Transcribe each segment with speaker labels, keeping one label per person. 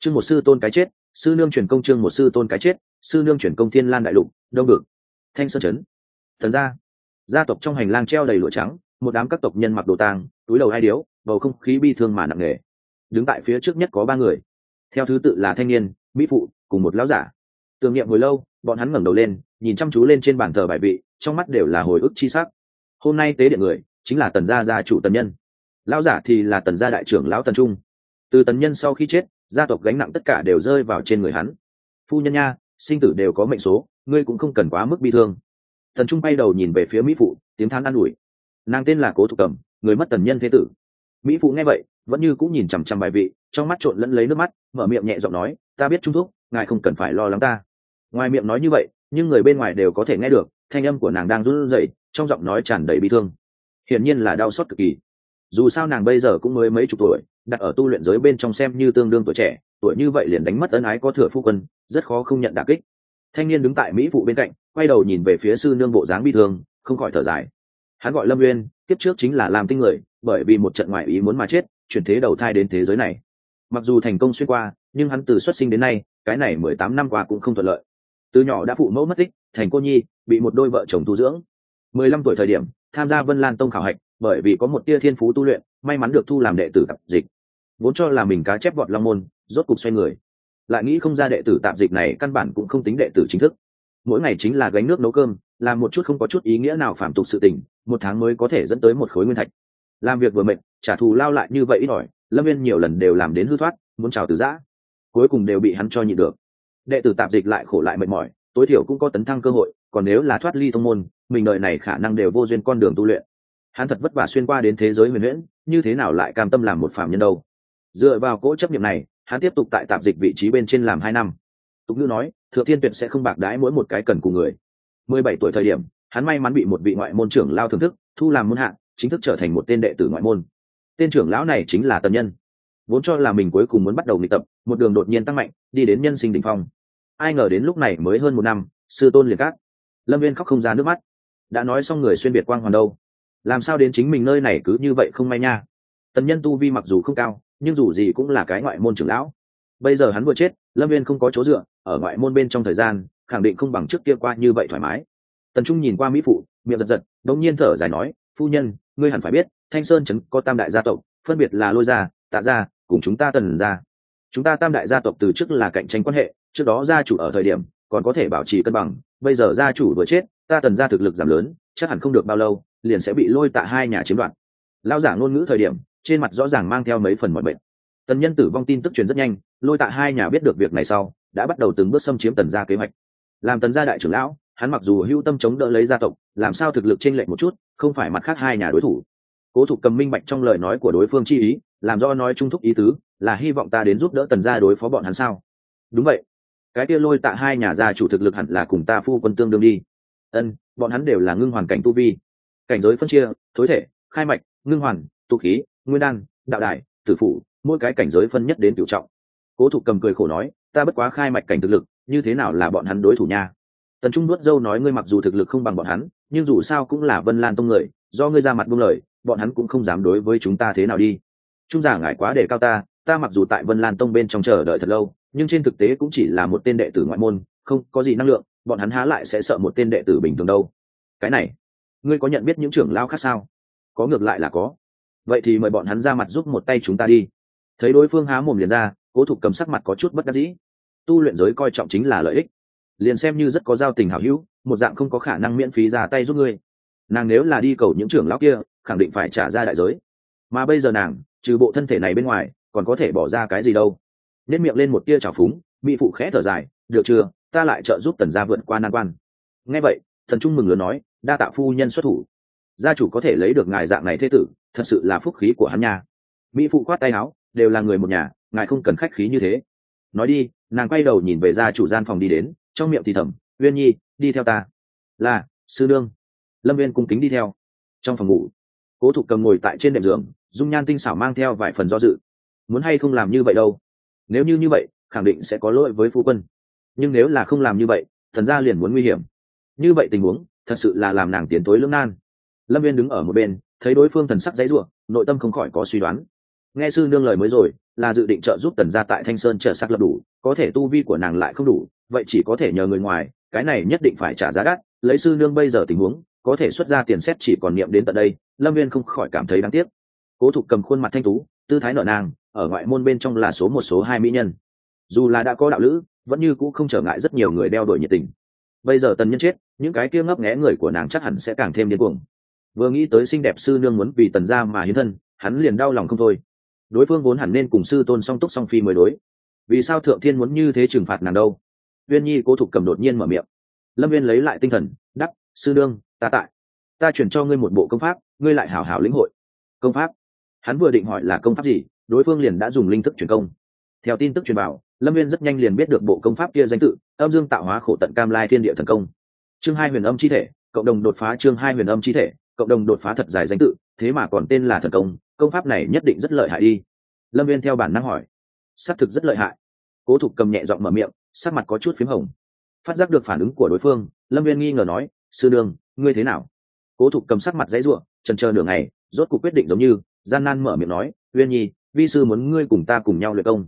Speaker 1: Chương một sư tôn cái chết, sư nương truyền công. Chương một sư tôn cái chết, sư nương truyền công. Thiên Lan đại lục, đông vực, Thanh Sơn trấn. Thần gia tộc trong hành lang treo đầy lụa trắng, một đám các tộc nhân mặc đồ tang, túi đầu hai điếu, bầu không khí bi thương mà nặng nề. Đứng tại phía trước nhất có ba người, theo thứ tự là thanh niên, mỹ phụ cùng một lão giả. Tưởng niệm hồi lâu, bọn hắn ngẩng đầu lên, nhìn chăm chú lên trên bàn thờ bài vị, trong mắt đều là hồi ức chi sắc. Hôm nay tế điện người chính là Tần gia gia chủ Tần Nhân, lão giả thì là Tần gia đại trưởng lão Tần Trung. Từ Tần Nhân sau khi chết, gia tộc gánh nặng tất cả đều rơi vào trên người hắn. Phu nhân nha, sinh tử đều có mệnh số, ngươi cũng không cần quá mức bi thương. Tần Trung bay đầu nhìn về phía mỹ phụ, tiếng than an ủi. Nàng tên là Cố Thục Cầm, người mất Tần Nhân thế tử. Mỹ phụ nghe vậy, vẫn như cũng nhìn chằm chằm bài vị, trong mắt trộn lẫn lấy nước mắt, mở miệng nhẹ giọng nói, ta biết Trung thúc, ngài không cần phải lo lắng ta. Ngoài miệng nói như vậy, nhưng người bên ngoài đều có thể nghe được, thanh âm của nàng đang run rẩy, trong giọng nói tràn đầy bi thương, hiển nhiên là đau xót cực kỳ. Dù sao nàng bây giờ cũng mới mấy chục tuổi, đặt ở tu luyện giới bên trong xem như tương đương tuổi trẻ, tuổi như vậy liền đánh mất ân ái có thừa phu quân, rất khó không nhận đả kích. Thanh niên đứng tại mỹ phụ bên cạnh, quay đầu nhìn về phía sư nương bộ dáng bi thương, không khỏi thở dài. Hắn gọi Lâm Nguyên, kiếp trước chính là làm tinh người, bởi vì một trận ngoại ý muốn mà chết, chuyển thế đầu thai đến thế giới này. Mặc dù thành công xuyên qua, nhưng hắn từ xuất sinh đến nay, cái này 18 năm qua cũng không thuận lợi. Từ nhỏ đã phụ mẫu mất tích, thành cô nhi, bị một đôi vợ chồng tu dưỡng. 15 tuổi thời điểm, tham gia Vân Lan Tông khảo hạch, bởi vì có một tia thiên phú tu luyện, may mắn được thu làm đệ tử tạp dịch. Vốn cho là mình cá chép vọt long môn, rốt cục xoay người. Lại nghĩ không ra đệ tử tạp dịch này căn bản cũng không tính đệ tử chính thức. Mỗi ngày chính là gánh nước nấu cơm, làm một chút không có chút ý nghĩa nào phạm tục sự tình, một tháng mới có thể dẫn tới một khối nguyên thạch. Làm việc vừa mệt, trả thù lao lại như vậy ít ỏi, Lâm Viên nhiều lần đều làm đến hư thoát, muốn trào từ giã, cuối cùng đều bị hắn cho nhịn được. Đệ tử tạp dịch lại khổ lại mệt mỏi, tối thiểu cũng có tấn thăng cơ hội, còn nếu là thoát ly thông môn, mình đời này khả năng đều vô duyên con đường tu luyện. Hắn thật vất vả xuyên qua đến thế giới huyền huyễn, như thế nào lại cam tâm làm một phàm nhân đâu? Dựa vào cỗ chấp niệm này, hắn tiếp tục tại tạp dịch vị trí bên trên làm 2 năm. Tục ngữ nói, Thượng Thiên Tuyệt sẽ không bạc đãi mỗi một cái cần cù người. 17 tuổi thời điểm, hắn may mắn bị một vị ngoại môn trưởng lao thưởng thức, thu làm môn hạ, chính thức trở thành một tên đệ tử ngoại môn. Tên trưởng lão này chính là Tần Nhân. Vốn cho là mình cuối cùng muốn bắt đầu nghịch tập, một đường đột nhiên tăng mạnh, đi đến nhân sinh đỉnh phong. Ai ngờ đến lúc này mới hơn 1 năm, sư tôn liền cát. Lâm Viên khóc không ra nước mắt. Đã nói xong người xuyên biệt quang hoàn đâu, làm sao đến chính mình nơi này cứ như vậy không may nha. Tần Nhân tu vi mặc dù không cao, nhưng dù gì cũng là cái ngoại môn trưởng lão. Bây giờ hắn vừa chết, Lâm Viên không có chỗ dựa, ở ngoại môn bên trong thời gian, khẳng định không bằng trước kia qua như vậy thoải mái. Tần Trung nhìn qua mỹ phụ, miệng giật giật, đống nhiên thở dài nói, phu nhân, ngươi hẳn phải biết, Thanh Sơn trấn có tam đại gia tộc, phân biệt là Lôi gia, Tạ gia, cùng chúng ta Tần gia. Chúng ta tam đại gia tộc từ trước là cạnh tranh quan hệ, trước đó gia chủ ở thời điểm còn có thể bảo trì cân bằng, bây giờ gia chủ vừa chết, ta Tần gia thực lực giảm lớn, chắc hẳn không được bao lâu, liền sẽ bị Lôi Tạ hai nhà chiếm đoạt. Lão giả ngôn ngữ thời điểm, trên mặt rõ ràng mang theo mấy phần mọi bệnh. Tần Nhân tử vong tin tức truyền rất nhanh, Lôi Tạ hai nhà biết được việc này sau, đã bắt đầu từng bước xâm chiếm Tần gia kế hoạch. Làm Tần gia đại trưởng lão, hắn mặc dù hữu tâm chống đỡ lấy gia tộc, làm sao thực lực chênh lệch một chút, không phải mặt khác hai nhà đối thủ. Cố Thục Cầm minh bạch trong lời nói của đối phương chi ý, làm do nói trung thúc ý tứ, là hy vọng ta đến giúp đỡ Tần gia đối phó bọn hắn sao? Đúng vậy, cái kia Lôi Tạ hai nhà gia chủ thực lực hẳn là cùng ta phu quân tương đương đi. Ân, bọn hắn đều là ngưng hoàn cảnh tu vi, cảnh giới phân chia, thối thể, khai mạch, ngưng hoàn, tu khí, nguyên đan, đạo đại, tử phụ, mỗi cái cảnh giới phân nhất đến cửu trọng. Cố Thục Cầm cười khổ nói, ta bất quá khai mạch cảnh thực lực, như thế nào là bọn hắn đối thủ nha? Tần Trung nuốt dâu nói, ngươi mặc dù thực lực không bằng bọn hắn, nhưng dù sao cũng là Vân Lan tông người, do ngươi ra mặt buông lời, bọn hắn cũng không dám đối với chúng ta thế nào đi. Trung giả ngại quá để cao ta mặc dù tại Vân Lan tông bên trong chờ đợi thật lâu, nhưng trên thực tế cũng chỉ là một tên đệ tử ngoại môn, không có gì năng lượng, bọn hắn há lại sẽ sợ một tên đệ tử bình thường đâu. Cái này, ngươi có nhận biết những trưởng lão khác sao? Có, ngược lại là có. Vậy thì mời bọn hắn ra mặt giúp một tay chúng ta đi. Thấy đối phương há mồm liền ra, Cố Thục Cầm sắc mặt có chút bất đắc dĩ. Tu luyện giới coi trọng chính là lợi ích, liền xem như rất có giao tình hảo hữu, một dạng không có khả năng miễn phí ra tay giúp ngươi. Nàng nếu là đi cầu những trưởng lão kia, khẳng định phải trả ra đại giới. Mà bây giờ nàng, trừ bộ thân thể này bên ngoài, còn có thể bỏ ra cái gì đâu? Nhếch miệng lên một tia trào phúng, mỹ phụ khẽ thở dài, được chưa, ta lại trợ giúp Tần gia vượt qua nan quan. Nghe vậy, Thần Trung mừng lớn nói, đa tạ phu nhân xuất thủ, gia chủ có thể lấy được ngài dạng này thế tử, thật sự là phúc khí của hắn nha. Mỹ phụ khoát tay áo, đều là người một nhà, ngài không cần khách khí như thế. Nói đi, nàng quay đầu nhìn về gia chủ gian phòng đi đến, trong miệng thì thầm, Uyên Nhi, đi theo ta. Là, sư nương. Lâm Viên cung kính đi theo. Trong phòng ngủ, Cố Thục Cầm ngồi tại trên đệm giường, dung nhan tinh xảo mang theo vài phần do dự. Muốn hay không làm như vậy đâu? Nếu như vậy, khẳng định sẽ có lỗi với phu quân. Nhưng nếu là không làm như vậy, thần gia liền muốn nguy hiểm. Như vậy tình huống, thật sự là làm nàng tiến tối lưỡng nan. Lâm Viên đứng ở một bên, thấy đối phương thần sắc dãy rủa, nội tâm không khỏi có suy đoán. Nghe sư nương lời mới rồi, là dự định trợ giúp Tần gia tại Thanh Sơn trở sắc lập đủ, có thể tu vi của nàng lại không đủ, vậy chỉ có thể nhờ người ngoài, cái này nhất định phải trả giá đắt. Lấy sư nương bây giờ tình huống, có thể xuất ra tiền xét chỉ còn niệm đến tận đây, Lâm Viên không khỏi cảm thấy đáng tiếc. Cố Thục cầm khuôn mặt thanh tú, tư thái nở nang, ở ngoại môn bên trong là số một số hai mỹ nhân. Dù là đã có đạo lữ, vẫn như cũ không trở ngại rất nhiều người đeo đuổi nhiệt tình. Bây giờ Tần Nhân chết, những cái kia ngấp nghé người của nàng chắc hẳn sẽ càng thêm điên cuồng. Vừa nghĩ tới xinh đẹp sư nương muốn vì Tần gia mà hiến thân, hắn liền đau lòng không thôi. Đối phương vốn hẳn nên cùng sư tôn song túc song phi mới đối, vì sao thượng thiên muốn như thế trừng phạt nàng đâu? Uyên Nhi Cố Thục cầm đột nhiên mở miệng. Lâm Viên lấy lại tinh thần, đáp: sư nương, ta tại, ta chuyển cho ngươi một bộ công pháp, ngươi lại hảo hảo lĩnh hội. Công pháp? Hắn vừa định hỏi là công pháp gì, đối phương liền đã dùng linh thức truyền công. Theo tin tức truyền bảo, Lâm Viên rất nhanh liền biết được bộ công pháp kia danh tự: Âm Dương Tạo Hóa Khổ Tận Cam Lai Thiên Địa Thần Công. Chương 2 Huyền Âm Chi Thể, cộng đồng đột phá. Chương 2 Huyền Âm Chi Thể, cộng đồng đột phá thật dài danh tự, thế mà còn tên là thần công, công pháp này nhất định rất lợi hại đi. Lâm Viên theo bản năng hỏi. Xác thực rất lợi hại. Cố Thục cầm nhẹ giọng mở miệng, sắc mặt có chút phím hồng. Phát giác được phản ứng của đối phương, Lâm Viên nghi ngờ nói: sư nương, ngươi thế nào? Cố Thục cầm sắc mặt dãy ruộng, chần chờ nửa ngày, rốt cuộc quyết định giống như gian nan mở miệng nói: Uyên Nhi, vi sư muốn ngươi cùng ta cùng nhau luyện công.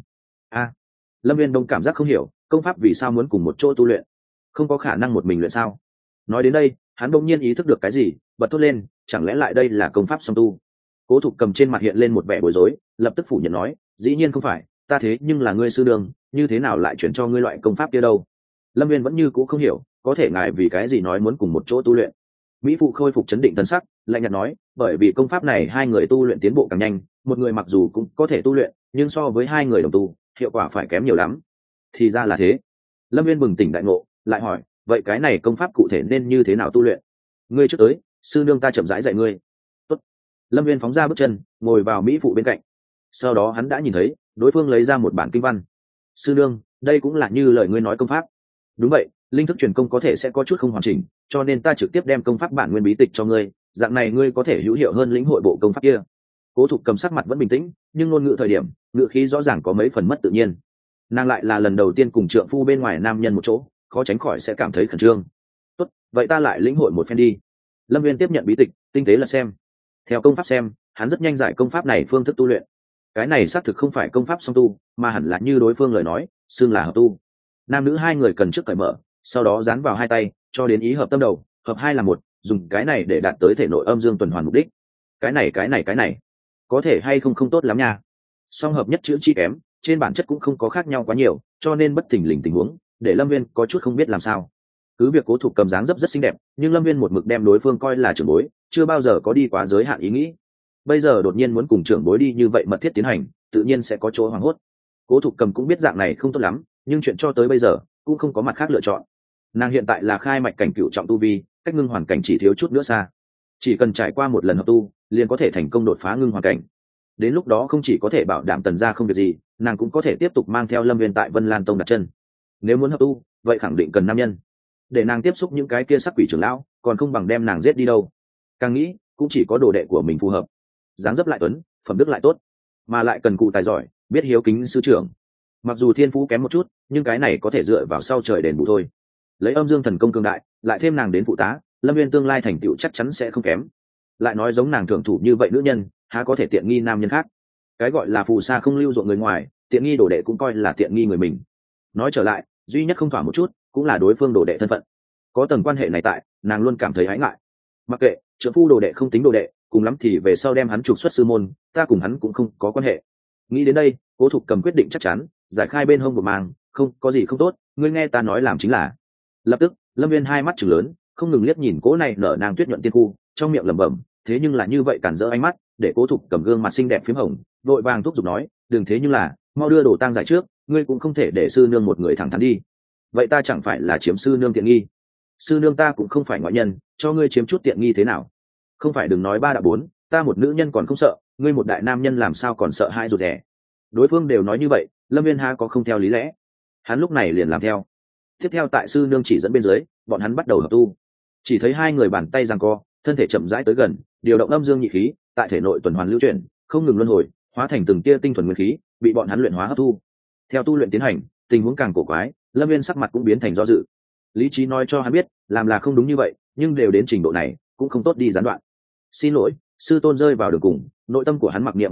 Speaker 1: Lâm Viên đông cảm giác không hiểu, công pháp vì sao muốn cùng một chỗ tu luyện? Không có khả năng một mình luyện sao? Nói đến đây, hắn đông nhiên ý thức được cái gì, bật thốt lên: chẳng lẽ lại đây là công pháp song tu? Cố Thục cầm trên mặt hiện lên một vẻ bối rối, lập tức phủ nhận nói: dĩ nhiên không phải, ta thế nhưng là ngươi sư đường, như thế nào lại chuyển cho ngươi loại công pháp kia đâu? Lâm Viên vẫn như cũ không hiểu, có thể ngài vì cái gì nói muốn cùng một chỗ tu luyện? Mỹ phụ khôi phục chấn định tân sắc, lạnh nhạt nói: bởi vì công pháp này hai người tu luyện tiến bộ càng nhanh, một người mặc dù cũng có thể tu luyện, nhưng so với hai người đồng tu, hiệu quả phải kém nhiều lắm. Thì ra là thế. Lâm Viên bừng tỉnh đại ngộ, lại hỏi: vậy cái này công pháp cụ thể nên như thế nào tu luyện? Ngươi trước tới, sư nương ta chậm rãi dạy ngươi. Tốt. Lâm Viên phóng ra bước chân, ngồi vào mỹ phụ bên cạnh. Sau đó hắn đã nhìn thấy đối phương lấy ra một bản kinh văn. Sư nương, đây cũng là như lời ngươi nói công pháp. Đúng vậy, linh thức truyền công có thể sẽ có chút không hoàn chỉnh, cho nên ta trực tiếp đem công pháp bản nguyên bí tịch cho ngươi, dạng này ngươi có thể hữu hiệu hơn lĩnh hội bộ công pháp kia. Cố Thục cầm sắc mặt vẫn bình tĩnh, nhưng ngôn ngữ thời điểm, ngữ khí rõ ràng có mấy phần mất tự nhiên. Nàng lại là lần đầu tiên cùng trượng phu bên ngoài nam nhân một chỗ, khó tránh khỏi sẽ cảm thấy khẩn trương. Tốt, vậy ta lại lĩnh hội một phen đi. Lâm Viên tiếp nhận bí tịch, tinh tế là xem. Theo công pháp xem, hắn rất nhanh giải công pháp này phương thức tu luyện. Cái này xác thực không phải công pháp song tu, mà hẳn là như đối phương lời nói, xưng là hợp tu. Nam nữ hai người cần trước cởi mở, sau đó dán vào hai tay, cho đến ý hợp tâm đầu, hợp hai là một, dùng cái này để đạt tới thể nội âm dương tuần hoàn mục đích. Cái này có thể hay không tốt lắm nha. Song hợp nhất chữ chi kém, trên bản chất cũng không có khác nhau quá nhiều, cho nên bất thình lình tình huống, để Lâm Viên có chút không biết làm sao. Cứ việc Cố Thục cầm dáng dấp rất xinh đẹp, nhưng Lâm Viên một mực đem đối phương coi là trưởng bối, chưa bao giờ có đi quá giới hạn ý nghĩ. Bây giờ đột nhiên muốn cùng trưởng bối đi như vậy mật thiết tiến hành, tự nhiên sẽ có chỗ hoảng hốt. Cố Thục cầm cũng biết dạng này không tốt lắm, nhưng chuyện cho tới bây giờ cũng không có mặt khác lựa chọn. Nàng hiện tại là khai mạch cảnh cựu trọng tu vi, cách ngưng hoàn cảnh chỉ thiếu chút nữa xa. Chỉ cần trải qua một lần hợp tu, liền có thể thành công đột phá ngưng hoàn cảnh. Đến lúc đó không chỉ có thể bảo đảm Tần gia không việc gì, nàng cũng có thể tiếp tục mang theo Lâm Viên tại Vân Lan Tông đặt chân. Nếu muốn hợp tu, vậy khẳng định cần nam nhân. Để nàng tiếp xúc những cái kia sắc quỷ trưởng lão, còn không bằng đem nàng giết đi đâu. Càng nghĩ, cũng chỉ có đồ đệ của mình phù hợp. Dáng dấp lại tuấn, phẩm đức lại tốt, mà lại cần cụ tài giỏi, biết hiếu kính sư trưởng. Mặc dù thiên phú kém một chút, nhưng cái này có thể dựa vào sau trời đền bù thôi. Lấy âm dương thần công cương đại, lại thêm nàng đến phụ tá, Lâm Viên tương lai thành tựu chắc chắn sẽ không kém. Lại nói giống nàng thượng thủ như vậy nữ nhân, há có thể tiện nghi nam nhân khác? Cái gọi là phù sa không lưu ruộng người ngoài, tiện nghi đồ đệ cũng coi là tiện nghi người mình. Nói trở lại, duy nhất không thỏa một chút, cũng là đối phương đồ đệ thân phận. Có tầng quan hệ này tại, nàng luôn cảm thấy hãi ngại. Mặc kệ, trưởng phu đồ đệ không tính đồ đệ, cùng lắm thì về sau đem hắn trục xuất sư môn, ta cùng hắn cũng không có quan hệ. Nghĩ đến đây, Cố Thục cầm quyết định chắc chắn, giải khai bên hông của mang, không có gì không tốt, ngươi nghe ta nói làm chính là. Lập tức, Lâm Viên hai mắt trừng lớn, không ngừng liếc nhìn Cố này nở nàng tuyết nhuận tiên khu, trong miệng lẩm bẩm, thế nhưng là như vậy cản rỡ ánh mắt, để Cố Thục cầm gương mặt xinh đẹp phím hồng, vội vàng thúc giục nói, đừng thế nhưng là, mau đưa đồ tang giải trước, ngươi cũng không thể để sư nương một người thẳng thắn đi. Vậy ta chẳng phải là chiếm sư nương tiện nghi? Sư nương ta cũng không phải ngoại nhân, cho ngươi chiếm chút tiện nghi thế nào? Không phải đừng nói ba đã bốn, ta một nữ nhân còn không sợ, ngươi một đại nam nhân làm sao còn sợ hai rụt rè? Đối phương đều nói như vậy, Lâm Viên ha có không theo lý lẽ. Hắn lúc này liền làm theo. Tiếp theo tại sư nương chỉ dẫn bên dưới, bọn hắn bắt đầu hợp tu. Chỉ thấy hai người bàn tay giằng co, thân thể chậm rãi tới gần, điều động âm dương nhị khí, tại thể nội tuần hoàn lưu chuyển, không ngừng luân hồi, hóa thành từng tia tinh thuần nguyên khí, bị bọn hắn luyện hóa hấp thu. Theo tu luyện tiến hành, tình huống càng cổ quái, Lâm Viên sắc mặt cũng biến thành do dự. Lý trí nói cho hắn biết, làm là không đúng như vậy, nhưng đều đến trình độ này, cũng không tốt đi gián đoạn. Xin lỗi, sư tôn rơi vào đường cùng, nội tâm của hắn mặc niệm một câu,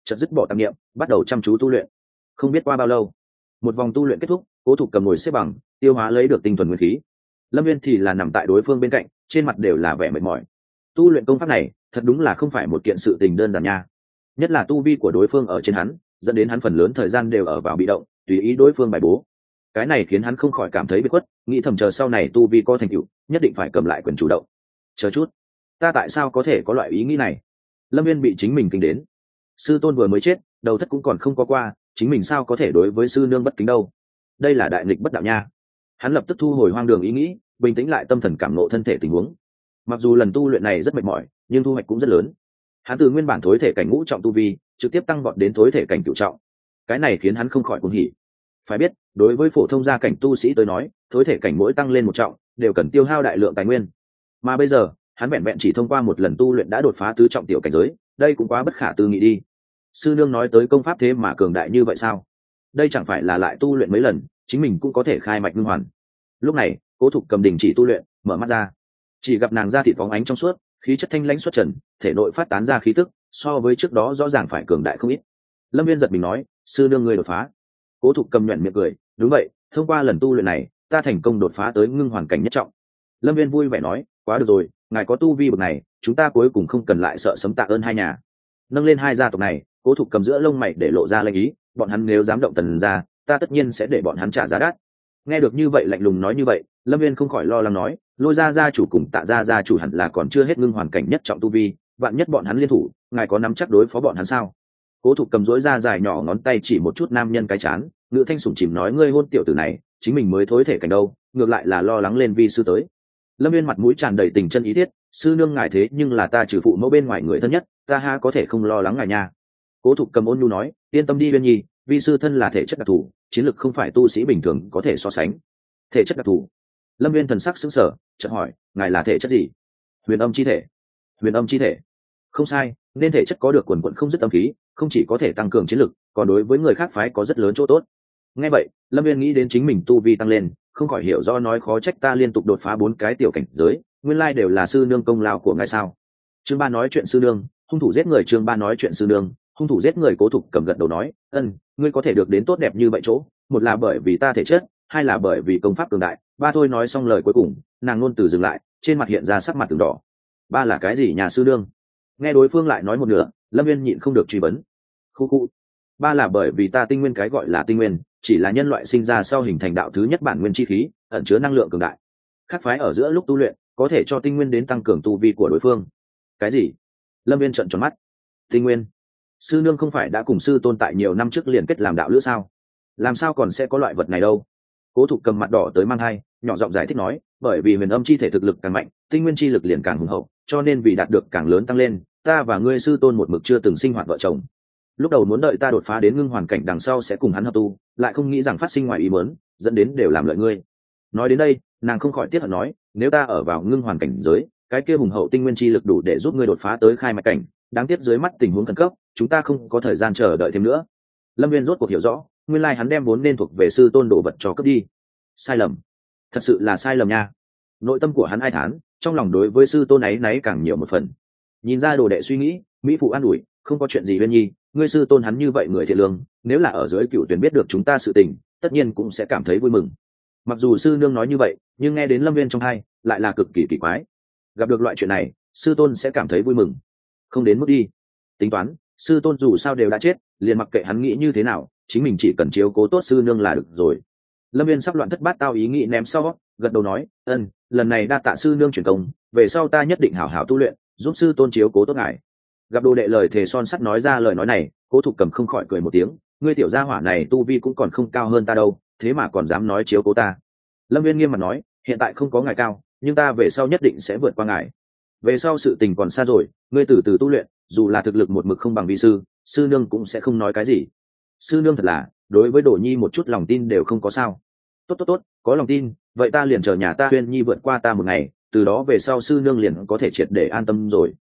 Speaker 1: chợt dứt bỏ tạp niệm, bắt đầu chăm chú tu luyện. Không biết qua bao lâu, một vòng tu luyện kết thúc, Cố Thục Cầm ngồi xếp bằng, tiêu hóa lấy được tinh thuần nguyên khí. Lâm Viên thì là nằm tại đối phương bên cạnh, trên mặt đều là vẻ mệt mỏi. Tu luyện công pháp này thật đúng là không phải một kiện sự tình đơn giản nha, nhất là tu vi của đối phương ở trên hắn, dẫn đến hắn phần lớn thời gian đều ở vào bị động, tùy ý đối phương bài bố. Cái này khiến hắn không khỏi cảm thấy bị khuất, nghĩ thầm chờ sau này tu vi có thành tựu, nhất định phải cầm lại quyền chủ động. Chờ chút, ta tại sao có thể có loại ý nghĩ này? Lâm Viên bị chính mình kinh đến. Sư tôn vừa mới chết, đầu thất cũng còn không có qua, chính mình sao có thể đối với sư nương bất kính đâu? Đây là đại nghịch bất đạo nha. Hắn lập tức thu hồi hoang đường ý nghĩ, bình tĩnh lại tâm thần cảm ngộ thân thể tình huống. Mặc dù lần tu luyện này rất mệt mỏi, nhưng thu hoạch cũng rất lớn. Hắn từ nguyên bản thối thể cảnh ngũ trọng tu vi, trực tiếp tăng vọt đến thối thể cảnh cửu trọng. Cái này khiến hắn không khỏi cuồng hỉ. Phải biết, đối với phổ thông gia cảnh tu sĩ tới nói, thối thể cảnh mỗi tăng lên một trọng, đều cần tiêu hao đại lượng tài nguyên. Mà bây giờ, hắn vẹn vẹn chỉ thông qua một lần tu luyện đã đột phá tứ trọng tiểu cảnh giới, đây cũng quá bất khả tư nghị đi. Sư nương nói tới công pháp thế mà cường đại như vậy sao? Đây chẳng phải là lại tu luyện mấy lần, chính mình cũng có thể khai mạch ngưng hoàn. Lúc này, Cố Thục Cầm đình chỉ tu luyện, mở mắt ra, chỉ gặp nàng da thịt phóng ánh trong suốt, khí chất thanh lãnh xuất trần, thể nội phát tán ra khí tức, so với trước đó rõ ràng phải cường đại không ít. Lâm Viên giật mình nói, sư nương ngươi đột phá. Cố Thục Cầm nhuyễn miệng cười, đúng vậy, thông qua lần tu luyện này, ta thành công đột phá tới ngưng hoàn cảnh nhất trọng. Lâm Viên vui vẻ nói, quá được rồi, ngài có tu vi bậc này, chúng ta cuối cùng không cần lại sợ sấm tạ ơn hai nhà. Nâng lên hai gia tộc này, Cố Thục Cầm giữa lông mày để lộ ra lệnh ý, bọn hắn nếu dám động Tần gia, ta tất nhiên sẽ để bọn hắn trả giá đắt. Nghe được như vậy lạnh lùng nói như vậy, Lâm Viên không khỏi lo lắng nói, Lôi gia gia chủ cùng Tạ gia gia chủ hẳn là còn chưa hết ngưng hoàn cảnh nhất trọng tu vi, vạn nhất bọn hắn liên thủ, ngài có nắm chắc đối phó bọn hắn sao? Cố Thục Cầm rỗi ra dài nhỏ ngón tay chỉ một chút nam nhân cái chán, ngữ thanh sủng chìm nói, ngươi hôn tiểu tử này, chính mình mới thối thể cảnh đâu, ngược lại là lo lắng lên vi sư tới. Lâm Viên mặt mũi tràn đầy tình chân ý thiết, sư nương ngài thế nhưng là ta trừ phụ mẫu bên ngoài người thân nhất, ta ha có thể không lo lắng ngài nha. Cố Thục Cầm ôn nhu nói, yên tâm đi Viên nhi, vi sư thân là thể chất đặc thù, chiến lực không phải tu sĩ bình thường có thể so sánh. Thể chất đặc thù? Lâm Viên thần sắc sững sờ, chợt hỏi, ngài là thể chất gì? Huyền âm chi thể. Huyền âm chi thể? Không sai, nên thể chất có được quần quần không dứt âm khí, không chỉ có thể tăng cường chiến lực, còn đối với người khác phái có rất lớn chỗ tốt. Nghe vậy, Lâm Viên nghĩ đến chính mình tu vi tăng lên, không khỏi hiểu do nói, khó trách ta liên tục đột phá 4 cái tiểu cảnh giới, nguyên lai đều là sư nương công lao của ngài sao? Chương 3 nói chuyện sư nương, hung thủ giết người. Chương 3 nói chuyện sư nương, hung thủ giết người. Cố Thục Cầm gật đầu nói, ngươi có thể được đến tốt đẹp như vậy chỗ, một là bởi vì ta thể chất, hai là bởi vì công pháp cường đại, ba thôi nói xong lời cuối cùng, nàng ngôn từ dừng lại, trên mặt hiện ra sắc mặt từng đỏ. Ba là cái gì nhà sư nương? Nghe đối phương lại nói một nửa, Lâm Viên nhịn không được truy vấn. Khu. Ba là bởi vì ta tinh nguyên, cái gọi là tinh nguyên, chỉ là nhân loại sinh ra sau hình thành đạo thứ nhất bản nguyên chi khí, ẩn chứa năng lượng cường đại. Khác phái ở giữa lúc tu luyện, có thể cho tinh nguyên đến tăng cường tu vi của đối phương. Cái gì? Lâm Viên trợn tròn mắt. Tinh nguyên? Sư nương không phải đã cùng sư tôn tại nhiều năm trước liền kết làm đạo lữ sao? Làm sao còn sẽ có loại vật này đâu? Cố Thục Cầm mặt đỏ tới mang hai, nhỏ giọng giải thích nói, bởi vì huyền âm chi thể thực lực càng mạnh, tinh nguyên chi lực liền càng hùng hậu, cho nên vì đạt được càng lớn tăng lên, ta và ngươi sư tôn một mực chưa từng sinh hoạt vợ chồng. Lúc đầu muốn đợi ta đột phá đến ngưng hoàn cảnh đằng sau sẽ cùng hắn hợp tu, lại không nghĩ rằng phát sinh ngoài ý muốn, dẫn đến đều làm lợi ngươi. Nói đến đây, nàng không khỏi tiếc hận nói, nếu ta ở vào ngưng hoàn cảnh giới, cái kia hùng hậu tinh nguyên chi lực đủ để giúp ngươi đột phá tới khai mạch cảnh, đáng tiếc dưới mắt tình huống khẩn cấp, chúng ta không có thời gian chờ đợi thêm nữa. Lâm Viên rốt cuộc hiểu rõ, nguyên lai hắn đem vốn nên thuộc về sư tôn đồ vật cho cướp đi. Sai lầm, thật sự là sai lầm nha. Nội tâm của hắn ai thán, trong lòng đối với sư tôn ấy náy càng nhiều một phần. Nhìn ra đồ đệ suy nghĩ, mỹ phụ an ủi, không có chuyện gì Viên nhi, ngươi sư tôn hắn như vậy người thiện lương, nếu là ở dưới Cựu Tuyển biết được chúng ta sự tình, tất nhiên cũng sẽ cảm thấy vui mừng. Mặc dù sư nương nói như vậy, nhưng nghe đến Lâm Viên trong tai lại là cực kỳ kỳ quái. Gặp được loại chuyện này, sư tôn sẽ cảm thấy vui mừng, không đến mức đi. Tính toán, sư tôn dù sao đều đã chết, liền mặc kệ hắn nghĩ như thế nào, chính mình chỉ cần chiếu cố tốt sư nương là được rồi. Lâm Viên sắp loạn thất bát tao ý nghĩ ném sau, gật đầu nói, lần này đa tạ sư nương truyền công, về sau ta nhất định hảo hảo tu luyện, giúp sư tôn chiếu cố tốt ngài. Gặp đồ đệ lời thề son sắt nói ra lời nói này, Cố Thục Cầm không khỏi cười một tiếng, ngươi tiểu gia hỏa này tu vi cũng còn không cao hơn ta đâu, thế mà còn dám nói chiếu cố ta. Lâm Viên nghiêm mặt nói, hiện tại không có ngài cao, nhưng ta về sau nhất định sẽ vượt qua ngài. Về sau sự tình còn xa rồi, ngươi từ từ tu luyện, dù là thực lực một mực không bằng vi sư, sư nương cũng sẽ không nói cái gì. Sư nương thật là, đối với Đỗ Nhi một chút lòng tin đều không có sao. Tốt, có lòng tin, vậy ta liền chờ nhà ta Huyên Nhi vượt qua ta một ngày, từ đó về sau sư nương liền có thể triệt để an tâm rồi.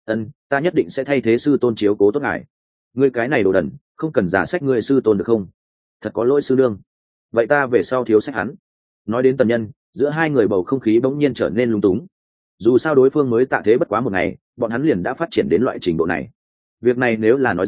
Speaker 1: Ta nhất định sẽ thay thế sư tôn chiếu cố tốt ngài. Ngươi cái này đồ đần, không cần giả sách ngươi sư tôn được không? Thật có lỗi sư nương. Vậy ta về sau thiếu sách hắn. Nói đến Tần Nhân, giữa hai người bầu không khí bỗng nhiên trở nên lung túng. Dù sao đối phương mới tạ thế bất quá một ngày, bọn hắn liền đã phát triển đến loại trình độ này. Việc này nếu là nói ra,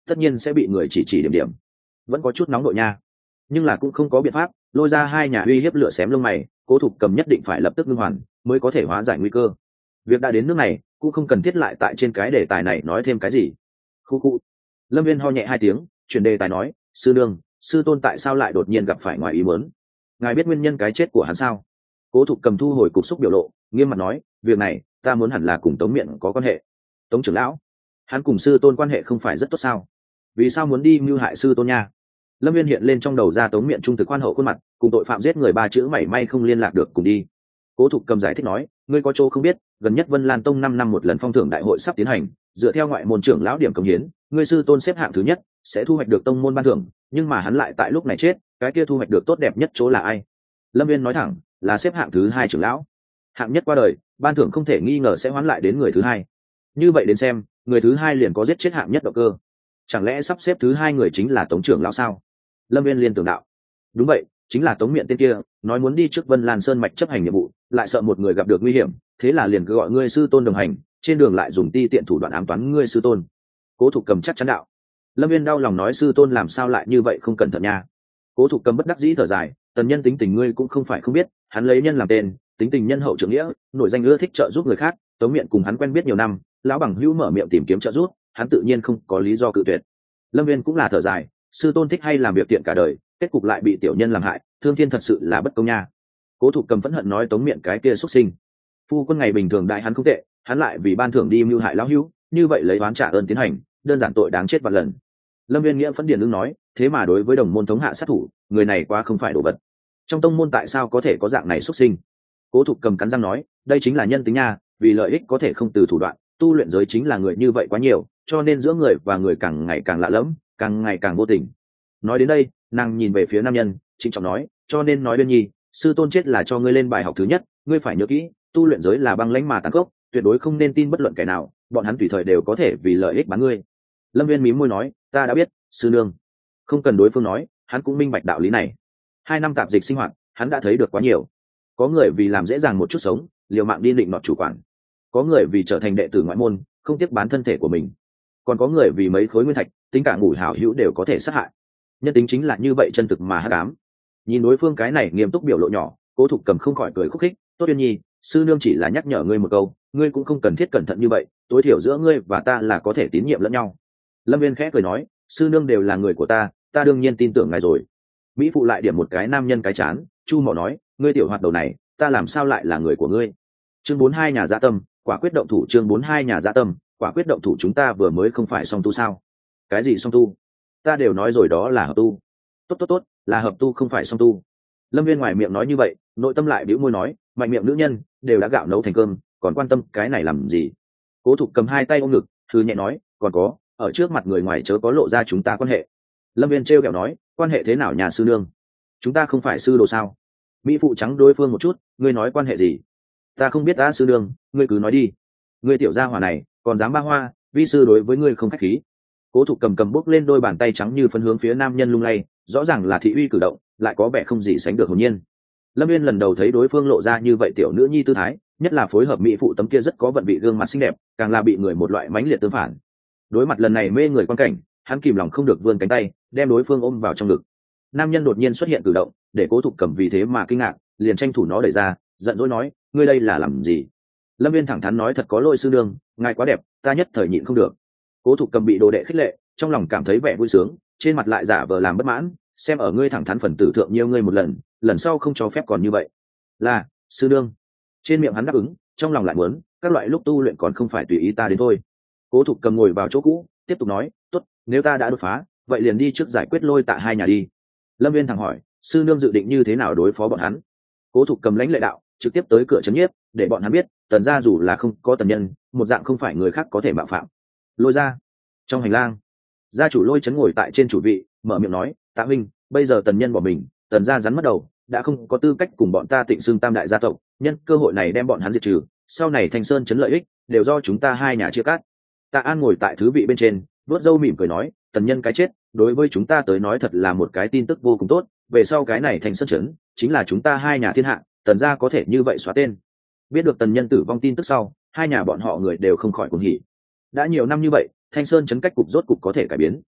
Speaker 1: tất nhiên sẽ bị người chỉ điểm điểm. Vẫn có chút nóng nội nha, nhưng là cũng không có biện pháp, lôi ra hai nhà uy hiếp lửa xém lông mày, Cố Thục Cầm nhất định phải lập tức ngưng hoàn mới có thể hóa giải nguy cơ. Việc đã đến nước này cũng không cần thiết lại tại trên cái đề tài này nói thêm cái gì. Khu khu. Lâm Viên ho nhẹ hai tiếng, chuyển đề tài nói, sư nương, sư tôn tại sao lại đột nhiên gặp phải ngoài ý muốn? Ngài biết nguyên nhân cái chết của hắn sao? Cố Thục Cầm thu hồi cục xúc biểu lộ, nghiêm mặt nói, việc này ta muốn hẳn là cùng Tống Miện có quan hệ. Tống trưởng lão, hắn cùng sư tôn quan hệ không phải rất tốt sao? Vì sao muốn đi mưu hại sư tôn nha? Lâm Viên hiện lên trong đầu ra Tống Miện trung thực khoan hậu khuôn mặt, cùng tội phạm giết người ba chữ mảy may không liên lạc được cùng đi. Cố Thục Cầm giải thích nói, ngươi có chỗ không biết, gần nhất Vân Lan Tông 5 năm một lần phong thưởng đại hội sắp tiến hành, dựa theo ngoại môn trưởng lão điểm công hiến, ngươi sư tôn xếp hạng thứ nhất, sẽ thu hoạch được tông môn ban thưởng, nhưng mà hắn lại tại lúc này chết, cái kia thu hoạch được tốt đẹp nhất chỗ là ai? Lâm Viên nói thẳng, là xếp hạng thứ hai trưởng lão. Hạng nhất qua đời, ban thưởng không thể nghi ngờ sẽ hoán lại đến người thứ hai. Như vậy đến xem, người thứ hai liền có giết chết hạng nhất động cơ. Chẳng lẽ sắp xếp thứ hai người chính là Tống trưởng lão sao? Lâm Viên liên tưởng đạo, đúng vậy, chính là Tống Miện tên kia, nói muốn đi trước Vân Lan Sơn mạch chấp hành nhiệm vụ, lại sợ một người gặp được nguy hiểm, thế là liền cứ gọi ngươi sư tôn đồng hành, trên đường lại dùng ti tiện thủ đoạn ám toán ngươi sư tôn. Cố Thục Cầm chắc chắn đạo. Lâm Viên đau lòng nói, sư tôn làm sao lại như vậy không cẩn thận nha. Cố Thục Cầm bất đắc dĩ thở dài, tần nhân tính tình ngươi cũng không phải không biết, hắn lấy nhân làm tên, tính tình nhân hậu trưởng nghĩa, nổi danh ưa thích trợ giúp người khác, Tống Miện cùng hắn quen biết nhiều năm, lão bằng hữu mở miệng tìm kiếm trợ giúp, hắn tự nhiên không có lý do cự tuyệt. Lâm Viên cũng là thở dài, sư tôn thích hay làm việc tiện cả đời, kết cục lại bị tiểu nhân làm hại, thương thiên thật sự là bất công nha. Cố Thục Cầm phẫn hận nói, Tống Miện cái kia xuất sinh, phu quân ngày bình thường đại hắn không tệ, hắn lại vì ban thưởng đi mưu hại lão hữu, như vậy lấy oán trả ơn tiến hành, đơn giản tội đáng chết vạn lần. Lâm Viên nghĩa phẫn điện ứng nói, thế mà đối với đồng môn thống hạ sát thủ, người này quá không phải đồ vật. Trong tông môn tại sao có thể có dạng này xuất sinh? Cố Thục Cầm cắn răng nói, đây chính là nhân tính nha, vì lợi ích có thể không từ thủ đoạn, tu luyện giới chính là người như vậy quá nhiều, cho nên giữa người và người càng ngày càng lạ lẫm, càng ngày càng vô tình. Nói đến đây, nàng nhìn về phía nam nhân, trịnh trọng nói, cho nên nói Uyên Nhi, sư tôn chết là cho ngươi lên bài học thứ nhất, ngươi phải nhớ kỹ, tu luyện giới là băng lãnh mà tàn khốc, tuyệt đối không nên tin bất luận kẻ nào, bọn hắn tùy thời đều có thể vì lợi ích bán ngươi. Lâm Viên mím môi nói, ta đã biết, sư nương. Không cần đối phương nói, hắn cũng minh bạch đạo lý này. 2 năm tạp dịch sinh hoạt, hắn đã thấy được quá nhiều. Có người vì làm dễ dàng một chút sống, liều mạng đi định nọt chủ quản. Có người vì trở thành đệ tử ngoại môn, không tiếc bán thân thể của mình. Còn có người vì mấy khối nguyên thạch, tính cả ngủ hảo hữu đều có thể sát hại. Nhân tính chính là như vậy chân thực mà hắc ám. Nhìn đối phương cái này nghiêm túc biểu lộ nhỏ, Cố Thục Cầm không khỏi cười khúc khích, tốt Uyên Nhi, sư nương chỉ là nhắc nhở ngươi một câu, ngươi cũng không cần thiết cẩn thận như vậy, tối thiểu giữa ngươi và ta là có thể tín nhiệm lẫn nhau. Lâm Viên khẽ cười nói, sư nương đều là người của ta đương nhiên tin tưởng ngài rồi. Mỹ phụ lại điểm một cái nam nhân cái chán, chu mỏ nói, ngươi tiểu hoạt đầu này, ta làm sao lại là người của ngươi? Chương 42 nhà dạ tâm, quả quyết động thủ. Chương 42 nhà dạ tâm, quả quyết động thủ. Chúng ta vừa mới không phải song tu sao? Cái gì song tu? Ta đều nói rồi đó là hợp tu. Tốt, là hợp tu không phải song tu. Lâm Viên ngoài miệng nói như vậy, nội tâm lại bĩu môi nói, mạnh miệng nữ nhân đều đã gạo nấu thành cơm, còn quan tâm cái này làm gì? Cố Thục Cầm 2 tay ôm ngực, thư nhẹ nói, còn có, ở trước mặt người ngoài chớ có lộ ra chúng ta quan hệ. Lâm Viên trêu ghẹo nói, quan hệ thế nào nhà sư nương? Chúng ta không phải sư đồ sao? Mỹ phụ trắng đối phương một chút, ngươi nói quan hệ gì? Ta không biết ta sư nương, ngươi cứ nói đi. Ngươi tiểu gia hỏa này, còn dám ba hoa, vi sư đối với ngươi không khách khí. Cố Thục cầm bốc lên đôi bàn tay trắng như phấn hướng phía nam nhân lung lay, rõ ràng là thị uy cử động, lại có vẻ không gì sánh được hồn nhiên. Lâm Viên lần đầu thấy đối phương lộ ra như vậy tiểu nữ nhi tư thái, nhất là phối hợp mỹ phụ tấm kia rất có vận vị gương mặt xinh đẹp, càng là bị người một loại mãnh liệt tương phản. Đối mặt lần này mê người quan cảnh, hắn kìm lòng không được vươn cánh tay, đem đối phương ôm vào trong ngực. Nam nhân đột nhiên xuất hiện cử động, để Cố Thục cầm vì thế mà kinh ngạc, liền tranh thủ nó đẩy ra, giận dỗi nói, ngươi đây là làm gì? Lâm Viên thẳng thắn nói, thật có lỗi sư nương, ngài quá đẹp, ta nhất thời nhịn không được. Cố Thục cầm bị đồ đệ khích lệ, trong lòng cảm thấy vẻ vui sướng, trên mặt lại giả vờ làm bất mãn, xem ở ngươi thẳng thắn phần tử thượng nhiều ngươi một lần, lần sau không cho phép còn như vậy. Là sư nương. Trên miệng hắn đáp ứng, trong lòng lại muốn, các loại lúc tu luyện còn không phải tùy ý ta đến thôi. Cố Thục cầm ngồi vào chỗ cũ, tiếp tục nói, tốt, nếu ta đã đột phá, vậy liền đi trước giải quyết Lôi Tạ hai nhà đi. Lâm Viên thẳng hỏi, sư nương dự định như thế nào đối phó bọn hắn? Cố Thục cầm lãnh lệ đạo, trực tiếp tới cửa trấn nhiếp, để bọn hắn biết, Tần gia dù là không có tần nhân, một dạng không phải người khác có thể mạo phạm. Lôi ra. Trong hành lang, gia chủ Lôi Trấn ngồi tại trên chủ vị, mở miệng nói, Tạ huynh, bây giờ tần nhân bỏ mình, Tần gia rắn mất đầu, đã không có tư cách cùng bọn ta Tịnh xưng tam đại gia tộc, nhân cơ hội này đem bọn hắn diệt trừ, sau này Thanh Sơn trấn lợi ích đều do chúng ta hai nhà chia cắt. Tạ An ngồi tại thứ vị bên trên, vuốt râu mỉm cười nói, tần nhân cái chết, đối với chúng ta tới nói thật là một cái tin tức vô cùng tốt, về sau cái này Thanh Sơn trấn chính là chúng ta hai nhà thiên hạ, Tần gia có thể như vậy xóa tên. Biết được tần nhân tử vong tin tức sau, hai nhà bọn họ người đều không khỏi cuồng hỉ. Đã nhiều năm như vậy, Thanh Sơn trấn cách cục rốt cục có thể cải biến.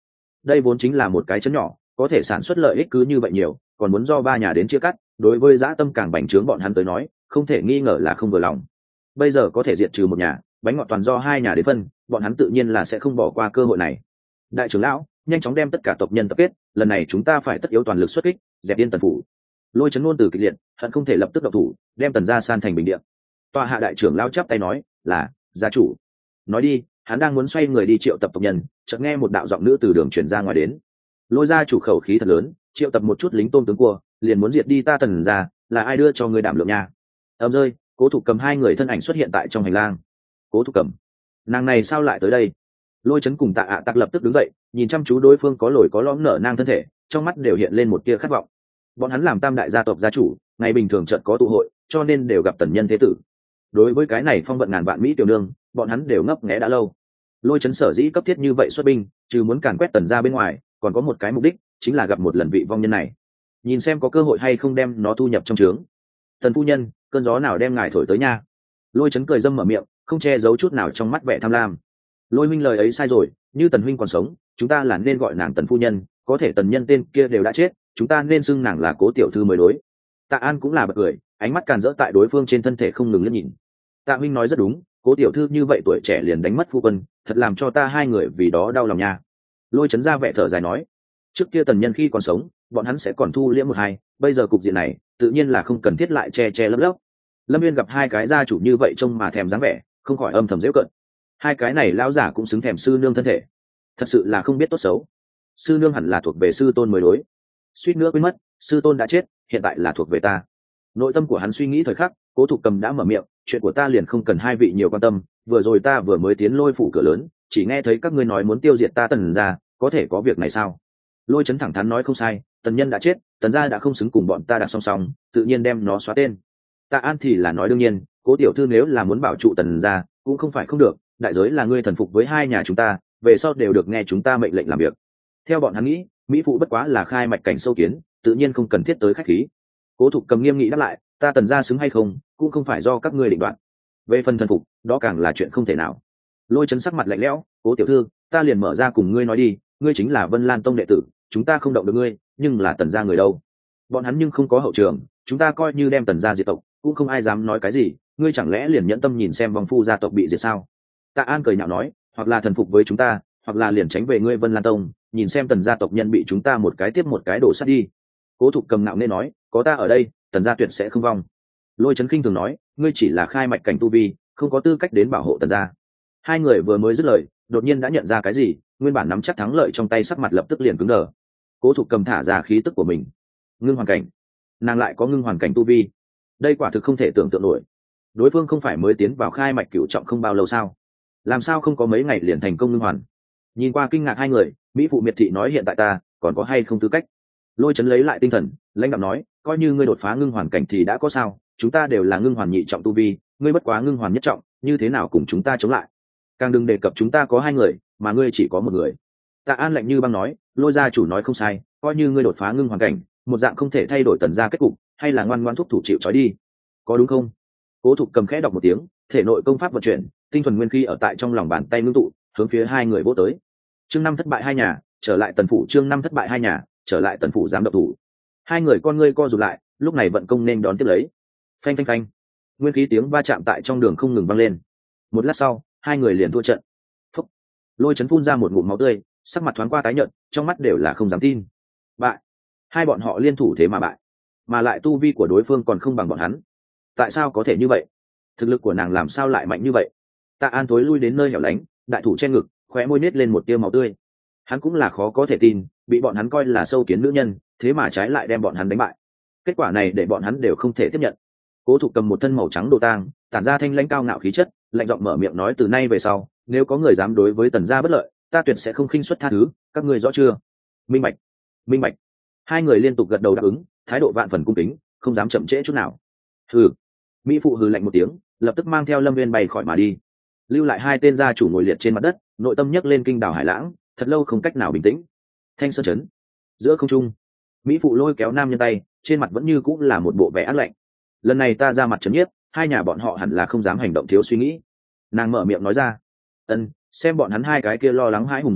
Speaker 1: đây vốn chính là một cái chấn nhỏ, có thể sản xuất lợi ích cứ như vậy nhiều, còn muốn do ba nhà đến chia cắt, đối với dã tâm càng bành trướng bọn hắn tới nói, không thể nghi ngờ là không vừa lòng. Bây giờ có thể diệt trừ một nhà, bánh ngọt toàn do hai nhà đến phân, bọn hắn tự nhiên là sẽ không bỏ qua cơ hội này. Đại trưởng lão, nhanh chóng đem tất cả tộc nhân tập kết, lần này chúng ta phải tất yếu toàn lực xuất kích, dẹp yên Tần phủ. Lôi Chấn ngôn từ kịch liệt, hận không thể lập tức động thủ, đem Tần gia san thành bình địa. Tòa hạ đại trưởng lão chắp tay nói, là gia chủ. Nói đi, hắn đang muốn xoay người đi triệu tập tộc nhân, chợt nghe một đạo giọng nữ từ đường truyền ra ngoài đến. Lôi gia chủ khẩu khí thật lớn, triệu tập một chút lính tôm tướng cua, liền muốn diệt đi ta Tần gia, là ai đưa cho người đảm lượng nha? Ầm rơi, Cố Thục Cầm hai người thân ảnh xuất hiện tại trong hành lang. Cố Thục Cầm, nàng này sao lại tới đây? Lôi Chấn cùng Tạ ạ Tắc lập tức đứng dậy, nhìn chăm chú đối phương có lồi có lõm nở nang thân thể, trong mắt đều hiện lên một tia khát vọng. Bọn hắn làm tam đại gia tộc gia chủ, ngày bình thường chợt có tụ hội, cho nên đều gặp tần nhân thế tử. Đối với cái này phong vận ngàn vạn mỹ tiểu nương, bọn hắn đều ngấp nghé đã lâu. Lôi Chấn sở dĩ cấp thiết như vậy xuất binh, trừ muốn càn quét tần gia bên ngoài, còn có một cái mục đích, chính là gặp một lần vị vong nhân này, nhìn xem có cơ hội hay không đem nó thu nhập trong trướng. Tần phu nhân, cơn gió nào đem ngài thổi tới nha? Lôi Chấn cười dâm mở miệng, không che giấu chút nào trong mắt vẻ tham lam. Lôi huynh lời ấy sai rồi, như Tần huynh còn sống, chúng ta là nên gọi nàng Tần phu nhân, có thể tần nhân tên kia đều đã chết, chúng ta nên xưng nàng là Cố tiểu thư mới đối. Tạ An cũng là bật cười, ánh mắt càn rỡ tại đối phương trên thân thể không ngừng liếc nhìn. Tạ huynh nói rất đúng, Cố tiểu thư như vậy tuổi trẻ liền đánh mất phu quân, thật làm cho ta hai người vì đó đau lòng nha. Lôi Chấn ra vẻ thở dài nói, trước kia tần nhân khi còn sống, bọn hắn sẽ còn thu liễm một hai, bây giờ cục diện này, tự nhiên là không cần thiết lại che che lấp lấp. Lâm Viên gặp hai cái gia chủ như vậy trông mà thèm dáng vẻ, không khỏi âm thầm giễu cợt. Hai cái này lão giả cũng xứng thèm sư nương thân thể, thật sự là không biết tốt xấu. Sư nương hẳn là thuộc về sư tôn mới đối, suýt nữa quên mất, sư tôn đã chết, hiện tại là thuộc về ta. Nội tâm của hắn suy nghĩ thời khắc, Cố Thục Cầm đã mở miệng, chuyện của ta liền không cần hai vị nhiều quan tâm, vừa rồi ta vừa mới tiến Lôi phủ cửa lớn, chỉ nghe thấy các ngươi nói muốn tiêu diệt ta Tần gia, có thể có việc này sao? Lôi Chấn thẳng thắn nói không sai, tần nhân đã chết, Tần gia đã không xứng cùng bọn ta đặt song song, tự nhiên đem nó xóa tên. Tạ An thì là nói đương nhiên, Cố tiểu thư nếu là muốn bảo trụ Tần gia, cũng không phải không được, đại giới là ngươi thần phục với hai nhà chúng ta, về sau đều được nghe chúng ta mệnh lệnh làm việc. Theo bọn hắn nghĩ, mỹ phụ bất quá là khai mạch cảnh sâu kiến, tự nhiên không cần thiết tới khách khí. Cố Thục Cầm nghiêm nghị đáp lại, ta Tần gia xứng hay không, cũng không phải do các ngươi định đoạt. Về phần thần phục, đó càng là chuyện không thể nào. Lôi Chấn sắc mặt lạnh lẽo, Cố tiểu thư, ta liền mở ra cùng ngươi nói đi, ngươi chính là Vân Lan tông đệ tử, chúng ta không động được ngươi, nhưng là Tần gia người đâu? Bọn hắn nhưng không có hậu trường, chúng ta coi như đem Tần gia diệt tộc, cũng không ai dám nói cái gì, ngươi chẳng lẽ liền nhẫn tâm nhìn xem vong phu gia tộc bị diệt sao? Tạ An cười nhạo nói, hoặc là thần phục với chúng ta, hoặc là liền tránh về ngươi Vân Lan tông, nhìn xem Tần gia tộc nhân bị chúng ta một cái tiếp một cái đổ sát đi. Cố Thục Cầm ngạo nghễ nói, có ta ở đây, Tần gia tuyệt sẽ không vong. Lôi Chấn khinh thường nói, ngươi chỉ là khai mạch cảnh tu vi, không có tư cách đến bảo hộ Tần gia. Hai người vừa mới dứt lời, đột nhiên đã nhận ra cái gì, nguyên bản nắm chắc thắng lợi trong tay, sắc mặt lập tức liền cứng đờ. Cố Thục Cầm thả ra khí tức của mình, ngưng hoàn cảnh, nàng lại có ngưng hoàn cảnh tu vi, đây quả thực không thể tưởng tượng nổi. Đối phương không phải mới tiến vào khai mạch cửu trọng không bao lâu sao, làm sao không có mấy ngày liền thành công ngưng hoàn? Nhìn qua kinh ngạc hai người, mỹ phụ miệt thị nói, hiện tại ta còn có hay không tư cách? Lôi Chấn lấy lại tinh thần, lãnh đạm nói, coi như ngươi đột phá ngưng hoàn cảnh thì đã có sao, chúng ta đều là ngưng hoàn nhị trọng tu vi, ngươi bất quá ngưng hoàn nhất trọng, như thế nào cùng chúng ta chống lại? Càng đừng đề cập chúng ta có hai người, mà ngươi chỉ có một người. Tạ An lạnh như băng nói, Lôi gia chủ nói không sai, coi như ngươi đột phá ngưng hoàn cảnh, một dạng không thể thay đổi Tần gia kết cục, hay là ngoan ngoãn thúc thủ chịu trói đi, có đúng không? Cố Thục Cầm khẽ đọc một tiếng, thể nội công pháp vận chuyển, tinh thuần nguyên khí ở tại trong lòng bàn tay ngưng tụ, hướng phía hai người vỗ tới. Chương 5 thất bại hai nhà, trở lại Tần phủ. Chương 5 thất bại hai nhà, trở lại Tần phủ dám động thủ. Hai người con ngươi co rụt lại, lúc này vận công nên đón tiếp lấy. Phanh phanh phanh, nguyên khí tiếng va chạm tại trong đường không ngừng vang lên. Một lát sau, hai người liền thua trận. Phúc. Lôi Chấn phun ra một ngụm máu tươi, sắc mặt thoáng qua tái nhợt, trong mắt đều là không dám tin. Bại. Hai bọn họ liên thủ thế mà bại, mà lại tu vi của đối phương còn không bằng bọn hắn. Tại sao có thể như vậy? Thực lực của nàng làm sao lại mạnh như vậy? Tạ An thối lui đến nơi hẻo lánh, đại thủ che ngực, khóe môi nết lên một tia máu tươi. Hắn cũng là khó có thể tin, bị bọn hắn coi là sâu kiến nữ nhân, thế mà trái lại đem bọn hắn đánh bại. Kết quả này để bọn hắn đều không thể tiếp nhận. Cố Thục cầm một thân màu trắng đồ tang, tản ra thanh lãnh cao ngạo khí chất, lạnh giọng mở miệng nói, từ nay về sau, nếu có người dám đối với Tần gia bất lợi, ta tuyệt sẽ không khinh suất tha thứ, các ngươi rõ chưa? Minh bạch, minh bạch. Hai người liên tục gật đầu đáp ứng, thái độ vạn phần cung kính, không dám chậm trễ chút nào. Hừ. Mỹ phụ hừ lạnh một tiếng, lập tức mang theo Lâm Viên bay khỏi mà đi, lưu lại hai tên gia chủ ngồi liệt trên mặt đất, nội tâm nhấc lên kinh đảo hải lãng, thật lâu không cách nào bình tĩnh. Thanh sơn chấn, giữa không trung, Mỹ phụ lôi kéo nam nhân tay, trên mặt vẫn như cũng là một bộ vẻ ác lạnh. Lần này ta ra mặt trấn nhiếp, hai nhà bọn họ hẳn là không dám hành động thiếu suy nghĩ. Nàng mở miệng nói ra. Ân, xem bọn hắn hai cái kia lo lắng hãi hùng dáng vẻ,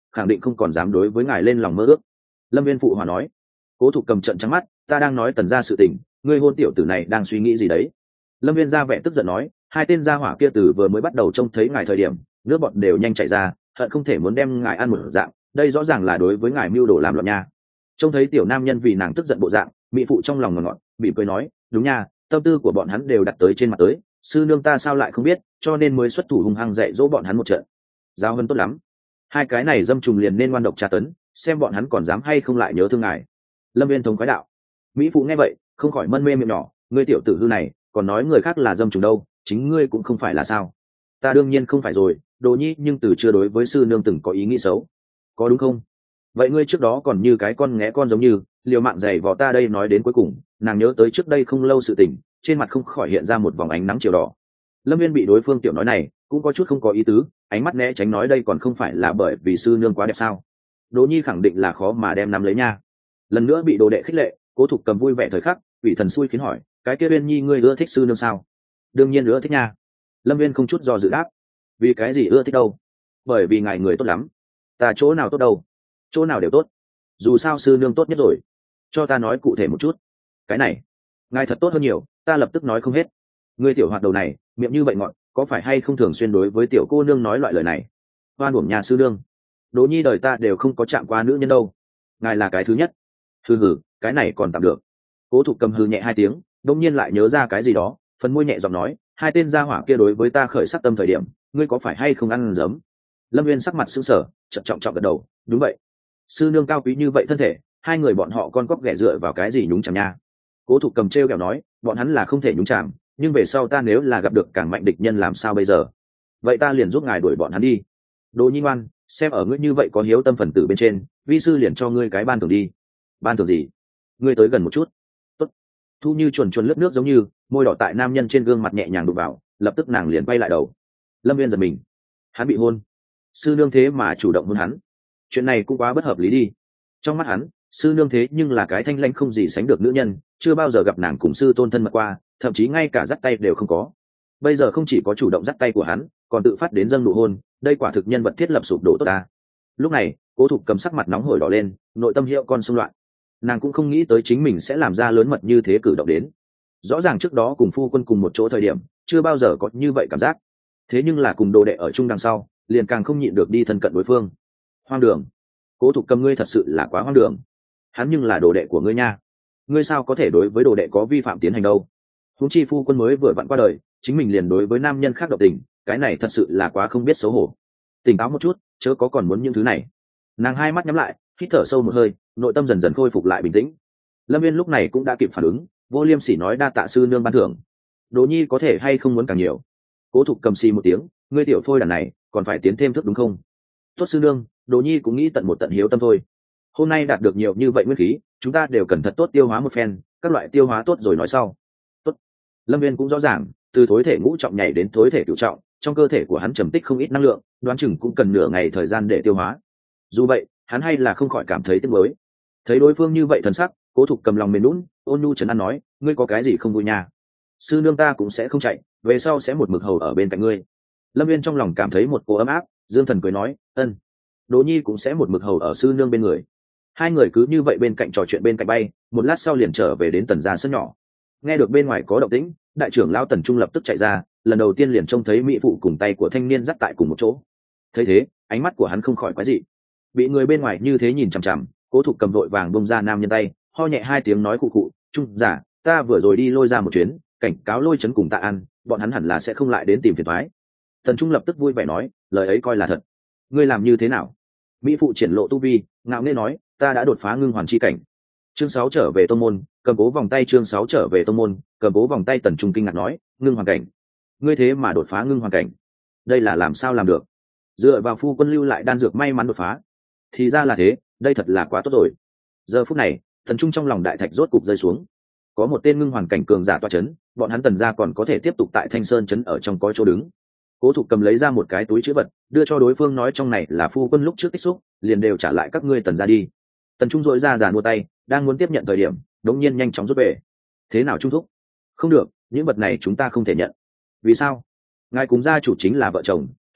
Speaker 1: khẳng định không còn dám đối với ngài lên lòng mơ ước. Lâm Viên phụ hòa nói. Cố Thục Cầm trận trắng mắt, ta đang nói Tần gia sự tình, ngươi hôn tiểu tử này đang suy nghĩ gì đấy? Lâm Viên ra vẻ tức giận nói, hai tên gia hỏa kia từ vừa mới bắt đầu trông thấy ngài thời điểm, nước bọt đều nhanh chảy ra, hận không thể muốn đem ngài ăn một dạng, đây rõ ràng là đối với ngài mưu đồ làm loạn nha. Trông thấy tiểu nam nhân vì nàng tức giận bộ dạng, mỹ phụ trong lòng ngọt ngọt, bị cười nói, đúng nha, tâm tư của bọn hắn đều đặt tới trên mặt tới, sư nương ta sao lại không biết, cho nên mới xuất thủ hung hăng dạy dỗ bọn hắn một trận. Giáo hơn tốt lắm, hai cái này dâm trùng liền nên ngoan độc tra tấn, xem bọn hắn còn dám hay không lại nhớ thương ngài. Lâm Viên thống khoái đạo. Mỹ phụ nghe vậy không khỏi mân mê miệng nhỏ, ngươi tiểu tử hư này còn nói người khác là dâm trùng đâu, chính ngươi cũng không phải là sao? Ta đương nhiên không phải rồi, Đồ Nhi nhưng từ chưa đối với sư nương từng có ý nghĩ xấu, có đúng không? Vậy ngươi trước đó còn như cái con nghé con giống như liều mạng giày vò ta đây. Nói đến cuối cùng nàng nhớ tới trước đây không lâu sự tình, trên mặt không khỏi hiện ra một vòng ánh nắng chiều đỏ. Lâm Viên bị đối phương tiểu nói này cũng có chút không có ý tứ, ánh mắt né tránh nói đây còn không phải là bởi vì sư nương quá đẹp sao? Đỗ Nhi khẳng định là khó mà đem nắm lấy nha. Lần nữa bị đồ đệ khích lệ, Cố Thục Cầm vui vẻ thời khắc, ủy thần xui khiến hỏi, cái kia Viên Nhi ngươi ưa thích sư nương sao? Đương nhiên ưa thích nha. Lâm Viên không chút do dự đáp. Vì cái gì ưa thích đâu? Bởi vì ngài người tốt lắm. Ta chỗ nào tốt đâu? Chỗ nào đều tốt, dù sao sư nương tốt nhất rồi. Cho ta nói cụ thể một chút. Cái này ngài thật tốt hơn nhiều, ta lập tức nói không hết. Ngươi tiểu hoạt đầu này miệng như vậy ngọn, có phải hay không thường xuyên đối với tiểu cô nương nói loại lời này? Oan uổng nhà sư nương, Đỗ Nhi đời ta đều không có chạm qua nữ nhân đâu, ngài là cái thứ nhất. Hừ, cái này còn tạm được. Cố Thục Cầm hừ nhẹ hai tiếng, đông nhiên lại nhớ ra cái gì đó, phần môi nhẹ giọng nói, hai tên gia hỏa kia đối với ta khởi sắc tâm thời điểm, ngươi có phải hay không ăn giấm? Lâm Viên sắc mặt sững sờ, trọng trọng gật đầu, đúng vậy. Sư nương cao quý như vậy thân thể, hai người bọn họ con cóc ghẻ dựa vào cái gì nhúng chàm nha? Cố Thục Cầm trêu kẹo nói, bọn hắn là không thể nhúng chàm, nhưng về sau ta nếu là gặp được càng mạnh địch nhân làm sao bây giờ? Vậy ta liền giúp ngài đuổi bọn hắn đi. Đồ Nhi ngoan, xem ở ngươi như vậy có hiếu tâm phần tử bên trên, vi sư liền cho ngươi cái ban thưởng đi. Ban thưởng gì? Ngươi tới gần một chút. Tốt. Thu Như chuồn chuồn lướt nước giống như, môi đỏ tại nam nhân trên gương mặt nhẹ nhàng đụng vào, lập tức nàng liền quay lại đầu. Lâm Viên giật mình, hắn bị hôn. Sư nương thế mà chủ động hôn hắn, chuyện này cũng quá bất hợp lý đi. Trong mắt hắn, sư nương thế nhưng là cái thanh lãnh không gì sánh được nữ nhân, chưa bao giờ gặp nàng cùng sư tôn thân mật qua, thậm chí ngay cả dắt tay đều không có. Bây giờ không chỉ có chủ động dắt tay của hắn, còn tự phát đến dâng nụ hôn, đây quả thực nhân vật thiết lập sụp đổ tốt ta. Lúc này Cố Thục Cầm sắc mặt nóng hổi đỏ lên, nội tâm hiệu con xung loạn. Nàng cũng không nghĩ tới chính mình sẽ làm ra lớn mật như thế cử động đến. Rõ ràng trước đó cùng phu quân cùng một chỗ thời điểm chưa bao giờ có như vậy cảm giác, thế nhưng là cùng đồ đệ ở chung đằng sau liền càng không nhịn được đi thân cận đối phương. Hoang đường. Cố Thục Cầm ngươi thật sự là quá hoang đường, hắn nhưng là đồ đệ của ngươi nha, ngươi sao có thể đối với đồ đệ có vi phạm tiến hành đâu? Huống chi phu quân mới vừa vặn qua đời, chính mình liền đối với nam nhân khác động tình, cái này thật sự là quá không biết xấu hổ. Tỉnh táo một chút, chớ có còn muốn những thứ này. Nàng hai mắt nhắm lại, hít thở sâu một hơi, nội tâm dần dần khôi phục lại bình tĩnh. Lâm Viên lúc này cũng đã kịp phản ứng, vô liêm sỉ nói đa tạ sư nương ban thưởng. Đỗ Nhi có thể hay không muốn càng nhiều? Cố Thục Cầm xì một tiếng, ngươi tiểu phôi đàn này còn phải tiến thêm thức đúng không? Tốt sư nương, Đỗ Nhi cũng nghĩ tận một tận hiếu tâm thôi. Hôm nay đạt được nhiều như vậy nguyên khí, chúng ta đều cần thật tốt tiêu hóa một phen, các loại tiêu hóa tốt rồi nói sau. Tốt. Lâm Viên cũng rõ ràng, từ thối thể ngũ trọng nhảy đến thối thể cửu trọng, trong cơ thể của hắn trầm tích không ít năng lượng, đoán chừng cũng cần nửa ngày thời gian để tiêu hóa. Dù vậy, hắn hay là không khỏi cảm thấy tiếc nuối. Thấy đối phương như vậy thần sắc, Cố Thục Cầm lòng mềm nhũn, ôn nhu trấn an nói, ngươi có cái gì không vui nha? Sư nương ta cũng sẽ không chạy, về sau sẽ một mực hầu ở bên cạnh ngươi. Lâm Viên trong lòng cảm thấy một cô ấm áp, dương thần cười nói, ân. Đỗ Nhi cũng sẽ một mực hầu ở sư nương bên người. Hai người cứ như vậy bên cạnh trò chuyện bên cạnh bay, một lát sau liền trở về đến Tần gia sân nhỏ. Nghe được bên ngoài có động tĩnh, đại trưởng lão Tần Trung lập tức chạy ra, lần đầu tiên liền trông thấy mỹ phụ cùng tay của thanh niên dắt tại cùng một chỗ. Thấy thế, ánh mắt của hắn không khỏi quái dị. Bị người bên ngoài như thế nhìn chằm chằm, Cố Thục Cầm vội vàng bông ra nam nhân tay, ho nhẹ hai tiếng nói cụ cụ, "Trung giả, ta vừa rồi đi Lôi ra một chuyến, cảnh cáo Lôi Trấn cùng Tạ An, bọn hắn hẳn là sẽ không lại đến tìm phiền toái." Tần Trung lập tức vui vẻ nói, lời ấy coi là thật. Ngươi làm như thế nào? Mỹ phụ triển lộ tu vi, ngạo nghễ nói, ta đã đột phá ngưng hoàn chi cảnh. Chương 6 trở về tông môn, cầm cố vòng tay. Chương 6 trở về tông môn, cầm cố vòng tay. Tần Trung kinh ngạc nói, ngưng hoàn cảnh? Ngươi thế mà đột phá ngưng hoàn cảnh? Đây là làm sao làm được? Dựa vào phu quân lưu lại đan dược may mắn đột phá? Thì ra là thế, đây thật là quá tốt rồi. Giờ phút này, Tần Trung trong lòng đại thạch rốt cục rơi xuống. Có một tên ngưng hoàn cảnh cường giả tọa chấn, bọn hắn Tần gia còn có thể tiếp tục tại Thanh Sơn trấn ở trong có chỗ đứng. Cố Thục Cầm lấy ra một cái túi chữ vật, đưa cho đối phương nói trong này là phu quân lúc trước tích xúc, liền đều trả lại các ngươi Tần gia đi. Tần Trung dội ra giàn mua tay, đang muốn tiếp nhận thời điểm, đống nhiên nhanh chóng rút về. Thế nào Trung thúc? Không được, những vật này chúng ta không thể nhận. Vì sao? Ngài cùng gia chủ chính là vợ chồng,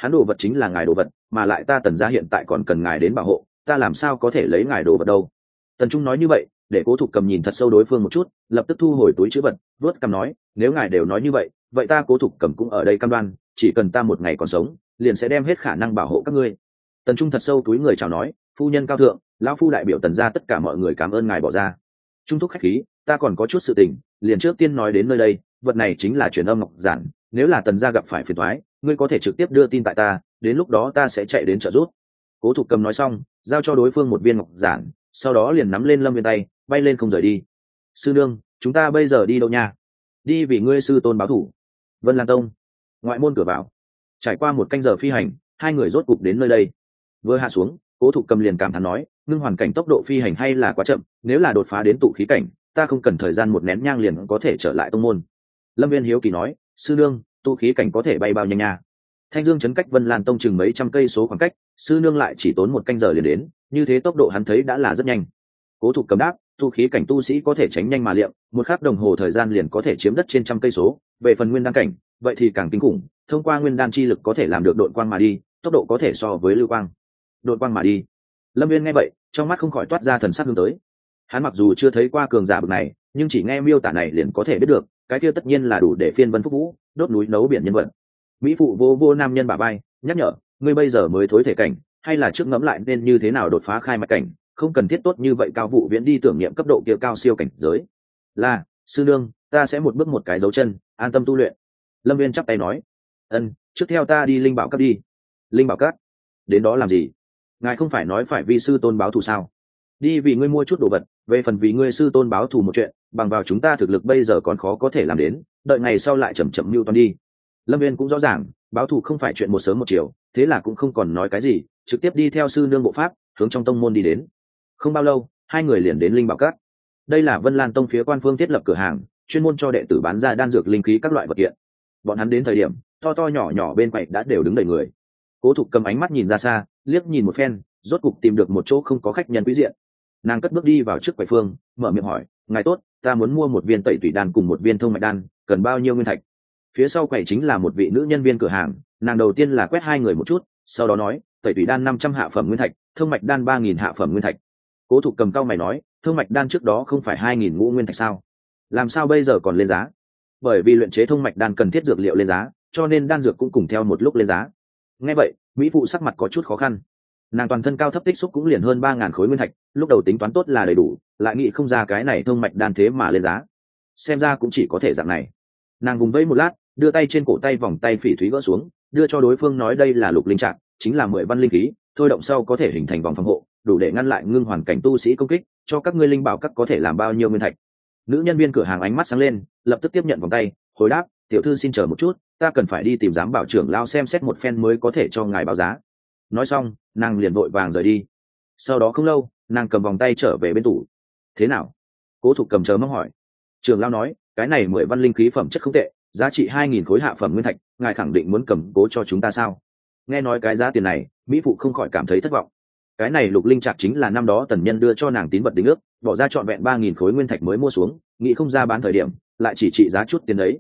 Speaker 1: hắn đồ vật chính là ngài đồ vật, mà lại ta Tần gia hiện tại còn cần ngài đến bảo hộ, ta làm sao có thể lấy ngài đồ vật đâu. Tần Trung nói như vậy để Cố Thục Cầm nhìn thật sâu đối phương một chút, lập tức thu hồi túi trữ vật, vớt cằm nói, nếu ngài đều nói như vậy, vậy ta Cố Thục Cầm cũng ở đây cam đoan, chỉ cần ta một ngày còn sống, liền sẽ đem hết khả năng bảo hộ các ngươi. Tần Trung thật sâu túi người chào nói, phu nhân cao thượng, lão phu đại biểu Tần gia tất cả mọi người cảm ơn ngài bỏ ra. Trung thúc khách khí, ta còn có chút sự tình, liền trước tiên nói đến nơi đây, vật này chính là truyền âm ngọc giản, nếu là Tần gia gặp phải phiền toái, ngươi có thể trực tiếp đưa tin tại ta, đến lúc đó ta sẽ chạy đến trợ giúp. Cố Thục Cầm nói xong, giao cho đối phương một viên ngọc giản, sau đó liền nắm lên Lâm Viên tay, bay lên không rời đi. Sư nương, chúng ta bây giờ đi đâu nha? Đi vì ngươi sư tôn báo thủ. Vân Lan Tông, ngoại môn cửa vào. Trải qua một canh giờ phi hành, hai người rốt cục đến nơi đây. Vừa hạ xuống, Cố Thục Cầm liền cảm thán nói, ngưng hoàn cảnh tốc độ phi hành hay là quá chậm, nếu là đột phá đến tụ khí cảnh, ta không cần thời gian một nén nhang liền có thể trở lại tông môn. Lâm Viên hiếu kỳ nói, sư nương, tụ khí cảnh có thể bay bao nhanh nha? Thanh Dương trấn cách Vân Lan Tông chừng mấy trăm cây số khoảng cách, sư nương lại chỉ tốn một canh giờ liền đến, như thế tốc độ hắn thấy đã là rất nhanh. Cố Thục Cầm đáp, tu khí cảnh tu sĩ có thể tránh nhanh mà liệm, một khắc đồng hồ thời gian liền có thể chiếm đất trên trăm cây số. Về phần nguyên đan cảnh, vậy thì càng kinh khủng, thông qua nguyên đan chi lực có thể làm được độn quang mà đi, tốc độ có thể so với lưu quang. Độn quang mà đi. Lâm Viên nghe vậy, trong mắt không khỏi toát ra thần sắc hướng tới. Hắn mặc dù chưa thấy qua cường giả bậc này, nhưng chỉ nghe miêu tả này liền có thể biết được, cái kia tất nhiên là đủ để phiên vân phúc vũ, đốt núi nấu biển nhân vật. Mỹ phụ vô vô nam nhân bả vai, nhắc nhở, ngươi bây giờ mới thối thể cảnh, hay là trước ngẫm lại nên như thế nào đột phá khai mạch cảnh, không cần thiết tốt như vậy cao vụ viễn đi tưởng niệm cấp độ kia cao siêu cảnh giới. Là, sư nương, ta sẽ một bước một cái dấu chân, an tâm tu luyện. Lâm Viên chắp tay nói, trước theo ta đi linh bảo các đi. Linh bảo các? Đến đó làm gì? Ngài không phải nói phải vì sư tôn báo thù sao? Đi vì ngươi mua chút đồ vật, về phần vì ngươi sư tôn báo thù một chuyện, bằng vào chúng ta thực lực bây giờ còn khó có thể làm đến, đợi ngày sau lại chậm chậm mưu toan đi. Lâm Viên cũng rõ ràng, báo thù không phải chuyện một sớm một chiều, thế là cũng không còn nói cái gì, trực tiếp đi theo sư nương bộ pháp, hướng trong tông môn đi đến. Không bao lâu, hai người liền đến linh bảo các. Đây là Vân Lan Tông phía quan phương thiết lập cửa hàng, chuyên môn cho đệ tử bán ra đan dược linh khí các loại vật kiện. Bọn hắn đến thời điểm, to to nhỏ nhỏ bên quầy đã đều đứng đầy người. Cố Thục Cầm ánh mắt nhìn ra xa, liếc nhìn một phen, rốt cục tìm được một chỗ không có khách nhân quý diện. Nàng cất bước đi vào trước quầy phương, mở miệng hỏi, ngài tốt, ta muốn mua một viên tẩy tủy đan cùng một viên thông mạch đan, cần bao nhiêu nguyên thạch? Phía sau quầy chính là một vị nữ nhân viên cửa hàng, nàng đầu tiên là quét hai người một chút, sau đó nói, tẩy tủy đan 500 hạ phẩm nguyên thạch, thông mạch đan 3000 hạ phẩm nguyên thạch. Cố Thục Cầm cao mày nói, thông mạch đan trước đó không phải 2000 ngũ nguyên thạch sao? Làm sao bây giờ còn lên giá? Bởi vì luyện chế thông mạch đan cần thiết dược liệu lên giá, cho nên đan dược cũng cùng theo một lúc lên giá. Nghe vậy, mỹ phụ sắc mặt có chút khó khăn. Nàng toàn thân cao thấp tích xúc cũng liền hơn 3000 khối nguyên thạch, lúc đầu tính toán tốt là đầy đủ, lại nghĩ không ra cái này thông mạch đan thế mà lên giá. Xem ra cũng chỉ có thể dạng này. Nàng vùng vẫy một lát, đưa tay trên cổ tay vòng tay phỉ thúy gỡ xuống, đưa cho đối phương nói đây là lục linh trạng, chính là 10 văn linh khí, thôi động sau có thể hình thành vòng phòng hộ, đủ để ngăn lại ngưng hoàn cảnh tu sĩ công kích, cho các ngươi linh bảo các có thể làm bao nhiêu nguyên thạch. Nữ nhân viên cửa hàng ánh mắt sáng lên, lập tức tiếp nhận vòng tay, hồi đáp, tiểu thư xin chờ một chút, ta cần phải đi tìm giám bảo trưởng lao xem xét một phen mới có thể cho ngài báo giá. Nói xong, nàng liền vội vàng rời đi. Sau đó không lâu, nàng cầm vòng tay trở về bên tủ. Thế nào? Cố Thục Cầm chờ mong hỏi. Trưởng lao nói, cái này 10 văn linh khí phẩm chất không tệ, giá trị 2000 khối hạ phẩm nguyên thạch, ngài khẳng định muốn cầm cố cho chúng ta sao? Nghe nói cái giá tiền này, mỹ phụ không khỏi cảm thấy thất vọng. Cái này lục linh trạc chính là năm đó Tần Nhân đưa cho nàng tín vật đính ước, bỏ ra trọn vẹn 3000 khối nguyên thạch mới mua xuống, nghĩ không ra bán thời điểm, lại chỉ trị giá chút tiền đấy.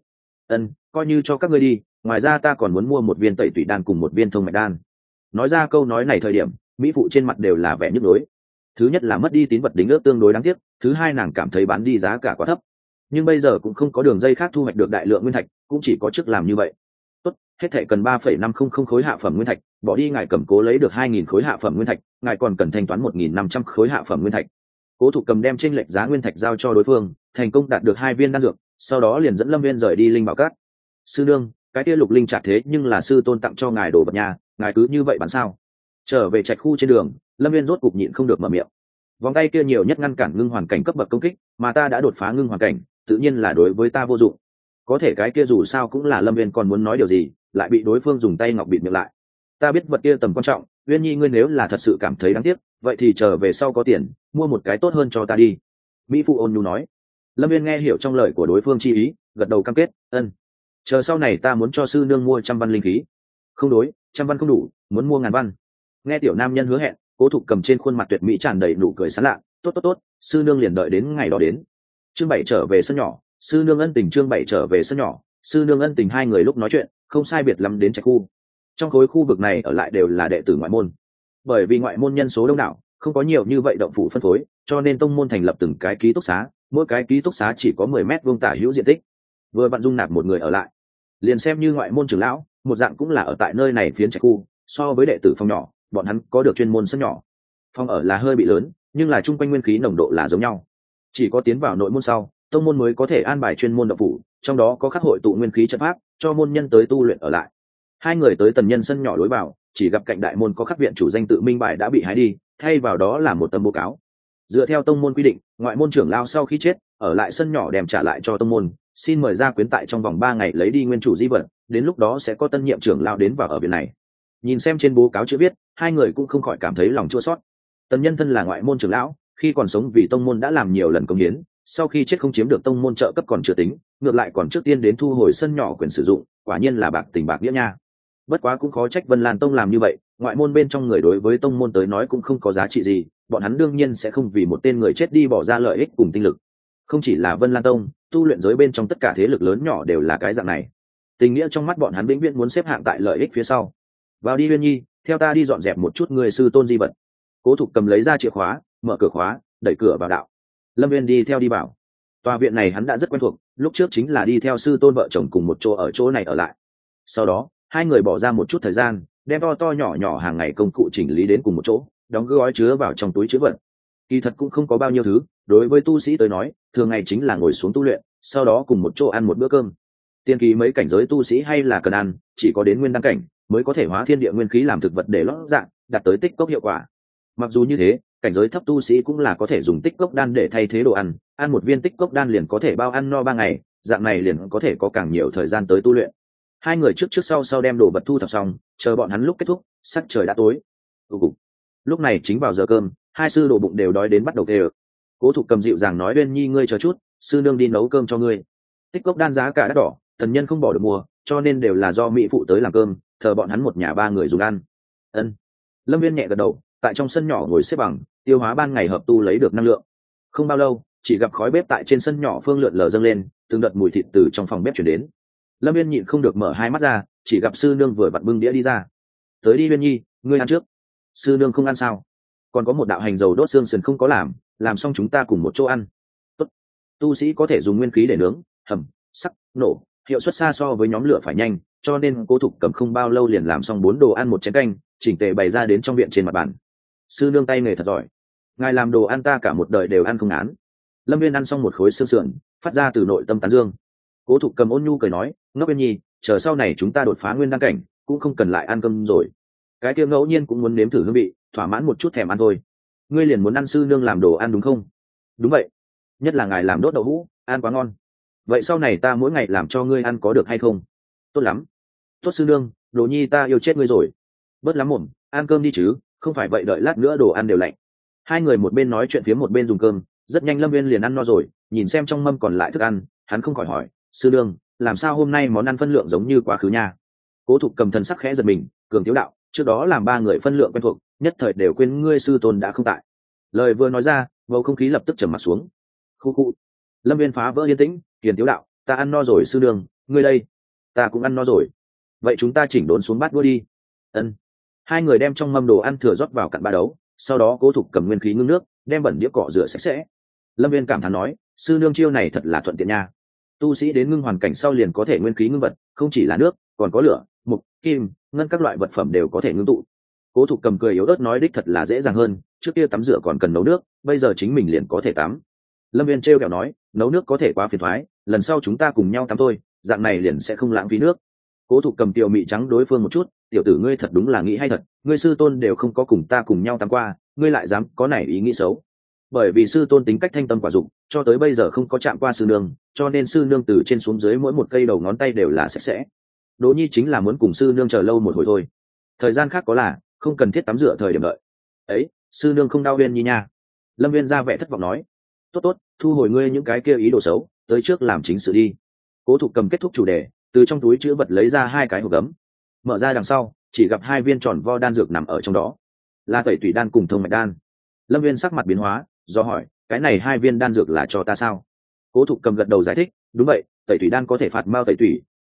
Speaker 1: Coi như cho các ngươi đi, ngoài ra ta còn muốn mua một viên tẩy tủy đan cùng một viên thông mạch đan. Nói ra câu nói này thời điểm, mỹ phụ trên mặt đều là vẻ nhức nhối. Thứ nhất là mất đi tín vật đính ước tương đối đáng tiếc, thứ hai nàng cảm thấy bán đi giá cả quá thấp. Nhưng bây giờ cũng không có đường dây khác thu hoạch được đại lượng nguyên thạch, cũng chỉ có trước làm như vậy. Tốt, hết thảy cần 3,500 khối hạ phẩm nguyên thạch, bỏ đi ngài cầm cố lấy được 2000 khối hạ phẩm nguyên thạch, ngài còn cần thanh toán 1500 khối hạ phẩm nguyên thạch. Cố Thục Cầm đem chênh lệch giá nguyên thạch giao cho đối phương, thành công đạt được 2 viên đan dược, sau đó liền dẫn Lâm Viên rời đi linh bảo cát. Sư nương, cái kia lục linh trạc thế nhưng là sư tôn tặng cho ngài đồ vật nhà, ngài cứ như vậy bán sao? Trở về trạch khu trên đường, Lâm Viên rốt cục nhịn không được mở miệng. Vòng tay kia nhiều nhất ngăn cản ngưng hoàn cảnh cấp bậc công kích, mà ta đã đột phá ngưng hoàn cảnh, tự nhiên là đối với ta vô dụng. Có thể cái kia dù sao cũng là Lâm Viên còn muốn nói điều gì, lại bị đối phương dùng tay ngọc bịt miệng lại. Ta biết vật kia tầm quan trọng, Uyên Nhi ngươi nếu là thật sự cảm thấy đáng tiếc, vậy thì trở về sau có tiền, mua một cái tốt hơn cho ta đi. Mỹ phụ ôn nhu nói. Lâm Viên nghe hiểu trong lời của đối phương chi ý, gật đầu cam kết, chờ sau này ta muốn cho sư nương mua 100 văn linh khí. Không đối, 100 văn không đủ, muốn mua 1000 văn. Nghe tiểu nam nhân hứa hẹn, Cố Thục Cầm trên khuôn mặt tuyệt mỹ tràn đầy nụ cười sán lạ, tốt, sư nương liền đợi đến ngày đó đến. Chương 7 trở về sân nhỏ, sư nương ân tình. Chương 7 trở về sân nhỏ, sư nương ân tình. Hai người lúc nói chuyện không sai biệt lắm đến trạch khu. Trong khối khu vực này ở lại đều là đệ tử ngoại môn, bởi vì ngoại môn nhân số đông đảo, không có nhiều như vậy động phủ phân phối, cho nên tông môn thành lập từng cái ký túc xá, mỗi cái ký túc xá chỉ có 10 mét vuông tả hữu diện tích, vừa vặn dung nạp một người ở lại. Liền xem như ngoại môn trưởng lão, một dạng cũng là ở tại nơi này phiến trạch khu, so với đệ tử phòng nhỏ, bọn hắn có được chuyên môn sân nhỏ. Phòng ở là hơi bị lớn, nhưng là chung quanh nguyên khí nồng độ là giống nhau. Chỉ có tiến vào nội môn sau, tông môn mới có thể an bài chuyên môn động phủ, trong đó có khắc hội tụ nguyên khí trận pháp, cho môn nhân tới tu luyện ở lại. Hai người tới tần nhân sân nhỏ lối vào, chỉ gặp cạnh đại môn có khắc viện chủ danh tự minh bài đã bị hái đi, thay vào đó là một tấm bố cáo. Dựa theo tông môn quy định, ngoại môn trưởng lao sau khi chết, ở lại sân nhỏ đem trả lại cho tông môn, xin mời gia quyến tại trong vòng 3 ngày lấy đi nguyên chủ di vật, đến lúc đó sẽ có tân nhiệm trưởng lao đến vào ở viện này. Nhìn xem trên bố cáo chữ viết, hai người cũng không khỏi cảm thấy lòng chua xót. Tần nhân thân là ngoại môn trưởng lão, khi còn sống vì tông môn đã làm nhiều lần công hiến, sau khi chết không chiếm được tông môn trợ cấp còn chưa tính, ngược lại còn trước tiên đến thu hồi sân nhỏ quyền sử dụng, quả nhiên là bạc tình bạc nghĩa nha. Bất quá cũng khó trách Vân Lan Tông làm như vậy, ngoại môn bên trong người đối với tông môn tới nói cũng không có giá trị gì, bọn hắn đương nhiên sẽ không vì một tên người chết đi bỏ ra lợi ích cùng tinh lực. Không chỉ là Vân Lan Tông, tu luyện giới bên trong tất cả thế lực lớn nhỏ đều là cái dạng này. Tình nghĩa trong mắt bọn hắn vĩnh viễn muốn xếp hạng tại lợi ích phía sau. Vào đi Uyên Nhi, theo ta đi dọn dẹp một chút người sư tôn di vật. Cố Thục cầm lấy ra chìa khóa, mở cửa khóa, đẩy cửa vào đạo. Lâm Viên đi theo đi vào. Tòa viện này hắn đã rất quen thuộc, lúc trước chính là đi theo sư tôn vợ chồng cùng một chỗ ở chỗ này ở lại. Sau đó, hai người bỏ ra một chút thời gian, đem to to nhỏ nhỏ hàng ngày công cụ chỉnh lý đến cùng một chỗ, đóng gói chứa vào trong túi chứa vật. Kỳ thật cũng không có bao nhiêu thứ, đối với tu sĩ tới nói, thường ngày chính là ngồi xuống tu luyện, sau đó cùng một chỗ ăn một bữa cơm. Tiên kỳ mấy cảnh giới tu sĩ hay là cần ăn, chỉ có đến nguyên đăng cảnh mới có thể hóa thiên địa nguyên khí làm thực vật để lót dạng, đạt tới tích cốc hiệu quả. Mặc dù như thế, cảnh giới thấp tu sĩ cũng là có thể dùng tích cốc đan để thay thế đồ ăn, ăn một viên tích cốc đan liền có thể bao ăn no 3 ngày, dạng này liền có thể có càng nhiều thời gian tới tu luyện. Hai người trước sau đem đồ vật thu thập xong, chờ bọn hắn lúc kết thúc, sắc trời đã tối. Lúc này chính vào giờ cơm, hai sư đồ bụng đều đói đến bắt đầu kêu. Cố Thục cầm dịu dàng nói Uyên Nhi ngươi chờ chút, sư nương đi nấu cơm cho ngươi. Tích cốc đan giá cả đắt đỏ, thần nhân không bỏ được mua, cho nên đều là do mỹ phụ tới làm cơm, thờ bọn hắn một nhà 3 người dùng ăn. Ân. Lâm Viên nhẹ gật đầu, tại trong sân nhỏ ngồi xếp bằng, tiêu hóa ban ngày hợp tu lấy được năng lượng. Không bao lâu, chỉ gặp khói bếp tại trên sân nhỏ phương lượn lờ dâng lên, từng đợt mùi thịt từ trong phòng bếp chuyển đến. Lâm Viên nhịn không được mở hai mắt ra, chỉ gặp sư nương vừa vặn bưng đĩa đi ra. Tới đi Viên Nhi, ngươi ăn trước. Sư nương không ăn sao? Còn có một đạo hành dầu đốt xương sườn không có làm xong chúng ta cùng một chỗ ăn. Tốt. Tu sĩ có thể dùng nguyên khí để nướng, hầm, sắc, nổ, hiệu suất xa so với nhóm lửa phải nhanh, cho nên Cố Thục cầm không bao lâu liền làm xong 4 đồ ăn một chén canh, chỉnh tề bày ra đến trong viện trên mặt bàn. Sư nương tay nghề thật giỏi, ngài làm đồ ăn ta cả một đời đều ăn không ngán. Lâm Viên ăn xong một khối xương sườn, phát ra từ nội tâm tán dương. Cố Thục cầm ôn nhu cười nói, ngốc Viên Nhi, chờ sau này chúng ta đột phá nguyên đăng cảnh, cũng không cần lại ăn cơm rồi. Cái kia ngẫu nhiên cũng muốn nếm thử hương vị, thỏa mãn một chút thèm ăn thôi. Ngươi liền muốn ăn sư nương làm đồ ăn đúng không? Đúng vậy, nhất là ngài làm đốt đậu hũ, ăn quá ngon. Vậy sau này ta mỗi ngày làm cho ngươi ăn có được hay không? Tốt lắm. Tốt sư nương, đồ nhi ta yêu chết ngươi rồi. Bớt lắm mồm, ăn cơm đi chứ, không phải vậy đợi lát nữa đồ ăn đều lạnh. Hai người một bên nói chuyện phía một bên dùng cơm, rất nhanh Lâm Viên liền ăn no rồi, nhìn xem trong mâm còn lại thức ăn, hắn không khỏi hỏi, sư nương, làm sao hôm nay món ăn phân lượng giống như quá khứ nha? Cố Thục cầm thần sắc khẽ giật mình, cường tiếu đạo, trước đó làm 3 người phân lượng quen thuộc, nhất thời đều quên ngươi sư tôn đã không tại. Lời vừa nói ra, bầu không khí lập tức trầm mặt xuống. Khu khu. Lâm Viên phá vỡ yên tĩnh, kiền tiếu đạo, ta ăn no rồi sư nương, ngươi đây? Ta cũng ăn no rồi. Vậy chúng ta chỉnh đốn xuống bát đũa đi. Ân. Hai người đem trong mâm đồ ăn thừa rót vào cặn ba đấu, sau đó Cố Thục cầm nguyên khí ngưng nước, đem bẩn đĩa cọ rửa sạch sẽ. Lâm Viên cảm thán nói, sư nương chiêu này thật là thuận tiện nha. Tu sĩ đến ngưng hoàn cảnh sau liền có thể nguyên khí ngưng vật, không chỉ là nước, còn có lửa, mục, kim, ngân các loại vật phẩm đều có thể ngưng tụ. Cố Thục cầm cười yếu ớt nói đích thật là dễ dàng hơn, trước kia tắm rửa còn cần nấu nước, bây giờ chính mình liền có thể tắm. Lâm Viên trêu kẹo nói, nấu nước có thể quá phiền toái, lần sau chúng ta cùng nhau tắm thôi, dạng này liền sẽ không lãng phí nước. Cố Thục cầm tiểu mị trắng đối phương một chút, tiểu tử ngươi thật đúng là nghĩ hay thật, ngươi sư tôn đều không có cùng ta cùng nhau tắm qua, ngươi lại dám có này ý nghĩ xấu. Bởi vì sư tôn tính cách thanh tâm quả dụng, cho tới bây giờ không có chạm qua sư nương, cho nên sư nương từ trên xuống dưới mỗi một cây đầu ngón tay đều là sạch sẽ. Đỗ Nhi chính là muốn cùng sư nương chờ lâu một hồi thôi, thời gian khác có là không cần thiết tắm rửa thời điểm đợi. Ấy, sư nương không đau Viên Nhi nha. Lâm Viên ra vẻ thất vọng nói, tốt tốt, thu hồi ngươi những cái kia ý đồ xấu, tới trước làm chính sự đi. Cố Thục cầm kết thúc chủ đề, từ trong túi chữ vật lấy ra 2 cái hộp gấm, mở ra đằng sau chỉ gặp 2 viên tròn vo đan dược nằm ở trong đó, là tẩy tủy đan cùng thông mạch đan. Lâm Viên sắc mặt biến hóa, do hỏi, cái này 2 viên đan dược là cho ta sao? Cố Thục cầm gật đầu giải thích, đúng vậy, tẩy tủy đan có thể phạt mao tẩy tủy,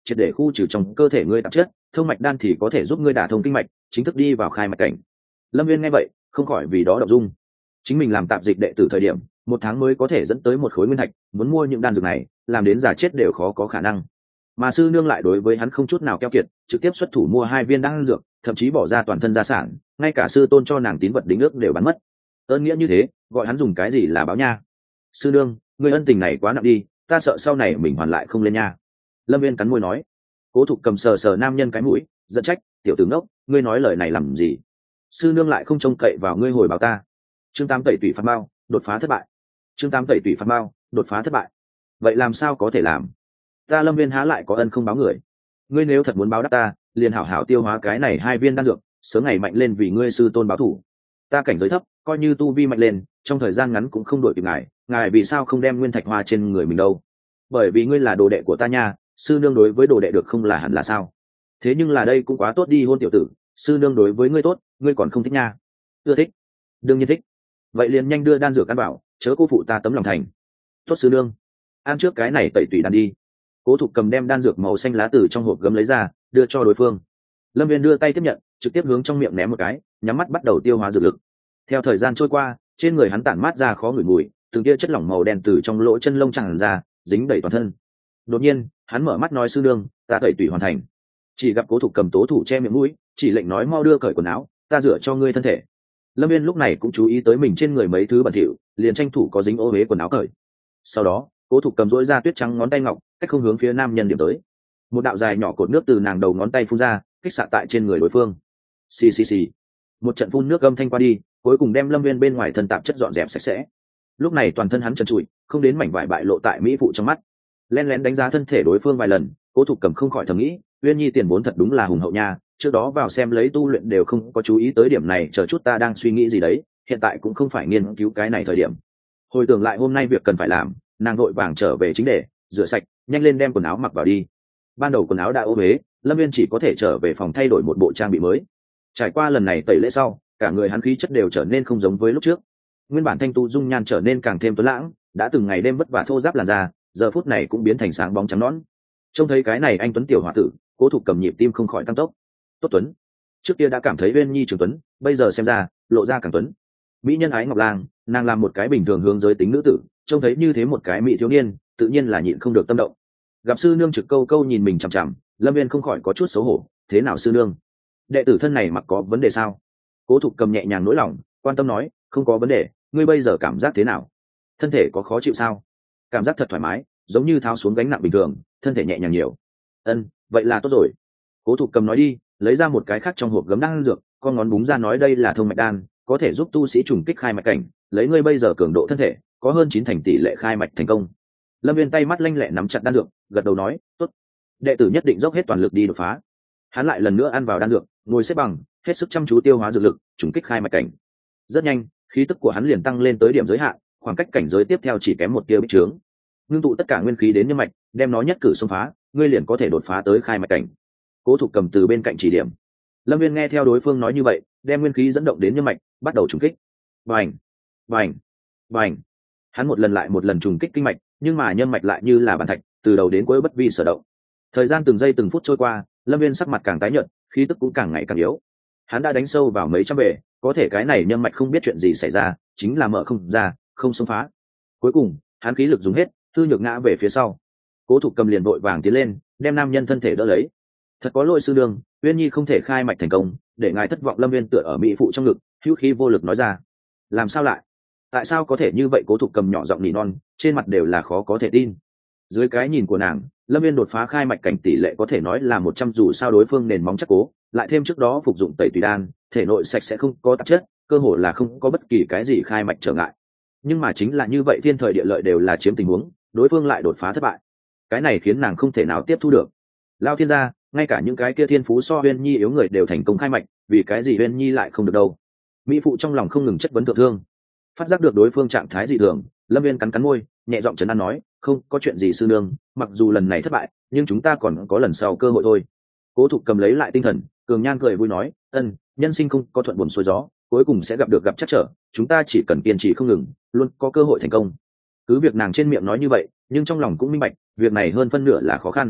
Speaker 1: triệt để khu trừ trong cơ thể ngươi tạp chất, thông mạch đan thì có thể giúp ngươi đả thông kinh mạch, chính thức đi vào khai mạch cảnh. Lâm Viên nghe vậy không khỏi vì đó động dung. Chính mình làm tạp dịch đệ tử thời điểm 1 tháng mới có thể dẫn tới 1 khối nguyên thạch, muốn mua những đan dược này làm đến giả chết đều khó có khả năng. Mà sư nương lại đối với hắn không chút nào keo kiệt, trực tiếp xuất thủ mua 2 viên đan dược, thậm chí bỏ ra toàn thân gia sản, ngay cả sư tôn cho nàng tín vật đính ước đều bán mất. Ơn nghĩa như thế gọi hắn dùng cái gì là báo nha? Sư nương, ngươi ân tình này quá nặng đi, ta sợ sau này mình hoàn lại không lên nha. Lâm Viên cắn môi nói. Cố Thục Cầm sờ sờ nam nhân cái mũi, giận trách, tiểu tử ngốc, ngươi nói lời này làm gì? Sư nương lại không trông cậy vào ngươi hồi báo ta. Chương 8 tẩy tủy phạt mao, đột phá thất bại. Chương 8 tẩy tủy phạt mao, đột phá thất bại. Vậy làm sao có thể làm? Ta Lâm Viên há lại có ân không báo người. Ngươi nếu thật muốn báo đáp ta, liền hảo hảo tiêu hóa cái này 2 viên đan dược, sớm ngày mạnh lên vì ngươi sư tôn báo thủ. Ta cảnh giới thấp, coi như tu vi mạnh lên, trong thời gian ngắn cũng không đuổi kịp ngài vì sao không đem nguyên thạch hoa trên người mình đâu? Bởi vì ngươi là đồ đệ của ta nha, sư nương đối với đồ đệ được không là hẳn là sao? Thế nhưng là đây cũng quá tốt đi hôn tiểu tử, sư nương đối với ngươi tốt, ngươi còn không thích nha? Ưa thích, đương nhiên thích. Vậy liền nhanh đưa đan dược ăn bảo, chớ cô phụ ta tấm lòng thành. Tốt sư nương, ăn trước cái này tẩy tủy đan đi. Cố Thục Cầm đem đan dược màu xanh lá từ trong hộp gấm lấy ra, đưa cho đối phương. Lâm Viên đưa tay tiếp nhận, trực tiếp hướng trong miệng ném một cái, nhắm mắt bắt đầu tiêu hóa dược lực. Theo thời gian trôi qua, trên người hắn tản mát ra khó ngửi mùi, từng tia chất lỏng màu đen từ trong lỗ chân lông tràn ra, dính đầy toàn thân. Đột nhiên, hắn mở mắt nói sư nương, ta tẩy tủy hoàn thành. Chỉ gặp Cố Thục Cầm tố thủ che miệng mũi, chỉ lệnh nói mau đưa cởi quần áo, ta rửa cho ngươi thân thể. Lâm Viên lúc này cũng chú ý tới mình trên người mấy thứ bẩn thỉu, liền tranh thủ có dính ô uế quần áo cởi. Sau đó, Cố Thục Cầm duỗi ra tuyết trắng ngón tay ngọc, cách không hướng phía nam nhân điểm tới. Một đạo dài nhỏ cột nước từ nàng đầu ngón tay phun ra, kích xạ tại trên người đối phương. Xì xì xì. Một trận phun nước âm thanh qua đi, cuối cùng đem Lâm Viên bên ngoài thân tạp chất dọn dẹp sạch sẽ. Lúc này toàn thân hắn trần trụi, không đến mảnh vải bại lộ tại mỹ phụ trong mắt. Lén lén đánh giá thân thể đối phương vài lần, Cố Thục Cầm không khỏi thầm nghĩ, Uyên Nhi tiền vốn thật đúng là hùng hậu nha, trước đó vào xem lấy tu luyện đều không có chú ý tới điểm này, chờ chút ta đang suy nghĩ gì đấy, hiện tại cũng không phải nghiên cứu cái này thời điểm. Hồi tưởng lại hôm nay việc cần phải làm, nàng vội vàng trở về chính đề, rửa sạch, nhanh lên đem quần áo mặc vào đi. Ban đầu quần áo đã ô uế, Lâm Viên chỉ có thể trở về phòng thay đổi một bộ trang bị mới. Trải qua lần này tẩy lễ sau, cả người hắn khí chất đều trở nên không giống với lúc trước. Nguyên bản thanh tu dung nhan trở nên càng thêm tuấn lãng, đã từng ngày đêm vất vả thô ráp làn da, giờ phút này cũng biến thành sáng bóng trắng nõn. Trông thấy cái này anh tuấn tiểu hòa tử, Cố Thục Cầm nhịp tim không khỏi tăng tốc. Tốt tuấn. Trước kia đã cảm thấy Uyên Nhi trường tuấn, bây giờ xem ra, lộ ra càng tuấn. Mỹ nhân ái ngọc lang, nàng làm một cái bình thường hướng giới tính nữ tử, trông thấy như thế một cái mỹ thiếu niên, tự nhiên là nhịn không được tâm động. Gặp sư nương trực câu câu nhìn mình chằm chằm, Lâm Viên không khỏi có chút xấu hổ, thế nào sư nương? Đệ tử thân này mặc có vấn đề sao? Cố Thục Cầm nhẹ nhàng nỗi lòng, quan tâm nói, không có vấn đề, ngươi bây giờ cảm giác thế nào? Thân thể có khó chịu sao? Cảm giác thật thoải mái, giống như tháo xuống gánh nặng bình thường, thân thể nhẹ nhàng nhiều. Ân, vậy là tốt rồi. Cố Thục Cầm nói đi, lấy ra một cái khác trong hộp gấm đan dược, con ngón búng ra nói đây là thông mạch đan, có thể giúp tu sĩ trùng kích khai mạch cảnh, lấy ngươi bây giờ cường độ thân thể, có hơn 9 thành tỷ lệ khai mạch thành công. Lâm Viên tay mắt lanh lẹ nắm chặt đan dược, gật đầu nói, tốt. Đệ tử nhất định dốc hết toàn lực đi đột phá. Hắn lại lần nữa ăn vào đan dược, ngồi xếp bằng, hết sức chăm chú tiêu hóa dược lực, trùng kích khai mạch cảnh. Rất nhanh, khí tức của hắn liền tăng lên tới điểm giới hạn, khoảng cách cảnh giới tiếp theo chỉ kém một tia bích trướng. Ngưng tụ tất cả nguyên khí đến nhân mạch, đem nó nhất cử xông phá, ngươi liền có thể đột phá tới khai mạch cảnh. Cố Thục Cầm từ bên cạnh chỉ điểm. Lâm Viên nghe theo đối phương nói như vậy, đem nguyên khí dẫn động đến nhân mạch, bắt đầu trùng kích. Bành, bành, bành. Hắn một lần lại một lần trùng kích kinh mạch, nhưng mà nhân mạch lại như là bàn thạch, từ đầu đến cuối bất vi sở động. Thời gian từng giây từng phút trôi qua, Lâm Viên sắc mặt càng tái nhợt, khí tức cũng càng ngày càng yếu. Hắn đã đánh sâu vào mấy trăm bề, có thể cái này nhân mạch không biết chuyện gì xảy ra, chính là mở không ra, không xông phá. Cuối cùng, hắn khí lực dùng hết, hư nhược ngã về phía sau. Cố Thục Cầm liền vội vàng tiến lên, đem nam nhân thân thể đỡ lấy. Thật có lỗi sư đường, Uyên Nhi không thể khai mạch thành công, để ngài thất vọng. Lâm Viên tựa ở mỹ phụ trong ngực, hữu khí vô lực nói ra. Làm sao lại? Tại sao có thể như vậy? Cố Thục Cầm nhỏ giọng nỉ non, trên mặt đều là khó có thể tin. Dưới cái nhìn của nàng, Lâm Viên đột phá khai mạch cảnh tỷ lệ có thể nói là 100, dù sao đối phương nền móng chắc cố, lại thêm trước đó phục dụng tẩy tùy đan, thể nội sạch sẽ không có tạp chất, cơ hồ là không có bất kỳ cái gì khai mạch trở ngại. Nhưng mà chính là như vậy, thiên thời địa lợi đều là chiếm tình huống, đối phương lại đột phá thất bại. Cái này khiến nàng không thể nào tiếp thu được. Lao thiên gia, ngay cả những cái kia thiên phú so Uyên Nhi yếu người đều thành công khai mạch, vì cái gì Uyên Nhi lại không được đâu? Mỹ phụ trong lòng không ngừng chất vấn thượng thương. Phát giác được đối phương trạng thái dị thường, Lâm Viên cắn cắn môi, nhẹ giọng trấn an nói, không có chuyện gì sư nương, mặc dù lần này thất bại, nhưng chúng ta còn có lần sau cơ hội thôi. Cố Thục Cầm lấy lại tinh thần, cường nhan cười vui nói, ân, nhân sinh không có thuận buồm xuôi gió, cuối cùng sẽ gặp chắc trở, chúng ta chỉ cần kiên trì không ngừng, luôn có cơ hội thành công. Cứ việc nàng trên miệng nói như vậy, nhưng trong lòng cũng minh bạch, việc này hơn phân nửa là khó khăn.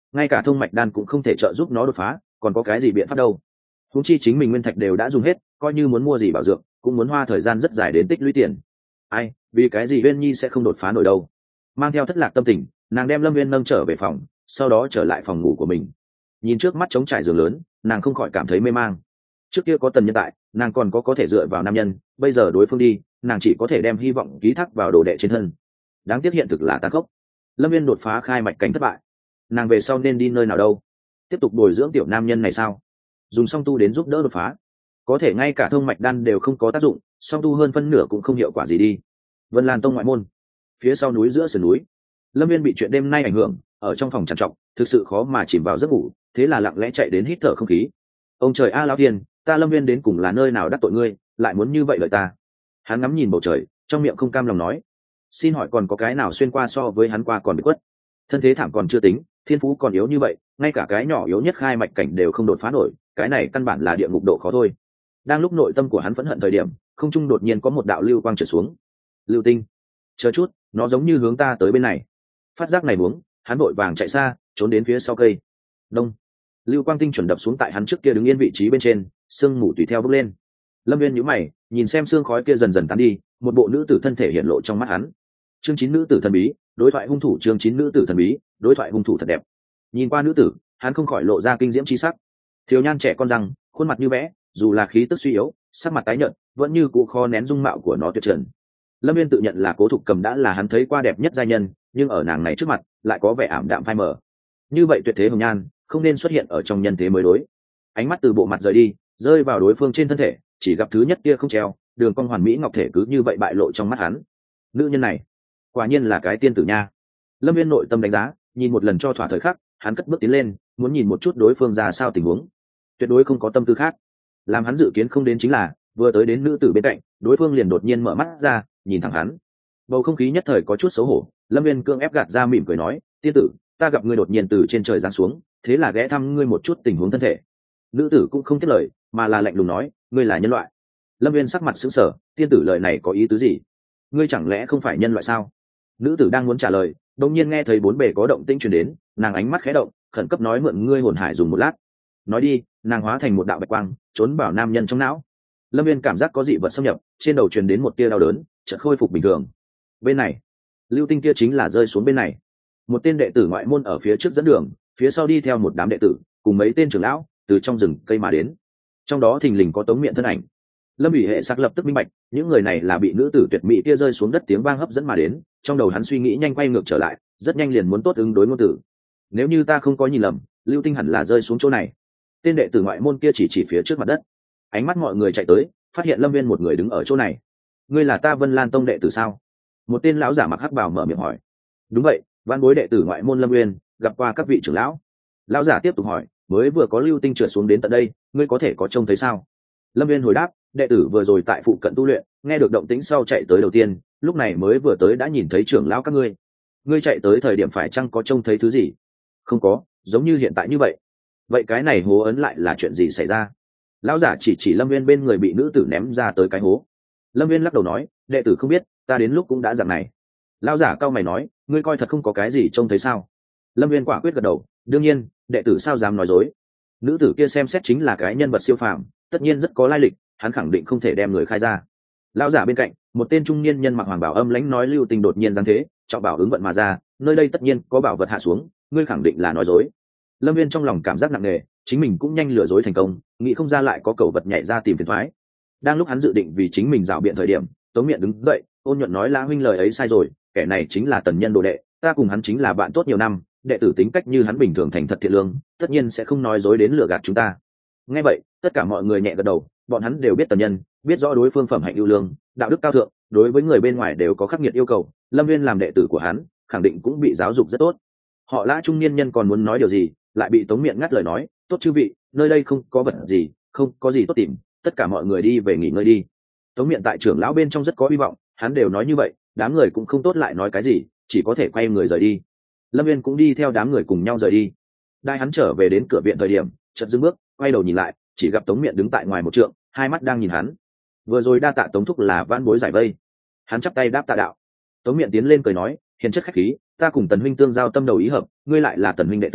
Speaker 1: ngay cả thông mạch đan cũng không thể trợ giúp nó đột phá, còn có cái gì biện pháp đâu. Huống chi chính mình nguyên thạch đều đã dùng hết, coi như muốn mua gì bảo dưỡng cũng muốn hoa thời gian rất dài đến tích lũy tiền. Ai, vì cái gì Uyên Nhi sẽ không đột phá nổi đâu. Mang theo thất lạc tâm tình, nàng đem Lâm Viên nâng trở về phòng, sau đó trở lại phòng ngủ của mình. Nhìn trước mắt trống trải giường lớn, nàng không khỏi cảm thấy mê mang. Trước kia có Tần Nhân tại, nàng còn có thể dựa vào nam nhân, bây giờ đối phương đi, nàng chỉ có thể đem hy vọng ký thác vào đồ đệ trên thân. Đáng tiếc hiện thực là tàn khốc. Lâm Viên đột phá khai mạch cảnh thất bại, nàng về sau nên đi nơi nào đâu? Tiếp tục bồi dưỡng tiểu nam nhân này sao? Dùng song tu đến giúp đỡ đột phá, có thể ngay cả thông mạch đan đều không có tác dụng, song tu hơn phân nửa cũng không hiệu quả gì đi. Vân Lan Tông ngoại môn, phía sau núi giữa sườn núi, Lâm Viên bị chuyện đêm nay ảnh hưởng, ở trong phòng trằn trọc, thực sự khó mà chìm vào giấc ngủ, thế là lặng lẽ chạy đến hít thở không khí. Ông trời a lão tiên, ta Lâm Viên đến cùng là nơi nào đắc tội ngươi, lại muốn như vậy lợi ta? Hắn ngắm nhìn bầu trời, trong miệng không cam lòng nói. Xin hỏi còn có cái nào xuyên qua so với hắn qua còn bị quất? Thân thế thảm còn chưa tính, thiên phú còn yếu như vậy, ngay cả cái nhỏ yếu nhất khai mạch cảnh đều không đột phá nổi, cái này căn bản là địa ngục độ khó thôi. Đang lúc nội tâm của hắn phẫn hận thời điểm, không trung đột nhiên có một đạo lưu quang trượt xuống. Lưu tinh, chờ chút, nó giống như hướng ta tới bên này. Phát giác này buống, hắn vội vàng chạy xa, trốn đến phía sau cây. Đông, lưu quang tinh chuẩn đập xuống tại hắn trước kia đứng yên vị trí bên trên, sương mù tùy theo bốc lên. Lâm Viên nhíu mày, nhìn xem sương khói kia dần dần tán đi, một bộ nữ tử thân thể hiện lộ trong mắt hắn. Chương 9 nữ tử thần bí, đối thoại hung thủ. Chương 9 nữ tử thần bí, đối thoại hung thủ thật đẹp. Nhìn qua nữ tử, hắn không khỏi lộ ra kinh diễm chi sắc. Thiếu nhan trẻ con răng, khuôn mặt như vẽ, dù là khí tức suy yếu, sắc mặt tái nhợt, vẫn như cũ khó nén dung mạo của nó tuyệt trần. Lâm Viên tự nhận là Cố Thục Cầm đã là hắn thấy qua đẹp nhất giai nhân, nhưng ở nàng này trước mặt, lại có vẻ ảm đạm phai mờ. Như vậy tuyệt thế hồng nhan, không nên xuất hiện ở trong nhân thế mới đối. Ánh mắt từ bộ mặt rời đi, rơi vào đối phương trên thân thể, chỉ gặp thứ nhất kia không treo, đường cong hoàn mỹ ngọc thể cứ như vậy bại lộ trong mắt hắn. Nữ nhân này, quả nhiên là cái tiên tử nha. Lâm Viên nội tâm đánh giá, nhìn một lần cho thỏa thời khắc, hắn cất bước tiến lên, muốn nhìn một chút đối phương ra sao tình huống. Tuyệt đối không có tâm tư khác. Làm hắn dự kiến không đến chính là, vừa tới đến nữ tử bên cạnh, đối phương liền đột nhiên mở mắt ra, nhìn thẳng hắn. Bầu không khí nhất thời có chút xấu hổ, Lâm Viên cưỡng ép gạt ra mỉm cười nói, tiên tử, ta gặp ngươi đột nhiên từ trên trời giáng xuống, thế là ghé thăm ngươi một chút tình huống thân thể. Nữ tử cũng không tiếp lời, mà là lạnh lùng nói, ngươi là nhân loại. Lâm Viên sắc mặt sững sờ, tiên tử lời này có ý tứ gì? Ngươi chẳng lẽ không phải nhân loại sao? Nữ tử đang muốn trả lời, đột nhiên nghe thấy bốn bề có động tĩnh truyền đến, nàng ánh mắt khẽ động, khẩn cấp nói mượn ngươi hồn hải dùng một lát. Nói đi, nàng hóa thành một đạo bạch quang, trốn vào nam nhân trong não. Lâm Viên cảm giác có dị vật xâm nhập, trên đầu truyền đến một tia đau đớn, chợt khôi phục bình thường. Bên này, lưu tinh kia chính là rơi xuống bên này. Một tên đệ tử ngoại môn ở phía trước dẫn đường, phía sau đi theo một đám đệ tử, cùng mấy tên trưởng lão từ trong rừng cây mà đến. Trong đó thình lình có Tống Miện thân ảnh. Lâm Ủy Hệ sắc lập tức minh bạch, những người này là bị nữ tử tuyệt mỹ kia rơi xuống đất tiếng vang hấp dẫn mà đến, trong đầu hắn suy nghĩ nhanh quay ngược trở lại, rất nhanh liền muốn tốt ứng đối ngôn tử. Nếu như ta không có nhìn lầm, lưu tinh hẳn là rơi xuống chỗ này. Tên đệ tử ngoại môn kia chỉ phía trước mặt đất. Ánh mắt mọi người chạy tới, phát hiện Lâm Viên một người đứng ở chỗ này. Ngươi là ta Vân Lan Tông đệ tử sao? Một tên lão giả mặc hắc bào mở miệng hỏi. Đúng vậy, văn bối đệ tử ngoại môn Lâm Viên, gặp qua các vị trưởng lão. Lão giả tiếp tục hỏi, mới vừa có lưu tinh trượt xuống đến tận đây, ngươi có thể có trông thấy sao? Lâm Viên hồi đáp, đệ tử vừa rồi tại phụ cận tu luyện, nghe được động tĩnh sau chạy tới đầu tiên, lúc này mới vừa tới đã nhìn thấy trưởng lão các ngươi. Ngươi chạy tới thời điểm phải chăng có trông thấy thứ gì? Không có, giống như hiện tại như vậy. Vậy cái này hố ấn lại là chuyện gì xảy ra? Lão giả chỉ Lâm Viên bên người bị nữ tử ném ra tới cái hố. Lâm Viên lắc đầu nói, đệ tử không biết, ta đến lúc cũng đã dạng này. Lão giả cau mày nói, ngươi coi thật không có cái gì trông thấy sao? Lâm Viên quả quyết gật đầu, đương nhiên, đệ tử sao dám nói dối. Nữ tử kia xem xét chính là cái nhân vật siêu phàm, tất nhiên rất có lai lịch, hắn khẳng định không thể đem người khai ra. Lão giả bên cạnh, một tên trung niên nhân mặc hoàng bào âm lãnh nói, lưu tinh đột nhiên giáng thế, trọng bảo ứng vận mà ra, nơi đây tất nhiên có bảo vật hạ xuống, ngươi khẳng định là nói dối. Lâm Viên trong lòng cảm giác nặng nề, chính mình cũng nhanh lừa dối thành công, nghĩ không ra lại có cẩu vật nhảy ra tìm phiền toái. Đang lúc hắn dự định vì chính mình rảo biện thời điểm, Tống Miện đứng dậy, ôn nhuận nói, Lã huynh lời ấy sai rồi, kẻ này chính là Tần Nhân đồ đệ, ta cùng hắn chính là bạn tốt nhiều năm, đệ tử tính cách như hắn bình thường thành thật thiện lương, tất nhiên sẽ không nói dối đến lừa gạt chúng ta. Nghe vậy, tất cả mọi người nhẹ gật đầu, bọn hắn đều biết Tần Nhân, biết rõ đối phương phẩm hạnh ưu lương, đạo đức cao thượng, đối với người bên ngoài đều có khắc nghiệt yêu cầu, Lâm Viên làm đệ tử của hắn, khẳng định cũng bị giáo dục rất tốt. Họ Lã trung niên nhân còn muốn nói điều gì, lại bị Tống Miện ngắt lời nói, tốt chư vị, nơi đây không có vật gì, không có gì tốt tìm, tất cả mọi người đi về nghỉ ngơi đi. Tống Miện tại trưởng lão bên trong rất có hy vọng, hắn đều nói như vậy, đám người cũng không tốt lại nói cái gì, chỉ có thể quay người rời đi. Lâm Viên cũng đi theo đám người cùng nhau rời đi. Đai hắn trở về đến cửa viện thời điểm, chợt dừng bước, quay đầu nhìn lại, chỉ gặp Tống Miện đứng tại ngoài một trượng, hai mắt đang nhìn hắn. Vừa rồi đa tạ Tống thúc là vãn bối giải vây. Hắn chắp tay đáp tạ đạo. Tống Miện tiến lên cười nói, hiền chất khách khí, ta cùng Tần huynh tương giao tâm đầu ý hợp, ngươi lại là Tần huynh đệ tử,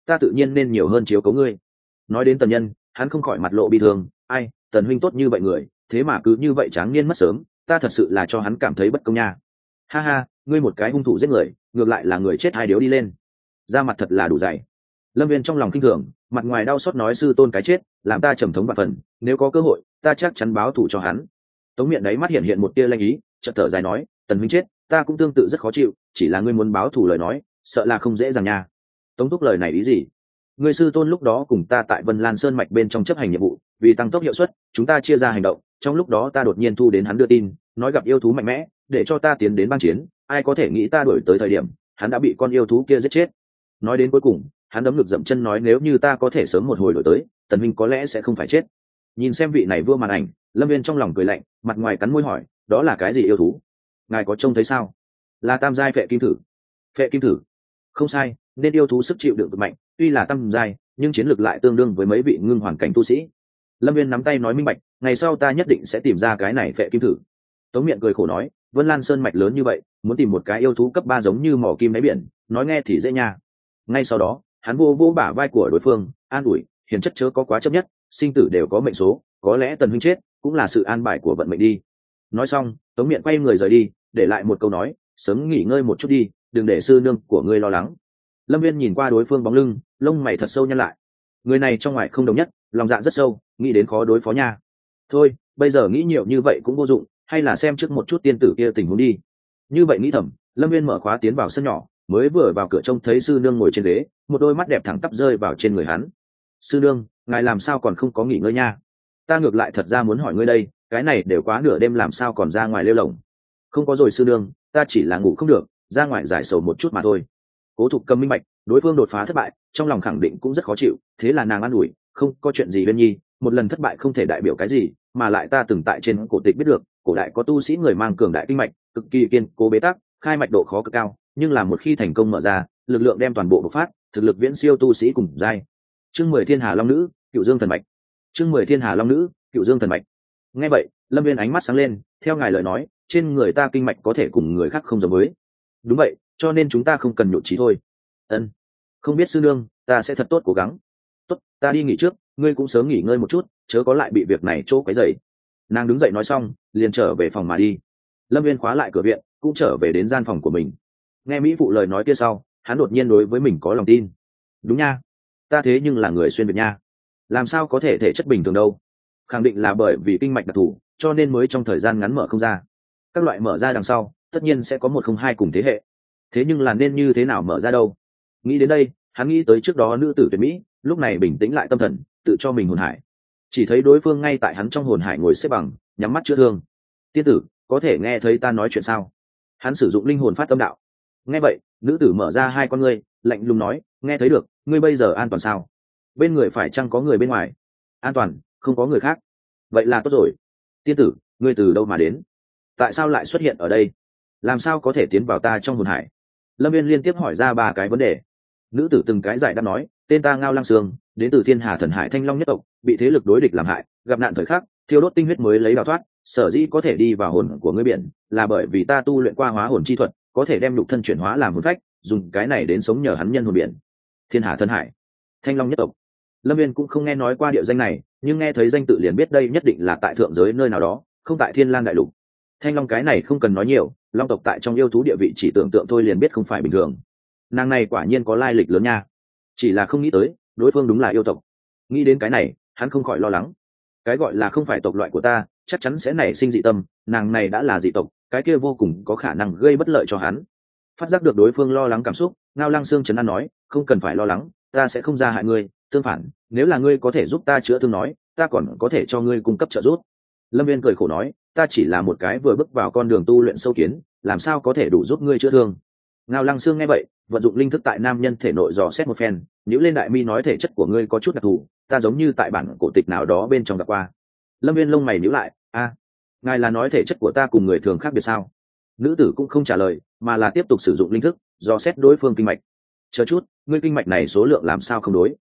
Speaker 1: ta tự nhiên nên nhiều hơn chiếu cố ngươi. Nói đến Tần Nhân, hắn không khỏi mặt lộ bi thương, ai, Tần huynh tốt như vậy người, thế mà cứ như vậy tráng niên mất sớm, ta thật sự là cho hắn cảm thấy bất công nha. Ha ha, ngươi một cái hung thủ giết người, ngược lại là người chết hai điếu đi lên, da mặt thật là đủ dày. Lâm Viên trong lòng kinh thường, mặt ngoài đau xót nói sư tôn cái chết làm ta trầm thống vạn phần, nếu có cơ hội ta chắc chắn báo thù cho hắn. Tống Miện đấy mắt hiện hiện một tia lanh ý, chợt thở dài nói, Tần huynh chết ta cũng tương tự rất khó chịu, chỉ là ngươi muốn báo thù lời nói sợ là không dễ dàng nha. Tống thúc lời này ý gì? Ngươi sư tôn lúc đó cùng ta tại Vân Lan Sơn mạch bên trong chấp hành nhiệm vụ, vì tăng tốc hiệu suất chúng ta chia ra hành động, trong lúc đó ta đột nhiên thu đến hắn đưa tin nói gặp yêu thú mạnh mẽ để cho ta tiến đến bang chiến, ai có thể nghĩ ta đuổi tới thời điểm hắn đã bị con yêu thú kia giết chết. Nói đến cuối cùng hắn đấm ngực dậm chân nói, nếu như ta có thể sớm một hồi đổi tới, Tần huynh có lẽ sẽ không phải chết. Nhìn xem vị này vua màn ảnh, Lâm Viên trong lòng cười lạnh, mặt ngoài cắn môi hỏi, đó là cái gì yêu thú? Ngài có trông thấy sao? Là tam giai phệ kim thử. Phệ kim thử? Không sai, nên yêu thú sức chịu đựng cực mạnh, tuy là tam giai nhưng chiến lược lại tương đương với mấy vị ngưng hoàn cảnh tu sĩ. Lâm Viên nắm tay nói minh bạch, ngày sau ta nhất định sẽ tìm ra cái này phệ kim thử. Tống Miện cười khổ nói, Vân Lan Sơn mạch lớn như vậy, muốn tìm một cái yêu thú cấp 3 giống như mỏ kim đáy biển, nói nghe thì dễ nha. Ngay sau đó hắn vô vô bả vai của đối phương, an ủi, hiền chất chớ có quá chấp nhất, sinh tử đều có mệnh số, có lẽ Tần huynh chết cũng là sự an bài của vận mệnh đi. Nói xong Tống Miện quay người rời đi, để lại một câu nói, sớm nghỉ ngơi một chút đi, đừng để sư nương của ngươi lo lắng. Lâm Viên nhìn qua đối phương bóng lưng, lông mày thật sâu nhăn lại. Người này trong ngoài không đồng nhất, lòng dạ rất sâu, nghĩ đến khó đối phó nha. Thôi bây giờ nghĩ nhiều như vậy cũng vô dụng, hay là xem trước một chút tiên tử kia tình huống đi. Như vậy nghĩ thầm, Lâm Viên mở khóa tiến vào sân nhỏ, mới vừa vào cửa trông thấy sư nương ngồi trên ghế, một đôi mắt đẹp thẳng tắp rơi vào trên người hắn. Sư nương, ngài làm sao còn không có nghỉ ngơi nha? Ta ngược lại thật ra muốn hỏi ngươi đây, cái này đều quá nửa đêm làm sao còn ra ngoài lêu lồng? Không có rồi sư nương, ta chỉ là ngủ không được, ra ngoài giải sầu một chút mà thôi. Cố Thục Cầm minh bạch, đối phương đột phá thất bại, trong lòng khẳng định cũng rất khó chịu, thế là nàng an ủi, không có chuyện gì Viên Nhi, một lần thất bại không thể đại biểu cái gì, mà lại ta từng tại trên cổ tịch biết được, cổ đại có tu sĩ người mang cường đại kinh mạch, cực kỳ kiên cố bế tắc, khai mạch độ khó cực cao, nhưng là một khi thành công mở ra, lực lượng đem toàn bộ bộc phát, thực lực viễn siêu tu sĩ cùng giai. Chương 10 Thiên Hà Long Nữ, Cựu Dương Thần Mạch. Chương 10 Thiên Hà Long Nữ, Cựu Dương Thần Mạch. Nghe vậy, Lâm Viên ánh mắt sáng lên, theo ngài lời nói, trên người ta kinh mạch có thể cùng người khác không giống với. Đúng vậy, cho nên chúng ta không cần nhụt chí thôi. Ân, không biết sư nương, ta sẽ thật tốt cố gắng. Tốt, ta đi nghỉ trước, ngươi cũng sớm nghỉ ngơi một chút, chớ có lại bị việc này chỗ quấy rầy. Nàng đứng dậy nói xong, liền trở về phòng mà đi. Lâm Viên khóa lại cửa viện, cũng trở về đến gian phòng của mình. Nghe mỹ phụ lời nói kia sau, hắn đột nhiên đối với mình có lòng tin. Đúng nha, ta thế nhưng là người xuyên việt nha, làm sao có thể thể chất bình thường đâu? Khẳng định là bởi vì kinh mạch đặc thù, cho nên mới trong thời gian ngắn mở không ra. Các loại mở ra đằng sau, tất nhiên sẽ có 102 cùng thế hệ. Thế nhưng là nên như thế nào mở ra đâu? Nghĩ đến đây, hắn nghĩ tới trước đó nữ tử tuyệt mỹ, lúc này bình tĩnh lại tâm thần, tự cho mình hồn hải. Chỉ thấy đối phương ngay tại hắn trong hồn hải ngồi xếp bằng, nhắm mắt chữa thương. Tiên tử, có thể nghe thấy ta nói chuyện sao? Hắn sử dụng linh hồn phát âm đạo. Nghe vậy, nữ tử mở ra hai con ngươi, lạnh lùng nói, nghe thấy được, ngươi bây giờ an toàn sao? Bên người phải chăng có người bên ngoài? An toàn, không có người khác. Vậy là tốt rồi. Tiên tử, ngươi từ đâu mà đến? Tại sao lại xuất hiện ở đây? Làm sao có thể tiến vào ta trong hồn hải? Lâm Viên liên tiếp hỏi ra 3 cái vấn đề. Nữ tử từng cái giải đáp nói, tên ta Ngao Lăng Sương, đến từ Thiên Hà Thần Hải Thanh Long nhất tộc, bị thế lực đối địch làm hại, gặp nạn thời khắc, thiêu đốt tinh huyết mới lấy đào thoát, sở dĩ có thể đi vào hồn của ngươi biển, là bởi vì ta tu luyện qua hóa hồn chi thuật, có thể đem nhục thân chuyển hóa làm hồn phách, dùng cái này đến sống nhờ hắn nhân hồn biển. Thiên Hà Thần Hải Thanh Long nhất tộc. Lâm Viên cũng không nghe nói qua địa danh này, nhưng nghe thấy danh tự liền biết đây nhất định là tại thượng giới nơi nào đó, không tại Thiên Lang đại lục. Thanh Long cái này không cần nói nhiều, long tộc tại trong yêu thú địa vị chỉ tưởng tượng thôi liền biết không phải bình thường. Nàng này quả nhiên có lai lịch lớn nha, chỉ là không nghĩ tới đối phương đúng là yêu tộc. Nghĩ đến cái này, hắn không khỏi lo lắng. Cái gọi là không phải tộc loại của ta, chắc chắn sẽ nảy sinh dị tâm, nàng này đã là dị tộc, cái kia vô cùng có khả năng gây bất lợi cho hắn. Phát giác được đối phương lo lắng cảm xúc, Ngao Lăng Sương trấn an nói, không cần phải lo lắng, ta sẽ không ra hại ngươi, tương phản, nếu là ngươi có thể giúp ta chữa thương nói, ta còn có thể cho ngươi cung cấp trợ giúp. Lâm Viên cười khổ nói, ta chỉ là một cái vừa bước vào con đường tu luyện sâu kiến, làm sao có thể đủ giúp ngươi chữa thương? Ngao Lăng Sương nghe vậy, vận dụng linh thức tại nam nhân thể nội dò xét một phen, nhíu lên đại mi nói, thể chất của ngươi có chút đặc thù, ta giống như tại bản cổ tịch nào đó bên trong gặp qua. Lâm Viên lông mày nhíu lại, ngài là nói thể chất của ta cùng người thường khác biệt sao? Nữ tử cũng không trả lời, mà là tiếp tục sử dụng linh thức dò xét đối phương kinh mạch. Chờ chút, ngươi kinh mạch này số lượng làm sao không đối?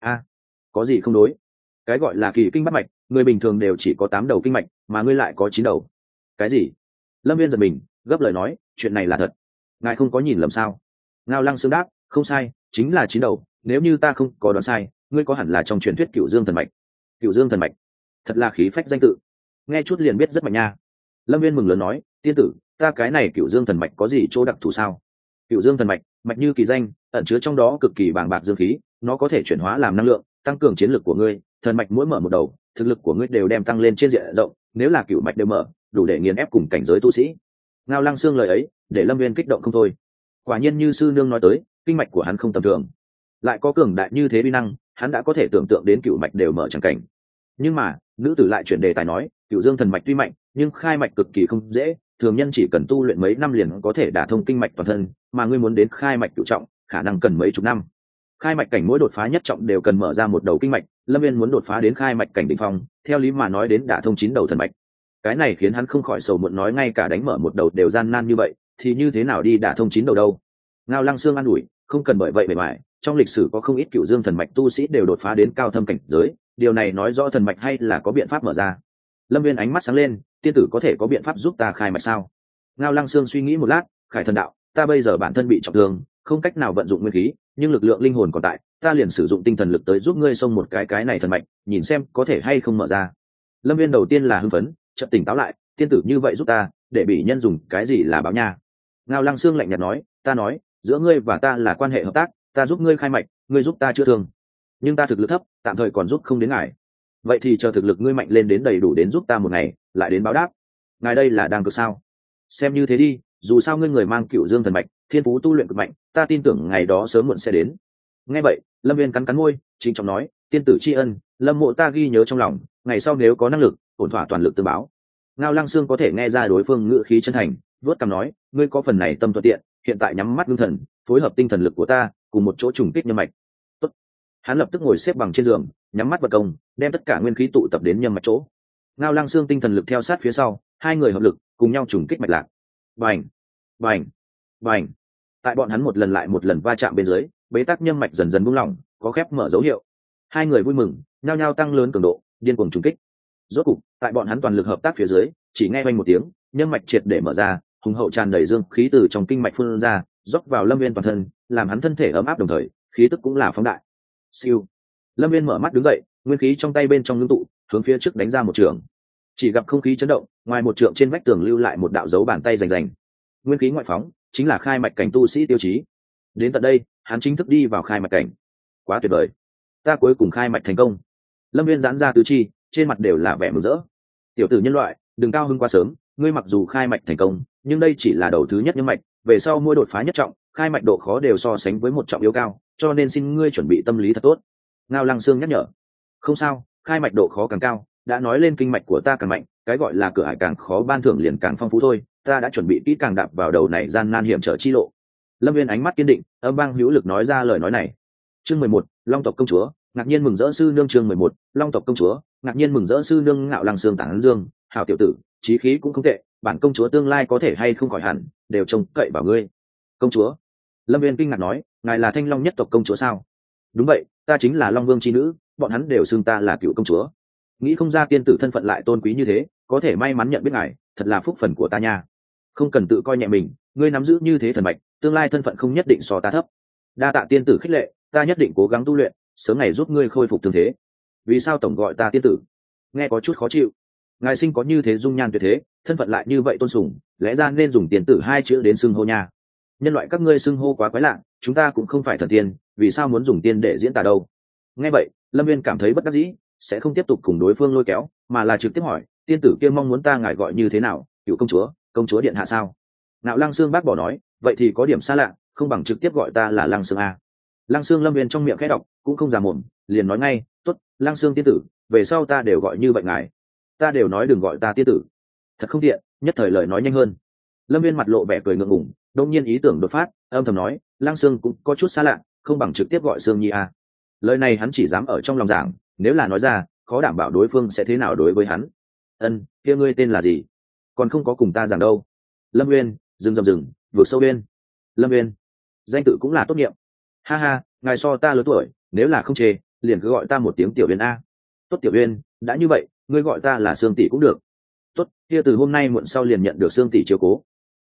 Speaker 1: Có gì không đối? Cái gọi là kỳ kinh bát mạch, người bình thường đều chỉ có 8 đầu kinh mạch, mà ngươi lại có 9 đầu. Cái gì? Lâm Viên giật mình, gấp lời nói, chuyện này là thật, ngài không có nhìn lầm sao? Ngao Lăng Sương đáp, không sai, chính là 9 đầu, nếu như ta không có đoán sai ngươi có hẳn là trong truyền thuyết Cửu Dương thần mạch. Cửu Dương thần mạch, thật là khí phách danh tự, nghe chút liền biết rất mạnh nha. Lâm Viên mừng lớn nói, tiên tử, ta cái này Cửu Dương thần mạch có gì chỗ đặc thù sao? Cửu Dương thần mạch, mạch như kỳ danh, ẩn chứa trong đó cực kỳ bàng bạc dương khí, nó có thể chuyển hóa làm năng lượng, tăng cường chiến lược của ngươi. Thần mạch mỗi mở một đầu, thực lực của ngươi đều đem tăng lên trên diện rộng, nếu là cửu mạch đều mở, đủ để nghiền ép cùng cảnh giới tu sĩ. Ngao Lăng Xương lời ấy, để Lâm Viên kích động không thôi. Quả nhiên như sư nương nói tới, kinh mạch của hắn không tầm thường, lại có cường đại như thế uy năng, hắn đã có thể tưởng tượng đến cửu mạch đều mở chẳng cảnh. Nhưng mà, nữ tử lại chuyển đề tài nói, Cửu Dương thần mạch tuy mạnh, nhưng khai mạch cực kỳ không dễ, thường nhân chỉ cần tu luyện mấy năm liền có thể đả thông kinh mạch toàn thân, mà ngươi muốn đến khai mạch cửu trọng, khả năng cần mấy chục năm. Khai mạch cảnh mỗi đột phá nhất trọng đều cần mở ra một đầu kinh mạch, Lâm Viên muốn đột phá đến khai mạch cảnh đỉnh phong, theo lý mà nói đến đả thông 9 đầu thần mạch. Cái này khiến hắn không khỏi sầu muộn, nói ngay cả đánh mở một đầu đều gian nan như vậy, thì như thế nào đi đả thông 9 đầu đâu? Ngao Lăng Xương an ủi, không cần bởi vậy bề mại, trong lịch sử có không ít Cửu Dương thần mạch tu sĩ đều đột phá đến cao thâm cảnh giới, điều này nói rõ thần mạch hay là có biện pháp mở ra. Lâm Viên ánh mắt sáng lên, tiên tử có thể có biện pháp giúp ta khai mạch sao? Ngao Lăng Xương suy nghĩ một lát, khải thần đạo, ta bây giờ bản thân bị trọng thương, không cách nào vận dụng nguyên khí, nhưng lực lượng linh hồn còn tại, ta liền sử dụng tinh thần lực tới giúp ngươi xông một cái này thần mạch, nhìn xem có thể hay không mở ra. Lâm Viên đầu tiên là hưng phấn, chợt tỉnh táo lại, tiên tử như vậy giúp ta, để bị nhân dùng cái gì là báo nha? Ngao Lăng Xương lạnh nhạt nói, ta nói, giữa ngươi và ta là quan hệ hợp tác, ta giúp ngươi khai mạch, ngươi giúp ta chữa thương, nhưng ta thực lực thấp, tạm thời còn giúp không đến ngài. Vậy thì chờ thực lực ngươi mạnh lên đến đầy đủ đến giúp ta một ngày, lại đến báo đáp. Ngài đây là đang cực sao? Xem như thế đi, dù sao ngươi người mang Cửu Dương thần mạch, thiên phú tu luyện cực mạnh, ta tin tưởng ngày đó sớm muộn sẽ đến. Nghe vậy, Lâm Viên cắn cắn môi, chính trọng nói, tiên tử tri ân, Lâm mộ ta ghi nhớ trong lòng, ngày sau nếu có năng lực, ổn thỏa toàn lực tương báo. Ngao Lăng Xương có thể nghe ra đối phương ngữ khí chân thành, vớt cằm nói, ngươi có phần này tâm thuận tiện, hiện tại nhắm mắt ngưng thần, phối hợp tinh thần lực của ta, cùng một chỗ trùng kích nhân mạch. Tốt. Hắn lập tức ngồi xếp bằng trên giường, nhắm mắt vận công, đem tất cả nguyên khí tụ tập đến nhân mạch chỗ. Ngao Lăng Xương tinh thần lực theo sát phía sau, hai người hợp lực, cùng nhau trùng kích mạch lạc. Bành, bành, bành. Tại bọn hắn một lần lại một lần va chạm bên dưới, bế tắc nhân mạch dần dần buông lỏng, có khép mở dấu hiệu. Hai người vui mừng, nhao nhao tăng lớn cường độ, điên cuồng trùng kích. Rốt cục, tại bọn hắn toàn lực hợp tác phía dưới, chỉ nghe vang một tiếng, nhân mạch triệt để mở ra, hùng hậu tràn đầy dương khí từ trong kinh mạch phun ra, rót vào Lâm Viên toàn thân, làm hắn thân thể ấm áp đồng thời, khí tức cũng là phóng đại. Siêu. Lâm Viên mở mắt đứng dậy, nguyên khí trong tay bên trong ngưng tụ, hướng phía trước đánh ra một trường. Chỉ gặp không khí chấn động, ngoài một trượng trên vách tường lưu lại một đạo dấu bàn tay rành rành. Nguyên khí ngoại phóng, chính là khai mạch cảnh tu sĩ tiêu chí. Đến tận đây, hắn chính thức đi vào khai mạch cảnh. Quá tuyệt vời, ta cuối cùng khai mạch thành công. Lâm Viên giãn ra tứ chi, trên mặt đều là vẻ mừng rỡ. Tiểu tử nhân loại, đừng cao hứng quá sớm, ngươi mặc dù khai mạch thành công, nhưng đây chỉ là đầu thứ nhất nhân mạch, về sau mỗi đột phá nhất trọng, khai mạch độ khó đều so sánh với một trọng yếu cao, cho nên xin ngươi chuẩn bị tâm lý thật tốt. Ngao Lăng Xương nhắc nhở. Không sao, khai mạch độ khó càng cao, đã nói lên kinh mạch của ta càng mạnh, cái gọi là cửa ải càng khó ban thưởng liền càng phong phú thôi, ta đã chuẩn bị kỹ càng đạp vào đầu này gian nan hiểm trở chi lộ. Lâm Viên ánh mắt kiên định, âm vang hữu lực nói ra lời nói này. Chương 11, Long tộc công chúa, ngạc nhiên mừng rỡ sư nương. Chương 11, Long tộc công chúa, ngạc nhiên mừng rỡ sư nương. Ngạo Lăng Xương tản dương, hảo tiểu tử, chí khí cũng không tệ, bản công chúa tương lai có thể hay không khỏi hẳn, đều trông cậy vào ngươi. Công chúa? Lâm Viên kinh ngạc nói, ngài là Thanh Long nhất tộc công chúa sao? Đúng vậy, ta chính là Long Vương chi nữ, bọn hắn đều xưng ta là Cựu công chúa. Nghĩ không ra tiên tử thân phận lại tôn quý như thế, có thể may mắn nhận biết ngài, thật là phúc phần của ta nha. Không cần tự coi nhẹ mình, ngươi nắm giữ như thế thần mạch, tương lai thân phận không nhất định so ta thấp. Đa tạ tiên tử khích lệ, ta nhất định cố gắng tu luyện, sớm ngày giúp ngươi khôi phục thương thế. Vì sao tổng gọi ta tiên tử? Nghe có chút khó chịu. Ngài sinh có như thế dung nhan tuyệt thế, thân phận lại như vậy tôn sùng, lẽ ra nên dùng tiên tử hai chữ đến xưng hô nha. Nhân loại các ngươi xưng hô quá quái lạ, chúng ta cũng không phải thần tiên, vì sao muốn dùng tiên để diễn tả đâu? Nghe vậy, Lâm Viên cảm thấy bất đắc dĩ, sẽ không tiếp tục cùng đối phương lôi kéo, mà là trực tiếp hỏi, tiên tử kia mong muốn ta ngài gọi như thế nào, Cựu công chúa điện hạ sao? Nạo Lăng Xương bác bỏ nói, vậy thì có điểm xa lạ, không bằng trực tiếp gọi ta là Lăng Xương a. Lăng Xương Lâm Viên trong miệng khẽ đọc, cũng không già mồm, liền nói ngay, tốt, Lăng Xương tiên tử, về sau ta đều gọi như vậy ngài. Ta đều nói đừng gọi ta tiên tử, thật không tiện, nhất thời lời nói nhanh hơn. Lâm Viên mặt lộ vẻ cười ngượng ngùng, đột nhiên ý tưởng đột phát, âm thầm nói, Lăng Xương cũng có chút xa lạ, không bằng trực tiếp gọi Xương Nhi a. Lời này hắn chỉ dám ở trong lòng giảng, nếu là nói ra, khó đảm bảo đối phương sẽ thế nào đối với hắn. Ân, kia ngươi tên là gì? Còn không có cùng ta giảng đâu. Lâm Uyên, rừng vượt sâu Uyên. Lâm Uyên, danh tự cũng là tốt nghiệp. Ha ha, ngài so ta lớn tuổi, nếu là không chê, liền cứ gọi ta một tiếng Tiểu Uyên a. Tốt Tiểu Uyên, đã như vậy, ngươi gọi ta là Sương tỷ cũng được. Tốt, kia từ hôm nay muộn sau liền nhận được Sương tỷ chiếu cố.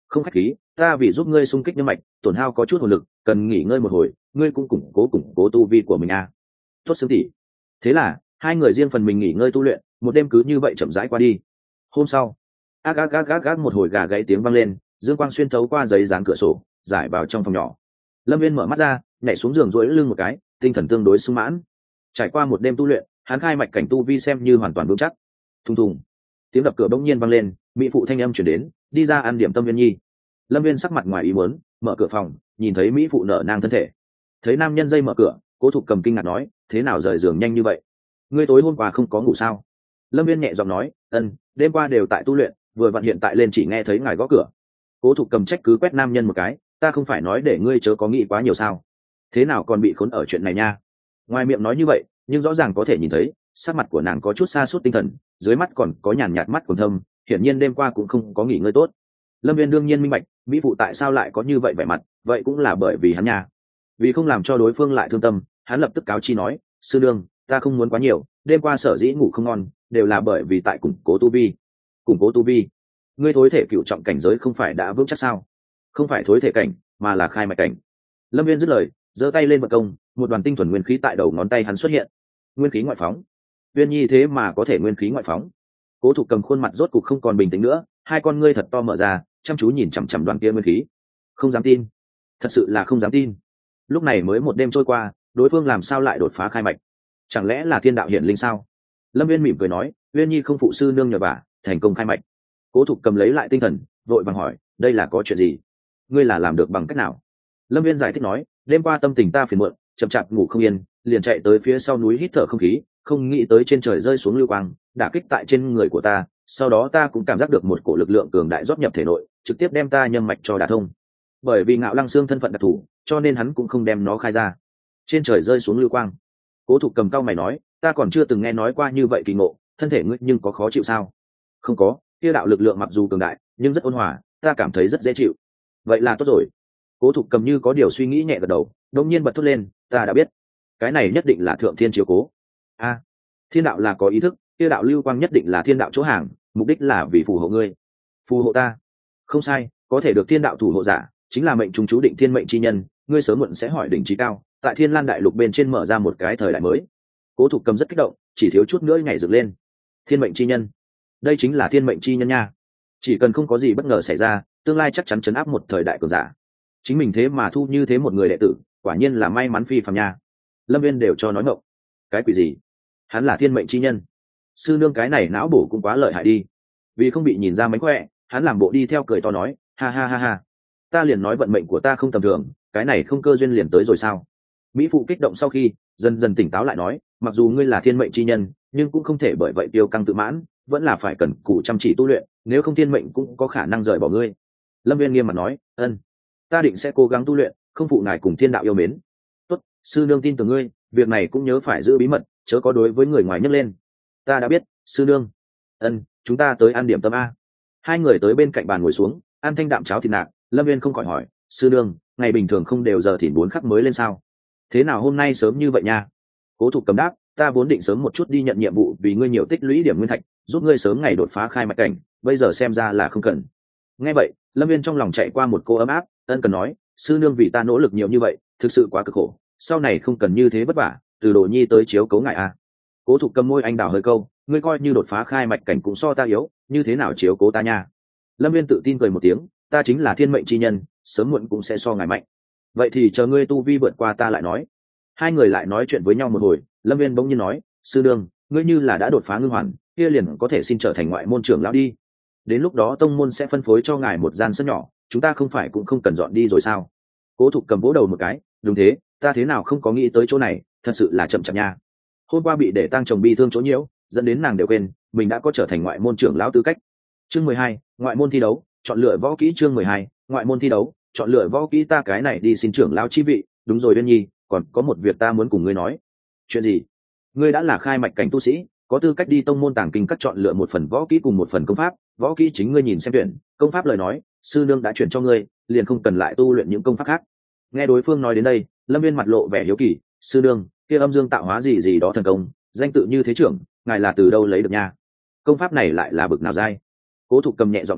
Speaker 1: Không khách khí, ta vì giúp ngươi xung kích nhân mạch tổn hao có chút hồn lực, cần nghỉ ngơi một hồi, ngươi cũng củng cố tu vi của mình à. Tốt xương tỷ. Thế là hai người riêng phần mình nghỉ ngơi tu luyện, một đêm cứ như vậy chậm rãi qua đi. Hôm sau, ác ác ác ác ác một hồi gà gáy tiếng vang lên, dương quang xuyên thấu qua giấy dán cửa sổ giải vào trong phòng nhỏ. Lâm Viên mở mắt ra, nhảy xuống giường duỗi lưng một cái, tinh thần tương đối sung mãn. Trải qua một đêm tu luyện, hắn khai mạch cảnh tu vi xem như hoàn toàn vững chắc. Thùng thùng, tiếng đập cửa bỗng nhiên vang lên, mỹ phụ thanh âm chuyển đến, đi ra ăn điểm tâm Viên Nhi. Lâm Viên sắc mặt ngoài ý muốn, mở cửa phòng, nhìn thấy mỹ phụ nở nang thân thể. Thấy nam nhân dây mở cửa, Cố Thục Cầm kinh ngạc nói, thế nào rời giường nhanh như vậy? Ngươi tối hôm qua không có ngủ sao? Lâm Viên nhẹ giọng nói, đêm qua đều tại tu luyện, vừa vặn hiện tại lên chỉ nghe thấy ngài gõ cửa. Cố Thục Cầm trách cứ quét nam nhân một cái, ta không phải nói để ngươi chớ có nghĩ quá nhiều sao? Thế nào còn bị khốn ở chuyện này nha? Ngoài miệng nói như vậy, nhưng rõ ràng có thể nhìn thấy sắc mặt của nàng có chút sa sút tinh thần, dưới mắt còn có nhàn nhạt mắt còn thâm, hiển nhiên đêm qua cũng không có nghỉ ngơi tốt. Lâm Viên đương nhiên minh bạch mỹ phụ tại sao lại có như vậy vẻ mặt, vậy cũng là bởi vì hắn nha. Vì không làm cho đối phương lại thương tâm, hắn lập tức cáo chi nói, sư đương, ta không muốn quá nhiều, đêm qua sở dĩ ngủ không ngon đều là bởi vì tại củng cố tu vi. Củng cố tu vi? Ngươi thối thể cựu trọng cảnh giới không phải đã vững chắc sao? Không phải thối thể cảnh mà là khai mạch cảnh. Lâm Viên dứt lời, giơ tay lên bật công, một đoàn tinh thuần nguyên khí tại đầu ngón tay hắn xuất hiện. Nguyên khí ngoại phóng. Viên Nhi thế mà có thể nguyên khí ngoại phóng. Cố Thục Cầm khuôn mặt rốt cục không còn bình tĩnh nữa, hai con ngươi thật to mở ra, chăm chú nhìn chằm chằm đoàn kia nguyên khí. Không dám tin, thật sự là không dám tin. Lúc này mới một đêm trôi qua, đối phương làm sao lại đột phá khai mạch? Chẳng lẽ là thiên đạo hiển linh sao? Lâm Viên mỉm cười nói, Viên Nhi không phụ sư nương nhờ vả, thành công khai mạch. Cố Thục Cầm lấy lại tinh thần, vội vàng hỏi, đây là có chuyện gì? Ngươi là làm được bằng cách nào? Lâm Viên giải thích nói, đêm qua tâm tình ta phiền muộn, chậm chạp ngủ không yên, liền chạy tới phía sau núi hít thở không khí, không nghĩ tới trên trời rơi xuống lưu quang, đả kích tại trên người của ta, sau đó ta cũng cảm giác được một cổ lực lượng cường đại rót nhập thể nội, trực tiếp đem ta nhâm mạch cho đả thông. Bởi vì Ngạo Lăng Xương thân phận đặc thù, cho nên hắn cũng không đem nó khai ra. Trên trời rơi xuống lưu quang. Cố Thục Cầm cau mày nói, ta còn chưa từng nghe nói qua như vậy kỳ ngộ, thân thể ngươi nhưng có khó chịu sao? Không có, kia đạo lực lượng mặc dù cường đại, nhưng rất ôn hòa, ta cảm thấy rất dễ chịu. Vậy là tốt rồi. Cố Thục Cầm như có điều suy nghĩ nhẹ gật đầu, đột nhiên bật thốt lên, ta đã biết, cái này nhất định là thượng thiên chiếu cố. Thiên đạo là có ý thức, kia đạo lưu quang nhất định là thiên đạo chỗ hàng, mục đích là vì phù hộ ngươi. Phù hộ ta? Không sai, có thể được thiên đạo thủ hộ giả, chính là mệnh trùng chú định thiên mệnh chi nhân, ngươi sớm muộn sẽ hỏi đỉnh trí cao, tại Thiên Lan đại lục bên trên mở ra một cái thời đại mới. Cố Thục Cầm rất kích động, chỉ thiếu chút nữa nhảy dựng lên. Thiên mệnh chi nhân? Đây chính là thiên mệnh chi nhân nha. Chỉ cần không có gì bất ngờ xảy ra, tương lai chắc chắn chấn áp một thời đại cường giả. Chính mình thế mà thu như thế một người đệ tử, quả nhiên là may mắn phi phàm nha. Lâm Viên đều cho nói ngộng. Cái quỷ gì? Hắn là thiên mệnh chi nhân? Sư nương cái này não bổ cũng quá lợi hại đi. Vì không bị nhìn ra mánh khỏe, hắn làm bộ đi theo cười to nói, ha ha ha ha, ta liền nói vận mệnh của ta không tầm thường, cái này không cơ duyên liền tới rồi sao? Mỹ phụ kích động sau khi dần dần tỉnh táo lại nói, mặc dù ngươi là thiên mệnh chi nhân, nhưng cũng không thể bởi vậy tiêu căng tự mãn, vẫn là phải cần cù chăm chỉ tu luyện, nếu không thiên mệnh cũng có khả năng rời bỏ ngươi. Lâm Viên nghiêm mặt nói, ta định sẽ cố gắng tu luyện, không phụ ngài cùng thiên đạo yêu mến. Tốt, sư nương tin tưởng ngươi, việc này cũng nhớ phải giữ bí mật, chớ có đối với người ngoài nhấc lên. Ta đã biết, sư nương. Chúng ta tới ăn điểm tâm a. Hai người tới bên cạnh bàn ngồi xuống, ăn thanh đạm cháo thịt nạc. Lâm Viên không khỏi hỏi, sư nương, ngày bình thường không đều giờ thìn 4 khắc mới lên sao? Thế nào hôm nay sớm như vậy nha? Cố Thục Cầm đáp, ta vốn định sớm một chút đi nhận nhiệm vụ, vì ngươi nhiều tích lũy điểm nguyên thạch, giúp ngươi sớm ngày đột phá khai mạch cảnh, bây giờ xem ra là không cần. Nghe vậy, Lâm Viên trong lòng chạy qua một cô ấm áp, cần nói, sư nương vì ta nỗ lực nhiều như vậy, thực sự quá cực khổ, sau này không cần như thế vất vả, từ Đồ Nhi tới chiếu cố ngài a. Cố Thục Cầm môi anh đào hơi câu, ngươi coi như đột phá khai mạch cảnh cũng so ta yếu, như thế nào chiếu cố ta nha? Lâm Viên tự tin cười một tiếng, ta chính là thiên mệnh chi nhân, sớm muộn cũng sẽ so ngài mạnh. Vậy thì chờ ngươi tu vi vượt qua ta lại nói. Hai người lại nói chuyện với nhau một hồi, Lâm Viên bỗng nhiên nói, sư nương, ngươi như là đã đột phá ngưng hoàn, kia liền có thể xin trở thành ngoại môn trưởng lão đi. Đến lúc đó tông môn sẽ phân phối cho ngài một gian sân nhỏ, chúng ta không phải cũng không cần dọn đi rồi sao? Cố Thục Cầm vỗ đầu một cái, đúng thế, ta thế nào không có nghĩ tới chỗ này, thật sự là chậm chạp nha. Hôm qua bị để tang chồng bi thương chỗ nhiễu, dẫn đến nàng đều quên mình đã có trở thành ngoại môn trưởng lão tư cách. Chương 12, ngoại môn thi đấu, chọn lựa võ kỹ. Chương 12, ngoại môn thi đấu, chọn lựa võ kỹ. Ta cái này đi xin trưởng lão chi vị. Đúng rồi Uyên Nhi, còn có một việc ta muốn cùng ngươi nói. Chuyện gì? Ngươi đã là khai mạch cảnh tu sĩ, có tư cách đi tông môn tàng kinh các chọn lựa một phần võ kỹ cùng một phần công pháp. Võ kỹ chính ngươi nhìn xem tuyển, công pháp lời nói sư nương đã chuyển cho ngươi, liền không cần lại tu luyện những công pháp khác. Nghe đối phương nói đến đây, Lâm Viên mặt lộ vẻ hiếu kỳ, sư nương, kia âm dương tạo hóa gì gì đó thần công, danh tự như thế trưởng, ngài là từ đâu lấy được nha? Công pháp này lại là bực nào giai? Cố Thục Cầm nhẹ giọng nói,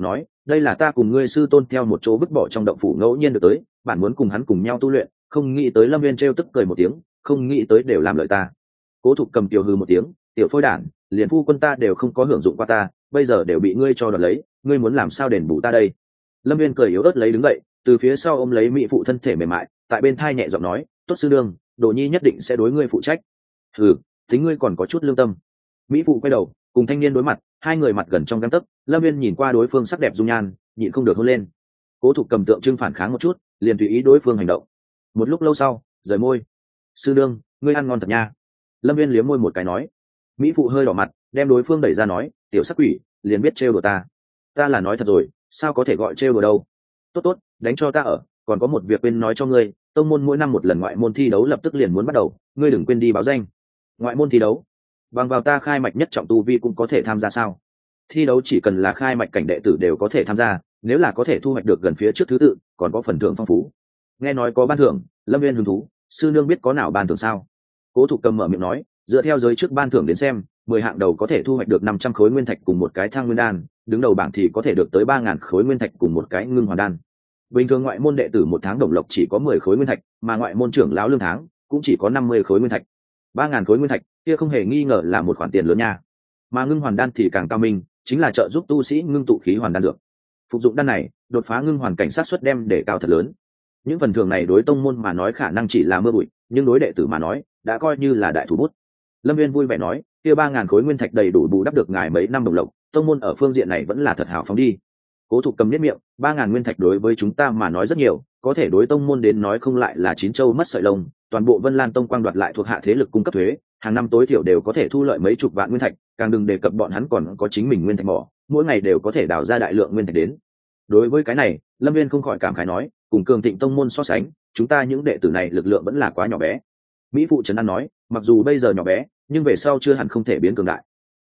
Speaker 1: đây là ta cùng ngươi sư tôn theo một chỗ vứt bỏ trong động phủ ngẫu nhiên được tới, bạn muốn cùng hắn cùng nhau tu luyện, không nghĩ tới Lâm Viên trêu tức cười một tiếng, không nghĩ tới đều làm lợi ta. Cố Thục Cầm tiểu hư một tiếng, tiểu phôi đản, liền phu quân ta đều không có hưởng dụng qua ta, bây giờ đều bị ngươi cho đoạt lấy, ngươi muốn làm sao đền bù ta đây? Lâm Viên cười yếu ớt lấy đứng dậy, từ phía sau ôm lấy mỹ phụ thân thể mềm mại, tại bên thai nhẹ giọng nói, tốt sư đương, Đồ Nhi nhất định sẽ đối ngươi phụ trách. Hừ, tính ngươi còn có chút lương tâm. Mỹ phụ quay đầu, cùng thanh niên đối mặt, hai người mặt gần trong gang tấc. Lâm Viên nhìn qua đối phương sắc đẹp dung nhan, nhịn không được hôn lên. Cố Thục Cầm tượng trưng phản kháng một chút, liền tùy ý đối phương hành động. Một lúc lâu sau, rời môi, sư đương, ngươi ăn ngon thật nha. Lâm Viên liếm môi một cái nói. Mỹ phụ hơi đỏ mặt, đem đối phương đẩy ra nói, tiểu sắc quỷ, liền biết trêu đùa ta. Ta là nói thật rồi, sao có thể gọi trêu đùa đâu. Tốt tốt, đánh cho ta ở, còn có một việc quên nói cho ngươi, tông môn mỗi năm một lần ngoại môn thi đấu lập tức liền muốn bắt đầu, ngươi đừng quên đi báo danh. Ngoại môn thi đấu? Bằng vào ta khai mạch nhất trọng tu vi cũng có thể tham gia sao? Thi đấu chỉ cần là khai mạch cảnh đệ tử đều có thể tham gia, nếu là có thể thu hoạch được gần phía trước thứ tự, còn có phần thưởng phong phú. Nghe nói có ban thưởng, Lâm Viên hứng thú, sư nương biết có nào ban thưởng sao? Cố Thục Cầm mở miệng nói, dựa theo giới trước ban thưởng đến xem, 10 hạng đầu có thể thu hoạch được 500 khối nguyên thạch cùng một cái thang nguyên đan, đứng đầu bảng thì có thể được tới 3000 khối nguyên thạch cùng một cái ngưng hoàn đan. Bình thường ngoại môn đệ tử một tháng đồng lộc chỉ có 10 khối nguyên thạch, mà ngoại môn trưởng lão lương tháng cũng chỉ có 50 khối nguyên thạch. 3000 khối nguyên thạch, kia không hề nghi ngờ là một khoản tiền lớn nha. Mà ngưng hoàn đan thì càng cao minh, chính là trợ giúp tu sĩ ngưng tụ khí hoàn đan dược. Phục dụng đan này, đột phá ngưng hoàn cảnh sát suất đem để cao thật lớn. Những phần thưởng này đối tông môn mà nói khả năng chỉ là mưa bụi, nhưng đối đệ tử mà nói, đã coi như là đại thủ bút. Lâm Viên vui vẻ nói, kia 3000 khối nguyên thạch đầy đủ bù đắp được ngài mấy năm đồng lộc, tông môn ở phương diện này vẫn là thật hào phóng đi. Cố Thục Cầm niết miệng, 3000 nguyên thạch đối với chúng ta mà nói rất nhiều, có thể đối tông môn đến nói không lại là chín châu mất sợi lông, toàn bộ Vân Lan tông quang đoạt lại thuộc hạ thế lực cung cấp thuế, hàng năm tối thiểu đều có thể thu lợi mấy chục vạn nguyên thạch, càng đừng đề cập bọn hắn còn có chính mình nguyên thạch mỏ, mỗi ngày đều có thể đào ra đại lượng nguyên thạch đến. Đối với cái này, Lâm Viên không khỏi cảm khái nói, cùng Cường Thịnh tông môn so sánh, chúng ta những đệ tử này lực lượng vẫn là quá nhỏ bé. Mỹ phụ trấn an nói, mặc dù bây giờ nhỏ bé, nhưng về sau chưa hẳn không thể biến cường đại.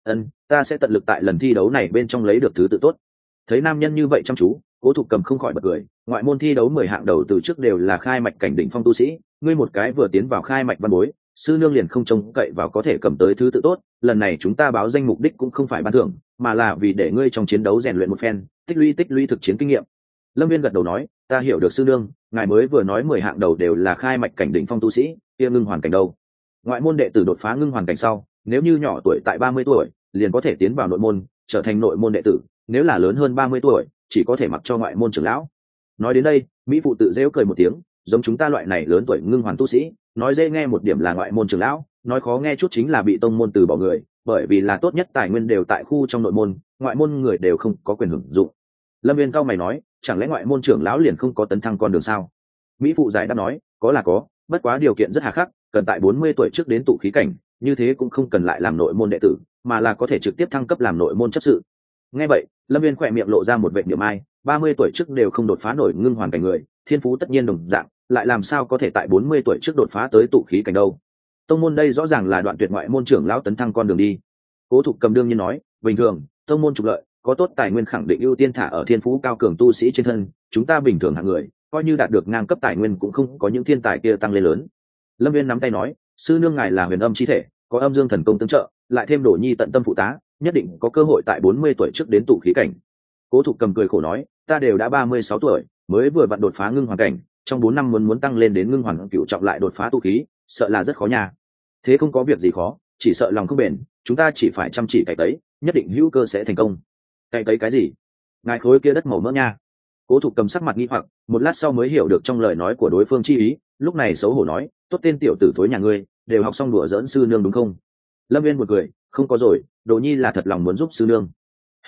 Speaker 1: Ta sẽ tận lực tại lần thi đấu này bên trong lấy được thứ tự tốt. Thấy nam nhân như vậy chăm chú, Cố Thục Cầm không khỏi bật cười, ngoại môn thi đấu 10 hạng đầu từ trước đều là khai mạch cảnh đỉnh phong tu sĩ, ngươi một cái vừa tiến vào khai mạch văn bối, sư nương liền không trông cậy vào có thể cầm tới thứ tự tốt, lần này chúng ta báo danh mục đích cũng không phải ban thưởng, mà là vì để ngươi trong chiến đấu rèn luyện một phen, tích lũy thực chiến kinh nghiệm. Lâm Viên gật đầu nói, ta hiểu được sư nương, ngài mới vừa nói 10 hạng đầu đều là khai mạch cảnh đỉnh phong tu sĩ, kia ngưng hoàn cảnh đâu? Ngoại môn đệ tử đột phá ngưng hoàn cảnh sau, nếu như nhỏ tuổi tại 30 tuổi, liền có thể tiến vào nội môn, trở thành nội môn đệ tử, nếu là lớn hơn 30 tuổi, chỉ có thể mặc cho ngoại môn trưởng lão. Nói đến đây, mỹ phụ tự giễu cười một tiếng, giống chúng ta loại này lớn tuổi ngưng hoàn tu sĩ, nói dễ nghe một điểm là ngoại môn trưởng lão, nói khó nghe chút chính là bị tông môn từ bỏ người, bởi vì là tốt nhất tài nguyên đều tại khu trong nội môn, ngoại môn người đều không có quyền hưởng dụng. Lâm Viên cao mày nói, chẳng lẽ ngoại môn trưởng lão liền không có tấn thăng con đường sao? Mỹ phụ giải đáp nói, có là có, bất quá điều kiện rất hà khắc, cần tại 40 tuổi trước đến tụ khí cảnh, như thế cũng không cần lại làm nội môn đệ tử, mà là có thể trực tiếp thăng cấp làm nội môn chấp sự. Nghe vậy, Lâm Viên khỏe miệng lộ ra một vệt niệm ai, 30 tuổi trước đều không đột phá nổi ngưng hoàn cảnh người, thiên phú tất nhiên đồng dạng, lại làm sao có thể tại 40 tuổi trước đột phá tới tụ khí cảnh đâu? Tông môn đây rõ ràng là đoạn tuyệt ngoại môn trưởng lão tấn thăng con đường đi. Cố Thục Cầm đương nhiên nói, bình thường, tông môn trục lợi, có tốt tài nguyên khẳng định ưu tiên thả ở thiên phú cao cường tu sĩ trên thân, chúng ta bình thường hạng người, coi như đạt được ngang cấp tài nguyên cũng không có những thiên tài kia tăng lên lớn. Lâm Viên nắm tay nói, sư nương ngài là huyền âm chi thể, có âm dương thần công tương trợ, lại thêm Đồ Nhi tận tâm phụ tá, nhất định có cơ hội tại 40 tuổi trước đến tụ khí cảnh. Cố Thục Cầm cười khổ nói, ta đều đã 36 tuổi, mới vừa vặn đột phá ngưng hoàn cảnh, trong 4 năm muốn tăng lên đến ngưng hoàn cửu trọng lại đột phá tu khí, sợ là rất khó nha. Thế không có việc gì khó, chỉ sợ lòng không bền, chúng ta chỉ phải chăm chỉ cày cấy, nhất định hữu cơ sẽ thành công. Cày cấy cái gì? Ngài khối kia đất màu mỡ nha. Cố Thục Cầm sắc mặt nghi hoặc, một lát sau mới hiểu được trong lời nói của đối phương chi ý, lúc này xấu hổ nói, tốt tên tiểu tử thối nhà ngươi, đều học xong đùa giỡn sư nương đúng không? Lâm Viên một cười, không có rồi, Đồ Nhi là thật lòng muốn giúp sư nương.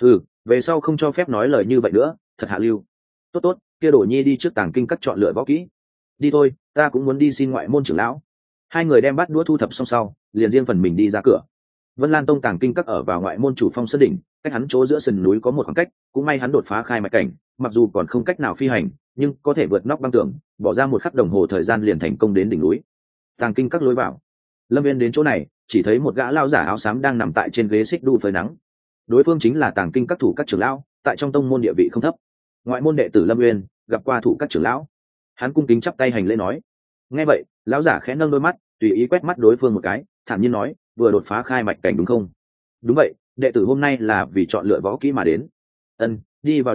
Speaker 1: Về sau không cho phép nói lời như vậy nữa, thật hạ lưu. Tốt tốt, kia Đồ Nhi đi trước Tàng Kinh Các chọn lựa võ kỹ. Đi thôi, ta cũng muốn đi xin ngoại môn trưởng lão. Hai người đem bát đũa thu thập xong sau, liền riêng phần mình đi ra cửa. Vân Lan Tông Tàng Kinh Các ở vào ngoại môn chủ phong sơn đỉnh, cách hắn chỗ giữa sườn núi có một khoảng cách, cũng may hắn đột phá khai mạch cảnh, mặc dù còn không cách nào phi hành, nhưng có thể vượt nóc băng tường, bỏ ra một khắc đồng hồ thời gian liền thành công đến đỉnh núi. Tàng Kinh Các lối vào. Lâm Viên đến chỗ này, chỉ thấy một gã lao giả áo xám đang nằm tại trên ghế xích đu phơi nắng. Đối phương chính là Tàng Kinh Các thủ các trưởng lão, tại trong tông môn địa vị không thấp. Ngoại môn đệ tử Lâm Uyên gặp qua thủ các trưởng lão, hắn cung kính chắp tay hành lễ nói. Nghe vậy, lão giả khẽ nâng đôi mắt, tùy ý quét mắt đối phương một cái, thản nhiên nói, vừa đột phá khai mạch cảnh đúng không? Đúng vậy, đệ tử hôm nay là vì chọn lựa võ kỹ mà đến. Đi vào đi,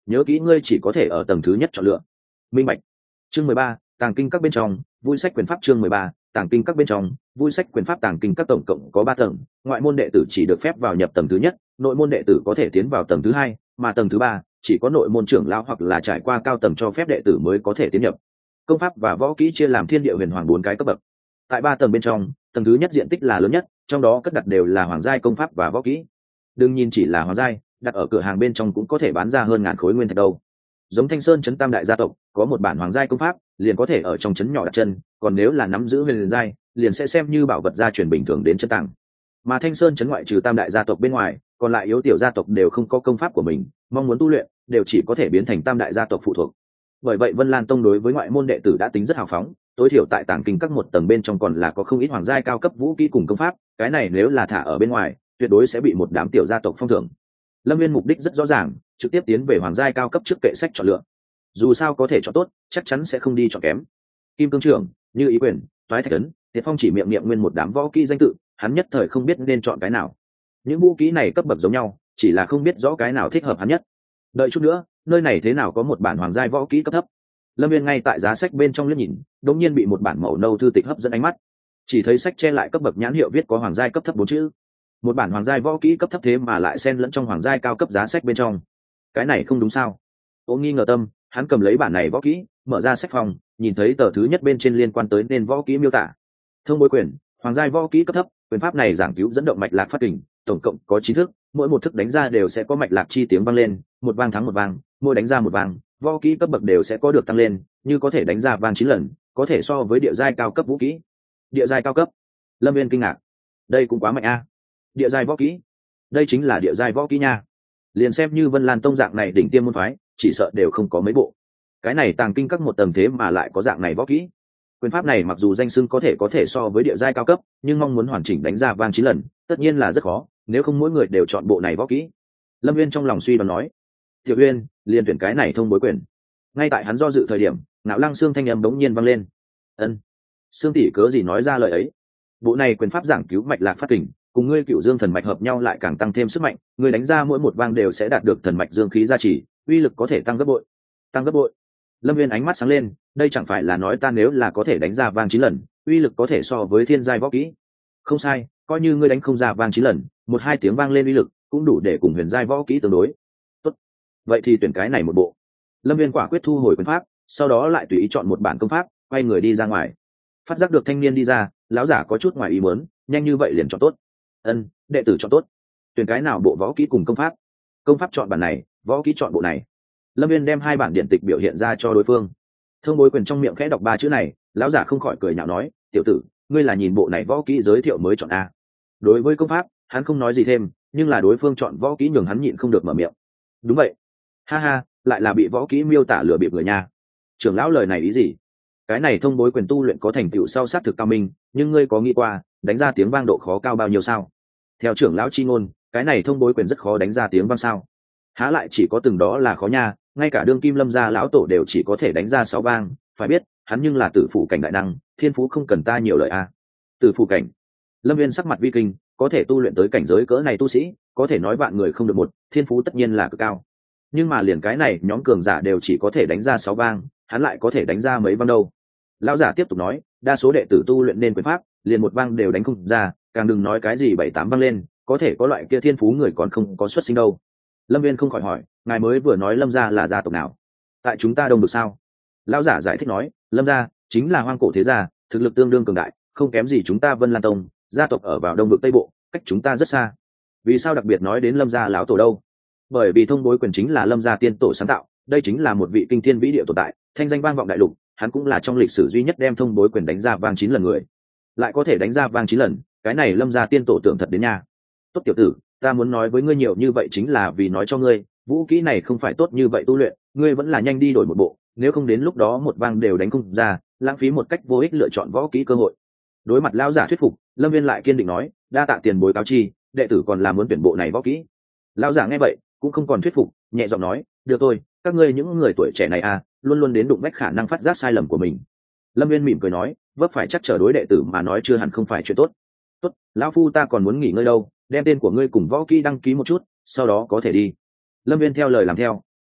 Speaker 1: nhớ kỹ ngươi chỉ có thể ở tầng thứ nhất chọn lựa. Minh bạch. Chương 13, tàng kinh các bên trong vui sách quyền pháp. Chương 13, tàng kinh các bên trong vui sách quyền pháp. Tàng kinh các tổng cộng có 3 tầng, ngoại môn đệ tử chỉ được phép vào nhập tầng thứ nhất, nội môn đệ tử có thể tiến vào tầng thứ hai, mà tầng thứ ba chỉ có nội môn trưởng lão hoặc là trải qua cao tầng cho phép đệ tử mới có thể tiến nhập. Công pháp và võ kỹ chia làm thiên địa huyền hoàng 4 cái cấp bậc. Tại 3 tầng bên trong, tầng thứ nhất diện tích là lớn nhất, trong đó cất đặt đều là hoàng giai công pháp và võ kỹ. Đừng nhìn chỉ là hoàng giai, đặt ở cửa hàng bên trong cũng có thể bán ra hơn ngàn khối nguyên thạch đâu. Giống Thanh Sơn trấn tam đại gia tộc có một bản hoàng giai công pháp, liền có thể ở trong trấn nhỏ đặt chân, còn nếu là nắm giữ huyền giai, liền sẽ xem như bảo vật gia truyền bình thường đến chân tàng. Mà Thanh Sơn trấn ngoại trừ tam đại gia tộc bên ngoài, còn lại yếu tiểu gia tộc đều không có công pháp của mình, mong muốn tu luyện đều chỉ có thể biến thành tam đại gia tộc phụ thuộc. Bởi vậy Vân Lan Tông đối với ngoại môn đệ tử đã tính rất hào phóng, tối thiểu tại tàng kinh các một tầng bên trong còn là có không ít hoàng giai cao cấp vũ kỹ cùng công pháp, cái này nếu là thả ở bên ngoài, tuyệt đối sẽ bị một đám tiểu gia tộc phong thưởng. Lâm Viên mục đích rất rõ ràng, trực tiếp tiến về hoàng giai cao cấp trước kệ sách chọn lựa. Dù sao có thể chọn tốt, chắc chắn sẽ không đi chọn kém. Kim Cương Trưởng, Như Ý Quyền, Toái Thạch Ấn, Tiệt Phong chỉ miệng nguyên một đám võ kỹ danh tự, hắn nhất thời không biết nên chọn cái nào. Những vũ kỹ này cấp bậc giống nhau, chỉ là không biết rõ cái nào thích hợp hắn nhất. Đợi chút nữa, nơi này thế nào có một bản hoàng giai võ kỹ cấp thấp. Lâm Viên ngay tại giá sách bên trong liếc nhìn, đột nhiên bị một bản màu nâu thư tịch hấp dẫn ánh mắt. Chỉ thấy sách che lại cấp bậc nhãn hiệu viết có hoàng giai cấp thấp 4 chữ. Một bản hoàng giai võ kỹ cấp thấp thế mà lại xen lẫn trong hoàng giai cao cấp giá sách bên trong. Cái này không đúng sao? Ô nghi ngờ tâm, hắn cầm lấy bản này võ kỹ, mở ra sách phòng, nhìn thấy tờ thứ nhất bên trên liên quan tới nên võ kỹ miêu tả. Thông bối quyền, hoàng giai võ kỹ cấp thấp, quyền pháp này giảng cứu dẫn động mạch lạc phát kình, tổng cộng có 9 thức, mỗi một thức đánh ra đều sẽ có mạch lạc chi tiếng vang lên, một vang thắng một vang, mỗi đánh ra một vang, võ kỹ cấp bậc đều sẽ có được tăng lên, như có thể đánh ra vang 9 lần, có thể so với địa giai cao cấp vũ kỹ. Địa giai cao cấp? Lâm Viên kinh ngạc. Đây cũng quá mạnh a. Địa giai võ kỹ? Đây chính là địa giai võ kỹ nha. Liền xem như Vân Lan Tông dạng này đỉnh tiêm môn phái, chỉ sợ đều không có mấy bộ. Cái này tàng kinh các một tầng thế mà lại có dạng này võ kỹ. Quyền pháp này mặc dù danh xưng có thể so với địa giai cao cấp, nhưng mong muốn hoàn chỉnh đánh ra vang 9 lần, tất nhiên là rất khó, nếu không mỗi người đều chọn bộ này võ kỹ. Lâm Viên trong lòng suy đoán nói, Tiểu Uyên, liền tuyển cái này thông bối quyền. Ngay tại hắn do dự thời điểm, Nạo Lăng Xương thanh âm bỗng nhiên vang lên. Ân, Xương tỷ cớ gì nói ra lời ấy? Bộ này quyền pháp giảng cứu mạch lạc phát kình, cùng ngươi Cựu Dương thần mạch hợp nhau lại càng tăng thêm sức mạnh, ngươi đánh ra mỗi một vang đều sẽ đạt được thần mạch dương khí gia trì, uy lực có thể tăng gấp bội. Tăng gấp bội? Lâm Viên ánh mắt sáng lên, đây chẳng phải là nói ta nếu là có thể đánh ra vang 9 lần, uy lực có thể so với thiên giai võ kỹ. Không sai, coi như ngươi đánh không ra vang 9 lần, 1-2 tiếng vang lên uy lực cũng đủ để cùng huyền giai võ kỹ tương đối. Tốt, vậy thì tuyển cái này một bộ. Lâm Viên quả quyết thu hồi quyền pháp, sau đó lại tùy ý chọn một bản công pháp, quay người đi ra ngoài. Phát giác được thanh niên đi ra, lão giả có chút ngoài ý muốn, nhanh như vậy liền chọn tốt. Ân, đệ tử chọn tốt. Tuyển cái nào bộ võ kỹ cùng công pháp? Công pháp chọn bản này, võ kỹ chọn bộ này. Lâm Viên đem 2 bản điện tịch biểu hiện ra cho đối phương. Thông bối quyền trong miệng khẽ đọc 3 chữ này, lão giả không khỏi cười nhạo nói, tiểu tử, ngươi là nhìn bộ này võ kỹ giới thiệu mới chọn a? Đối với công pháp, hắn không nói gì thêm, nhưng là đối phương chọn võ kỹ nhường hắn nhịn không được mở miệng. Đúng vậy. Ha ha, lại là bị võ kỹ miêu tả lừa bịp người nha. Trưởng lão lời này ý gì? Cái này thông bối quyền tu luyện có thành tựu sau sát thực cao minh, nhưng ngươi có nghĩ qua, đánh ra tiếng vang độ khó cao bao nhiêu sao? Theo trưởng lão chi ngôn, cái này thông bối quyền rất khó đánh ra tiếng vang sao? Há lại chỉ có từng đó là khó nha, ngay cả đương kim Lâm gia lão tổ đều chỉ có thể đánh ra 6 vang, phải biết, hắn nhưng là tử phụ cảnh đại năng, thiên phú không cần ta nhiều lời a. Tử phụ cảnh? Lâm Viên sắc mặt vi kinh, có thể tu luyện tới cảnh giới cỡ này tu sĩ, có thể nói vạn người không được một, thiên phú tất nhiên là cực cao. Nhưng mà liền cái này, nhóm cường giả đều chỉ có thể đánh ra 6 vang, hắn lại có thể đánh ra mấy vang đâu? Lão giả tiếp tục nói, đa số đệ tử tu luyện nên quyền pháp, liền một vang đều đánh không ra, càng đừng nói cái gì 7-8 vang lên, có thể có loại kia thiên phú người còn không có xuất sinh đâu. Lâm Viên không khỏi hỏi, ngài mới vừa nói Lâm gia là gia tộc nào? Tại chúng ta Đông Vực sao? Lão giả giải thích nói, Lâm gia chính là hoang cổ thế gia, thực lực tương đương cường đại, không kém gì chúng ta Vân Lan Tông, gia tộc ở vào Đông Vực Tây Bộ, cách chúng ta rất xa. Vì sao đặc biệt nói đến Lâm gia lão tổ đâu? Bởi vì thông bối quyền chính là Lâm gia tiên tổ sáng tạo, đây chính là một vị kinh thiên vĩ địa tồn tại, thanh danh vang vọng đại lục, hắn cũng là trong lịch sử duy nhất đem thông bối quyền đánh ra vang 9 lần người. Lại có thể đánh ra vang 9 lần, cái này Lâm gia tiên tổ tưởng thật đến nha. Tốt tiểu tử, ta muốn nói với ngươi nhiều như vậy chính là vì nói cho ngươi, vũ kỹ này không phải tốt như vậy tu luyện, ngươi vẫn là nhanh đi đổi một bộ, nếu không đến lúc đó một vang đều đánh không ra, lãng phí một cách vô ích lựa chọn võ kỹ cơ hội. Đối mặt lão giả thuyết phục, Lâm Viên lại kiên định nói, đa tạ tiền bối cáo chi, đệ tử còn là muốn tuyển bộ này võ kỹ. Lão giả nghe vậy cũng không còn thuyết phục, nhẹ giọng nói, được thôi, các ngươi những người tuổi trẻ này à, luôn luôn đến đụng vách khả năng phát giác sai lầm của mình. Lâm Viên mỉm cười nói, vấp phải chắc trở đối đệ tử mà nói chưa hẳn không phải chuyện tốt. Tốt, lão phu ta còn muốn nghỉ ngơi đâu, đem tên của ngươi cùng võ kỹ đăng ký một chút, sau đó có thể đi. Lâm Viên theo lời làm theo,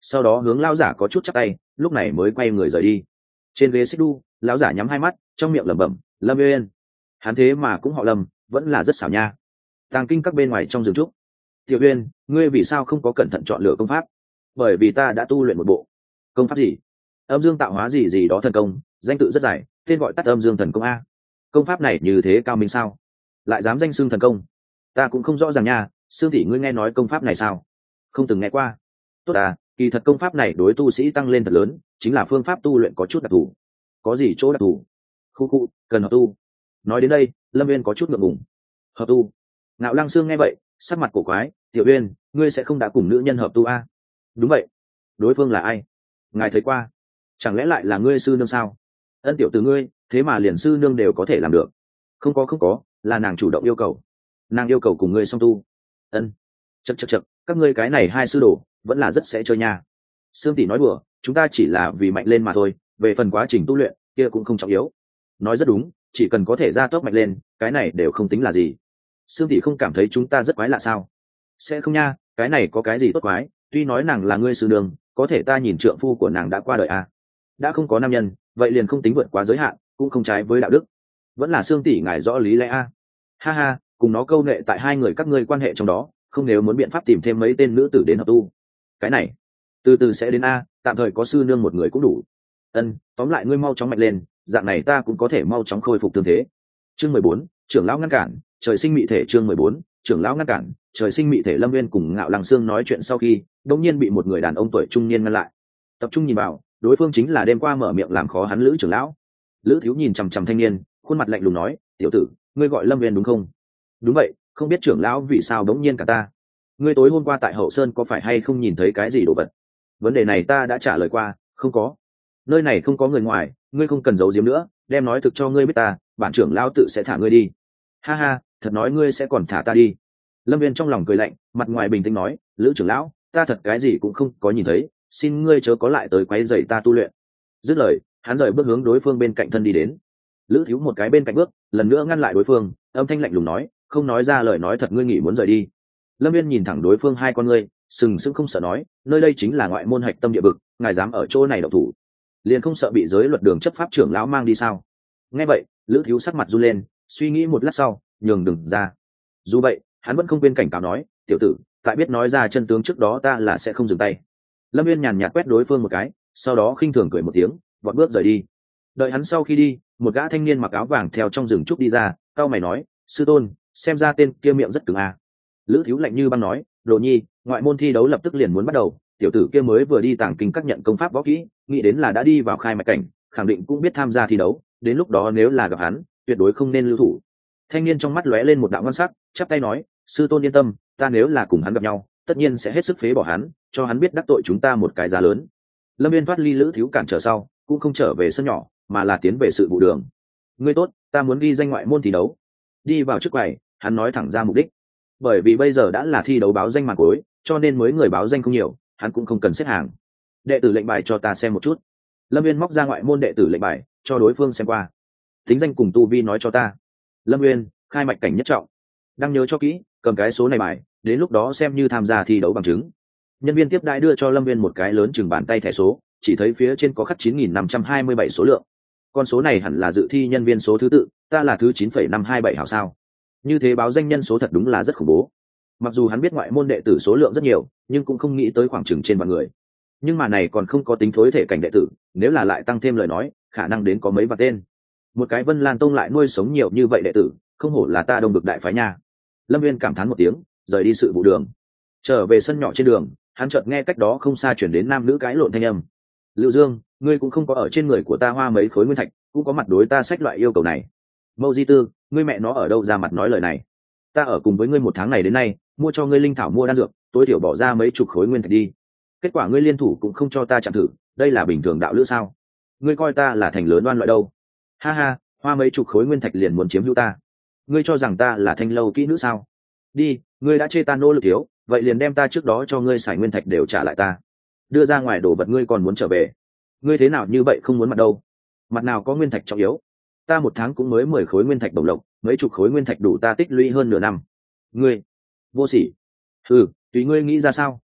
Speaker 1: sau đó hướng lão giả có chút chắp tay, lúc này mới quay người rời đi. Trên ghế xích đu, lão giả nhắm hai mắt, trong miệng lẩm bẩm, Lâm Uyên. Hắn thế mà cũng họ Lâm, vẫn là rất xảo nha. Tàng kinh các bên ngoài trong rừng trúc. Tiểu Uyên, ngươi vì sao không có cẩn thận chọn lựa công pháp? Bởi vì ta đã tu luyện một bộ. Công pháp gì? Âm dương tạo hóa gì gì đó thần công, danh tự rất dài, tên gọi tắt âm dương thần công a. Công pháp này như thế cao minh sao? Lại dám danh xưng thần công? Ta cũng không rõ ràng nha, Sương tỷ ngươi nghe nói công pháp này sao? Không từng nghe qua. Tốt à, kỳ thật công pháp này đối tu sĩ tăng lên thật lớn, chính là phương pháp tu luyện có chút đặc thù. Có gì chỗ đặc thù? Khu, cần hợp tu. Nói đến đây, Lâm Uyên có chút ngượng ngùng. Hợp tu? Ngạo Lăng Sương nghe vậy, sắc mặt cổ quái, Tiểu Uyên, ngươi sẽ không đã cùng nữ nhân hợp tu a? Đúng vậy. Đối phương là ai? Ngài thấy qua? Chẳng lẽ lại là ngươi sư nương sao? Ân tiểu từ ngươi, thế mà liền sư nương đều có thể làm được. Không có, là nàng chủ động yêu cầu. Nàng yêu cầu cùng ngươi song tu. Ân. Chậc, các ngươi cái này hai sư đồ vẫn là rất sẽ chơi nha. Sương tỷ nói đùa, chúng ta chỉ là vì mạnh lên mà thôi, về phần quá trình tu luyện kia cũng không trọng yếu. Nói rất đúng, chỉ cần có thể gia tốc mạnh lên, cái này đều không tính là gì. Sương tỷ không cảm thấy chúng ta rất quái lạ sao? Sẽ không nha, cái này có cái gì tốt quái, tuy nói nàng là ngươi sư nương, có thể ta nhìn trượng phu của nàng đã qua đời à. Đã không có nam nhân, vậy liền không tính vượt quá giới hạn, cũng không trái với đạo đức. Vẫn là Sương tỷ ngài rõ lý lẽ a. Ha ha, cùng nó câu nệ tại hai người các ngươi quan hệ trong đó, không nếu muốn biện pháp tìm thêm mấy tên nữ tử đến hợp tu. Cái này từ từ sẽ đến a, tạm thời có sư nương một người cũng đủ. Ân, tóm lại ngươi mau chóng mạnh lên, dạng này ta cũng có thể mau chóng khôi phục tương thế. Chương 14, trưởng lão ngăn cản, trời sinh mị thể. Chương 14, trưởng lão ngăn cản, trời sinh mị thể. Lâm Viên cùng Ngạo Lăng Sương nói chuyện sau khi, đột nhiên bị một người đàn ông tuổi trung niên ngăn lại. Tập trung nhìn vào, đối phương chính là đêm qua mở miệng làm khó hắn Lữ trưởng lão. Lữ thiếu nhìn chằm chằm thanh niên, khuôn mặt lạnh lùng nói, tiểu tử, ngươi gọi Lâm Viên đúng không? Đúng vậy, không biết trưởng lão vì sao đống nhiên cả ta. Ngươi tối hôm qua tại Hậu Sơn có phải hay không nhìn thấy cái gì đồ vật? Vấn đề này ta đã trả lời qua, không có. Nơi này không có người ngoài, ngươi không cần giấu giếm nữa, đem nói thực cho ngươi biết ta, bản trưởng lão tự sẽ thả ngươi đi. Ha ha, thật nói ngươi sẽ còn thả ta đi. Lâm Viên trong lòng cười lạnh, mặt ngoài bình tĩnh nói, Lữ trưởng lão, ta thật cái gì cũng không có nhìn thấy, xin ngươi chớ có lại tới quấy rầy ta tu luyện. Dứt lời, hắn rời bước hướng đối phương bên cạnh thân đi đến. Lữ thiếu một cái bên cạnh bước, lần nữa ngăn lại đối phương, âm thanh lạnh lùng nói, không nói ra lời nói thật ngươi nghĩ muốn rời đi. Lâm Viên nhìn thẳng đối phương hai con ngươi, sừng sững không sợ nói, nơi đây chính là ngoại môn hạch tâm địa vực, ngài dám ở chỗ này độc thủ, liền không sợ bị giới luật đường chấp pháp trưởng lão mang đi sao? Nghe vậy, Lữ thiếu sắc mặt run lên, suy nghĩ một lát sau, nhường đừng ra. Dù vậy, hắn vẫn không quên cảnh cáo nói, tiểu tử, tại biết nói ra chân tướng trước đó ta là sẽ không dừng tay. Lâm Viên nhàn nhạt quét đối phương một cái, sau đó khinh thường cười một tiếng, vọt bước rời đi. Đợi hắn sau khi đi, một gã thanh niên mặc áo vàng theo trong rừng trúc đi ra, cao mày nói, sư tôn, xem ra tên kia miệng rất cứng à. Lữ thiếu lạnh như băng nói, đồ nhi, ngoại môn thi đấu lập tức liền muốn bắt đầu, tiểu tử kia mới vừa đi tàng kinh các nhận công pháp võ kỹ, nghĩ đến là đã đi vào khai mạch cảnh, khẳng định cũng biết tham gia thi đấu, đến lúc đó nếu là gặp hắn, tuyệt đối không nên lưu thủ. Thanh niên trong mắt lóe lên một đạo ngon sắc, chắp tay nói, sư tôn yên tâm, ta nếu là cùng hắn gặp nhau, tất nhiên sẽ hết sức phế bỏ hắn, cho hắn biết đắc tội chúng ta một cái giá lớn. Lâm Viên thoát ly Lữ thiếu cản trở sau, cũng không trở về sân nhỏ, mà là tiến về sự vụ đường. Ngươi tốt, ta muốn ghi danh ngoại môn thi đấu. Đi vào trước quầy, hắn nói thẳng ra mục đích. Bởi vì bây giờ đã là thi đấu báo danh màn cuối, cho nên mới người báo danh không nhiều, hắn cũng không cần xếp hàng. Đệ tử lệnh bài cho ta xem một chút. Lâm Viên móc ra ngoại môn đệ tử lệnh bài, cho đối phương xem qua. Tính danh cùng tu vi nói cho ta. Lâm Viên, khai mạch cảnh nhất trọng. Đang nhớ cho kỹ, cầm cái số này bài, đến lúc đó xem như tham gia thi đấu bằng chứng. Nhân viên tiếp đãi đưa cho Lâm Viên một cái lớn chừng bàn tay thẻ số, chỉ thấy phía trên có khắc 9.527 số lượng. Con số này hẳn là dự thi nhân viên số thứ tự, ta là thứ 9,527 hảo sao. Như thế báo danh nhân số thật đúng là rất khủng bố. Mặc dù hắn biết ngoại môn đệ tử số lượng rất nhiều, nhưng cũng không nghĩ tới khoảng chừng trên vạn người. Nhưng mà này còn không có tính thối thể cảnh đệ tử, nếu là lại tăng thêm lời nói, khả năng đến có mấy vạn tên. Một cái Vân Lan Tông lại nuôi sống nhiều như vậy đệ tử, không hổ là ta Đông Bực đại phái nha. Lâm Viên cảm thán một tiếng, rời đi sự vụ đường. Trở về sân nhỏ trên đường, hắn chợt nghe cách đó không xa chuyển đến nam nữ cãi lộn thanh âm. Lưu Dương, ngươi cũng không có ở trên người của ta hoa mấy khối nguyên thạch, cũng có mặt đối ta sách loại yêu cầu này. Mâu Di Tư, ngươi mẹ nó ở đâu ra mặt nói lời này? Ta ở cùng với ngươi một tháng này đến nay, mua cho ngươi linh thảo mua đan dược, tối thiểu bỏ ra mấy chục khối nguyên thạch đi. Kết quả ngươi liên thủ cũng không cho ta chạm thử, đây là bình thường đạo lữ sao? Ngươi coi ta là thành lớn đoan loại đâu? Ha ha, hoa mấy chục khối nguyên thạch liền muốn chiếm hữu ta. Ngươi cho rằng ta là thanh lâu kỹ nữ sao? Đi, ngươi đã chê ta nỗ lực thiếu, vậy liền đem ta trước đó cho ngươi xài nguyên thạch đều trả lại ta. Đưa ra ngoài đồ vật ngươi còn muốn trở về. Ngươi thế nào như vậy không muốn mặt đâu? Mặt nào có nguyên thạch trọng yếu? Ta một tháng cũng mới 10 khối nguyên thạch đồng lộc, mấy chục khối nguyên thạch đủ ta tích lũy hơn nửa năm. Ngươi vô sỉ. Ừ, tùy ngươi nghĩ ra sao,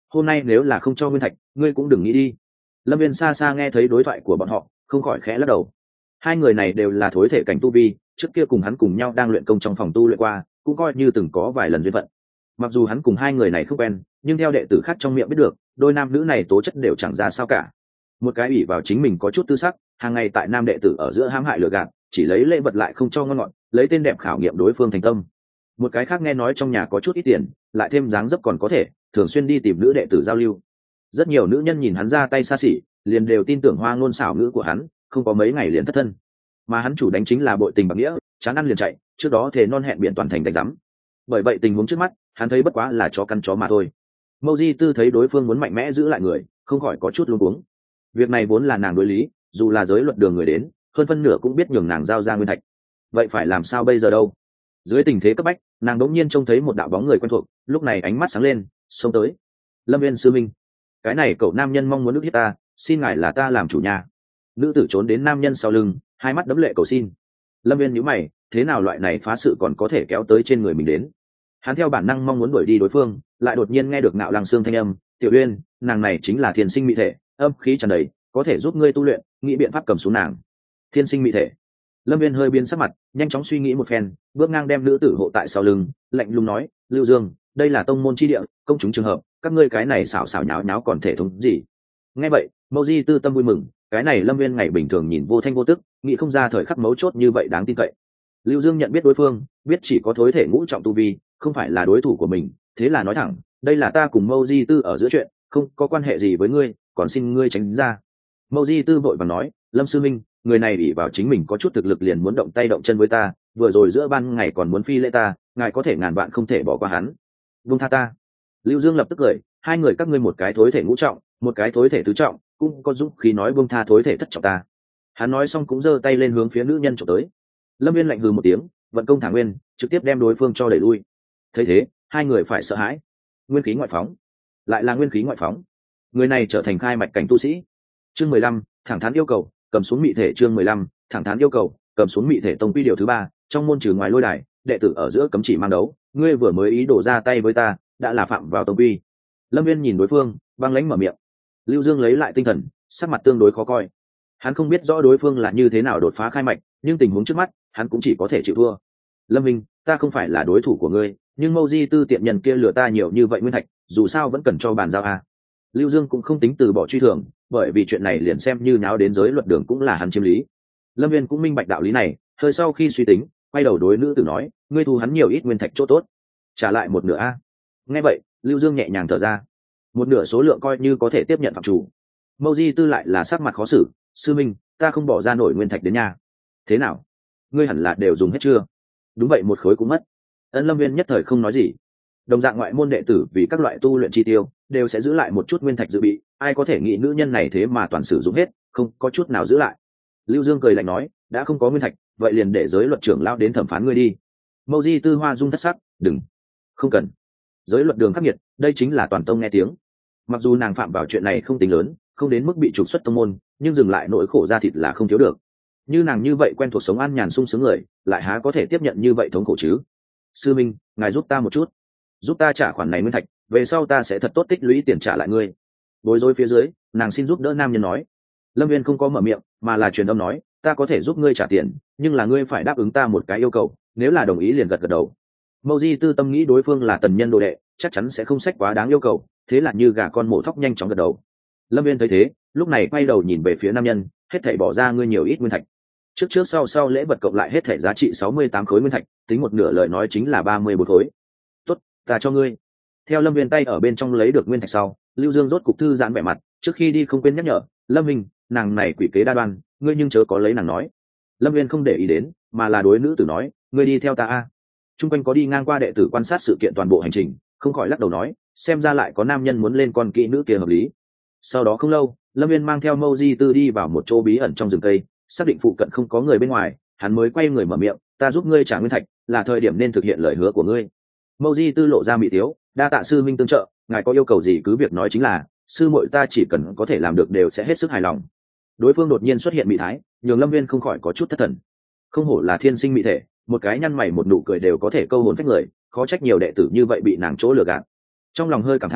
Speaker 1: hôm nay nếu là không cho nguyên thạch ngươi cũng đừng nghĩ đi. Lâm Viên xa xa nghe thấy đối thoại của bọn họ, không khỏi khẽ lắc đầu. Hai người này đều là thối thể cảnh tu vi, trước kia cùng hắn cùng nhau đang luyện công trong phòng tu luyện qua, cũng coi như từng có vài lần duyên phận. Mặc dù hắn cùng hai người này không quen, nhưng theo đệ tử khác trong miệng biết được, đôi nam nữ này tố chất đều chẳng ra sao cả. Một cái ủy vào chính mình có chút tư sắc, hàng ngày tại nam đệ tử ở giữa hãm hại lừa gạt, chỉ lấy lễ vật lại không cho ngon ngọt, lấy tên đẹp khảo nghiệm đối phương thành tâm. Một cái khác nghe nói trong nhà có chút ít tiền, lại thêm dáng dấp còn có thể, thường xuyên đi tìm nữ đệ tử giao lưu. Rất nhiều nữ nhân nhìn hắn ra tay xa xỉ, liền đều tin tưởng hoa ngôn xảo ngữ của hắn, không có mấy ngày liền thất thân. Mà hắn chủ đánh chính là bội tình bạc nghĩa, chán ăn liền chạy, trước đó thề non hẹn biển toàn thành đánh giám. Bởi vậy tình huống trước mắt, hắn thấy bất quá là chó căn chó mà thôi. Mâu Di Tư thấy đối phương muốn mạnh mẽ giữ lại người, không khỏi có chút luống cuống. Việc này vốn là nàng đối lý, dù là giới luật đường người đến, hơn phân nửa cũng biết nhường nàng giao ra nguyên thạch. Vậy phải làm sao bây giờ đâu? Dưới tình thế cấp bách, nàng đột nhiên trông thấy một đạo bóng người quen thuộc, lúc này ánh mắt sáng lên, xông tới. Lâm Viên sư minh, cái này cậu nam nhân mong muốn ức hiếp ta, xin ngài là ta làm chủ nhà. Nữ tử trốn đến nam nhân sau lưng, hai mắt đẫm lệ cầu xin. Lâm Viên nhíu mày, thế nào loại này phá sự còn có thể kéo tới trên người mình đến? Hắn theo bản năng mong muốn đuổi đi đối phương, lại đột nhiên nghe được Nạo Lăng Xương thanh âm, "Tiểu Uyên, nàng này chính là thiên sinh mỹ thể, âm khí tràn đầy, có thể giúp ngươi tu luyện, nghĩ biện pháp cầm xuống nàng." Thiên sinh mỹ thể. Lâm Viên hơi biến sắc mặt, nhanh chóng suy nghĩ một phen, bước ngang đem nữ tử hộ tại sau lưng, lạnh lùng nói, "Lưu Dương, đây là tông môn chi địa, công chúng trường hợp, các ngươi cái này xảo xảo nháo nháo còn thể thống gì?" Nghe vậy, Mâu Di Tư tâm vui mừng, cái này Lâm Viên ngày bình thường nhìn vô thanh vô tức, nghĩ không ra thời khắc mấu chốt như vậy đáng tin cậy. Lưu Dương nhận biết đối phương, biết chỉ có thối thể ngũ trọng tu vi, không phải là đối thủ của mình, thế là nói thẳng, "Đây là ta cùng Mâu Di Tư ở giữa chuyện, không có quan hệ gì với ngươi, còn xin ngươi tránh ra." Mâu Di Tư vội vàng nói, "Lâm sư minh, người này ỷ vào chính mình có chút thực lực liền muốn động tay động chân với ta, vừa rồi giữa ban ngày còn muốn phi lễ ta, ngài có thể ngàn vạn không thể bỏ qua hắn. Vung tha ta." Lưu Dương lập tức cười, "Hai người các ngươi một cái thối thể ngũ trọng, một cái thối thể tứ trọng, cũng có dũng khí nói buông tha thối thể thất trọng ta." Hắn nói xong cũng giơ tay lên hướng phía nữ nhân trộm tới. Lâm Viên lạnh hừ một tiếng, vận công thả nguyên, trực tiếp đem đối phương cho đẩy lui. Thấy thế, hai người phải sợ hãi. Nguyên khí ngoại phóng, lại là nguyên khí ngoại phóng. Người này trở thành khai mạch cảnh tu sĩ. Chương 15, thẳng thắn yêu cầu, cầm xuống mị thể. Chương 15, thẳng thắn yêu cầu, cầm xuống mị thể. Tông quy điều thứ 3, trong môn trừ ngoài lôi đài, đệ tử ở giữa cấm chỉ mang đấu, ngươi vừa mới ý đổ ra tay với ta, đã là phạm vào tông quy. Lâm Viên nhìn đối phương, băng lãnh mở miệng. Lưu Dương lấy lại tinh thần, sắc mặt tương đối khó coi. Hắn không biết rõ đối phương là như thế nào đột phá khai mạch, nhưng tình huống trước mắt, hắn cũng chỉ có thể chịu thua. Lâm Minh, ta không phải là đối thủ của ngươi, nhưng Mâu Di Tư tiện nhân kia lừa ta nhiều như vậy nguyên thạch, dù sao vẫn cần cho bàn giao a. Lưu Dương cũng không tính từ bỏ truy thường, bởi vì chuyện này liền xem như nháo đến giới luật đường cũng là hắn chiếm lý. Lâm Viên cũng minh bạch đạo lý này, hơi sau khi suy tính, quay đầu đối nữ tử nói, ngươi thu hắn nhiều ít nguyên thạch chỗ tốt, trả lại một nửa a. Nghe vậy, Lưu Dương nhẹ nhàng thở ra, một nửa số lượng coi như có thể tiếp nhận phạm chủ. Mâu Di Tư lại là sắc mặt khó xử, sư minh, ta không bỏ ra nổi nguyên thạch đến nhà. Thế nào, ngươi hẳn là đều dùng hết chưa? Đúng vậy, một khối cũng mất. Ân. Lâm Viên nhất thời không nói gì. Đồng dạng ngoại môn đệ tử vì các loại tu luyện chi tiêu đều sẽ giữ lại một chút nguyên thạch dự bị, ai có thể nghĩ nữ nhân này thế mà toàn sử dụng hết, không có chút nào giữ lại. Lưu Dương cười lạnh nói, đã không có nguyên thạch, vậy liền để giới luật trưởng lao đến thẩm phán ngươi đi. Mâu Di Tư hoa dung thất sắc, đừng, không cần. Giới luật đường khắc nghiệt, đây chính là toàn tông nghe tiếng. Mặc dù nàng phạm vào chuyện này không tính lớn, không đến mức bị trục xuất tông môn, nhưng dừng lại nỗi khổ ra thịt là không thiếu được. Như nàng như vậy quen thuộc sống an nhàn sung sướng người, lại há có thể tiếp nhận như vậy thống khổ chứ? Sư minh, ngài giúp ta một chút, giúp ta trả khoản này nguyên thạch, về sau ta sẽ thật tốt tích lũy tiền trả lại ngươi. Bối rối phía dưới, nàng xin giúp đỡ nam nhân nói. Lâm Viên không có mở miệng, mà là truyền âm nói, ta có thể giúp ngươi trả tiền, nhưng là ngươi phải đáp ứng ta một cái yêu cầu, nếu là đồng ý liền gật gật đầu. Mâu Di Tư tâm nghĩ đối phương là tần nhân đồ đệ, chắc chắn sẽ không sách quá đáng yêu cầu, thế là như gà con mổ thóc nhanh chóng gật đầu. Lâm Viên thấy thế, lúc này quay đầu nhìn về phía nam nhân, hết thảy bỏ ra ngươi nhiều ít nguyên thạch. Trước trước sau sau lễ vật cộng lại hết thảy giá trị 68 khối nguyên thạch, tính một nửa lời nói chính là 34 khối. Tốt, ta cho ngươi. Theo Lâm Viên tay ở bên trong lấy được nguyên thạch sau, Lưu Dương rốt cục thư giãn vẻ mặt, trước khi đi không quên nhắc nhở, Lâm Minh, nàng này quỷ kế đa đoan, ngươi nhưng chớ có lấy nàng nói. Lâm Viên không để ý đến, mà là đối nữ tử nói, ngươi đi theo ta a. Trung quanh có đi ngang qua đệ tử quan sát sự kiện toàn bộ hành trình, không khỏi lắc đầu nói, xem ra lại có nam nhân muốn lên con kỹ nữ kia hợp lý. Sau đó không lâu, Lâm Viên mang theo Mâu Di Tư đi vào một chỗ bí ẩn trong rừng cây, xác định phụ cận không có người bên ngoài, hắn mới quay người mở miệng, ta giúp ngươi trả nguyên thạch, là thời điểm nên thực hiện lời hứa của ngươi. Mâu Di Tư lộ ra mị tiếu, đa tạ sư minh tương trợ, ngài có yêu cầu gì cứ việc nói chính là, sư muội ta chỉ cần có thể làm được đều sẽ hết sức hài lòng. Đối phương đột nhiên xuất hiện mị thái, nhường Lâm Viên không khỏi có chút thất thần. Không hổ là thiên sinh mị thể, một cái nhăn mày một nụ cười đều có thể câu hồn phách người, khó trách nhiều đệ tử như vậy bị nàng chỗ lừa gạt. Trong lòng hơi cảm thán,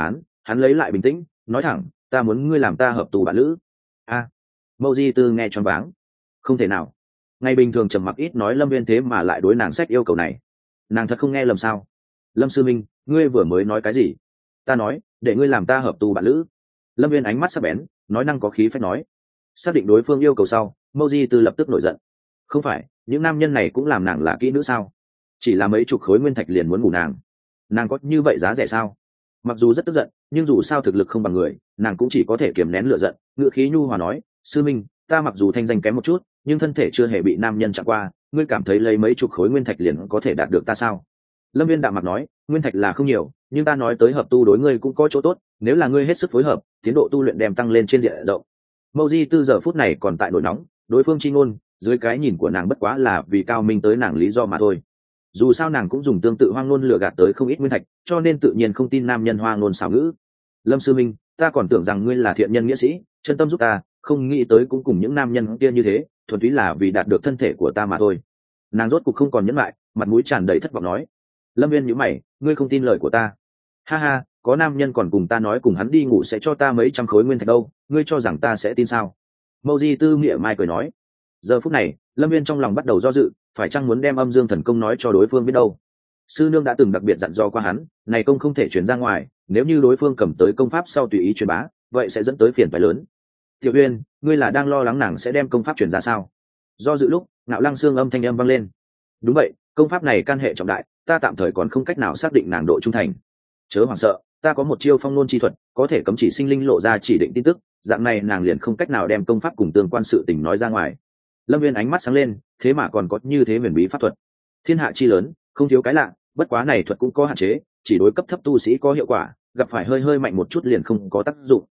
Speaker 1: Hắn lấy lại bình tĩnh nói thẳng, ta muốn ngươi làm ta hợp tù bạn lữ. A. Mâu Di Tư nghe choáng váng. Không thể nào. Ngày bình thường trầm mặc ít nói Lâm Viên thế mà lại đối nàng sách yêu cầu này. Nàng thật không nghe lầm sao? Lâm sư minh, ngươi vừa mới nói cái gì? Ta nói để ngươi làm ta hợp tù bạn lữ. Lâm Viên ánh mắt sắc bén nói năng có khí phách nói. Xác định đối phương yêu cầu sau, Mâu Di Tư lập tức nổi giận. Không phải những nam nhân này cũng làm nàng là kỹ nữ sao? Chỉ là mấy chục khối nguyên thạch liền muốn ngủ nàng có như vậy giá rẻ sao? Mặc dù rất tức giận nhưng dù sao thực lực không bằng người, nàng cũng chỉ có thể kiềm nén lửa giận, ngữ khí nhu hòa nói, sư minh, ta mặc dù thanh danh kém một chút nhưng thân thể chưa hề bị nam nhân chạm qua, ngươi cảm thấy lấy mấy chục khối nguyên thạch liền có thể đạt được ta sao? Lâm Viên đạm mặt nói, nguyên thạch là không nhiều nhưng ta nói tới hợp tu đối ngươi cũng có chỗ tốt, nếu là ngươi hết sức phối hợp, tiến độ tu luyện đem tăng lên trên diện rộng. Mâu Di Tư giờ phút này còn tại nổi nóng, đối phương chi ngôn dưới cái nhìn của nàng bất quá là vì cao minh tới nàng lý do mà thôi. Dù sao nàng cũng dùng tương tự hoang ngôn lừa gạt tới không ít nguyên thạch, cho nên tự nhiên không tin nam nhân hoang ngôn xảo ngữ. Lâm sư minh, ta còn tưởng rằng ngươi là thiện nhân nghĩa sĩ, chân tâm giúp ta, không nghĩ tới cũng cùng những nam nhân kia như thế, thuần túy là vì đạt được thân thể của ta mà thôi. Nàng rốt cục không còn nhẫn lại, mặt mũi tràn đầy thất vọng nói. Lâm Viên nhíu mày, ngươi không tin lời của ta? Ha ha, có nam nhân còn cùng ta nói cùng hắn đi ngủ sẽ cho ta mấy trăm khối nguyên thạch đâu, ngươi cho rằng ta sẽ tin sao? Mâu Di Tư mỉa mai cười nói. Giờ phút này Lâm Viên trong lòng bắt đầu do dự, phải chăng muốn đem âm dương thần công nói cho đối phương biết đâu. Sư nương đã từng đặc biệt dặn dò qua hắn, này công không thể chuyển ra ngoài, nếu như đối phương cầm tới công pháp sau tùy ý truyền bá, vậy sẽ dẫn tới phiền phái lớn. Tiểu Uyên, ngươi là đang lo lắng nàng sẽ đem công pháp truyền ra sao? Do dự lúc Ngạo Lăng Xương âm thanh âm vang lên. Đúng vậy, công pháp này can hệ trọng đại, ta tạm thời còn không cách nào xác định nàng độ trung thành. Chớ hoảng sợ, ta có một chiêu phong nôn chi thuật, có thể cấm chỉ sinh linh lộ ra chỉ định tin tức, dạng này nàng liền không cách nào đem công pháp cùng tương quan sự tình nói ra ngoài. Lâm Viên ánh mắt sáng lên, thế mà còn có như thế huyền bí pháp thuật. Thiên hạ chi lớn, không thiếu cái lạ, bất quá này thuật cũng có hạn chế, chỉ đối cấp thấp tu sĩ có hiệu quả, gặp phải hơi hơi mạnh một chút liền không có tác dụng.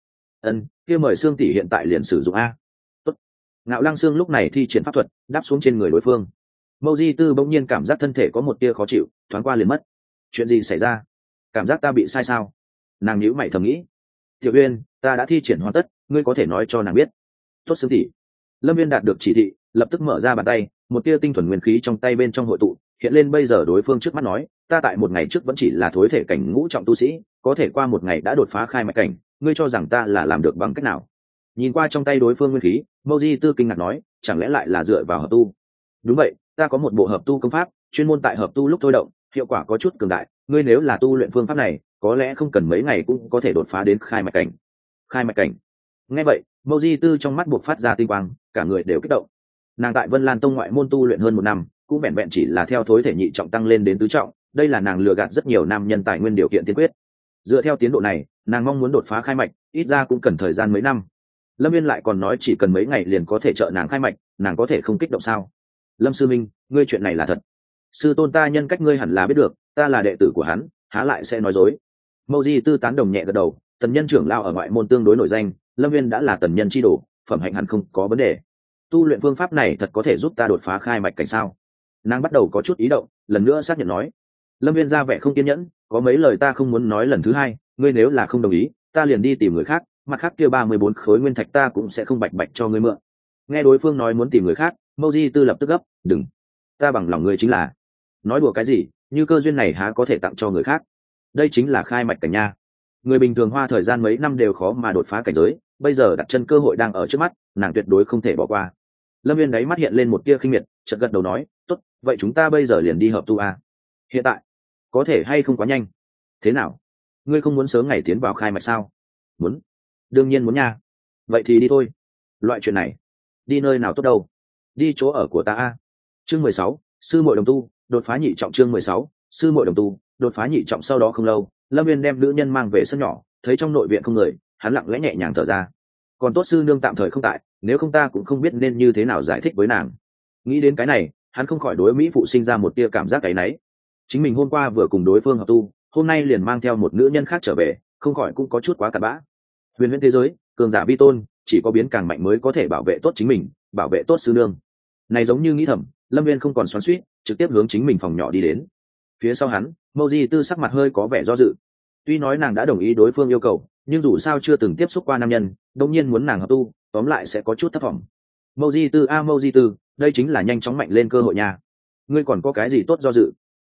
Speaker 1: Kia mời Sương tỷ hiện tại liền sử dụng a. Tốt. Ngạo Lăng Sương lúc này thi triển pháp thuật, đáp xuống trên người đối phương. Mâu Di Tư bỗng nhiên cảm giác thân thể có một tia khó chịu, thoáng qua liền mất. Chuyện gì xảy ra? Cảm giác ta bị sai sao? Nàng nhíu mày thầm nghĩ. Tiểu Uyên, ta đã thi triển hoàn tất, ngươi có thể nói cho nàng biết. Tốt Sương tỷ. Lâm Viên đạt được chỉ thị, lập tức mở ra bàn tay, một tia tinh thuần nguyên khí trong tay bên trong hội tụ hiện lên. Bây giờ đối phương trước mắt nói, ta tại một ngày trước vẫn chỉ là thối thể cảnh ngũ trọng tu sĩ, có thể qua một ngày đã đột phá khai mạch cảnh, ngươi cho rằng ta là làm được bằng cách nào? Nhìn qua trong tay đối phương nguyên khí, Mâu Di Tư kinh ngạc nói, chẳng lẽ lại là dựa vào hợp tu? Đúng vậy, ta có một bộ hợp tu công pháp, chuyên môn tại hợp tu lúc thôi động, hiệu quả có chút cường đại, ngươi nếu là tu luyện phương pháp này, có lẽ không cần mấy ngày cũng có thể đột phá đến khai mạch cảnh. Khai mạch cảnh? Nghe vậy, Mâu Di Tư trong mắt buộc phát ra tinh quang, cả người đều kích động. Nàng tại Vân Lan Tông ngoại môn tu luyện hơn một năm, cũng vẹn vẹn chỉ là theo thối thể nhị trọng tăng lên đến tứ trọng, đây là nàng lừa gạt rất nhiều nam nhân tài nguyên điều kiện tiên quyết. Dựa theo tiến độ này, nàng mong muốn đột phá khai mạch, ít ra cũng cần thời gian mấy năm. Lâm Viên lại còn nói chỉ cần mấy ngày liền có thể trợ nàng khai mạch, nàng có thể không kích động sao? Lâm sư minh, ngươi chuyện này là thật. Sư tôn ta nhân cách ngươi hẳn là biết được, ta là đệ tử của hắn, há lại sẽ nói dối. Mâu Di Tư tán đồng nhẹ gật đầu, tần nhân trưởng lao ở ngoại môn tương đối nổi danh, Lâm Viên đã là tần nhân chi đồ, phẩm hạnh hẳn không có vấn đề. Tu luyện phương pháp này thật có thể giúp ta đột phá khai mạch cảnh sao? Nàng bắt đầu có chút ý động, lần nữa xác nhận nói. Lâm Viên ra vẻ không kiên nhẫn, có mấy lời ta không muốn nói lần thứ hai, ngươi nếu là không đồng ý, ta liền đi tìm người khác, mặt khác kia 34 khối nguyên thạch ta cũng sẽ không bạch bạch cho ngươi mượn. Nghe đối phương nói muốn tìm người khác, Mâu Di Tư lập tức gấp, đừng, ta bằng lòng ngươi chính là. Nói đùa cái gì, như cơ duyên này há có thể tặng cho người khác? Đây chính là khai mạch cảnh nha. Người bình thường hoa thời gian mấy năm đều khó mà đột phá cảnh giới, bây giờ đặt chân cơ hội đang ở trước mắt, nàng tuyệt đối không thể bỏ qua. Lâm Viên đáy mắt hiện lên một tia khinh miệt, chợt gật đầu nói, tốt, vậy chúng ta bây giờ liền đi hợp tu a. Hiện tại có thể hay không quá nhanh? Thế nào, ngươi không muốn sớm ngày tiến vào khai mạch sao? Muốn, đương nhiên muốn nha. Vậy thì đi thôi. Loại chuyện này đi nơi nào tốt đâu? Đi chỗ ở của ta a. Chương 16, sư muội đồng tu đột phá nhị trọng. Chương 16, sư muội đồng tu đột phá nhị trọng. Sau đó không lâu, Lâm Viên đem nữ nhân mang về sân nhỏ, thấy trong nội viện không người, hắn lặng lẽ nhẹ nhàng thở ra. Còn tốt sư nương tạm thời không tại, nếu không ta cũng không biết nên như thế nào giải thích với nàng. Nghĩ đến cái này, hắn không khỏi đối mỹ phụ sinh ra một tia cảm giác áy náy. Chính mình hôm qua vừa cùng đối phương hợp tu, hôm nay liền mang theo một nữ nhân khác trở về, không khỏi cũng có chút quá cặn bã. Huyền huyễn thế giới, cường giả vi tôn, chỉ có biến càng mạnh mới có thể bảo vệ tốt chính mình, bảo vệ tốt sư nương. Này giống như nghĩ thầm, Lâm Viên không còn xoắn xuýt, trực tiếp hướng chính mình phòng nhỏ đi đến. Phía sau hắn, Mâu Di Tư sắc mặt hơi có vẻ do dự. Tuy nói nàng đã đồng ý đối phương yêu cầu, nhưng dù sao chưa từng tiếp xúc qua nam nhân, đương nhiên muốn nàng hợp tu, tóm lại sẽ có chút thất vọng. Mâu Di Tư, Mâu Di Tư, đây chính là nhanh chóng mạnh lên cơ hội nha. Ngươi còn có cái gì tốt do dự?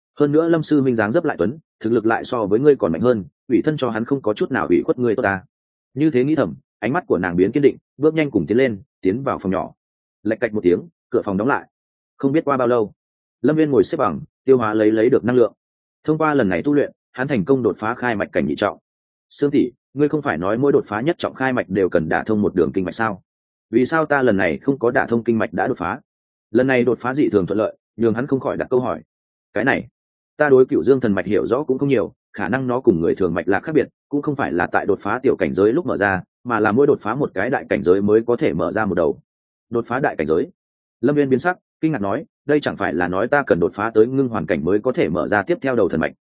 Speaker 1: hơn nữa Lâm sư minh dáng dấp lại tuấn, thực lực lại so với ngươi còn mạnh hơn, ủy thân cho hắn không có chút nào ủy khuất ngươi tốt ta. Như thế nghĩ thầm, ánh mắt của nàng biến kiên định, bước nhanh cùng tiến lên, tiến vào phòng nhỏ. Lạch cạch một tiếng, cửa phòng đóng lại. Không biết qua bao lâu, Lâm Viên ngồi xếp bằng, tiêu hóa lấy được năng lượng. Thông qua lần này tu luyện, hắn thành công đột phá khai mạch cảnh nhị trọng. Sương tỷ, ngươi không phải nói mỗi đột phá nhất trọng khai mạch đều cần đả thông một đường kinh mạch sao? Vì sao ta lần này không có đả thông kinh mạch đã đột phá? Lần này đột phá dị thường thuận lợi, nhưng hắn không khỏi đặt câu hỏi. Cái này, ta đối Cựu Dương thần mạch hiểu rõ cũng không nhiều, khả năng nó cùng người thường mạch lạc khác biệt, cũng không phải là tại đột phá tiểu cảnh giới lúc mở ra, mà là mỗi đột phá một cái đại cảnh giới mới có thể mở ra một đầu. Đột phá đại cảnh giới? Lâm Viên biến sắc, kinh ngạc nói, đây chẳng phải là nói ta cần đột phá tới ngưng hoàn cảnh mới có thể mở ra tiếp theo đầu thần mạch?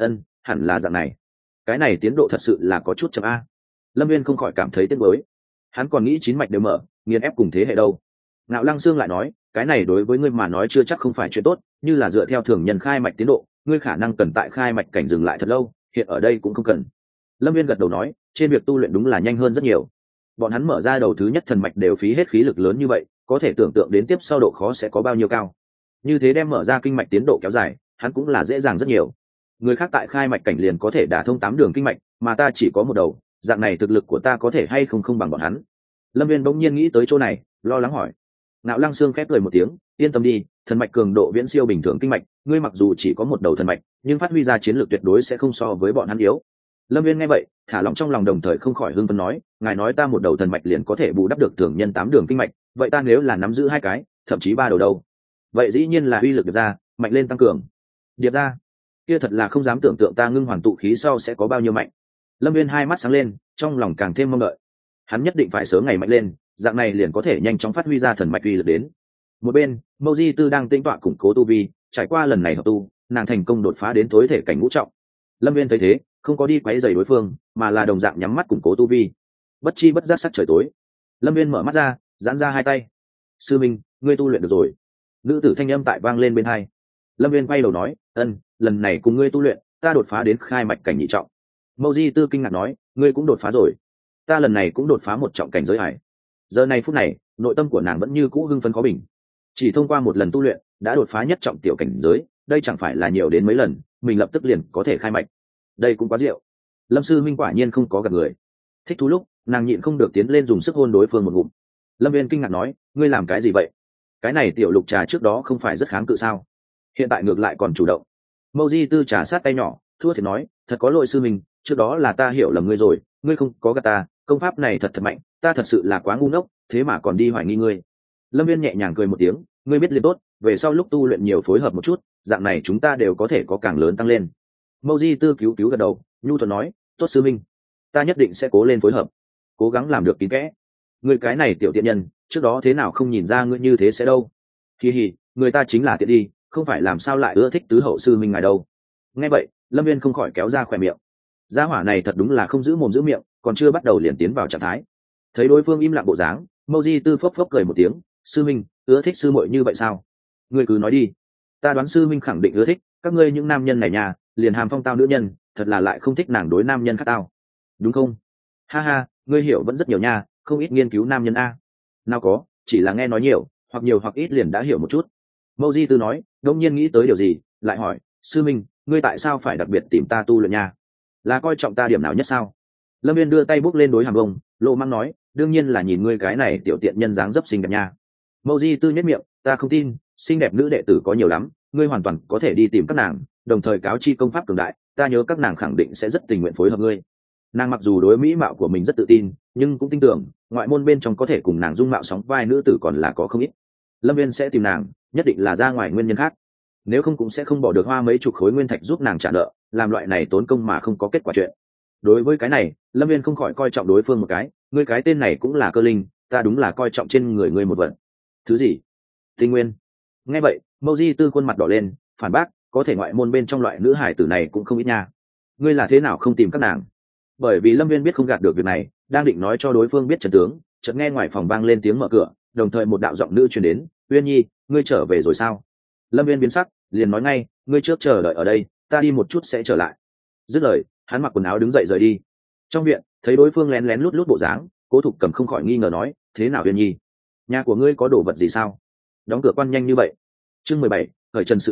Speaker 1: Hẳn là dạng này. Cái này tiến độ thật sự là có chút chậm a. Lâm Viên không khỏi cảm thấy tiếc nuối. Hắn còn nghĩ 9 mạch đều mở, nghiền ép cùng thế hệ đâu. Ngạo Lăng Sương lại nói, cái này đối với ngươi mà nói chưa chắc không phải chuyện tốt, như là dựa theo thường nhân khai mạch tiến độ, ngươi khả năng cần tại khai mạch cảnh dừng lại thật lâu, hiện ở đây cũng không cần. Lâm Viên gật đầu nói, trên việc tu luyện đúng là nhanh hơn rất nhiều. Bọn hắn mở ra đầu thứ nhất thần mạch đều phí hết khí lực lớn như vậy, có thể tưởng tượng đến tiếp sau độ khó sẽ có bao nhiêu cao. Như thế đem mở ra kinh mạch tiến độ kéo dài, hắn cũng là dễ dàng rất nhiều. Người khác tại khai mạch cảnh liền có thể đả thông 8 đường kinh mạch, mà ta chỉ có một đầu, dạng này thực lực của ta có thể hay không bằng bọn hắn. Lâm Viên bỗng nhiên nghĩ tới chỗ này, lo lắng hỏi. Nạo Lăng Sương khép cười một tiếng, yên tâm đi, thần mạch cường độ viễn siêu bình thường kinh mạch, ngươi mặc dù chỉ có một đầu thần mạch, nhưng phát huy ra chiến lược tuyệt đối sẽ không so với bọn hắn yếu. Lâm Viên nghe vậy, thả lỏng trong lòng, đồng thời không khỏi hưng phấn nói, ngài nói ta một đầu thần mạch liền có thể bù đắp được thường nhân 8 đường kinh mạch, vậy ta nếu là nắm giữ 2 cái, thậm chí 3 đầu đâu? Vậy dĩ nhiên là uy lực điệp ra, mạnh lên tăng cường. Điệp ra, kia thật là không dám tưởng tượng ta ngưng hoàn tụ khí sau sẽ có bao nhiêu mạnh. Lâm Viên hai mắt sáng lên, trong lòng càng thêm mong đợi. Hắn nhất định phải sớm ngày mạnh lên, dạng này liền có thể nhanh chóng phát huy ra thần mạch uy lực đến. Một bên, Mâu Di Tư đang tĩnh tọa củng cố tu vi, trải qua lần này hợp tu, nàng thành công đột phá đến tối thể cảnh ngũ trọng. Lâm Viên thấy thế, không có đi quấy rầy đối phương, mà là đồng dạng nhắm mắt củng cố tu vi. Bất chi bất giác sắc trời tối, Lâm Viên mở mắt ra, giãn ra hai tay. Sư minh, ngươi tu luyện được rồi. Nữ tử thanh âm tại vang lên bên hai. Lâm Viên quay đầu nói, lần này cùng ngươi tu luyện, ta đột phá đến khai mạch cảnh nhị trọng. Mâu Di Tư kinh ngạc nói, ngươi cũng đột phá rồi. Ta lần này cũng đột phá một trọng cảnh giới hải. Giờ này phút này, nội tâm của nàng vẫn như cũ hưng phấn khó bình. Chỉ thông qua một lần tu luyện, đã đột phá nhất trọng tiểu cảnh giới, đây chẳng phải là nhiều đến mấy lần, mình lập tức liền có thể khai mạch. Đây cũng quá diệu. Lâm sư minh quả nhiên không có gặp người. Thích thú lúc, nàng nhịn không được tiến lên dùng sức hôn đối phương một ngụm. Lâm Viên kinh ngạc nói, ngươi làm cái gì vậy? Cái này tiểu lục trà trước đó không phải rất kháng cự sao? Hiện tại ngược lại còn chủ động. Mâu Di Tư trà sát tay nhỏ, thua thiệt nói, thật có lỗi sư minh, trước đó là ta hiểu lầm ngươi rồi, ngươi không có gạt ta, công pháp này thật mạnh, ta thật sự là quá ngu ngốc, thế mà còn đi hoài nghi ngươi. Lâm Viên nhẹ nhàng cười một tiếng, ngươi biết liền tốt, về sau lúc tu luyện nhiều phối hợp một chút, dạng này chúng ta đều có thể có càng lớn tăng lên. Mâu Di Tư cứu gật đầu, nhu thuận nói, tốt sư minh, ta nhất định sẽ cố lên phối hợp, cố gắng làm được kín kẽ. Ngươi cái này tiểu tiện nhân, trước đó thế nào không nhìn ra ngươi như thế sẽ đâu? Kỳ hì, người ta chính là tiện đi, không phải làm sao lại ưa thích tứ hậu sư minh ngài đâu. Nghe vậy, Lâm Viên không khỏi kéo ra khỏe miệng. Gia hỏa này thật đúng là không giữ mồm giữ miệng, còn chưa bắt đầu liền tiến vào trạng thái. Thấy đối phương im lặng bộ dáng, Mâu Di Tư phốc phốc cười một tiếng, sư minh, ưa thích sư muội như vậy sao? Ngươi cứ nói đi, ta đoán sư minh khẳng định ưa thích, các ngươi những nam nhân này nhà, liền hàm phong tao nữ nhân, thật là lại không thích nàng đối nam nhân khác tao, đúng không? Ha ha, ngươi hiểu vẫn rất nhiều nha, không ít nghiên cứu nam nhân a. Nào có, chỉ là nghe nói nhiều, hoặc nhiều hoặc ít liền đã hiểu một chút. Mâu Di Tư nói, đông nhiên nghĩ tới điều gì, lại hỏi, sư minh, ngươi tại sao phải đặc biệt tìm ta tu luyện nha? Là coi trọng ta điểm nào nhất sao? Lâm Viên đưa tay bốc lên đối hàm ông, lộ mang nói, đương nhiên là nhìn ngươi cái này tiểu tiện nhân dáng dấp xinh đẹp nha. Mâu Di Tư nhất miệng, ta không tin, xinh đẹp nữ đệ tử có nhiều lắm, ngươi hoàn toàn có thể đi tìm các nàng, đồng thời cáo chi công pháp cường đại, ta nhớ các nàng khẳng định sẽ rất tình nguyện phối hợp ngươi. Nàng mặc dù đối mỹ mạo của mình rất tự tin, nhưng cũng tin tưởng ngoại môn bên trong có thể cùng nàng dung mạo sóng vai nữ tử còn là có không ít. Lâm Viên sẽ tìm nàng, nhất định là ra ngoài nguyên nhân khác, nếu không cũng sẽ không bỏ được hoa mấy chục khối nguyên thạch giúp nàng trả nợ, làm loại này tốn công mà không có kết quả chuyện. Đối với cái này, Lâm Viên không khỏi coi trọng đối phương một cái, ngươi cái tên này cũng là cơ linh, ta đúng là coi trọng trên người ngươi một vật. Thứ gì? Tinh nguyên. Nghe vậy, Mâu Di Tư khuôn mặt đỏ lên, phản bác, có thể ngoại môn bên trong loại nữ hải tử này cũng không ít nha. Ngươi là thế nào không tìm các nàng? Bởi vì Lâm Viên biết không gạt được việc này, đang định nói cho đối phương biết trận tướng, chợt nghe ngoài phòng vang lên tiếng mở cửa, đồng thời một đạo giọng nữ truyền đến, Uyên Nhi, ngươi trở về rồi sao? Lâm Viên biến sắc, liền nói ngay, ngươi trước chờ đợi ở đây, ta đi một chút sẽ trở lại. Dứt lời, hắn mặc quần áo đứng dậy rời đi. Trong viện, thấy đối phương lén lén lút lút bộ dáng, Cố Thục Cầm không khỏi nghi ngờ nói, thế nào Uyên Nhi, nhà của ngươi có đồ vật gì sao? Đóng cửa quan nhanh như vậy. Chương 17, khởi trần sự thật,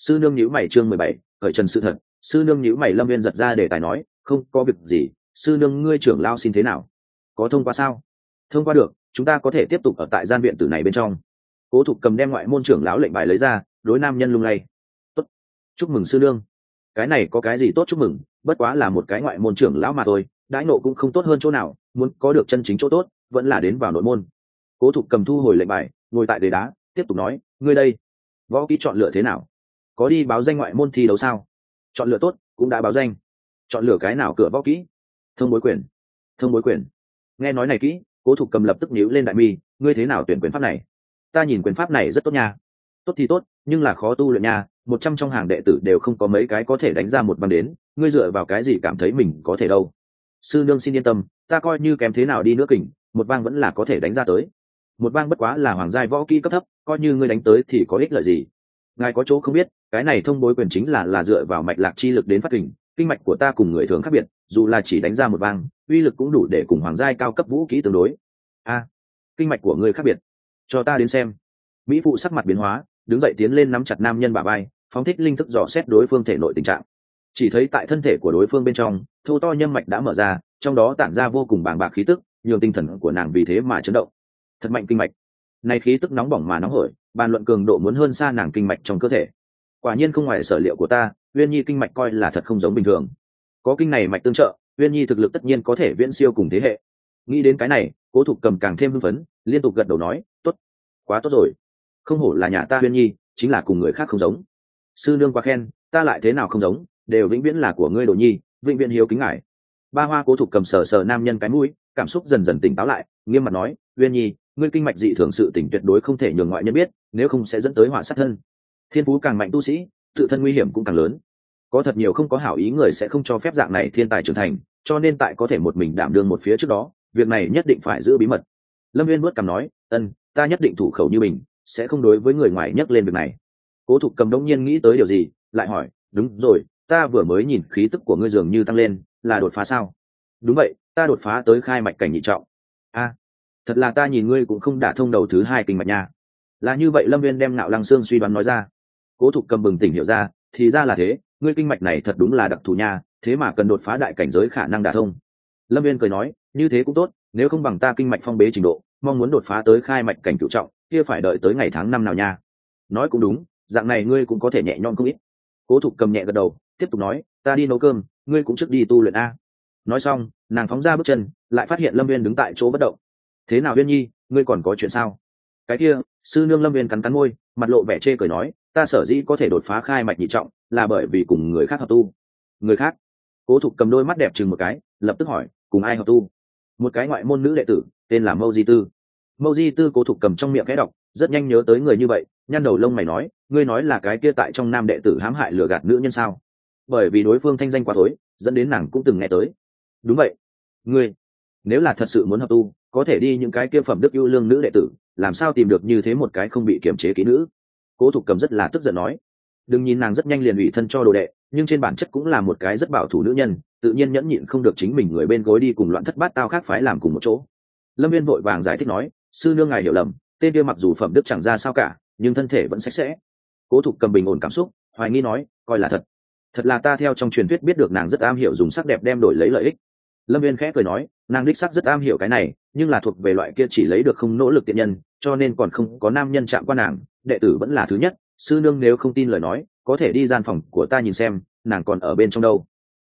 Speaker 1: Sư nương nhíu mày. Chương 17, khởi trần sự thật. Sư nương nhíu mày. Lâm Viên giật ra để tài nói, không có việc gì. Sư nương, ngươi trưởng lao xin thế nào? Có thông qua sao? Thông qua được, chúng ta có thể tiếp tục ở tại gian viện tử này bên trong. Cố Thục Cầm đem ngoại môn trưởng lão lệnh bài lấy ra, đối nam nhân lung lay. Tốt, chúc mừng sư nương. Cái này có cái gì tốt chúc mừng, bất quá là một cái ngoại môn trưởng lão mà thôi, đãi nộ cũng không tốt hơn chỗ nào, muốn có được chân chính chỗ tốt, vẫn là đến vào nội môn. Cố Thục Cầm thu hồi lệnh bài, ngồi tại ghế đá, tiếp tục nói, ngươi đây, võ kỹ chọn lựa thế nào? Có đi báo danh ngoại môn thi đấu sao? Chọn lựa tốt, cũng đã báo danh. Chọn lựa cái nào cửa võ kỹ? Thông bối quyền. Thông bối quyền. Nghe nói này kỹ, Cố Thục Cầm lập tức nhíu lên đại mi, ngươi thế nào tuyển quyền pháp này? Ta nhìn quyền pháp này rất tốt nha. Tốt thì tốt, nhưng là khó tu luyện nha, 100 trong hàng đệ tử đều không có mấy cái có thể đánh ra một băng đến, ngươi dựa vào cái gì cảm thấy mình có thể đâu? Sư nương xin yên tâm, ta coi như kém thế nào đi nữa kình, một băng vẫn là có thể đánh ra tới. Một băng bất quá là hoàng giai võ kỹ cấp thấp, coi như ngươi đánh tới thì có ích lợi gì? Ngài có chỗ không biết, cái này thông bối quyền chính là dựa vào mạch lạc chi lực đến phát kình, kinh mạch của ta cùng người thường khác biệt, dù là chỉ đánh ra một băng, uy lực cũng đủ để cùng hoàng giai cao cấp vũ kỹ tương đối. A, kinh mạch của ngươi khác biệt, cho ta đến xem. Mỹ phụ sắc mặt biến hóa, đứng dậy tiến lên nắm chặt nam nhân bả vai, phóng thích linh thức dò xét đối phương thể nội tình trạng. Chỉ thấy tại thân thể của đối phương bên trong, thô to nhâm mạch đã mở ra, trong đó tản ra vô cùng bàng bạc khí tức, nhiều tinh thần của nàng vì thế mà chấn động. Thật mạnh kinh mạch. Này khí tức nóng bỏng mà nóng hổi, bàn luận cường độ muốn hơn xa nàng kinh mạch trong cơ thể. Quả nhiên không ngoài sở liệu của ta, Uyên Nhi kinh mạch coi là thật không giống bình thường. Có kinh này mạch tương trợ, Uyên Nhi thực lực tất nhiên có thể viễn siêu cùng thế hệ. Nghĩ đến cái này, Cố Thục Cầm càng thêm hưng phấn, liên tục gật đầu nói, tốt, quá tốt rồi. Không hổ là nhà ta Uyên Nhi, chính là cùng người khác không giống. Sư nương quá khen, ta lại thế nào không giống, đều vĩnh viễn là của ngươi Đồ Nhi, vĩnh viễn hiếu kính ngài. Ba Hoa Cố Thục Cầm sờ sờ nam nhân cái mũi, cảm xúc dần dần tỉnh táo lại, nghiêm mặt nói, Uyên Nhi, ngươi kinh mạch dị thường sự tình tuyệt đối không thể nhường ngoại nhân biết, nếu không sẽ dẫn tới họa sát thân. Thiên phú càng mạnh tu sĩ, tự thân nguy hiểm cũng càng lớn. Có thật nhiều không có hảo ý người sẽ không cho phép dạng này thiên tài trưởng thành, cho nên tại có thể một mình đảm đương một phía trước đó, việc này nhất định phải giữ bí mật. Lâm Viên vuốt cằm nói, ta nhất định thủ khẩu như mình, sẽ không đối với người ngoài nhắc lên việc này. Cố Thục Cầm đông nhiên nghĩ tới điều gì, lại hỏi, đúng rồi, ta vừa mới nhìn khí tức của ngươi dường như tăng lên, là đột phá sao? Đúng vậy, ta đột phá tới khai mạch cảnh nhị trọng. A, thật là ta nhìn ngươi cũng không đả thông đầu thứ hai kinh mạch nha. Là như vậy. Lâm Viên đem Nạo Lăng Xương suy đoán nói ra. Cố Thục Cầm bừng tỉnh hiểu ra, thì ra là thế, ngươi kinh mạch này thật đúng là đặc thù nha, thế mà cần đột phá đại cảnh giới khả năng đả thông. Lâm Viên cười nói, như thế cũng tốt, nếu không bằng ta kinh mạch phong bế trình độ, mong muốn đột phá tới khai mạch cảnh cửu trọng, kia phải đợi tới ngày tháng năm nào nha. Nói cũng đúng, dạng này ngươi cũng có thể nhẹ nhõm không ít. Cố Thục Cầm nhẹ gật đầu, tiếp tục nói, ta đi nấu cơm, ngươi cũng trước đi tu luyện a. Nói xong, nàng phóng ra bước chân, lại phát hiện Lâm Viên đứng tại chỗ bất động. Thế nào Viên Nhi, ngươi còn có chuyện sao? Cái kia, sư nương. Lâm Viên cắn cắn môi, mặt lộ vẻ chê cười nói, ta sở dĩ có thể đột phá khai mạch nhị trọng, là bởi vì cùng người khác hợp tu. Người khác? Cố Thục Cầm đôi mắt đẹp chừng một cái, lập tức hỏi, cùng ai hợp tu? Một cái ngoại môn nữ đệ tử, tên là Mâu Di Tư. Mâu Di Tư. Cố Thục Cầm trong miệng khẽ đọc, rất nhanh nhớ tới người như vậy, nhăn đầu lông mày nói, ngươi nói là cái kia tại trong nam đệ tử hãm hại lừa gạt nữ nhân sao? Bởi vì đối phương thanh danh quá tối, dẫn đến nàng cũng từng nghe tới. Đúng vậy. Ngươi, nếu là thật sự muốn hợp tu, có thể đi những cái kia phẩm đức ưu lương nữ đệ tử, làm sao tìm được như thế một cái không bị kiềm chế kỹ nữ? Cố Thục Cầm rất là tức giận nói, đừng nhìn nàng rất nhanh liền ủy thân cho đồ đệ, nhưng trên bản chất cũng là một cái rất bảo thủ nữ nhân, tự nhiên nhẫn nhịn không được chính mình người bên gối đi cùng loạn thất bát tao khác phái làm cùng một chỗ. Lâm Viên vội vàng giải thích nói, sư nương ngài hiểu lầm, tên kia mặc dù phẩm đức chẳng ra sao cả, nhưng thân thể vẫn sạch sẽ. Cố Thục Cầm bình ổn cảm xúc, hoài nghi nói, coi là thật. Thật là ta theo trong truyền thuyết biết được nàng rất am hiểu dùng sắc đẹp đem đổi lấy lợi ích. Lâm Viên khẽ cười nói, nàng đích sắc rất am hiểu cái này, nhưng là thuộc về loại kia chỉ lấy được không nỗ lực tiện nhân, cho nên còn không có nam nhân chạm qua nàng, đệ tử vẫn là thứ nhất. Sư nương nếu không tin lời nói, có thể đi gian phòng của ta nhìn xem, nàng còn ở bên trong đâu.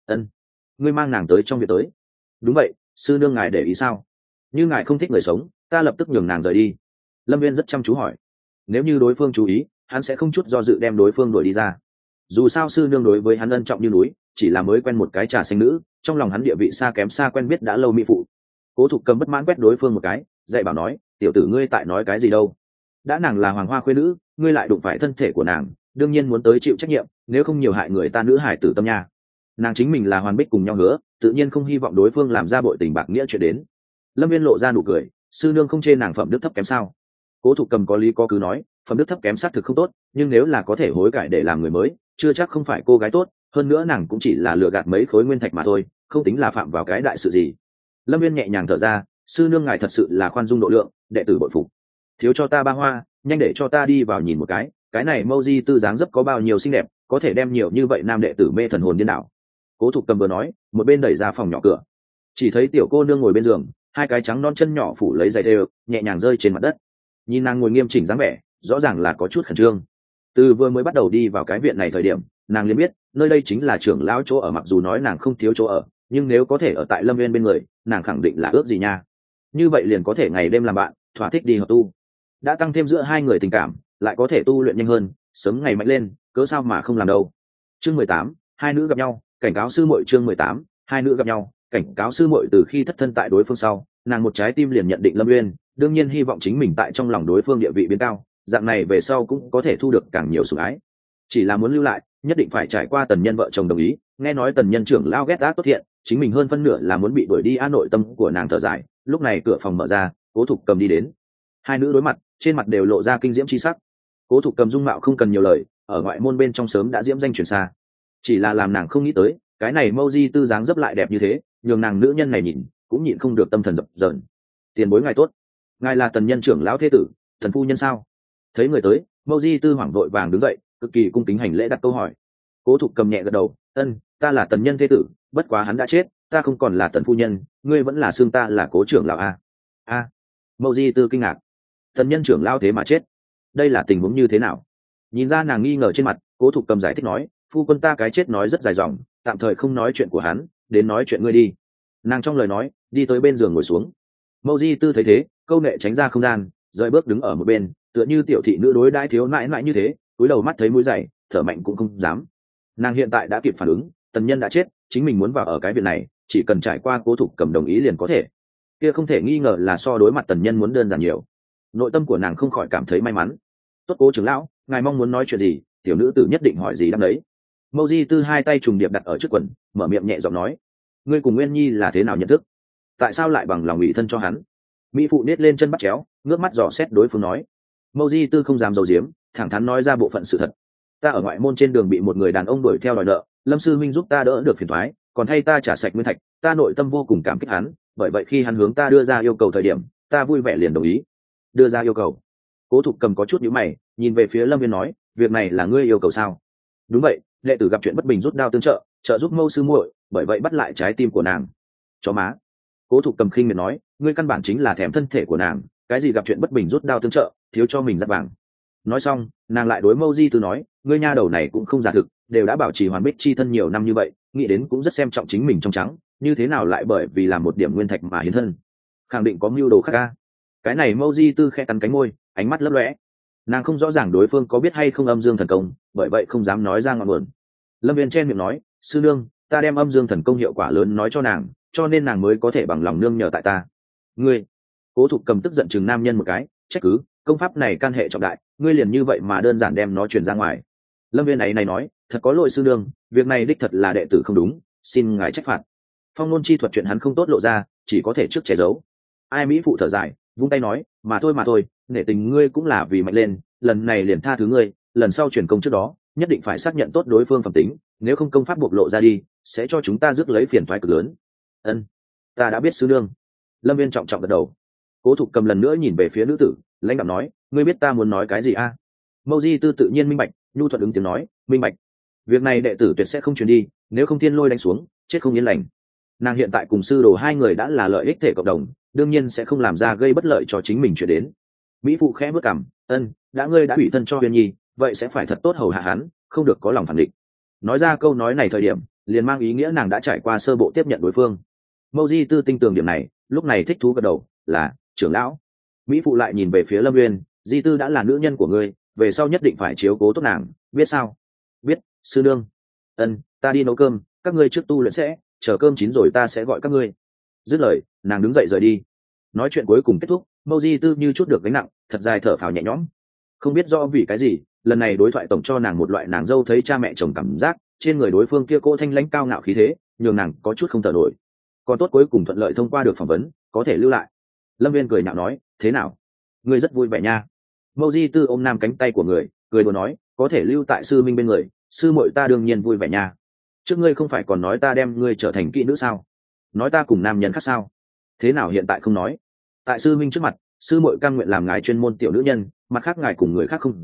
Speaker 1: Ngươi mang nàng tới trong viện tới. Đúng vậy, sư nương ngài để ý sao? Như ngài không thích người sống, ta lập tức nhường nàng rời đi. Lâm Viên rất chăm chú hỏi, nếu như đối phương chú ý, hắn sẽ không chút do dự đem đối phương đuổi đi ra. Dù sao sư nương đối với hắn ân trọng như núi, chỉ là mới quen một cái trà xanh nữ, trong lòng hắn địa vị xa kém xa quen biết đã lâu mỹ phụ. Cố Thục Cầm bất mãn quét đối phương một cái, dạy bảo nói, tiểu tử ngươi tại nói cái gì đâu? Đã nàng là hoàng hoa khuê nữ, ngươi lại đụng phải thân thể của nàng, đương nhiên muốn tới chịu trách nhiệm, nếu không nhiều hại người ta nữ hải tử tâm nha. Nàng chính mình là hoàn bích cùng nhau hứa, tự nhiên không hy vọng đối phương làm ra bội tình bạc nghĩa chuyện đến. Lâm Viên lộ ra nụ cười, sư nương không chê nàng phẩm đức thấp kém sao? Cố Thục Cầm có lý có cứ nói, phẩm đức thấp kém xác thực không tốt, nhưng nếu là có thể hối cải để làm người mới, chưa chắc không phải cô gái tốt, hơn nữa nàng cũng chỉ là lừa gạt mấy khối nguyên thạch mà thôi, không tính là phạm vào cái đại sự gì. Lâm Viên nhẹ nhàng thở ra, sư nương ngài thật sự là khoan dung độ lượng, đệ tử bội phục. Thiếu cho ta 3 hoa, nhanh để cho ta đi vào nhìn một cái, cái này Mâu Di Tư dáng dấp có bao nhiêu xinh đẹp, có thể đem nhiều như vậy nam đệ tử mê thần hồn điên đảo. Cố Thục Cầm vừa nói, một bên đẩy ra phòng nhỏ cửa. Chỉ thấy tiểu cô nương ngồi bên giường, hai cái trắng non chân nhỏ phủ lấy giày đều, nhẹ nhàng rơi trên mặt đất. Nhìn nàng ngồi nghiêm chỉnh dáng vẻ, rõ ràng là có chút khẩn trương. Từ vừa mới bắt đầu đi vào cái viện này thời điểm, nàng liền biết, nơi đây chính là trưởng lão chỗ ở, mặc dù nói nàng không thiếu chỗ ở, nhưng nếu có thể ở tại Lâm Viên bên người, nàng khẳng định là ước gì nha. Như vậy liền có thể ngày đêm làm bạn, thỏa thích đi hợp tu. Đã tăng thêm giữa hai người tình cảm, lại có thể tu luyện nhanh hơn, sớm ngày mạnh lên, cớ sao mà không làm đâu. Chương 18, hai nữ gặp nhau, cảnh cáo sư muội. Chương 18, hai nữ gặp nhau, cảnh cáo sư muội. Từ khi thất thân tại đối phương sau, nàng một trái tim liền nhận định Lâm Uyên, đương nhiên hy vọng chính mình tại trong lòng đối phương địa vị biến cao, dạng này về sau cũng có thể thu được càng nhiều sủng ái. Chỉ là muốn lưu lại, nhất định phải trải qua Tần Nhân vợ chồng đồng ý. Nghe nói Tần Nhân trưởng lao ghét ác tốt thiện, chính mình hơn phân nửa là muốn bị đuổi đi. Nội tâm của nàng thở dài. Lúc này cửa phòng mở ra, Cố Thục Cầm đi đến. Hai nữ đối mặt, trên mặt đều lộ ra kinh diễm chi sắc. Cố Thục Cầm dung mạo không cần nhiều lời, ở ngoại môn bên trong sớm đã diễm danh truyền xa. Chỉ là làm nàng không nghĩ tới, cái này Mâu Di Tư dáng dấp lại đẹp như thế, nhường nàng nữ nhân này nhìn cũng nhịn không được tâm thần dập dờn. Tiền bối ngài tốt, ngài là Tần Nhân trưởng lão thế tử, Thần phu nhân sao? Thấy người tới, Mâu Di Tư hoảng vội vàng đứng dậy, cực kỳ cung kính hành lễ đặt câu hỏi. Cố Thục Cầm nhẹ gật đầu, ân, ta là Tần Nhân thế tử, bất quá hắn đã chết, ta không còn là Tần phu nhân, ngươi vẫn là xưng ta là Cố trưởng lão a. A. Mâu Di Tư kinh ngạc, Tần Nhân trưởng lão thế mà chết, đây là tình huống như thế nào? Nhìn ra nàng nghi ngờ trên mặt, Cố Thục Cầm giải thích nói, phu quân ta cái chết nói rất dài dòng, tạm thời không nói chuyện của hắn, đến nói chuyện ngươi đi. Nàng trong lời nói, đi tới bên giường ngồi xuống. Mâu Di Tư thấy thế, câu nệ tránh ra không gian, rời bước đứng ở một bên, tựa như tiểu thị nữ đối đãi thiếu nãi nãi như thế, cúi đầu mắt thấy mũi dày, thở mạnh cũng không dám. Nàng hiện tại đã kịp phản ứng, Tần Nhân đã chết, chính mình muốn vào ở cái viện này, chỉ cần trải qua Cố Thục Cầm đồng ý liền có thể. Kia không thể nghi ngờ là so đối mặt Tần Nhân muốn đơn giản nhiều. Nội tâm của nàng không khỏi cảm thấy may mắn. Tốt Cố trưởng lão, ngài mong muốn nói chuyện gì, tiểu nữ tử nhất định hỏi gì đáp đấy. Mâu Di Tư hai tay trùng điệp đặt ở trước quần, mở miệng nhẹ giọng nói, ngươi cùng Nguyên Nhi là thế nào nhận thức, tại sao lại bằng lòng ủy thân cho hắn? Mỹ phụ nết lên chân bắt chéo, ngước mắt dò xét đối phương nói. Mâu Di Tư không dám giấu giếm, thẳng thắn nói ra bộ phận sự thật. Ta ở ngoại môn trên đường bị một người đàn ông đuổi theo đòi nợ, Lâm sư minh giúp ta đỡ được phiền toái, còn thay ta trả sạch nguyên thạch, ta nội tâm vô cùng cảm kích hắn, bởi vậy khi hắn hướng ta đưa ra yêu cầu thời điểm, ta vui vẻ liền đồng ý. Đưa ra yêu cầu? Cố Thục Cầm có chút nhíu mày, nhìn về phía Lâm Viên nói, việc này là ngươi yêu cầu sao? Đúng vậy, đệ tử gặp chuyện bất bình rút đao tương trợ, trợ giúp Mâu sư muội, bởi vậy bắt lại trái tim của nàng. Chó má. Cố Thục Cầm khinh miệt nói, ngươi căn bản chính là thèm thân thể của nàng, cái gì gặp chuyện bất bình rút đao tương trợ, thiếu cho mình dắt vàng. Nói xong, nàng lại đối Mâu Di Tư nói, ngươi nha đầu này cũng không giả thực, đều đã bảo trì hoàn bích chi thân nhiều năm như vậy, nghĩ đến cũng rất xem trọng chính mình trong trắng, như thế nào lại bởi vì làm một điểm nguyên thạch mà hiến thân? Khẳng định có mưu đồ khác ca. Cái này Mâu Di Tư khẽ cắn cánh môi, ánh mắt lấp lóe. Nàng không rõ ràng đối phương có biết hay không âm dương thần công, bởi vậy không dám nói ra ngọn nguồn. Lâm Viên chen miệng nói, sư nương, ta đem âm dương thần công hiệu quả lớn nói cho nàng, cho nên nàng mới có thể bằng lòng nương nhờ tại ta. Ngươi? Cố Thục Cầm tức giận chừng nam nhân một cái, trách cứ, công pháp này can hệ trọng đại, ngươi liền như vậy mà đơn giản đem nó truyền ra ngoài. Lâm Viên này nói, thật có lỗi sư nương, việc này đích thật là đệ tử không đúng, xin ngài trách phạt. Phong ngôn chi thuật chuyện hắn không tốt lộ ra, chỉ có thể trước che giấu. Ai Mỹ phụ thở dài, vung tay nói, mà thôi, nể tình ngươi cũng là vì mạnh lên, lần này liền tha thứ ngươi, lần sau truyền công trước đó, nhất định phải xác nhận tốt đối phương phẩm tính, nếu không công pháp bộc lộ ra đi, sẽ cho chúng ta rước lấy phiền toái cực lớn. Ân, ta đã biết sư nương. Lâm Viên trọng trọng gật đầu. Cố Thục Cầm lần nữa nhìn về phía nữ tử, lãnh đạm nói, ngươi biết ta muốn nói cái gì a? Mâu Di Tư tự nhiên minh bạch, nhu thuận ứng tiếng nói, minh bạch. Việc này đệ tử tuyệt sẽ không truyền đi, nếu không thiên lôi đánh xuống, chết không yên lành. Nàng hiện tại cùng sư đồ hai người đã là lợi ích thể cộng đồng, đương nhiên sẽ không làm ra gây bất lợi cho chính mình chuyện đến. Mỹ phụ khẽ bước cằm, ân, đã ngươi đã ủy thân cho Huyền Nhi, vậy sẽ phải thật tốt hầu hạ hắn, không được có lòng phản định. Nói ra câu nói này thời điểm, liền mang ý nghĩa nàng đã trải qua sơ bộ tiếp nhận đối phương. Mâu Di Tư tinh tường điểm này, lúc này thích thú gật đầu, là trưởng lão. Mỹ phụ lại nhìn về phía Lâm Nguyên, Di Tư đã là nữ nhân của ngươi, về sau nhất định phải chiếu cố tốt nàng, biết sao? Biết, sư nương. Ân, ta đi nấu cơm, các ngươi trước tu luyện sẽ, chờ cơm chín rồi ta sẽ gọi các ngươi. Dứt lời, nàng đứng dậy rời đi. Nói chuyện cuối cùng kết thúc, Mâu Di Tư như chút được gánh nặng, thật dài thở phào nhẹ nhõm. Không biết do vì cái gì, lần này đối thoại tổng cho nàng một loại nàng dâu thấy cha mẹ chồng cảm giác, trên người đối phương kia cỗ thanh lãnh cao ngạo khí thế, nhường nàng có chút không thở nổi. Còn tốt cuối cùng thuận lợi thông qua được phỏng vấn, có thể lưu lại. Lâm Viên cười nhạo nói, thế nào? Ngươi rất vui vẻ nha. Mâu Di Tư ôm nam cánh tay của người, cười đùa nói, có thể lưu tại sư minh bên người, sư muội ta đương nhiên vui vẻ nha. Trước ngươi không phải còn nói ta đem ngươi trở thành kỹ nữ sao? Nói ta cùng nam nhân khác sao? Thế nào hiện tại không nói? Tại sư minh trước mặt, sư muội cam nguyện làm ngài chuyên môn tiểu nữ nhân, mặt khác ngài cùng người khác không giống,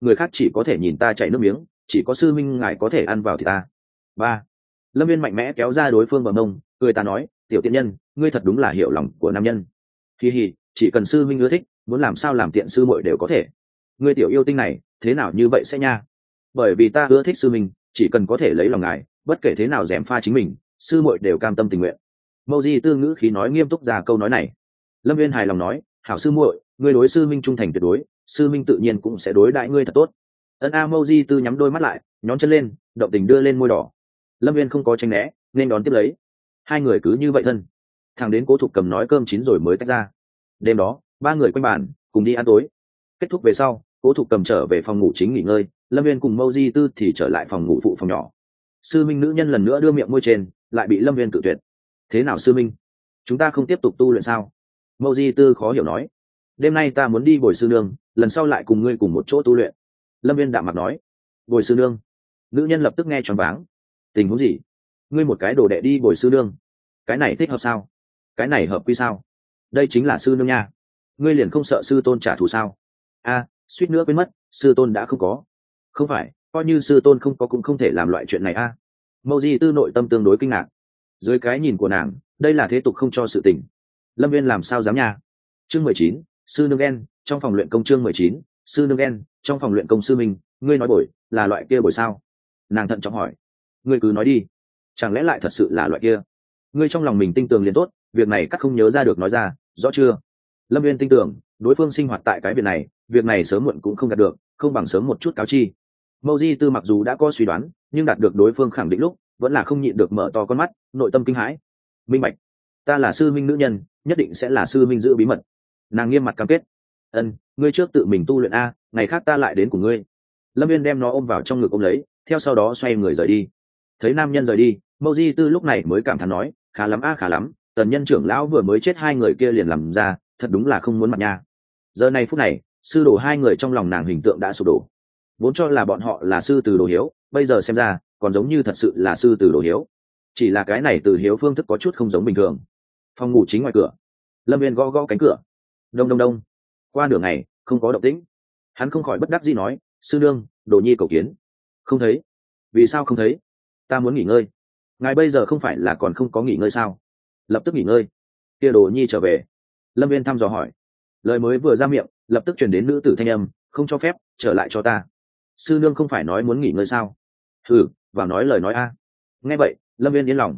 Speaker 1: người khác chỉ có thể nhìn ta chảy nước miếng, chỉ có sư minh ngài có thể ăn vào thì ta. Ba. Lâm Viên mạnh mẽ kéo ra đối phương bờ mông, cười ta nói, tiểu tiện nhân, ngươi thật đúng là hiểu lòng của nam nhân. Hi hi, chỉ cần sư minh ưa thích, muốn làm sao làm tiện sư muội đều có thể. Ngươi tiểu yêu tinh này, thế nào như vậy sẽ nha? Bởi vì ta ưa thích sư minh, chỉ cần có thể lấy lòng ngài, bất kể thế nào gièm pha chính mình, sư muội đều cam tâm tình nguyện. Mâu Di Tư ngữ khí nói nghiêm túc ra câu nói này. Lâm Viên hài lòng nói, hảo sư muội, ngươi đối sư minh trung thành tuyệt đối, sư minh tự nhiên cũng sẽ đối đãi ngươi thật tốt. Ân a. Mâu Di Tư nhắm đôi mắt lại, nhón chân lên, động tình đưa lên môi đỏ. Lâm Viên không có tranh né, nên đón tiếp lấy. Hai người cứ như vậy thân, thằng đến Cố Thục Cầm nói cơm chín rồi mới tách ra. Đêm đó, ba người quanh bàn cùng đi ăn tối. Kết thúc về sau, Cố Thục Cầm trở về phòng ngủ chính nghỉ ngơi, Lâm Viên cùng Mâu Di Tư thì trở lại phòng ngủ phụ phòng nhỏ. Sư minh nữ nhân lần nữa đưa miệng môi trên, lại bị Lâm Viên cự tuyệt. Thế nào sư minh, chúng ta không tiếp tục tu luyện sao? Mâu Di Tư khó hiểu nói. Đêm nay ta muốn đi bồi sư nương, lần sau lại cùng ngươi cùng một chỗ tu luyện. Lâm Viên đạm mặt nói. Bồi sư nương? Nữ nhân lập tức nghe choáng váng. Tình huống gì? Ngươi một cái đồ đệ đi bồi sư nương, cái này thích hợp sao? Cái này hợp quy sao? Đây chính là sư nương nha, ngươi liền không sợ sư tôn trả thù sao? A, suýt nữa quên mất, sư tôn đã không có. Không phải, coi như sư tôn không có cũng không thể làm loại chuyện này a. Mâu Di Tư nội tâm tương đối kinh ngạc. Dưới cái nhìn của nàng, đây là thế tục không cho sự tình. Lâm Viên làm sao dám nha? Chương 19, sư nương đen trong phòng luyện công. Chương 19, sư nương đen trong phòng luyện công. Sư minh, ngươi nói bồi là loại kia bồi sao? Nàng thận trọng hỏi. Ngươi cứ nói đi, chẳng lẽ lại thật sự là loại kia? Ngươi trong lòng mình tinh tường liền tốt, việc này cắt không nhớ ra được nói ra, rõ chưa? Lâm Viên tinh tường, đối phương sinh hoạt tại cái việc này sớm muộn cũng không đạt được, không bằng sớm một chút cáo chi. Mâu Di Tư mặc dù đã có suy đoán, nhưng đạt được đối phương khẳng định lúc, vẫn là không nhịn được mở to con mắt, nội tâm kinh hãi. Minh bạch, ta là sư minh nữ nhân, nhất định sẽ là sư minh giữ bí mật. Nàng nghiêm mặt cam kết. Ân, ngươi trước tự mình tu luyện a, ngày khác ta lại đến cùng ngươi. Lâm Viên đem nó ôm vào trong ngực ôm lấy, theo sau đó xoay người rời đi. Thấy nam nhân rời đi, Mâu Di Tư lúc này mới cảm thán nói, khá lắm a, khá lắm, Tần Nhân trưởng lão vừa mới chết, hai người kia liền làm ra, thật đúng là không muốn mặt nha. Giờ này phút này, sư đồ hai người trong lòng nàng hình tượng đã sụp đổ. Vốn cho là bọn họ là sư từ đồ hiếu, bây giờ xem ra còn giống như thật sự là sư từ đồ hiếu, chỉ là cái này từ hiếu phương thức có chút không giống bình thường. Phòng ngủ chính ngoài cửa, Lâm Viên gõ gõ cánh cửa. Đông đông đông. Qua nửa ngày không có động tĩnh, hắn không khỏi bất đắc dĩ nói, sư nương, đồ nhi cầu kiến. Không thấy? Vì sao không thấy? Ta muốn nghỉ ngơi. Ngài bây giờ không phải là còn không có nghỉ ngơi sao? Lập tức nghỉ ngơi. Kia đồ nhi trở về. Lâm Viên thăm dò hỏi. Lời mới vừa ra miệng, lập tức truyền đến nữ tử thanh âm, không cho phép, trở lại cho ta. Sư nương không phải nói muốn nghỉ ngơi sao? Thử vào nói lời nói a. Nghe vậy, Lâm Viên yên lòng.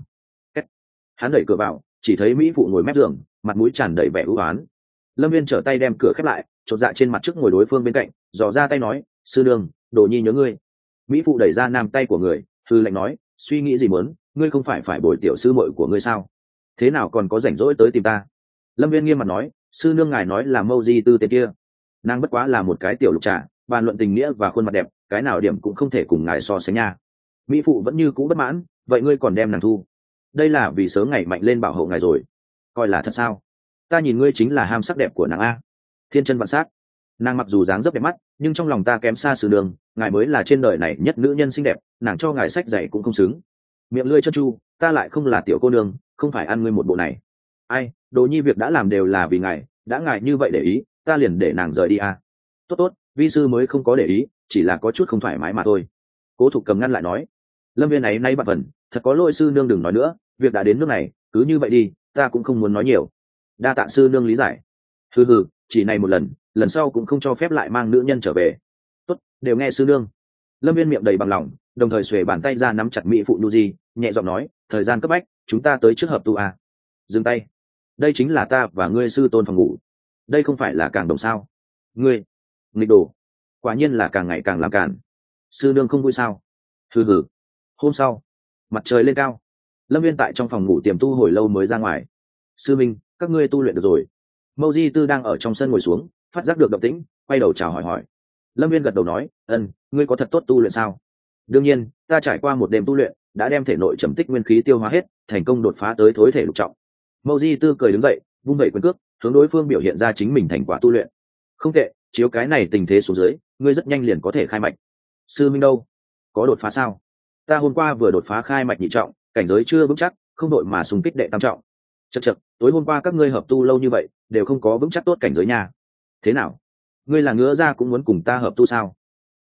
Speaker 1: Hắn đẩy cửa vào, chỉ thấy mỹ phụ ngồi mép giường, mặt mũi tràn đầy vẻ ưu oán. Lâm Viên trở tay đem cửa khép lại, chột dạ trên mặt trước ngồi đối phương bên cạnh, dò ra tay nói, sư nương, đồ nhi nhớ ngươi. Mỹ phụ đẩy ra nam tay của người, hư lạnh nói, suy nghĩ gì muốn, ngươi không phải bồi tiểu sư muội của ngươi sao? Thế nào còn có rảnh rỗi tới tìm ta? Lâm Viên nghiêm mặt nói, sư nương ngài nói là Mâu Di Tư tên kia, nàng bất quá là một cái tiểu lục trà, bàn luận tình nghĩa và khuôn mặt đẹp, cái nào điểm cũng không thể cùng ngài so sánh nha. Mỹ phụ vẫn như cũ bất mãn, vậy ngươi còn đem nàng thu? Đây là vì sớm ngày mạnh lên bảo hộ ngài rồi, coi là thật sao? Ta nhìn ngươi chính là ham sắc đẹp của nàng a. Thiên chân vạn sắc, nàng mặc dù dáng dấp đẹp mắt, nhưng trong lòng ta kém xa sư đường, ngài mới là trên đời này nhất nữ nhân xinh đẹp, nàng cho ngài sách dạy cũng không xứng. Miệng lưỡi chân chu, ta lại không là tiểu cô nương, không phải ăn ngươi một bộ này. Ai, đồ nhi việc đã làm đều là vì ngài, đã ngài như vậy để ý, ta liền để nàng rời đi a. Tốt tốt, vi sư mới không có để ý, chỉ là có chút không thoải mái mà thôi. Cố Thục Cầm ngăn lại nói. Lâm Viên ấy nay bận phần, thật có lỗi sư nương, đừng nói nữa, việc đã đến nước này, cứ như vậy đi, ta cũng không muốn nói nhiều. Đa tạ sư nương lý giải. Hừ, chỉ này một lần, lần sau cũng không cho phép lại mang nữ nhân trở về. Tốt, đều nghe sư nương. Lâm Viên miệng đầy bằng lòng, đồng thời xuề bàn tay ra nắm chặt mỹ phụ Nu Di, nhẹ giọng nói, thời gian cấp bách, chúng ta tới trước hợp tu a. Dừng tay. Đây chính là ta và ngươi sư tôn phòng ngủ, đây không phải là càng đồng sao? Ngươi nghịch đồ, quả nhiên là càng ngày càng làm cản. Sư nương không vui sao? Hừ. Hôm sau, mặt trời lên cao, Lâm Viên tại trong phòng ngủ tiềm tu hồi lâu mới ra ngoài. Sư minh, các ngươi tu luyện được rồi? Mâu Di Tư đang ở trong sân ngồi xuống, phát giác được động tĩnh, quay đầu chào hỏi. Lâm Viên gật đầu nói, ngươi có thật tốt tu luyện sao? Đương nhiên, ta trải qua một đêm tu luyện, đã đem thể nội trầm tích nguyên khí tiêu hóa hết, thành công đột phá tới thối thể lục trọng. Mâu Di Tư cười đứng dậy, vung vẩy quyền cước, hướng đối phương biểu hiện ra chính mình thành quả tu luyện. Không tệ, chiếu cái này tình thế xuống dưới, ngươi rất nhanh liền có thể khai mạch. Sư minh đâu? Có đột phá sao? Ta hôm qua vừa đột phá khai mạch nhị trọng, cảnh giới chưa vững chắc, không đội mà xung kích đệ tam trọng. Chậc, tối hôm qua các ngươi hợp tu lâu như vậy, đều không có vững chắc tốt cảnh giới nha. Thế nào? Ngươi là ngứa ra cũng muốn cùng ta hợp tu sao?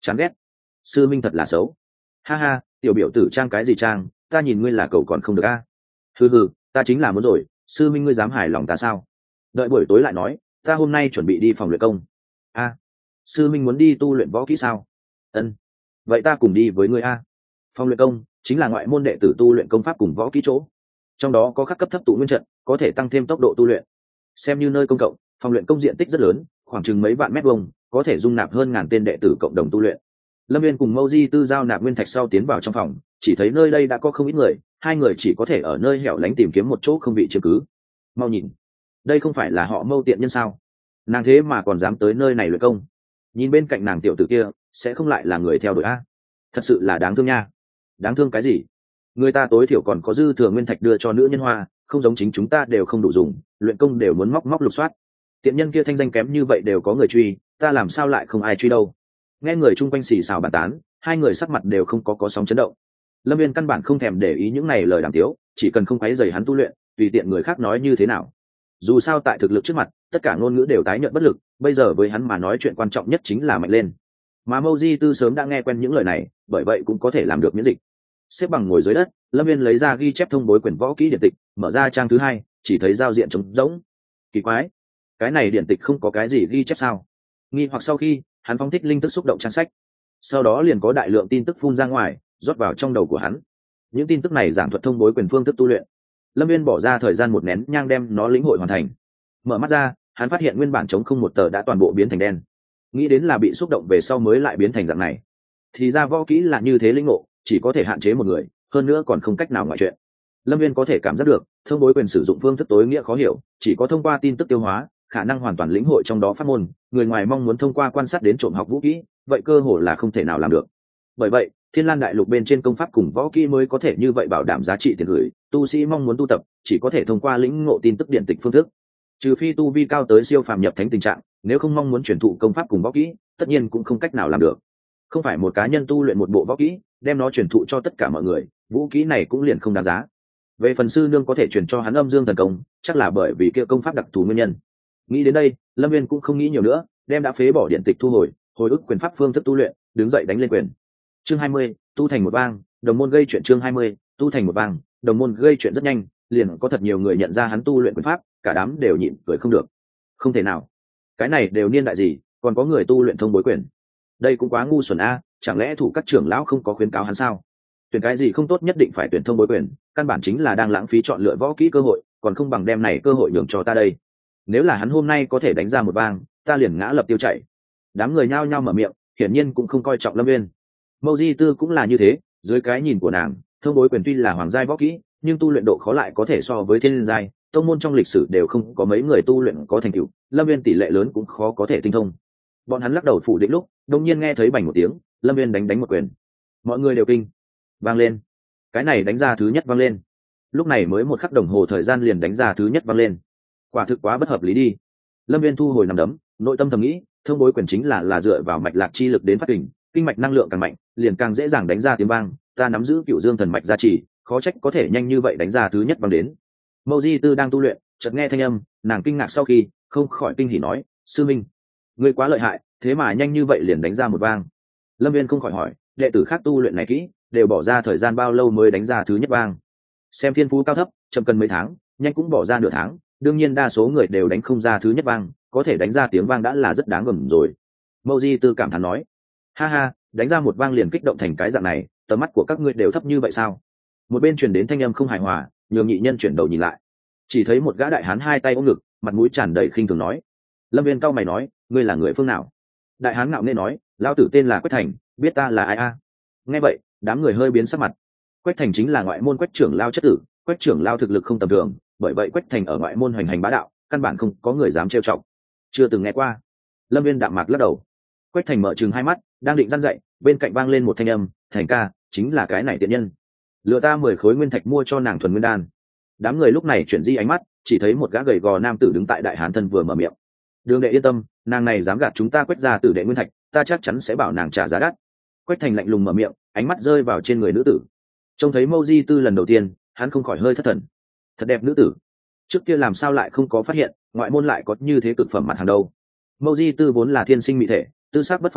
Speaker 1: chán ghét. Sư minh thật là xấu. Ha ha, tiểu biểu tử trang cái gì trang, ta nhìn ngươi là cầu còn không được a. Hừ, ta chính là muốn rồi, sư minh ngươi dám hài lòng ta sao? Đợi buổi tối lại nói, ta hôm nay chuẩn bị đi phòng luyện công. A, sư minh muốn đi tu luyện võ kỹ sao? Ân, vậy ta cùng đi với ngươi a. Phòng luyện công chính là ngoại môn đệ tử tu luyện công pháp cùng võ kỹ chỗ, trong đó có các cấp thấp tụ nguyên trận, có thể tăng thêm tốc độ tu luyện. Xem như nơi công cộng, phòng luyện công diện tích rất lớn, khoảng chừng mấy vạn mét vuông, có thể dung nạp hơn ngàn tên đệ tử cộng đồng tu luyện. Lâm Viên cùng Mâu Di Tư giao nạp nguyên thạch sau tiến vào trong phòng, chỉ thấy nơi đây đã có không ít người, hai người chỉ có thể ở nơi hẻo lánh tìm kiếm một chỗ không bị chiếm cứ. Mau nhìn, đây không phải là họ Mâu tiện nhân sao? Nàng thế mà còn dám tới nơi này luyện công. Nhìn bên cạnh nàng tiểu tử kia, sẽ không lại là người theo đuổi a? Thật sự là đáng thương nha. Đáng thương cái gì? Người ta tối thiểu còn có dư thừa nguyên thạch đưa cho nữ nhân hoa, không giống chính chúng ta đều không đủ dùng, luyện công đều muốn móc lục soát. Tiện nhân kia thanh danh kém như vậy đều có người truy, ta làm sao lại không ai truy đâu? Nghe người chung quanh xì xào bàn tán, hai người sắc mặt đều không có sóng chấn động. Lâm Viên căn bản không thèm để ý những này lời đàm tiếu, chỉ cần không quấy rầy hắn tu luyện, tùy tiện người khác nói như thế nào. Dù sao tại thực lực trước mặt, tất cả ngôn ngữ đều tái nhợt bất lực, bây giờ với hắn mà nói chuyện quan trọng nhất chính là mạnh lên. Mà Mâu Di Tư sớm đã nghe quen những lời này, bởi vậy cũng có thể làm được miễn dịch. Xếp bằng ngồi dưới đất, Lâm Viên lấy ra ghi chép thông bối quyển võ kỹ điện tịch, mở ra trang thứ hai, chỉ thấy giao diện trống rỗng. Kỳ quái, cái này điện tịch không có cái gì ghi chép sao? Nghi hoặc sau khi hắn phóng thích linh thức xúc động trang sách, sau đó liền có đại lượng tin tức phun ra ngoài, rót vào trong đầu của hắn. Những tin tức này giảng thuật thông bối quyền phương thức tu luyện. Lâm Viên bỏ ra thời gian một nén nhang đem nó lĩnh hội hoàn thành. Mở mắt ra, hắn phát hiện nguyên bản trống không một tờ đã toàn bộ biến thành đen. Nghĩ đến là bị xúc động về sau mới lại biến thành dạng này. Thì ra võ kỹ là như thế, lĩnh ngộ chỉ có thể hạn chế một người, hơn nữa còn không cách nào ngoại chuyện. Lâm Viên có thể cảm giác được, thông bối quyền sử dụng phương thức tối nghĩa khó hiểu, chỉ có thông qua tin tức tiêu hóa, khả năng hoàn toàn lĩnh hội trong đó pháp môn, người ngoài mong muốn thông qua quan sát đến trộm học vũ kỹ, vậy cơ hội là không thể nào làm được. Bởi vậy, Thiên Lan đại lục bên trên công pháp cùng võ kỹ mới có thể như vậy bảo đảm giá trị tiền gửi, tu sĩ mong muốn tu tập, chỉ có thể thông qua lĩnh ngộ tin tức điện tịch phương thức. Trừ phi tu vi cao tới siêu phàm nhập thánh tình trạng, nếu không mong muốn truyền thụ công pháp cùng võ kỹ, tất nhiên cũng không cách nào làm được. Không phải một cá nhân tu luyện một bộ võ kỹ, đem nó truyền thụ cho tất cả mọi người, vũ kỹ này cũng liền không đáng giá. Về phần sư nương có thể truyền cho hắn âm dương thần công, chắc là bởi vì kia công pháp đặc thù nguyên nhân. Nghĩ đến đây, Lâm Viên cũng không nghĩ nhiều nữa, đem đã phế bỏ điện tịch thu hồi ức quyền pháp phương thức tu luyện, đứng dậy đánh lên quyền. Chương 20, tu thành một bang, đồng môn gây chuyện. Chương 20, tu thành một bang, đồng môn gây chuyện. Rất nhanh, liền có thật nhiều người nhận ra hắn tu luyện quyền pháp, cả đám đều nhịn cười không được. Không thể nào, cái này đều niên đại gì, còn có người tu luyện thông bối quyền? Đây cũng quá ngu xuẩn a, chẳng lẽ thủ các trưởng lão không có khuyến cáo hắn sao? Tuyển cái gì không tốt nhất định phải tuyển thông bối quyền, căn bản chính là đang lãng phí chọn lựa võ kỹ cơ hội, còn không bằng đem này cơ hội nhường cho ta đây. Nếu là hắn hôm nay có thể đánh ra một bang, ta liền ngã lập tiêu chạy. Đám người nhao nhao mở miệng, hiển nhiên cũng không coi trọng Lâm Viên. Mâu Di Tư cũng là như thế, dưới cái nhìn của nàng, thông bối quyền tuy là hoàng giai võ kỹ, nhưng tu luyện độ khó lại có thể so với thiên giai, tông môn trong lịch sử đều không có mấy người tu luyện có thành tựu, Lâm Viên tỷ lệ lớn cũng khó có thể tinh thông. Bọn hắn lắc đầu phủ định lúc, đột nhiên nghe thấy bành một tiếng, Lâm Viên đánh một quyền. Mọi người đều kinh, vang lên. Cái này đánh ra thứ nhất vang lên. Lúc này mới một khắc đồng hồ thời gian liền đánh ra thứ nhất vang lên. Quả thực quá bất hợp lý đi. Lâm Viên thu hồi nằm đấm, nội tâm thầm nghĩ, thông bối quyền chính là dựa vào mạch lạc chi lực đến phát kình, kinh mạch năng lượng càng mạnh, liền càng dễ dàng đánh ra tiếng vang. Ta nắm giữ Cửu Dương thần mạch gia trì, khó trách có thể nhanh như vậy đánh ra thứ nhất vang đến. Mâu Di Tư đang tu luyện, chợt nghe thanh âm, nàng kinh ngạc sau khi không khỏi kinh hỉ nói, sư minh, ngươi quá lợi hại, thế mà nhanh như vậy liền đánh ra một vang. Lâm Viên không khỏi hỏi, đệ tử khác tu luyện này kỹ, đều bỏ ra thời gian bao lâu mới đánh ra thứ nhất vang? Xem thiên phú cao thấp, chậm cần mấy tháng, nhanh cũng bỏ ra nửa tháng, đương nhiên đa số người đều đánh không ra thứ nhất vang, có thể đánh ra tiếng vang đã là rất đáng gờm rồi. Mâu Di Tư cảm thán nói, ha ha, đánh ra một vang liền kích động thành cái dạng này, tầm mắt của các ngươi đều thấp như vậy sao? Một bên truyền đến thanh âm không hài hòa, nhường nhị nhân chuyển đầu nhìn lại, chỉ thấy một gã đại hán hai tay ôm ngực, mặt mũi tràn đầy khinh thường nói. Lâm Viên cau mày nói, ngươi là người phương nào? Đại hán ngạo nghễ nói, lão tử tên là Quách Thành, biết ta là ai a? Nghe vậy, đám người hơi biến sắc mặt. Quách Thành chính là ngoại môn Quách trưởng lao chất tử, Quách trưởng lao thực lực không tầm thường, bởi vậy Quách Thành ở ngoại môn hoành hành bá đạo, căn bản không có người dám trêu chọc. Chưa từng nghe qua. Lâm Viên đạm mạc lắc đầu. Quách Thành mở trừng hai mắt, đang định răn dậy, bên cạnh vang lên một thanh âm, Thành ca, chính là cái này tiện nhân. Lừa ta 10 khối nguyên thạch mua cho nàng thuần nguyên đan. Đám người lúc này chuyển di ánh mắt, chỉ thấy một gã gầy gò nam tử đứng tại đại hán thân vừa mở miệng. Đường đệ yên tâm, nàng này dám gạt chúng ta Quách gia tử đệ nguyên thạch, ta chắc chắn sẽ bảo nàng trả giá đắt. Quách Thành lạnh lùng mở miệng, ánh mắt rơi vào trên người nữ tử. Trông thấy Mâu Di Tư lần đầu tiên, hắn không khỏi hơi thất thần. Thật đẹp nữ tử, trước kia làm sao lại không có phát hiện, ngoại môn lại có như thế cực phẩm mặt hàng đâu. Mâu Di Tư vốn là thiên sinh mỹ thể, tư sắc bất phàm,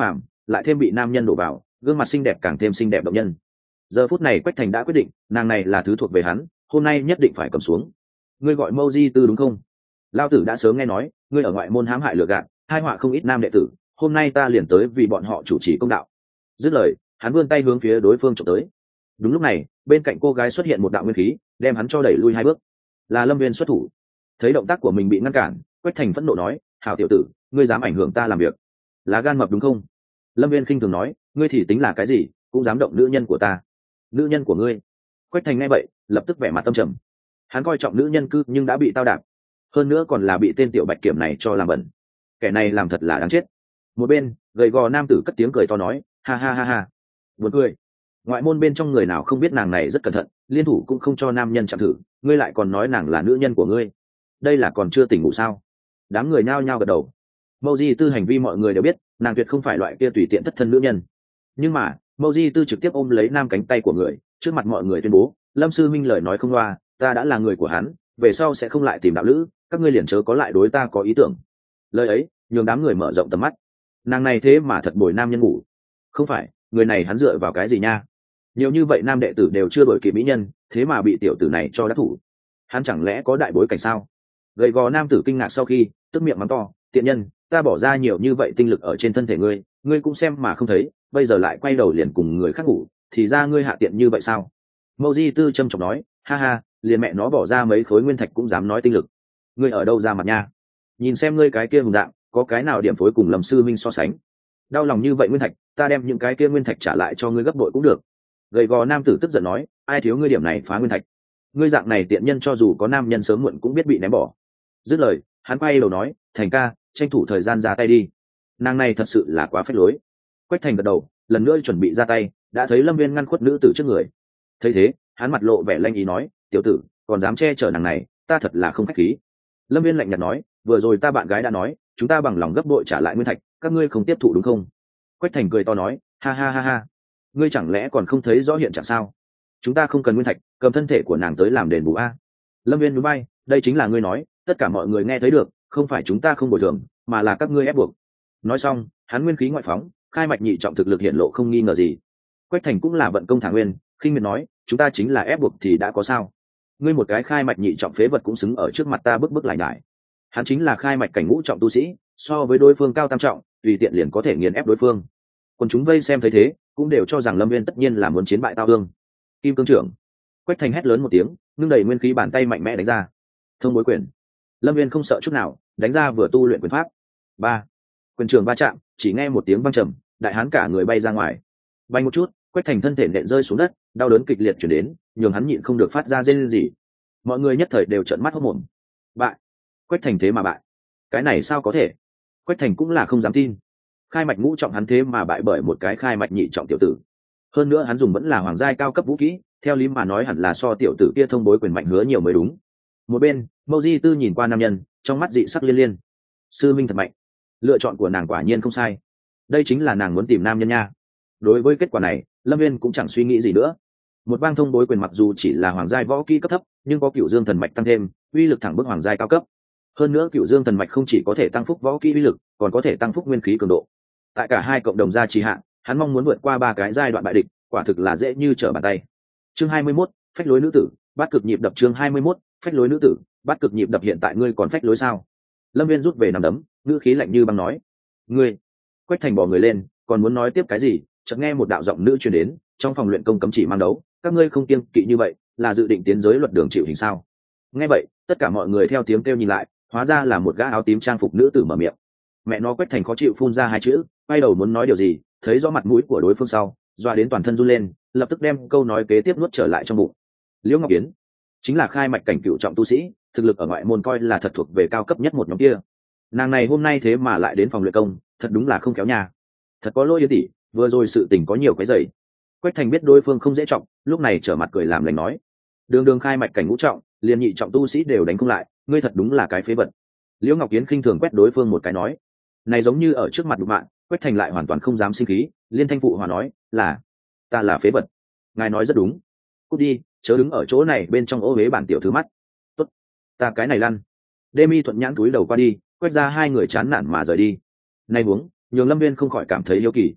Speaker 1: lại thêm bị nam nhân đổ vào, gương mặt xinh đẹp càng thêm xinh đẹp động nhân. Giờ phút này Quách Thành đã quyết định, nàng này là thứ thuộc về hắn, hôm nay nhất định phải cầm xuống. Ngươi gọi Mâu Di Tư đúng không? Lao tử đã sớm nghe nói ngươi ở ngoại môn hãm hại lừa gạt, hai họa không ít nam đệ tử, hôm nay ta liền tới vì bọn họ chủ trì công đạo. Dứt lời, hắn vươn tay hướng phía đối phương chụp tới. Đúng lúc này, bên cạnh cô gái xuất hiện một đạo nguyên khí, đem hắn cho đẩy lui 2 bước. Là Lâm Viên xuất thủ. Thấy động tác của mình bị ngăn cản, Quách Thành phẫn nộ nói, hảo tiểu tử, ngươi dám ảnh hưởng ta làm việc, là gan mập đúng không? Lâm Viên khinh thường nói, ngươi thì tính là cái gì, cũng dám động nữ nhân của ta. Nữ nhân của ngươi? Quách Thành nghe vậy, lập tức vẻ mặt tâm trầm. Hắn coi trọng nữ nhân cư nhưng đã bị tao đạp, hơn nữa còn là bị tên tiểu bạch kiểm này cho làm bẩn. Kẻ này làm thật là đáng chết. Một bên gầy gò nam tử cất tiếng cười to nói, ha ha ha ha, buồn cười. Ngoại môn bên trong người nào không biết nàng này rất cẩn thận, liên thủ cũng không cho nam nhân chạm thử, ngươi lại còn nói nàng là nữ nhân của ngươi, đây là còn chưa tỉnh ngủ sao? Đám người nhao nhao gật đầu. Mâu Di Tư hành vi mọi người đều biết, nàng tuyệt không phải loại kia tùy tiện thất thân nữ nhân. Nhưng mà Mâu Di Tư trực tiếp ôm lấy nam cánh tay của người, trước mặt mọi người tuyên bố, Lâm sư minh lời nói không loa, ta đã là người của hắn, về sau sẽ không lại tìm đạo lữ, các ngươi liền chớ có lại đối ta có ý tưởng. Lời ấy nhường đám người mở rộng tầm mắt. Nàng này thế mà thật bồi nam nhân ngủ. Không phải, người này hắn dựa vào cái gì nha? Nhiều như vậy nam đệ tử đều chưa đổi kịp mỹ nhân, thế mà bị tiểu tử này cho đắc thủ. Hắn chẳng lẽ có đại bối cảnh sao? Gầy gò nam tử kinh ngạc sau khi tức miệng mắng to, tiện nhân, ta bỏ ra nhiều như vậy tinh lực ở trên thân thể ngươi, ngươi cũng xem mà không thấy, bây giờ lại quay đầu liền cùng người khác ngủ, thì ra ngươi hạ tiện như vậy sao? Mâu Di Tư trâm trọng nói, ha ha, liền mẹ nó bỏ ra mấy khối nguyên thạch cũng dám nói tinh lực, ngươi ở đâu ra mặt nha? Nhìn xem ngươi cái kia hùng dạng, có cái nào điểm phối cùng Lâm sư minh so sánh? Đau lòng như vậy nguyên thạch, ta đem những cái kia nguyên thạch trả lại cho ngươi gấp bội cũng được. Gầy gò nam tử tức giận nói, ai thiếu ngươi điểm này phá nguyên thạch? Ngươi dạng này tiện nhân cho dù có nam nhân sớm muộn cũng biết bị ném bỏ. Dứt lời, hắn quay đầu nói, Thành ca, tranh thủ thời gian ra tay đi, nàng này thật sự là quá phách lối. Quách Thành gật đầu, lần nữa chuẩn bị ra tay, đã thấy Lâm Viên ngăn khuất nữ tử trước người. Thấy thế, hắn mặt lộ vẻ lanh ý nói, tiểu tử, còn dám che chở nàng này, ta thật là không khách khí. Lâm Viên lạnh nhạt nói, vừa rồi ta bạn gái đã nói, chúng ta bằng lòng gấp bội trả lại nguyên thạch, các ngươi không tiếp thụ đúng không? Quách Thành cười to nói, ha ha ha ha, ngươi chẳng lẽ còn không thấy rõ hiện trạng sao? Chúng ta không cần nguyên thạch, cầm thân thể của nàng tới làm đền bù a. Lâm Viên núi bay, đây chính là ngươi nói, tất cả mọi người nghe thấy được, không phải chúng ta không bồi thường, mà là các ngươi ép buộc. Nói xong, hắn nguyên khí ngoại phóng, khai mạch nhị trọng thực lực hiện lộ không nghi ngờ gì. Quách Thành cũng là vận công thả nguyên, khinh miệt nói, chúng ta chính là ép buộc thì đã có sao? Ngươi một cái khai mạch nhị trọng phế vật cũng xứng ở trước mặt ta bức bức lại nhải. Hắn chính là khai mạch cảnh ngũ trọng tu sĩ, so với đối phương cao tam trọng, tùy tiện liền có thể nghiền ép đối phương. Còn chúng vây xem thấy thế, cũng đều cho rằng Lâm Viên tất nhiên là muốn chiến bại Tao Ương. Kim cương trưởng. Quách Thành hét lớn một tiếng, ngưng đầy nguyên khí bàn tay mạnh mẽ đánh ra. Thông bối quyền. Lâm Viên không sợ chút nào, đánh ra vừa tu luyện quyền pháp. Ba. Quyền trường va chạm, chỉ nghe một tiếng vang trầm, đại hán cả người bay ra ngoài. Bay một chút, Quách Thành thân thể nện rơi xuống đất, đau đớn kịch liệt chuyển đến, nhường hắn nhịn không được phát ra rên rỉ. Mọi người nhất thời đều trợn mắt hốt mồm. Bại. Quách Thành thế mà bại. Cái này sao có thể? Quách Thành cũng là không dám tin. Khai mạch ngũ trọng hắn thế mà bại bởi một cái khai mạch nhị trọng tiểu tử. Hơn nữa hắn dùng vẫn là hoàng giai cao cấp vũ kỹ, theo lý mà nói hẳn là so tiểu tử kia thông bối quyền mạnh hứa nhiều mới đúng. Một bên, Mâu Di Tư nhìn qua nam nhân, trong mắt dị sắc liên liên. Sư minh thật mạnh, lựa chọn của nàng quả nhiên không sai. Đây chính là nàng muốn tìm nam nhân nha. Đối với kết quả này, Lâm Viên cũng chẳng suy nghĩ gì nữa. Một bang thông bối quyền mặc dù chỉ là hoàng giai võ kỹ cấp thấp, nhưng có Cửu Dương thần mạch tăng thêm, uy lực thẳng bước hoàng giai cao cấp. Hơn nữa Cửu Dương thần mạch không chỉ có thể tăng phúc võ kỹ uy lực, còn có thể tăng phúc nguyên khí cường độ. Tại cả hai cộng đồng gia trì hạn, hắn mong muốn vượt qua 3 cái giai đoạn bại địch, quả thực là dễ như trở bàn tay. Chương 21, phách lối nữ tử, bát cực nhịp đập. Chương 21, phách lối nữ tử, bát cực nhịp đập. Hiện tại ngươi còn phách lối sao? Lâm Viên rút về nằm đấm, ngữ khí lạnh như băng nói. Ngươi. Quách Thành bò người lên, còn muốn nói tiếp cái gì, chợt nghe một đạo giọng nữ truyền đến, trong phòng luyện công cấm chỉ mang đấu, các ngươi không kiêng kỵ như vậy, là dự định tiến giới luật đường chịu hình sao? Nghe vậy, tất cả mọi người theo tiếng kêu nhìn lại, hóa ra là một gã áo tím trang phục nữ tử mở miệng. Mẹ nó, Quách Thành khó chịu phun ra 2 chữ, quay đầu muốn nói điều gì, thấy rõ mặt mũi của đối phương sau, doa đến toàn thân run lên, lập tức đem câu nói kế tiếp nuốt trở lại trong bụng. Liễu Ngọc Yến chính là khai mạch cảnh cửu trọng tu sĩ, thực lực ở ngoại môn coi là thật thuộc về cao cấp nhất một nhóm kia. Nàng này hôm nay thế mà lại đến phòng luyện công, thật đúng là không khéo nhà. Thật có lỗi Yến tỷ, vừa rồi sự tình có nhiều cái dày. Quách Thành biết đối phương không dễ trọng, lúc này trở mặt cười làm lành nói, đường đường khai mạch cảnh ngũ trọng, liền nhị trọng tu sĩ đều đánh không lại, ngươi thật đúng là cái phế vật. Liễu Ngọc Yến khinh thường quét đối phương một cái nói, này giống như ở trước mặt đụng mạng. Quách Thành lại hoàn toàn không dám sinh khí, liên thanh phụ hòa nói, là ta là phế vật. Ngài nói rất đúng, cút đi, chớ đứng ở chỗ này bên trong ô huế bản tiểu thứ mắt. Tốt, ta cái này lăn. Demi thuận nhãn túi đầu qua đi, quét ra 2 người chán nản mà rời đi. Này huống nhường Lâm Viên không khỏi cảm thấy yêu kỳ.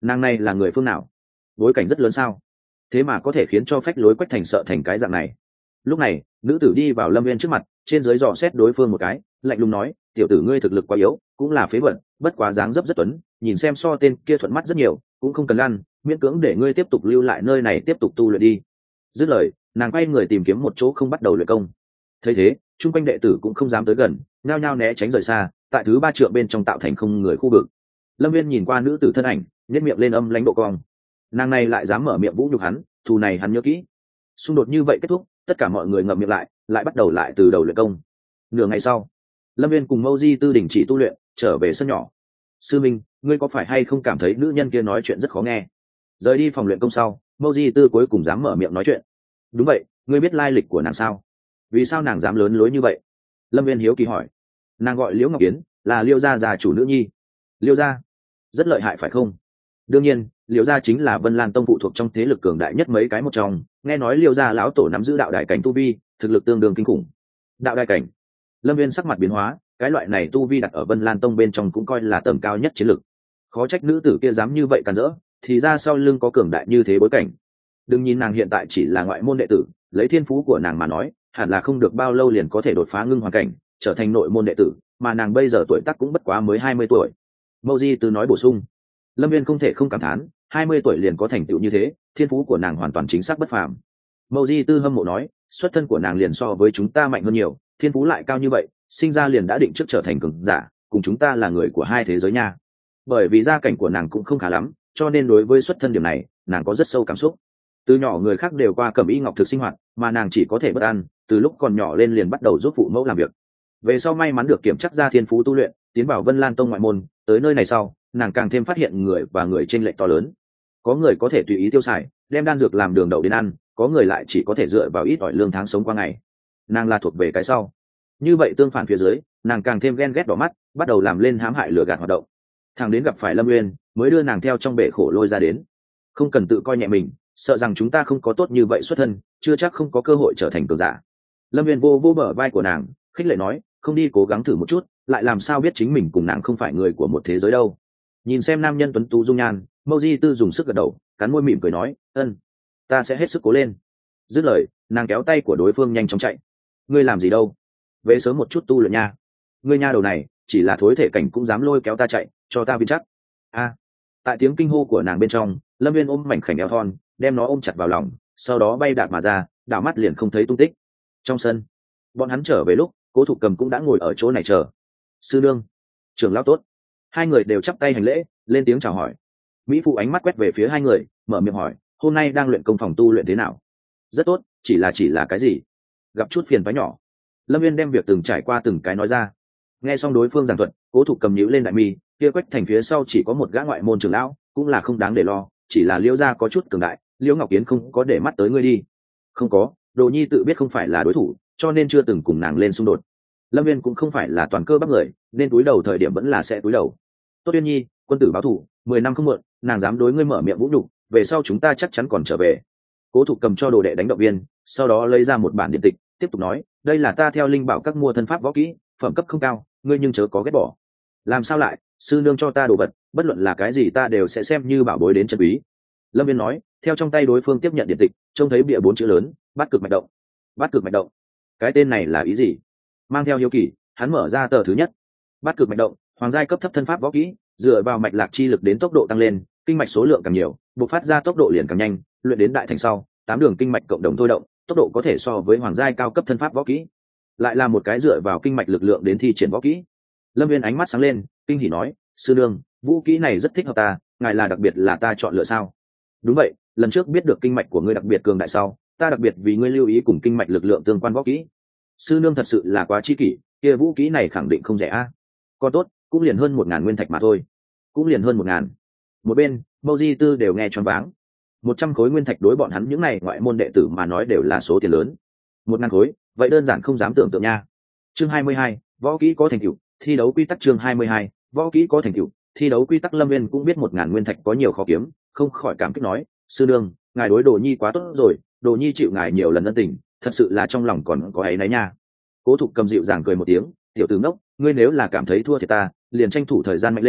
Speaker 1: Nàng này là người phương nào? Bối cảnh rất lớn sao? Thế mà có thể khiến cho phách lối Quách Thành sợ thành cái dạng này. Lúc này nữ tử đi vào Lâm Viên trước mặt, trên dưới dò xét đối phương một cái, lạnh lùng nói, tiểu tử ngươi thực lực quá yếu, cũng là phế vật, bất quá dáng dấp rất tuấn, nhìn xem so tên kia thuận mắt rất nhiều, cũng không cần lăn, miễn cưỡng để ngươi tiếp tục lưu lại nơi này tiếp tục tu luyện đi. Dứt lời, nàng quay người tìm kiếm một chỗ không bắt đầu luyện công. Thấy thế, chung quanh đệ tử cũng không dám tới gần, nhao nhao né tránh rời xa, tại thứ 3 trượng bên trong tạo thành không người khu vực. Lâm Viên nhìn qua nữ tử thân ảnh, nhếch miệng lên âm lãnh độ cong. Nàng này lại dám mở miệng vũ nhục hắn, thù này hắn nhớ kỹ. Xung đột như vậy kết thúc, tất cả mọi người ngậm miệng lại bắt đầu lại từ đầu luyện công. Nửa ngày sau, Lâm Viên cùng Mâu Di Tư đình chỉ tu luyện, trở về sân nhỏ. Sư minh, ngươi có phải hay không cảm thấy nữ nhân kia nói chuyện rất khó nghe? Rời đi phòng luyện công sau, Mâu Di Tư cuối cùng dám mở miệng nói chuyện. Đúng vậy, ngươi biết lai lịch của nàng sao? Vì sao nàng dám lớn lối như vậy? Lâm Viên hiếu kỳ hỏi. Nàng gọi Liễu Ngọc Yến, là Liêu gia già chủ nữ nhi. Liêu gia rất lợi hại phải không? Đương nhiên, Liêu gia chính là Vân Lan tông phụ thuộc trong thế lực cường đại nhất mấy cái một trong, nghe nói Liêu gia lão tổ nắm giữ đạo đại cảnh tu vi, thực lực tương đương kinh khủng. Đạo đại cảnh? Lâm Viên sắc mặt biến hóa, cái loại này tu vi đặt ở Vân Lan tông bên trong cũng coi là tầm cao nhất chiến lực. Khó trách nữ tử kia dám như vậy càn rỡ, thì ra sau lưng có cường đại như thế bối cảnh. Đừng nhìn nàng hiện tại chỉ là ngoại môn đệ tử, lấy thiên phú của nàng mà nói, hẳn là không được bao lâu liền có thể đột phá ngưng hoàn cảnh, trở thành nội môn đệ tử, mà nàng bây giờ tuổi tác cũng bất quá mới 20 tuổi. Mâu Di Tư nói bổ sung. Lâm Viên không thể không cảm thán, 20 tuổi liền có thành tựu như thế, thiên phú của nàng hoàn toàn chính xác bất phàm. Mâu Di Tư hâm mộ nói, xuất thân của nàng liền so với chúng ta mạnh hơn nhiều, thiên phú lại cao như vậy, sinh ra liền đã định trước trở thành cường giả, cùng chúng ta là người của hai thế giới nha. Bởi vì gia cảnh của nàng cũng không khá lắm, cho nên đối với xuất thân điểm này, nàng có rất sâu cảm xúc. Từ nhỏ người khác đều qua cẩm y ngọc thực sinh hoạt, mà nàng chỉ có thể bất an, từ lúc còn nhỏ lên liền bắt đầu giúp phụ mẫu làm việc. Về sau may mắn được kiểm chắc ra thiên phú tu luyện, tiến vào Vân Lan tông ngoại môn, tới nơi này sau, nàng càng thêm phát hiện người và người chênh lệch to lớn. Có người có thể tùy ý tiêu xài, đem đan dược làm đường đậu đến ăn, có người lại chỉ có thể dựa vào ít ỏi lương tháng sống qua ngày. Nàng là thuộc về cái sau. Như vậy tương phản phía dưới, nàng càng thêm ghen ghét đỏ mắt, bắt đầu làm lên hãm hại lừa gạt hoạt động. Thằng đến gặp phải Lâm Uyên, mới đưa nàng theo trong bể khổ lôi ra đến. Không cần tự coi nhẹ mình, sợ rằng chúng ta không có tốt như vậy xuất thân, chưa chắc không có cơ hội trở thành cường giả. Lâm Uyên vô vô bờ vai của nàng, khích lệ nói, không đi cố gắng thử một chút, lại làm sao biết chính mình cùng nàng không phải người của một thế giới đâu. Nhìn xem nam nhân tuấn tú dung nhan, Mâu Di Tư dùng sức gật đầu, cắn môi mỉm cười nói, ân, ta sẽ hết sức cố lên. Dứt lời, nàng kéo tay của đối phương nhanh chóng chạy. Ngươi làm gì đâu? Về sớm một chút tu luyện nha. Ngươi nha đầu này, chỉ là thối thể cảnh cũng dám lôi kéo ta chạy, cho ta vin chắc. A. Tại tiếng kinh hô của nàng bên trong, Lâm Viên ôm mảnh khảnh eo thon, đem nó ôm chặt vào lòng, sau đó bay đạp mà ra, đảo mắt liền không thấy tung tích. Trong sân, bọn hắn trở về lúc, Cố Thục Cầm cũng đã ngồi ở chỗ này chờ. Sư nương, trưởng lão tốt. Hai người đều chắp tay hành lễ, lên tiếng chào hỏi. Mỹ phụ ánh mắt quét về phía hai người, mở miệng hỏi, hôm nay đang luyện công phòng tu luyện thế nào? Rất tốt, chỉ là cái gì? Gặp chút phiền toái nhỏ. Lâm Viên đem việc từng trải qua từng cái nói ra. Nghe xong đối phương giảng thuật, Cố Thục Cầm nhíu lên đại mi, kia Quách Thành phía sau chỉ có một gã ngoại môn trưởng lão, cũng là không đáng để lo, chỉ là Liễu gia có chút cường đại, Liễu Ngọc Yến không có để mắt tới ngươi đi. Không có, Đồ Nhi tự biết không phải là đối thủ, cho nên chưa từng cùng nàng lên xung đột. Lâm Viên cũng không phải là toàn cơ bắp người, nên túi đầu thời điểm vẫn là sẽ túi đầu. Tốt Uyên Nhi, quân tử báo thù, 10 năm không muộn, nàng dám đối ngươi mở miệng vũ nhục, về sau chúng ta chắc chắn còn trở về. Cố Thục Cầm cho đồ đệ đánh động viên, sau đó lấy ra một bản điện tịch, tiếp tục nói, đây là ta theo linh bảo các mua thân pháp võ kỹ, phẩm cấp không cao, ngươi nhưng chớ có ghét bỏ. Làm sao lại, sư nương cho ta đồ vật, bất luận là cái gì ta đều sẽ xem như bảo bối đến chân quý. Lâm Viên nói, theo trong tay đối phương tiếp nhận điện tịch, trông thấy bìa 4 chữ lớn, Bát Cực Mạch Động. Bát Cực Mạch Động, cái tên này là ý gì? Mang theo hiếu kỳ, hắn mở ra tờ thứ nhất. Bát Cực Mạch Động, hoàng giai cấp thấp thân pháp võ kỹ, dựa vào mạch lạc chi lực đến tốc độ tăng lên, kinh mạch số lượng càng nhiều, bộc phát ra tốc độ liền càng nhanh, luyện đến đại thành sau, 8 đường kinh mạch cộng đồng thôi động, tốc độ có thể so với hoàng giai cao cấp thân pháp võ kỹ. Lại là một cái dựa vào kinh mạch lực lượng đến thi triển võ kỹ. Lâm Viên ánh mắt sáng lên, kinh hỉ nói, sư nương, vũ kỹ này rất thích hợp ta, ngài là đặc biệt là ta chọn lựa sao? Đúng vậy, lần trước biết được kinh mạch của ngươi đặc biệt cường đại sau, ta đặc biệt vì ngươi lưu ý cùng kinh mạch lực lượng tương quan võ kỹ. Sư nương thật sự là quá chi kỷ, kia vũ kỹ này khẳng định không rẻ a. Còn tốt, cũng liền hơn 1000 nguyên thạch mà thôi. Cũng liền hơn 1000. Một bên, Mâu Di Tư đều nghe choáng váng. 100 khối nguyên thạch đối bọn hắn những này ngoại môn đệ tử mà nói đều là số tiền lớn. 1000 khối, vậy đơn giản không dám tưởng tượng nha. Chương 22, võ kỹ có thành tựu, thi đấu quy tắc chương 22, võ kỹ có thành tựu, thi đấu quy tắc. Lâm Viên cũng biết 1000 nguyên thạch có nhiều khó kiếm, không khỏi cảm kích nói, sư nương, ngài đối Đồ Nhi quá tốt rồi, Đồ Nhi chịu ngài nhiều lần ân tình, thật sự là trong lòng còn có ấy nấy nha. Cố Thục Cầm dịu dàng cười một tiếng, tiểu tử ngốc, ngươi nếu là cảm thấy thua thì ta liền tranh thủ thời gian mạnh lên,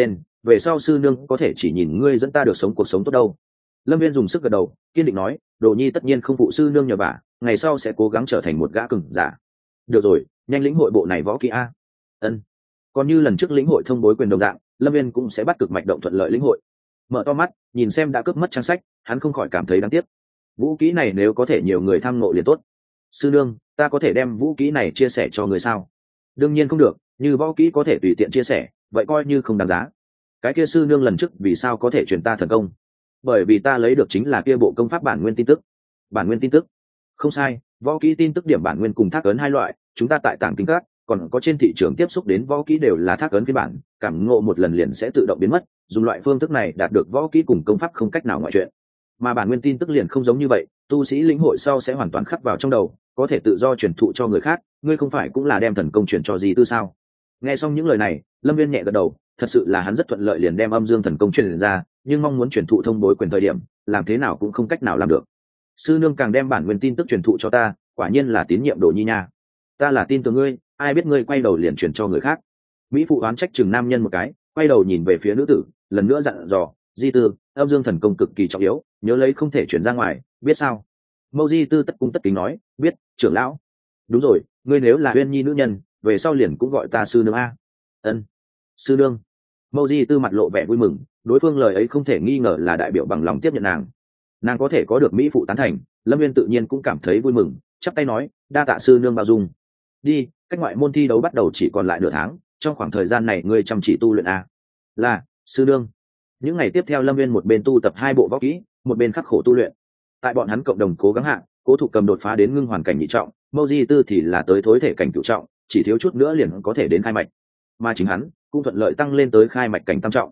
Speaker 1: về sau sư nương có thể chỉ nhìn ngươi dẫn ta được sống cuộc sống tốt đâu. Lâm Viên dùng sức gật đầu, kiên định nói, đồ nhi tất nhiên không phụ sư nương nhờ vả, ngày sau sẽ cố gắng trở thành một gã cừng giả. Được rồi, nhanh lĩnh hội bộ này võ kỹ a. Ân. Còn như lần trước lĩnh hội thông bối quyền đồng dạng, Lâm Viên cũng sẽ bắt cực mạch động thuận lợi lĩnh hội. Mở to mắt nhìn xem đã cướp mất trang sách, hắn không khỏi cảm thấy đáng tiếc. Vũ kỹ này nếu có thể nhiều người tham ngộ liền tốt. Sư nương, ta có thể đem vũ kỹ này chia sẻ cho người sao? Đương nhiên không được, như võ kỹ có thể tùy tiện chia sẻ, vậy coi như không đáng giá. Cái kia sư nương lần trước vì sao có thể truyền ta thần công? Bởi vì ta lấy được chính là kia bộ công pháp bản nguyên tin tức. Bản nguyên tin tức? Không sai, võ kỹ tin tức điểm bản nguyên cùng thác ấn hai loại, chúng ta tại tàng kinh các còn có trên thị trường tiếp xúc đến võ kỹ đều là thác ấn phiên bản, cảm ngộ một lần liền sẽ tự động biến mất, dùng loại phương thức này đạt được võ kỹ cùng công pháp không cách nào ngoại chuyện. Mà bản nguyên tin tức liền không giống như vậy, tu sĩ lĩnh hội sau sẽ hoàn toàn khắc vào trong đầu, có thể tự do truyền thụ cho người khác, ngươi không phải cũng là đem thần công truyền cho gì tư sao? Nghe xong những lời này, Lâm Viên nhẹ gật đầu, thật sự là hắn rất thuận lợi liền đem âm dương thần công truyền ra, nhưng mong muốn truyền thụ thông bối quyền thời điểm, làm thế nào cũng không cách nào làm được. Sư nương càng đem bản nguyên tin tức truyền thụ cho ta, quả nhiên là tín nhiệm đồ nhi nha. Ta là tin tưởng ngươi, ai biết ngươi quay đầu liền truyền cho người khác. Mỹ phụ oán trách chừng nam nhân một cái, quay đầu nhìn về phía nữ tử, lần nữa dặn dò, di tư, âm dương thần công cực kỳ trọng yếu, nhớ lấy không thể chuyển ra ngoài, biết sao? Mâu di tư tất cung tất kính nói, biết, trưởng lão. Đúng rồi, ngươi nếu là Uyên Nhi nữ nhân, về sau liền cũng gọi ta sư nương a. Ân, sư nương. Mâu di tư mặt lộ vẻ vui mừng, đối phương lời ấy không thể nghi ngờ là đại biểu bằng lòng tiếp nhận nàng có thể có được mỹ phụ tán thành, Lâm Viên tự nhiên cũng cảm thấy vui mừng, chắp tay nói, đa tạ sư nương bao dung. Đi, cách ngoại môn thi đấu bắt đầu chỉ còn lại nửa tháng, trong khoảng thời gian này ngươi chăm chỉ tu luyện a. Là, sư nương. Những ngày tiếp theo Lâm Viên một bên tu tập 2 bộ võ kỹ, một bên khắc khổ tu luyện. Tại bọn hắn cộng đồng cố gắng hạ, Cố Thục Cầm đột phá đến ngưng hoàn cảnh nhị trọng, Mâu Di Tư thì là tới thối thể cảnh cửu trọng, chỉ thiếu chút nữa liền có thể đến khai mạch. Mà chính hắn cũng thuận lợi tăng lên tới khai mạch cảnh tam trọng.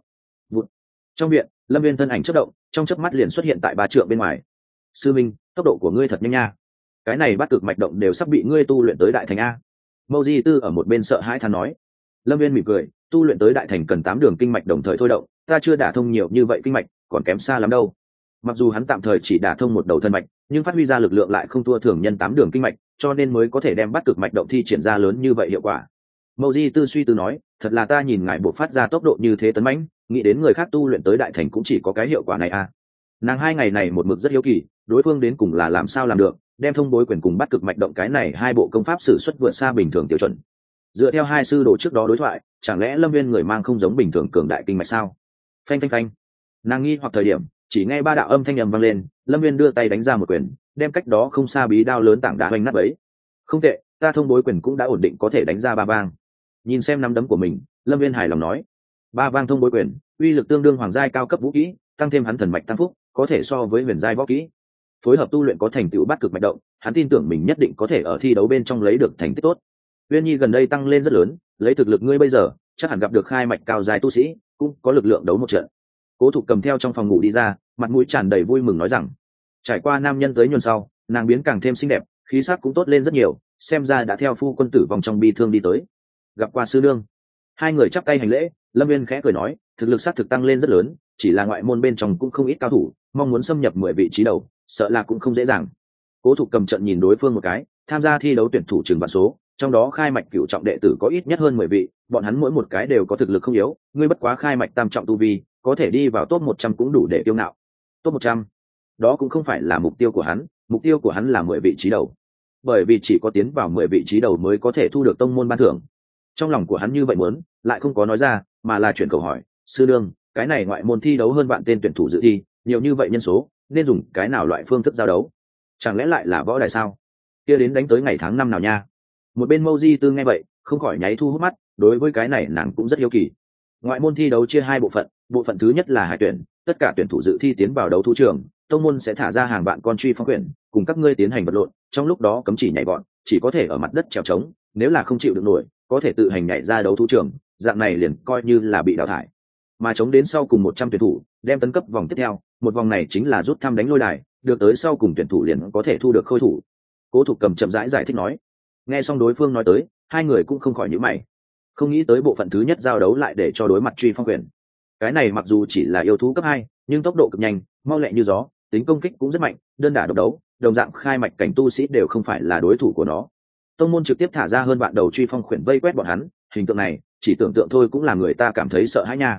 Speaker 1: Trong viện, Lâm Viên thân ảnh chớp động, trong chớp mắt liền xuất hiện tại 3 trượng bên ngoài. Sư minh, tốc độ của ngươi thật nhanh nha. Cái này bắt cực mạch động đều sắp bị ngươi tu luyện tới đại thành a. Mâu Di Tư ở một bên sợ hãi than nói. Lâm Viên mỉm cười, tu luyện tới đại thành cần 8 đường kinh mạch đồng thời thôi động, ta chưa đả thông nhiều như vậy kinh mạch, còn kém xa lắm đâu. Mặc dù hắn tạm thời chỉ đả thông một đầu thân mạch, nhưng phát huy ra lực lượng lại không thua thường nhân 8 đường kinh mạch, cho nên mới có thể đem bắt cực mạch động thi triển ra lớn như vậy hiệu quả. Mâu Di Tư suy tư nói, thật là ta nhìn ngài buộc phát ra tốc độ như thế tấn mãnh, nghĩ đến người khác tu luyện tới đại thành cũng chỉ có cái hiệu quả này a. Nàng 2 ngày này một mực rất hiếu kỳ, đối phương đến cùng là làm sao làm được, đem thông bối quyền cùng bắt cực mạch động cái này 2 bộ công pháp sử xuất vượt xa bình thường tiêu chuẩn. Dựa theo 2 sư đồ trước đó đối thoại, chẳng lẽ Lâm Viên người mang không giống bình thường cường đại kinh mạch sao? Phanh phanh phanh. Nàng nghi hoặc thời điểm, chỉ nghe 3 đạo âm thanh ầm vang lên, Lâm Viên đưa tay đánh ra một quyền, đem cách đó không xa bí đao lớn tảng đá hoành nát bấy. Không tệ, ta thông bối quyền cũng đã ổn định có thể đánh ra 3 vang. Nhìn xem nắm đấm của mình, Lâm Viên hài lòng nói, 3 vang thông bối quyền, uy lực tương đương hoàng giai cao cấp vũ kỹ, tăng thêm hắn thần mạch tăng phúc, có thể so với huyền giai võ kỹ. Phối hợp tu luyện có thành tựu bắt cực mạch động, hắn tin tưởng mình nhất định có thể ở thi đấu bên trong lấy được thành tích tốt. Uyên Nhi gần đây tăng lên rất lớn, lấy thực lực ngươi bây giờ, chắc hẳn gặp được khai mạch cao giai tu sĩ, cũng có lực lượng đấu một trận. Cố Thục Cầm theo trong phòng ngủ đi ra, mặt mũi tràn đầy vui mừng nói rằng, trải qua nam nhân tới nhuần sau, nàng biến càng thêm xinh đẹp, khí sắc cũng tốt lên rất nhiều, xem ra đã theo phu quân tử vòng trong bi thương đi tới. Gặp qua sư nương. 2 người chắp tay hành lễ, Lâm Viên khẽ cười nói, thực lực xác thực tăng lên rất lớn, chỉ là ngoại môn bên trong cũng không ít cao thủ, mong muốn xâm nhập 10 vị trí đầu, sợ là cũng không dễ dàng. Cố Thục Cầm trận nhìn đối phương một cái, tham gia thi đấu tuyển thủ trường vạn số, trong đó khai mạch cửu trọng đệ tử có ít nhất hơn 10 vị, bọn hắn mỗi một cái đều có thực lực không yếu, ngươi bất quá khai mạch tam trọng tu vi, có thể đi vào top 100 cũng đủ để kiêu ngạo. Top 100? Đó cũng không phải là mục tiêu của hắn, mục tiêu của hắn là 10 vị trí đầu. Bởi vì chỉ có tiến vào 10 vị trí đầu mới có thể thu được tông môn ban thưởng. Trong lòng của hắn như vậy muốn, lại không có nói ra, mà là chuyển câu hỏi, sư nương, cái này ngoại môn thi đấu hơn vạn tên tuyển thủ dự thi, nhiều như vậy nhân số, nên dùng cái nào loại phương thức giao đấu? Chẳng lẽ lại là võ đài sao? Kia đến đánh tới ngày tháng năm nào nha? Một bên Mâu Di Tư nghe vậy, không khỏi nháy thu hút mắt, đối với cái này nàng cũng rất hiếu kỳ. Ngoại môn thi đấu chia 2 bộ phận thứ nhất là hải tuyển, tất cả tuyển thủ dự thi tiến vào đấu thú trường, tông môn sẽ thả ra hàng vạn con truy phong quyển, cùng các ngươi tiến hành vật lộn, trong lúc đó cấm chỉ nhảy vọt, chỉ có thể ở mặt đất trèo trống, nếu là không chịu được nổi, có thể tự hành nhảy ra đấu thú trường, dạng này liền coi như là bị đào thải. Mà chống đến sau cùng 100 tuyển thủ, đem tấn cấp vòng tiếp theo, một vòng này chính là rút thăm đánh lôi đài, được tới sau cùng tuyển thủ liền có thể thu được khôi thủ. Cố Thục Cầm chậm rãi giải thích nói. Nghe xong đối phương nói tới, 2 người cũng không khỏi nhíu mày. Không nghĩ tới bộ phận thứ nhất giao đấu lại để cho đối mặt truy phong quyền. Cái này mặc dù chỉ là yêu thú cấp 2, nhưng tốc độ cực nhanh, mau lẹ như gió, tính công kích cũng rất mạnh, đơn đả độc đấu, đồng dạng khai mạch cảnh tu sĩ đều không phải là đối thủ của nó. Tông môn trực tiếp thả ra hơn vạn đầu truy phong khuyển vây quét bọn hắn, hình tượng này, chỉ tưởng tượng thôi cũng làm người ta cảm thấy sợ hãi nha.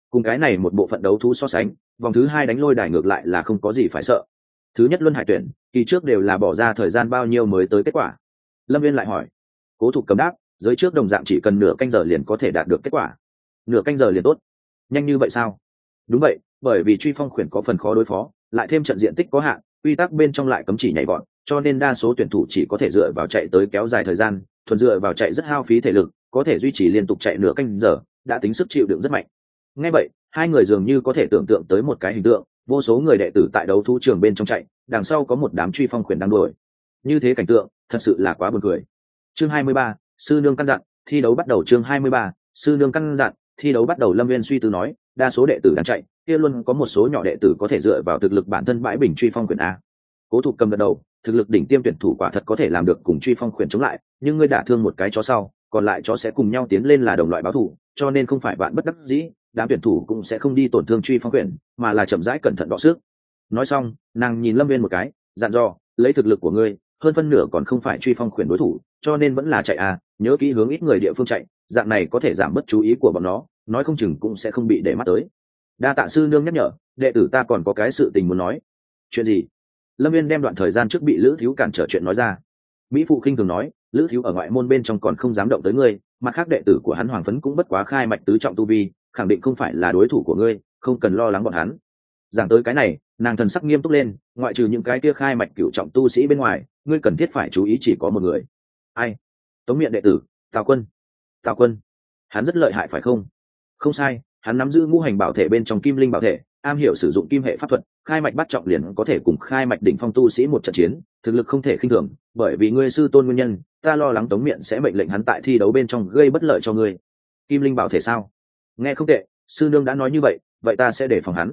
Speaker 1: cùng cái này một bộ phận đấu thú so sánh, vòng thứ 2 đánh lôi đài ngược lại là không có gì phải sợ. Thứ nhất luân hải tuyển kỳ trước đều là bỏ ra thời gian bao nhiêu mới tới kết quả? Lâm Viên lại hỏi. Cố Thục Cầm đáp, giới trước đồng dạng chỉ cần nửa canh giờ liền có thể đạt được kết quả. Nửa canh giờ liền tốt? Nhanh như vậy sao? Đúng vậy, bởi vì truy phong khuyển có phần khó đối phó, lại thêm trận diện tích có hạn, quy tắc bên trong lại cấm chỉ nhảy vọt, cho nên đa số tuyển thủ chỉ có thể dựa vào chạy tới kéo dài thời gian, thuần dựa vào chạy rất hao phí thể lực, có thể duy trì liên tục chạy nửa canh giờ, đã tính sức chịu đựng rất mạnh. Nghe vậy, hai người dường như có thể tưởng tượng tới một cái hình tượng, vô số người đệ tử tại đấu thú trường bên trong chạy, đằng sau có một đám truy phong khuyển đang đuổi. Như thế cảnh tượng, thật sự là quá buồn cười. Chương 23, sư nương căn dặn, thi đấu bắt đầu. Chương 23, sư nương căn dặn, thi đấu bắt đầu. Lâm Viên suy tư nói, đa số đệ tử đang chạy, kia luôn có một số nhỏ đệ tử có thể dựa vào thực lực bản thân bãi bình truy phong khuyển a. Cố Thục Cầm gật đầu, thực lực đỉnh tiêm tuyển thủ quả thật có thể làm được cùng truy phong khuyển chống lại, nhưng ngươi đả thương một cái chó sau, còn lại chó sẽ cùng nhau tiến lên là đồng loại báo thù, cho nên không phải bạn bất đắc dĩ, đám tuyển thủ cũng sẽ không đi tổn thương truy phong khuyển, mà là chậm rãi cẩn thận đọ sức. Nói xong, nàng nhìn Lâm Viên một cái, dặn dò, lấy thực lực của ngươi, hơn phân nửa còn không phải truy phong khuyển đối thủ, cho nên vẫn là chạy à, nhớ kỹ hướng ít người địa phương chạy, dạng này có thể giảm bớt chú ý của bọn nó, nói không chừng cũng sẽ không bị để mắt tới. Đa tạ sư nương nhắc nhở, đệ tử ta còn có cái sự tình muốn nói. Chuyện gì? Lâm Viên đem đoạn thời gian trước bị Lữ Thiếu cản trở chuyện nói ra. Mỹ phụ khinh thường nói, Lữ Thiếu ở ngoại môn bên trong còn không dám động tới ngươi, mặt khác đệ tử của hắn Hoàng Phấn cũng bất quá khai mạch tứ trọng tu vi, khẳng định không phải là đối thủ của ngươi, không cần lo lắng bọn hắn. Giảng tới cái này, nàng thần sắc nghiêm túc lên, ngoại trừ những cái kia khai mạch cửu trọng tu sĩ bên ngoài, ngươi cần thiết phải chú ý chỉ có một người. Ai? Tống Miện đệ tử, Tào Quân. Tào Quân? Hắn rất lợi hại phải không? Không sai, hắn nắm giữ ngũ hành bảo thể bên trong kim linh bảo thể, am hiểu sử dụng kim hệ pháp thuật, khai mạch bắt trọng liền có thể cùng khai mạch đỉnh phong tu sĩ một trận chiến, thực lực không thể khinh thường, bởi vì ngươi sư tôn nguyên nhân, ta lo lắng Tống Miện sẽ mệnh lệnh hắn tại thi đấu bên trong gây bất lợi cho ngươi. Kim linh bảo thể sao? Nghe không tệ, sư nương đã nói như vậy, vậy ta sẽ đề phòng hắn.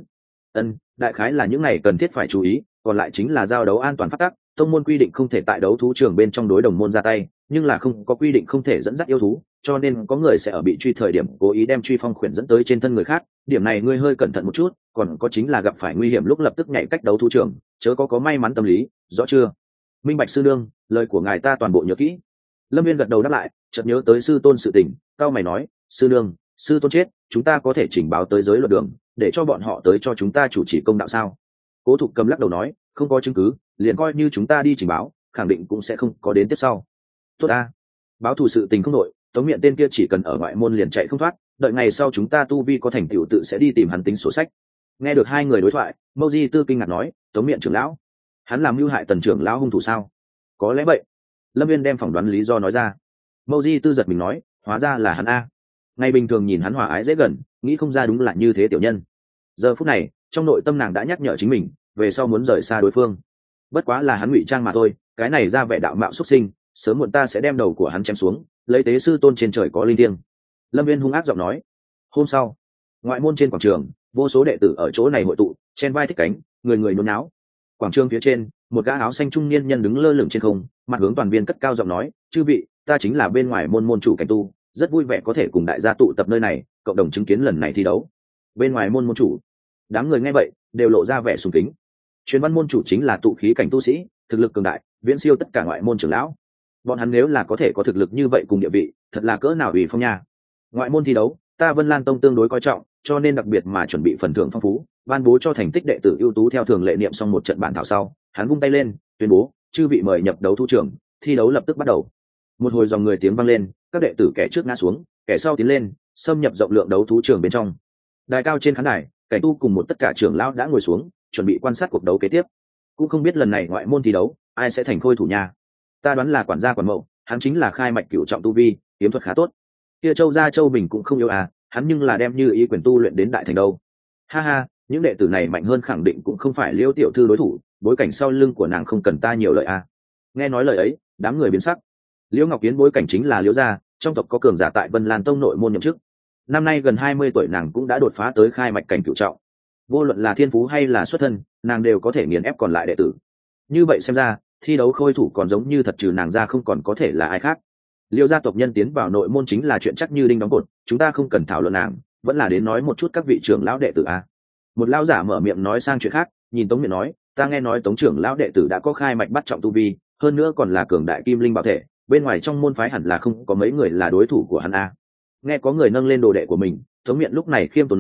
Speaker 1: Đại khái là những này cần thiết phải chú ý, còn lại chính là giao đấu an toàn pháp tắc, tông môn quy định không thể tại đấu thú trường bên trong đối đồng môn ra tay, nhưng là không có quy định không thể dẫn dắt yêu thú, cho nên có người sẽ ở bị truy thời điểm cố ý đem truy phong khuyển dẫn tới trên thân người khác, điểm này ngươi hơi cẩn thận một chút, còn có chính là gặp phải nguy hiểm lúc lập tức nhảy cách đấu thú trường, chớ có may mắn tâm lý, rõ chưa? Minh bạch sư nương, lời của ngài ta toàn bộ nhớ kỹ. Lâm Viên gật đầu đáp lại, chợt nhớ tới sư tôn sự tình, cao mày nói, sư nương, sư tôn chết, chúng ta có thể chỉnh báo tới giới luật đường, để cho bọn họ tới cho chúng ta chủ trì công đạo sao? Cố Thục Cầm lắc đầu nói, không có chứng cứ, liền coi như chúng ta đi trình báo, khẳng định cũng sẽ không có đến tiếp sau. Tốt a, báo thù sự tình không nội, Tống Miện tên kia chỉ cần ở ngoại môn liền chạy không thoát, đợi ngày sau chúng ta tu vi có thành tựu tự sẽ đi tìm hắn tính sổ sách. Nghe được hai người đối thoại, Mâu Di Tư kinh ngạc nói, Tống Miện trưởng lão, hắn làm mưu hại Tần trưởng lão hung thủ sao? Có lẽ vậy. Lâm Viên đem phỏng đoán lý do nói ra. Mâu Di Tư giật mình nói, hóa ra là hắn a. Ngày bình thường nhìn hắn hòa ái dễ gần, nghĩ không ra đúng là như thế tiểu nhân. Giờ phút này, trong nội tâm nàng đã nhắc nhở chính mình, về sau muốn rời xa đối phương. Bất quá là hắn ngụy trang mà thôi, cái này ra vẻ đạo mạo xuất sinh, sớm muộn ta sẽ đem đầu của hắn chém xuống, lấy tế sư tôn trên trời có linh thiêng. Lâm Viên hung ác giọng nói. Hôm sau, ngoại môn trên quảng trường, vô số đệ tử ở chỗ này hội tụ, chen vai thích cánh, người người nôn náo. Quảng trường phía trên, một gã áo xanh trung niên nhân đứng lơ lửng trên không, mặt hướng toàn viên cất cao giọng nói, chư vị, ta chính là bên ngoài môn môn chủ Cảnh Tu, rất vui vẻ có thể cùng đại gia tụ tập nơi này, cộng đồng chứng kiến lần này thi đấu. Bên ngoài môn môn chủ, đám người nghe vậy đều lộ ra vẻ sùng kính. Truyền văn môn chủ chính là tụ khí cảnh tu sĩ, thực lực cường đại, viễn siêu tất cả ngoại môn trưởng lão. Bọn hắn nếu là có thể có thực lực như vậy cùng địa vị, thật là cỡ nào ủy phong nha. Ngoại môn thi đấu, ta Vân Lan Tông tương đối coi trọng, cho nên đặc biệt mà chuẩn bị phần thưởng phong phú, ban bố cho thành tích đệ tử ưu tú theo thường lệ niệm xong một trận bản thảo sau, hắn vung tay lên, tuyên bố, chư vị mời nhập đấu thu trường, thi đấu lập tức bắt đầu. Một hồi dòng người tiếng vang lên, các đệ tử kẻ trước ngã xuống, kẻ sau tiến lên, xâm nhập rộng lượng đấu thú trường bên trong. Đài cao trên khán đài, Cảnh Tu cùng một tất cả trưởng lão đã ngồi xuống, chuẩn bị quan sát cuộc đấu kế tiếp. Cũng không biết lần này ngoại môn thi đấu, ai sẽ thành khôi thủ nhà. Ta đoán là quản gia quản mậu, hắn chính là khai mạch cửu trọng tu vi, kiếm thuật khá tốt. Kia Châu gia Châu Bình cũng không yếu à, hắn nhưng là đem như ý quyền tu luyện đến đại thành đâu. Ha ha, những đệ tử này mạnh hơn khẳng định cũng không phải Liễu tiểu thư đối thủ, bối cảnh sau lưng của nàng không cần ta nhiều lời à. Nghe nói lời ấy, đám người biến sắc. Liễu Ngọc Kiến bối cảnh chính là Liễu gia, trong tộc có cường giả tại Vân Lan Tông nội môn nhậm chức. Năm nay gần 20 tuổi nàng cũng đã đột phá tới khai mạch cảnh cửu trọng. Vô luận là thiên phú hay là xuất thân, nàng đều có thể nghiền ép còn lại đệ tử. Như vậy xem ra, thi đấu khôi thủ còn giống như thật trừ nàng ra không còn có thể là ai khác. Liễu gia tộc nhân tiến vào nội môn chính là chuyện chắc như đinh đóng cột, chúng ta không cần thảo luận nàng, vẫn là đến nói một chút các vị trưởng lão đệ tử a. Một lão giả mở miệng nói sang chuyện khác, nhìn Tống Miện nói, ta nghe nói Tống trưởng lão đệ tử đã có khai mạch bắt trọng tu vi, hơn nữa còn là cường đại kim linh bảo thể, bên ngoài trong môn phái hẳn là không có mấy người là đối thủ của hắn a. Nghe có người nâng lên đồ đệ của mình, Tống Miện lúc này khiêm tốn nói,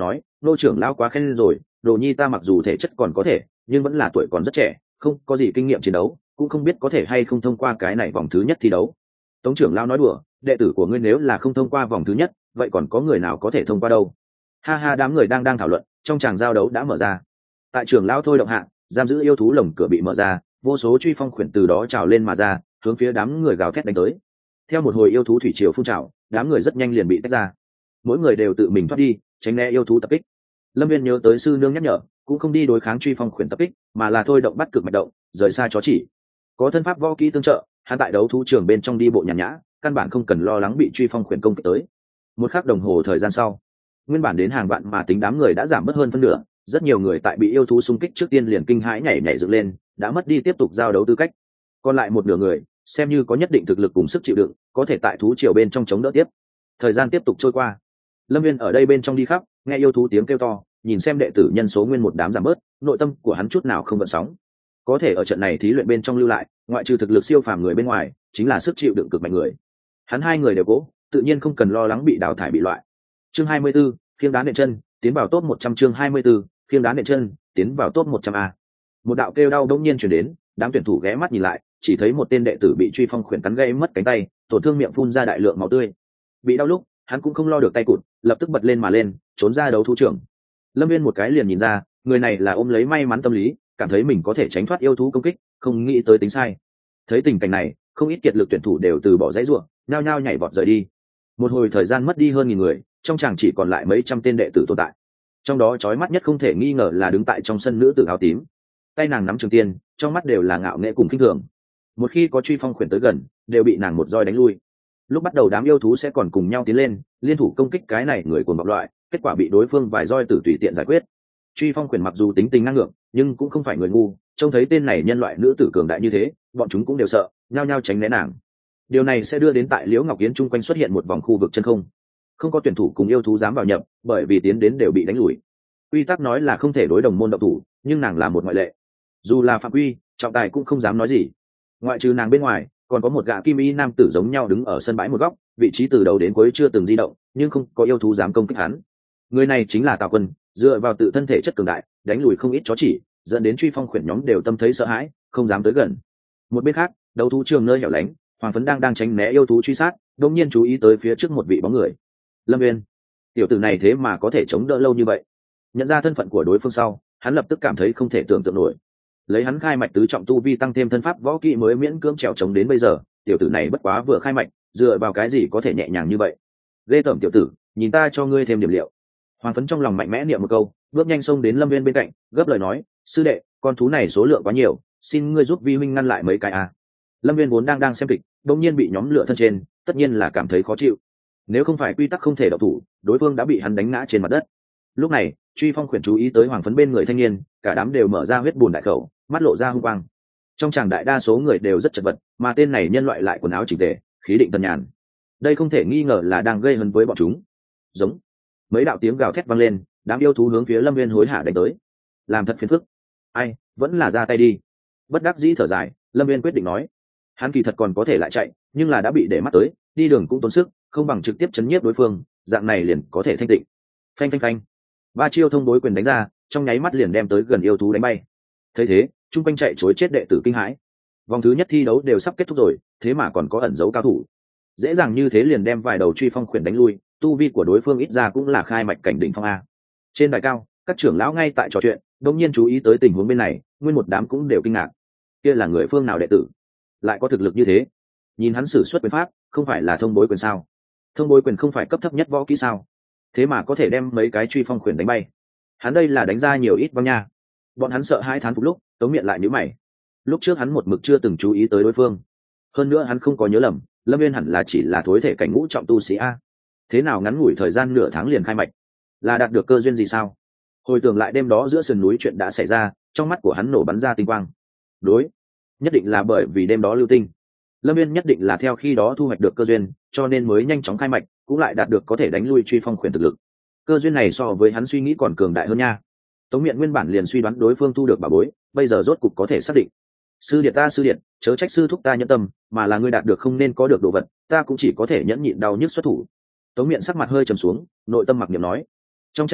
Speaker 1: nô trưởng lão quá khen rồi, đồ nhi ta mặc dù thể chất còn có thể nhưng vẫn là tuổi còn rất trẻ, không có gì kinh nghiệm chiến đấu, cũng không biết có thể hay không thông qua cái này vòng thứ nhất thi đấu. Tống trưởng lão nói đùa, đệ tử của ngươi nếu là không thông qua vòng thứ nhất, vậy còn có người nào có thể thông qua đâu? Ha ha, đám người đang thảo luận, trong tràng giao đấu đã mở ra. Tại trưởng lão thôi động hạ, giam giữ yêu thú lồng cửa bị mở ra, vô số truy phong khuyển từ đó trào lên mà ra, hướng phía đám người gào thét đánh tới. Theo một hồi yêu thú thủy triều phun trào, đám người rất nhanh liền bị tách ra, mỗi người đều tự mình thoát đi, tránh né yêu thú tập kích. Lâm Viên nhớ tới sư nương nhắc nhở, cũng không đi đối kháng truy phong khuyển tập kích, mà là thôi động bắt cực mạch động, rời xa chó chỉ. Có thân pháp võ kỹ tương trợ, hắn tại đấu thú trường bên trong đi bộ nhàn nhã, căn bản không cần lo lắng bị truy phong khuyển công kích tới. Một khắc đồng hồ thời gian sau, nguyên bản đến hàng vạn mà tính đám người đã giảm bớt hơn phân nửa, rất nhiều người tại bị yêu thú xung kích trước tiên liền kinh hãi nhảy dựng lên, đã mất đi tiếp tục giao đấu tư cách. Còn lại một nửa người, xem như có nhất định thực lực cùng sức chịu đựng, có thể tại thú triều bên trong chống đỡ tiếp. Thời gian tiếp tục trôi qua, Lâm Viên ở đây bên trong đi khắp, nghe yêu thú tiếng kêu to, nhìn xem đệ tử nhân số nguyên một đám giảm bớt, nội tâm của hắn chút nào không gợn sóng. Có thể ở trận này thí luyện bên trong lưu lại, ngoại trừ thực lực siêu phàm người bên ngoài, chính là sức chịu đựng cực mạnh người. Hắn hai người đều cố, tự nhiên không cần lo lắng bị đào thải bị loại. Chương 24, khiêng đá nện chân, tiến vào top 100. Chương 24, khiêng đá nện chân, tiến vào top 100 a. Một đạo kêu đau đống nhiên truyền đến, đám tuyển thủ ghé mắt nhìn lại, chỉ thấy một tên đệ tử bị truy phong khuyển cắn gãy mất cánh tay, tổn thương miệng phun ra đại lượng máu tươi. Bị đau lúc, hắn cũng không lo được tay cụt, lập tức bật lên mà lên, trốn ra đấu thú trưởng. Lâm Viên một cái liền nhìn ra, người này là ôm lấy may mắn tâm lý, cảm thấy mình có thể tránh thoát yêu thú công kích, không nghĩ tới tính sai. Thấy tình cảnh này, không ít kiệt lực tuyển thủ đều từ bỏ dãy ruộng, nhao nhao nhảy vọt rời đi. Một hồi thời gian mất đi hơn 1000 người, trong chàng chỉ còn lại mấy trăm tên đệ tử tồn tại. Trong đó chói mắt nhất không thể nghi ngờ là đứng tại trong sân nữ tử áo tím, tay nàng nắm trường tiên, trong mắt đều là ngạo nghễ cùng khinh thường. Một khi có truy phong khuyển tới gần, đều bị nàng một roi đánh lui. Lúc bắt đầu đám yêu thú sẽ còn cùng nhau tiến lên, liên thủ công kích cái này người cuồng bạo loại, kết quả bị đối phương vài roi tử tùy tiện giải quyết. Truy phong khuyển mặc dù tính tình năng lượng, nhưng cũng không phải người ngu, trông thấy tên này nhân loại nữ tử cường đại như thế, bọn chúng cũng đều sợ, nhao nhao tránh né nàng. Điều này sẽ đưa đến tại Liễu Ngọc Yến chung quanh xuất hiện một vòng khu vực chân không. Không có tuyển thủ cùng yêu thú dám vào nhập, bởi vì tiến đến đều bị đánh lùi. Quy tắc nói là không thể đối đồng môn động thủ, nhưng nàng là một ngoại lệ. Dù là phạm quy, trọng tài cũng không dám nói gì. Ngoại trừ nàng bên ngoài, còn có một gã kim y nam tử giống nhau đứng ở sân bãi một góc, vị trí từ đầu đến cuối chưa từng di động, nhưng không có yêu thú dám công kích hắn. Người này chính là Tào Quân, dựa vào tự thân thể chất cường đại, đánh lùi không ít chó chỉ, dẫn đến truy phong khuyển nhóm đều tâm thấy sợ hãi, không dám tới gần. Một bên khác, đấu thú trường nơi hẻo lánh, Hoàng Phấn đang tránh né yêu thú truy sát, đột nhiên chú ý tới phía trước một vị bóng người. Lâm Viên, tiểu tử này thế mà có thể chống đỡ lâu như vậy. Nhận ra thân phận của đối phương sau, hắn lập tức cảm thấy không thể tưởng tượng nổi. Lấy hắn khai mạch tứ trọng tu vi tăng thêm thân pháp võ kỹ mới miễn cưỡng trèo chống đến bây giờ, tiểu tử này bất quá vừa khai mạch, dựa vào cái gì có thể nhẹ nhàng như vậy? Ghê tởm tiểu tử, nhìn ta cho ngươi thêm điểm liệu. Hoàng Phấn trong lòng mạnh mẽ niệm một câu, bước nhanh xông đến Lâm Viên bên cạnh, gấp lời nói, sư đệ, con thú này số lượng quá nhiều, xin ngươi giúp vi huynh ngăn lại mấy cái à. Lâm Viên vốn đang xem kịch, đột nhiên bị nhóm lửa thân trên, tất nhiên là cảm thấy khó chịu. Nếu không phải quy tắc không thể động thủ, đối phương đã bị hắn đánh ngã trên mặt đất. Lúc này, truy phong khuyển chú ý tới Hoàng Phấn bên người thanh niên, cả đám đều mở ra huyết bùn đại khẩu, mắt lộ ra hung quang. Trong tràng đại đa số người đều rất chật vật, mà tên này nhân loại lại quần áo chỉnh tề, khí định tần nhàn. Đây không thể nghi ngờ là đang gây hấn với bọn chúng. Giống. Mấy đạo tiếng gào thét vang lên, đám yêu thú hướng phía Lâm Viên hối hả đánh tới. Làm thật phiền phức. Ai, vẫn là ra tay đi. Bất đắc dĩ thở dài, Lâm Viên quyết định nói. Hắn kỳ thật còn có thể lại chạy, nhưng là đã bị để mắt tới, đi đường cũng tốn sức, không bằng trực tiếp chấn nhiếp đối phương, dạng này liền có thể thanh tịnh. Phanh phanh phanh. Ba chiêu thông bối quyền đánh ra, trong nháy mắt liền đem tới gần yêu thú đánh bay. Thấy thế, trung quanh chạy chối chết đệ tử kinh hãi. Vòng thứ nhất thi đấu đều sắp kết thúc rồi, thế mà còn có ẩn dấu cao thủ. Dễ dàng như thế liền đem vài đầu truy phong khuyển đánh lui, tu vi của đối phương ít ra cũng là khai mạch cảnh đỉnh phong a. Trên đài cao, các trưởng lão ngay tại trò chuyện, đột nhiên chú ý tới tình huống bên này, nguyên một đám cũng đều kinh ngạc. Kia là người phương nào đệ tử, lại có thực lực như thế? Nhìn hắn sử xuất quyền pháp, không phải là thông bối quyền sao? Thông bối quyền không phải cấp thấp nhất võ kỹ sao? Thế mà có thể đem mấy cái truy phong khuyển đánh bay. Hắn đây là đánh ra nhiều ít bao nha. Bọn hắn sợ hai thán phục lúc, Tống Miện lại nhíu mày. Lúc trước hắn một mực chưa từng chú ý tới đối phương. Hơn nữa hắn không có nhớ lầm, Lâm Viên hẳn là chỉ là thối thể cảnh ngũ trọng tu sĩ a. Thế nào ngắn ngủi thời gian nửa tháng liền khai mạch, là đạt được cơ duyên gì sao? Hồi tưởng lại đêm đó giữa sườn núi chuyện đã xảy ra, trong mắt của hắn nổ bắn ra tinh quang. Đối, nhất định là bởi vì đêm đó lưu tinh. Lâm Viên nhất định là theo khi đó thu hoạch được cơ duyên, cho nên mới nhanh chóng khai mạch, cũng lại đạt được có thể đánh lui truy phong khuyển thực lực. Cơ duyên này so với hắn suy nghĩ còn cường đại hơn nha. Tống Miện nguyên bản liền suy đoán đối phương thu được bảo bối, bây giờ rốt cục có thể xác định. Sư điệt ta sư điệt, chớ trách sư thúc ta nhẫn tâm, mà là ngươi đạt được không nên có được đồ vật, ta cũng chỉ có thể nhẫn nhịn đau nhức xuất thủ. Tống Miện sắc mặt hơi trầm xuống, nội tâm mặc niệm nói. Trong tràng,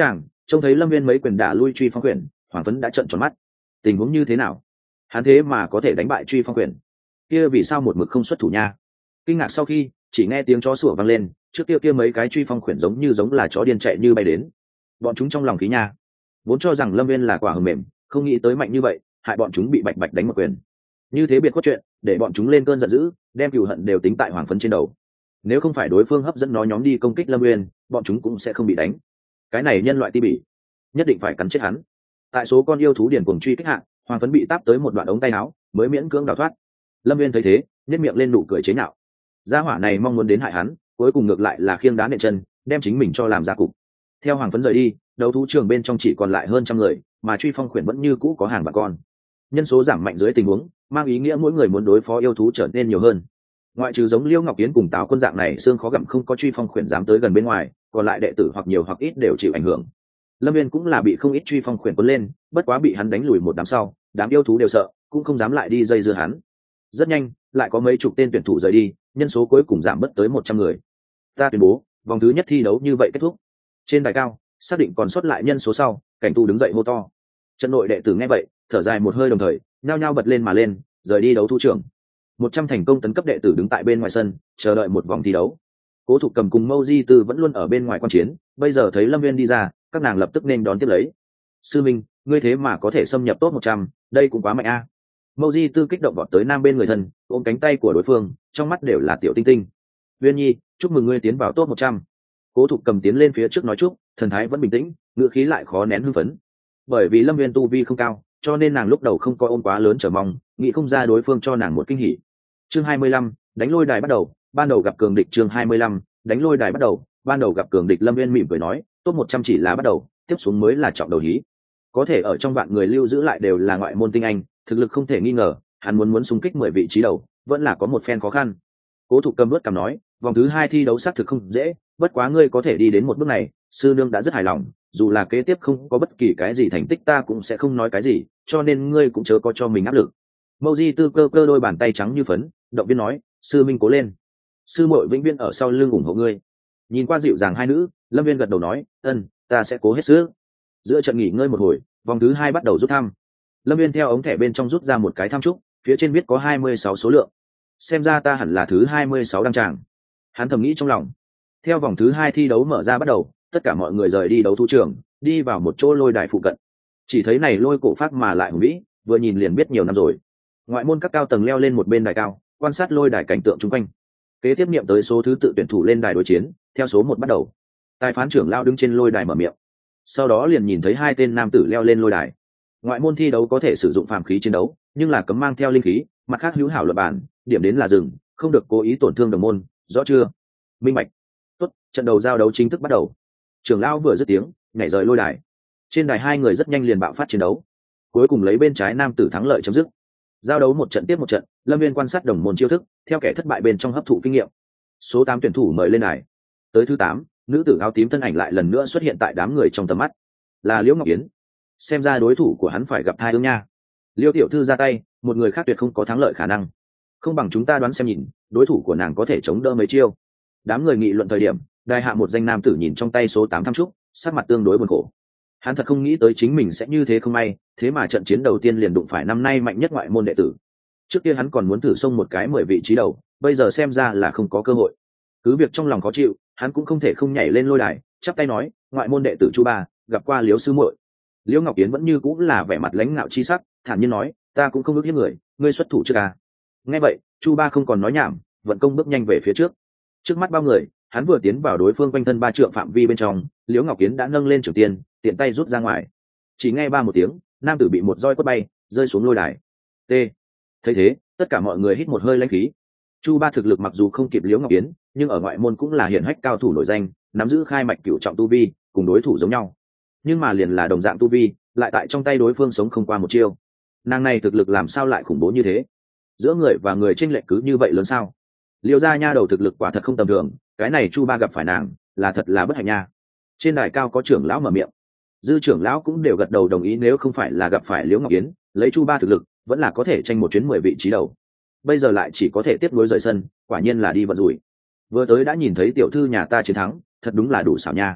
Speaker 1: trông thấy lâm viên mấy quyền đả lui truy phong quyền, hoàng phấn đã trợn tròn mắt. Tình huống như thế nào? Hắn thế mà có thể đánh bại truy phong quyền, kia vì sao một mực không xuất thủ nha? Kinh ngạc sau khi chỉ nghe tiếng chó sủa vang lên, trước kia mấy cái truy phong khuyển giống là chó điên chạy như bay đến. Bọn chúng trong lòng khí nha, vốn cho rằng lâm viên là quả hầm mềm, không nghĩ tới mạnh như vậy, hại bọn chúng bị bạch bạch đánh một quyền. Như thế biệt khuất chuyện, để bọn chúng lên cơn giận dữ, đem cừu hận đều tính tại hoàng phấn trên đầu. Nếu không phải đối phương hấp dẫn nó nhóm đi công kích lâm viên, bọn chúng cũng sẽ không bị đánh. Cái này nhân loại ti bỉ, nhất định phải cắn chết hắn. Tại số con yêu thú điển cuồng truy kích hạ, hoàng phấn bị táp tới một đoạn ống tay áo, mới miễn cưỡng đào thoát. Lâm viên thấy thế, nhếch miệng lên nụ cười chế nhạo. Gia hỏa này mong muốn đến hại hắn, cuối cùng ngược lại là khiêng đá nện chân, đem chính mình cho làm ra cục. Theo hoàng phấn rời đi, đấu thú trường bên trong chỉ còn lại hơn 100 người, mà truy phong khuyển vẫn như cũ có hàng vạn con. Nhân số giảm mạnh dưới tình huống, mang ý nghĩa mỗi người muốn đối phó yêu thú trở nên nhiều hơn. Ngoại trừ giống Liêu Ngọc Yến cùng Tào Quân dạng này xương khó gặm không có truy phong khuyển dám tới gần bên ngoài, còn lại đệ tử hoặc nhiều hoặc ít đều chịu ảnh hưởng. Lâm Viên cũng là bị không ít truy phong khuyển cuốn lên, bất quá bị hắn đánh lùi một đám sau, đám yêu thú đều sợ, cũng không dám lại đi dây dưa hắn. Rất nhanh, lại có mấy chục tên tuyển thủ rời đi, nhân số cuối cùng giảm bớt tới 100 người. Ta tuyên bố, vòng thứ nhất thi đấu như vậy kết thúc. Trên đài cao, xác định còn sót lại nhân số sau, Cảnh Tu đứng dậy hô to. Trận nội đệ tử nghe vậy, thở dài một hơi đồng thời, nhao nhao bật lên mà lên, rời đi đấu thú trường. 100 thành công tấn cấp đệ tử đứng tại bên ngoài sân, chờ đợi một vòng thi đấu. Cố Thục Cầm cùng Mâu Di Tư vẫn luôn ở bên ngoài quan chiến, bây giờ thấy Lâm Viên đi ra, các nàng lập tức nên đón tiếp lấy. Sư Minh, ngươi thế mà có thể xâm nhập top 100, đây cũng quá mạnh a. Mâu Di Tư kích động vọt tới nam bên người thân, ôm cánh tay của đối phương, trong mắt đều là tiểu tinh tinh. Viên Nhi, chúc mừng ngươi tiến vào top 100. Cố Thục Cầm tiến lên phía trước nói chúc, thần thái vẫn bình tĩnh, ngữ khí lại khó nén hưng phấn. Bởi vì Lâm Viên tu vi không cao, cho nên nàng lúc đầu không có ôm quá lớn chờ mong, nghĩ không ra đối phương cho nàng một kinh hỉ. Chương 25, đánh lôi đài bắt đầu, ban đầu gặp cường địch. Chương 25, đánh lôi đài bắt đầu, ban đầu gặp cường địch. Lâm Viên mỉm cười nói, top 100 chỉ là bắt đầu, tiếp xuống mới là trọng đầu hí. Có thể ở trong vạn người lưu giữ lại đều là ngoại môn tinh anh, thực lực không thể nghi ngờ, hắn muốn xung kích 10 vị trí đầu, vẫn là có một phen khó khăn. Cố Thục Cầm nuốt cằm nói, vòng thứ 2 thi đấu xác thực không dễ, bất quá ngươi có thể đi đến một bước này, sư nương đã rất hài lòng, dù là kế tiếp không có bất kỳ cái gì thành tích ta cũng sẽ không nói cái gì, cho nên ngươi cũng chớ có cho mình áp lực. Mâu Di Tư cơ cơ đôi bàn tay trắng như phấn, động viên nói, sư minh cố lên, sư muội vĩnh viễn ở sau lưng ủng hộ ngươi. Nhìn qua dịu dàng hai nữ, Lâm Viên gật đầu nói, ta sẽ cố hết sức. Giữa trận nghỉ ngơi một hồi, vòng thứ 2 bắt đầu rút thăm. Lâm Viên theo ống thẻ bên trong rút ra một cái thăm trúc, phía trên viết có 26 số lượng, xem ra ta hẳn là thứ 26 đăng tràng. Hắn thầm nghĩ trong lòng. Theo vòng thứ 2 thi đấu mở ra bắt đầu, tất cả mọi người rời đi đấu thú trường, đi vào một chỗ lôi đài phụ cận. Chỉ thấy này lôi cổ phát mà lại hùng vĩ, vừa nhìn liền biết nhiều năm rồi. Ngoại môn các cao tầng leo lên một bên đài cao, quan sát lôi đài cảnh tượng chung quanh. Kế tiếp niệm tới số thứ tự tuyển thủ lên đài đối chiến, theo số 1 bắt đầu. Tài phán trưởng lao đứng trên lôi đài mở miệng. Sau đó liền nhìn thấy 2 tên nam tử leo lên lôi đài. Ngoại môn thi đấu có thể sử dụng phàm khí chiến đấu, nhưng là cấm mang theo linh khí, mặt khác hữu hảo luật bản, điểm đến là dừng, không được cố ý tổn thương đồng môn, rõ chưa? Minh bạch. Tốt, trận đầu giao đấu chính thức bắt đầu. Trưởng lão vừa dứt tiếng, nhảy rời lôi đài. Trên đài 2 người rất nhanh liền bạo phát chiến đấu. Cuối cùng lấy bên trái nam tử thắng lợi chấm dứt. Giao đấu một trận tiếp một trận, Lâm Viên quan sát đồng môn chiêu thức, theo kẻ thất bại bên trong hấp thụ kinh nghiệm. Số 8 tuyển thủ mời lên đài. Tới thứ 8, nữ tử áo tím thân ảnh lại lần nữa xuất hiện tại đám người trong tầm mắt. Là Liễu Ngọc Yến. Xem ra đối thủ của hắn phải gặp thai ương nha. Liêu tiểu thư ra tay, một người khác tuyệt không có thắng lợi khả năng. Không bằng chúng ta đoán xem nhìn, đối thủ của nàng có thể chống đỡ mấy chiêu. Đám người nghị luận thời điểm, đài hạ một danh nam tử nhìn trong tay số 8 thăm trúc, sắc mặt tương đối buồn khổ. Hắn thật không nghĩ tới chính mình sẽ như thế không may, thế mà trận chiến đầu tiên liền đụng phải năm nay mạnh nhất ngoại môn đệ tử. Trước kia hắn còn muốn thử xông một cái 10 vị trí đầu, bây giờ xem ra là không có cơ hội. Cứ việc trong lòng khó chịu, hắn cũng không thể không nhảy lên lôi đài, chắp tay nói, ngoại môn đệ tử Chu Ba, gặp qua Liễu sư muội. Liễu Ngọc Yến vẫn như cũng là vẻ mặt lãnh ngạo chi sắc, thản nhiên nói, ta cũng không ước hiếp người, ngươi xuất thủ trước à. Nghe vậy, Chu Ba không còn nói nhảm, vận công bước nhanh về phía trước. Trước mắt bao người, hắn vừa tiến vào đối phương quanh thân 3 trượng phạm vi bên trong, Liễu Ngọc Yến đã nâng lên trường tiên, tiện tay rút ra ngoài. Chỉ nghe ba một tiếng, nam tử bị một roi quất bay, rơi xuống lôi đài. T. Thấy thế, tất cả mọi người hít một hơi lãnh khí. Chu Ba thực lực mặc dù không kịp Liễu Ngọc Yến, nhưng ở ngoại môn cũng là hiển hách cao thủ nổi danh, nắm giữ khai mạch cửu trọng tu vi, cùng đối thủ giống nhau. Nhưng mà liền là đồng dạng tu vi, lại tại trong tay đối phương sống không qua một chiêu. Nàng này thực lực làm sao lại khủng bố như thế? Giữa người và người chênh lệch cứ như vậy lớn sao? Liêu gia nha đầu thực lực quả thật không tầm thường, cái này Chu Ba gặp phải nàng, là thật là bất hạnh nha. Trên đài cao có trưởng lão mở miệng. Dư trưởng lão cũng đều gật đầu đồng ý, nếu không phải là gặp phải Liễu Ngọc Yến, lấy Chu Ba thực lực, vẫn là có thể tranh một chuyến 10 vị trí đầu. Bây giờ lại chỉ có thể tiếp nối rời sân, quả nhiên là đi vận rủi. Vừa tới đã nhìn thấy tiểu thư nhà ta chiến thắng, thật đúng là đủ xảo nha.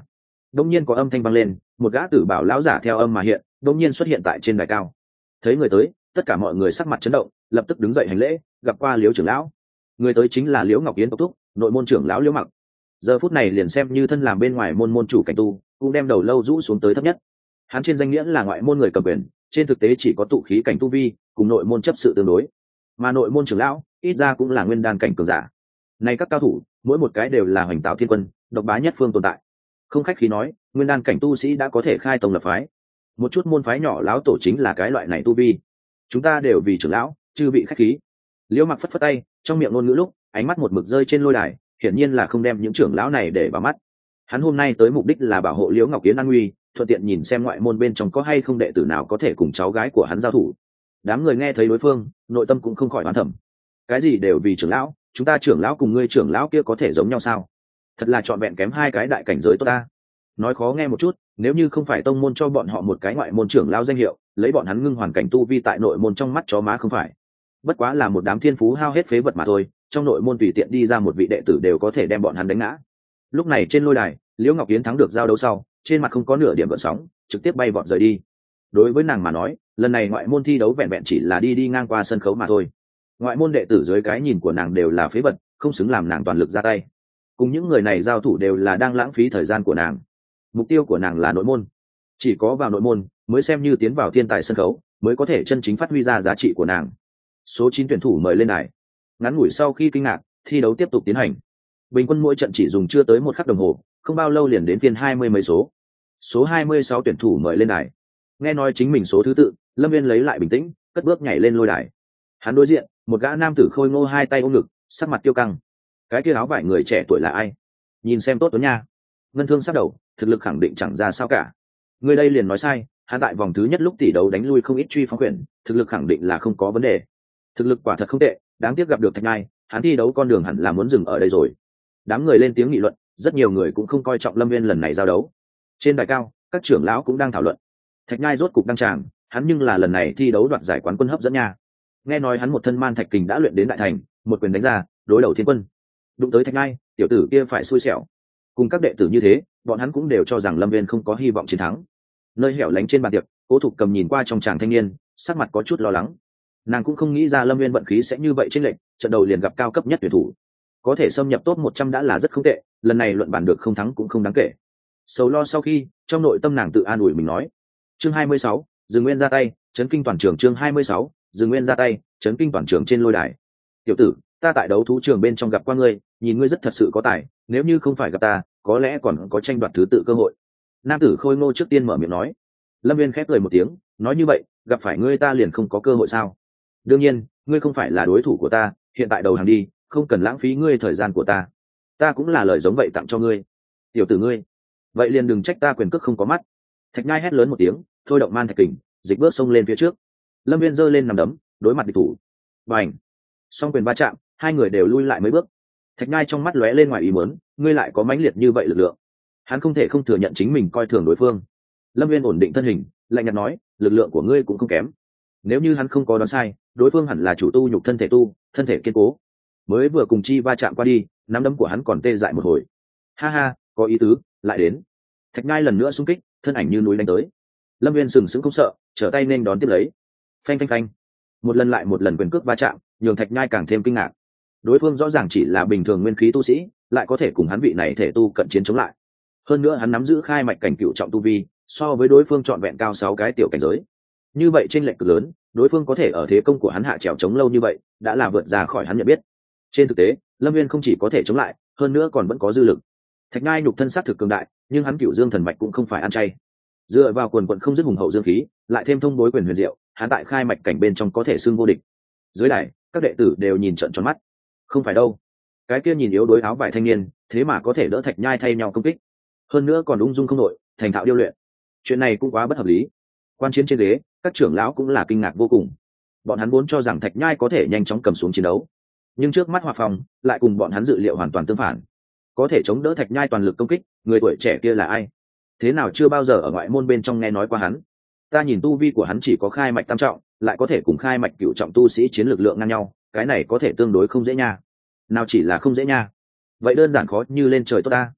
Speaker 1: đông nhiên có âm thanh vang lên, một gã tử bảo lão giả theo âm mà hiện, đông nhiên xuất hiện tại trên đài cao. Thấy người tới, tất cả mọi người sắc mặt chấn động, lập tức đứng dậy hành lễ, gặp qua Liễu trưởng lão. Người tới chính là Liễu Ngọc Yến tộc thúc, nội môn trưởng lão Liễu Mặc. Giờ phút này liền xem như thân làm bên ngoài môn chủ cảnh tu, cũng đem đầu lâu rũ xuống tới thấp nhất. Hắn trên danh nghĩa là ngoại môn người cầm quyền, trên thực tế chỉ có tụ khí cảnh tu vi, cùng nội môn chấp sự tương đối. Mà nội môn trưởng lão, ít ra cũng là nguyên đan cảnh cường giả. Này các cao thủ, mỗi một cái đều là hoành tạo thiên quân, độc bá nhất phương tồn tại. Không khách khí nói, nguyên đan cảnh tu sĩ đã có thể khai tông lập phái. Một chút môn phái nhỏ lão tổ chính là cái loại này tu vi. Chúng ta đều vì trưởng lão, chư vị khách khí. Liễu Mặc phất phất tay, trong miệng ngôn ngữ lúc, ánh mắt một mực rơi trên lôi đài, hiển nhiên là không đem những trưởng lão này để vào mắt. Hắn hôm nay tới mục đích là bảo hộ Liễu Ngọc Yến an nguy, thuận tiện nhìn xem ngoại môn bên trong có hay không đệ tử nào có thể cùng cháu gái của hắn giao thủ. Đám người nghe thấy đối phương, nội tâm cũng không khỏi oán thầm. Cái gì đều vì trưởng lão, chúng ta trưởng lão cùng ngươi trưởng lão kia có thể giống nhau sao? Thật là trọn vẹn kém hai cái đại cảnh giới tốt ta. Nói khó nghe một chút, nếu như không phải tông môn cho bọn họ một cái ngoại môn trưởng lão danh hiệu, lấy bọn hắn ngưng hoàn cảnh tu vi tại nội môn trong mắt chó má không phải. Bất quá là một đám thiên phú hao hết phế vật mà thôi, trong nội môn tùy tiện đi ra một vị đệ tử đều có thể đem bọn hắn đánh ngã. Lúc này trên lôi đài, Liễu Ngọc Yến thắng được giao đấu sau, trên mặt không có nửa điểm gợn sóng, trực tiếp bay vọt rời đi. Đối với nàng mà nói, lần này ngoại môn thi đấu vẹn vẹn chỉ là đi ngang qua sân khấu mà thôi. Ngoại môn đệ tử dưới cái nhìn của nàng đều là phế vật, không xứng làm nàng toàn lực ra tay. Cùng những người này giao thủ đều là đang lãng phí thời gian của nàng. Mục tiêu của nàng là nội môn, chỉ có vào nội môn mới xem như tiến vào thiên tài sân khấu, mới có thể chân chính phát huy ra giá trị của nàng. Số 9 tuyển thủ mời lên đài. Ngắn ngủi sau khi kinh ngạc, thi đấu tiếp tục tiến hành. Bình quân mỗi trận chỉ dùng chưa tới 1 khắc đồng hồ, không bao lâu liền đến phiên 20 mấy số. Số 26 tuyển thủ mời lên đài. Nghe nói chính mình số thứ tự, Lâm Viên lấy lại bình tĩnh, cất bước nhảy lên lôi đài. Hắn đối diện, một gã nam tử khôi ngô hai tay ôm ngực, sắc mặt tiêu căng. Cái kia áo vải người trẻ tuổi là ai? Nhìn xem tốt tuấn nha. Ngân thương sát đầu, thực lực khẳng định chẳng ra sao cả. Người đây liền nói sai, hắn tại vòng thứ nhất lúc tỷ đấu đánh lui không ít truy phong quyển, thực lực khẳng định là không có vấn đề. Thực lực quả thật không tệ, đáng tiếc gặp được Thạch Nhai, hắn thi đấu con đường hẳn là muốn dừng ở đây rồi. Đám người lên tiếng nghị luận, rất nhiều người cũng không coi trọng Lâm Viên lần này giao đấu. Trên đài cao, các trưởng lão cũng đang thảo luận. Thạch Nhai rốt cục đăng tràng, hắn nhưng là lần này thi đấu đoạt giải quán quân hấp dẫn nha. Nghe nói hắn một thân man thạch kình đã luyện đến đại thành, một quyền đánh ra, đối đầu thiên quân. Đụng tới Thạch Nhai, tiểu tử kia phải xui xẻo. Cùng các đệ tử như thế, bọn hắn cũng đều cho rằng Lâm Viên không có hy vọng chiến thắng. Nơi hẻo lánh trên bàn tiệc, Cố Thục Cầm nhìn qua trong chàng thanh niên, sắc mặt có chút lo lắng. Nàng cũng không nghĩ ra Lâm Viên vận khí sẽ như vậy trên lệnh, trận đầu liền gặp cao cấp nhất tuyển thủ. Có thể xâm nhập top 100 đã là rất không tệ, lần này luận bản được không thắng cũng không đáng kể. Sầu lo sau khi, trong nội tâm nàng tự an ủi mình nói. Chương 26, Dừng Nguyên ra tay, chấn kinh toàn trường. Chương 26, Dừng Nguyên ra tay, chấn kinh toàn trường. Trên lôi đài. Tiểu tử, ta tại đấu thú trường bên trong gặp qua ngươi, nhìn ngươi rất thật sự có tài, nếu như không phải gặp ta, có lẽ còn có tranh đoạt thứ tự cơ hội. Nam tử khôi ngô trước tiên mở miệng nói. Lâm Viên khép cười một tiếng, nói như vậy, gặp phải ngươi ta liền không có cơ hội sao? Đương nhiên, ngươi không phải là đối thủ của ta, hiện tại đầu hàng đi, không cần lãng phí ngươi thời gian của ta. Ta cũng là lời giống vậy tặng cho ngươi. Tiểu tử ngươi, vậy liền đừng trách ta quyền cước không có mắt. Thạch Nhai hét lớn một tiếng, thôi động man thạch kình, dịch bước xông lên phía trước. Lâm Viên giơ lên nằm đấm, đối mặt địch thủ. Bành! Song quyền va chạm, hai người đều lui lại mấy bước. Thạch Nhai trong mắt lóe lên ngoài ý muốn, ngươi lại có mãnh liệt như vậy lực lượng. Hắn không thể không thừa nhận chính mình coi thường đối phương. Lâm Viên ổn định thân hình, lạnh nhạt nói, lực lượng của ngươi cũng không kém. Nếu như hắn không có đoán sai, đối phương hẳn là chủ tu nhục thân thể tu, thân thể kiên cố. Mới vừa cùng chi va chạm qua đi, nắm đấm của hắn còn tê dại một hồi. Ha ha, có ý tứ, lại đến. Thạch Nhai lần nữa xung kích, thân ảnh như núi đánh tới. Lâm Viên sừng sững không sợ, trở tay nên đón tiếp lấy. Phanh phanh phanh. Một lần lại một lần quyền cước va chạm, nhường Thạch Nhai càng thêm kinh ngạc. Đối phương rõ ràng chỉ là bình thường nguyên khí tu sĩ, lại có thể cùng hắn vị này thể tu cận chiến chống lại. Hơn nữa hắn nắm giữ khai mạch cảnh cựu trọng tu vi, so với đối phương trọn vẹn cao 6 cái tiểu cảnh giới. Như vậy trên lệch cực lớn, đối phương có thể ở thế công của hắn hạ trèo chống lâu như vậy, đã là vượt ra khỏi hắn nhận biết. Trên thực tế, Lâm Viên không chỉ có thể chống lại, hơn nữa còn vẫn có dư lực. Thạch Nhai nhục thân sắc thực cường đại, nhưng hắn Cửu Dương thần mạch cũng không phải ăn chay. Dựa vào quần quần không dứt hùng hậu dương khí, lại thêm thông bối quyền huyền diệu, hắn tại khai mạch cảnh bên trong có thể xưng vô địch. Dưới đài, các đệ tử đều nhìn trợn tròn mắt. Không phải đâu, cái kia nhìn yếu đối áo vải thanh niên, thế mà có thể đỡ Thạch Nhai thay nhau công kích, hơn nữa còn ung dung không đội, thành thạo điêu luyện. Chuyện này cũng quá bất hợp lý. Quan chiến trên ghế, các trưởng lão cũng là kinh ngạc vô cùng. Bọn hắn vốn cho rằng Thạch Nhai có thể nhanh chóng cầm xuống chiến đấu, nhưng trước mắt Hòa Phong lại cùng bọn hắn dự liệu hoàn toàn tương phản. Có thể chống đỡ Thạch Nhai toàn lực công kích, người tuổi trẻ kia là ai? Thế nào chưa bao giờ ở ngoại môn bên trong nghe nói qua hắn? Ta nhìn tu vi của hắn chỉ có khai mạch tam trọng, lại có thể cùng khai mạch cửu trọng tu sĩ chiến lực lượng ngang nhau, cái này có thể tương đối không dễ nha. Nào chỉ là không dễ nha, vậy đơn giản khó như lên trời tốt ta.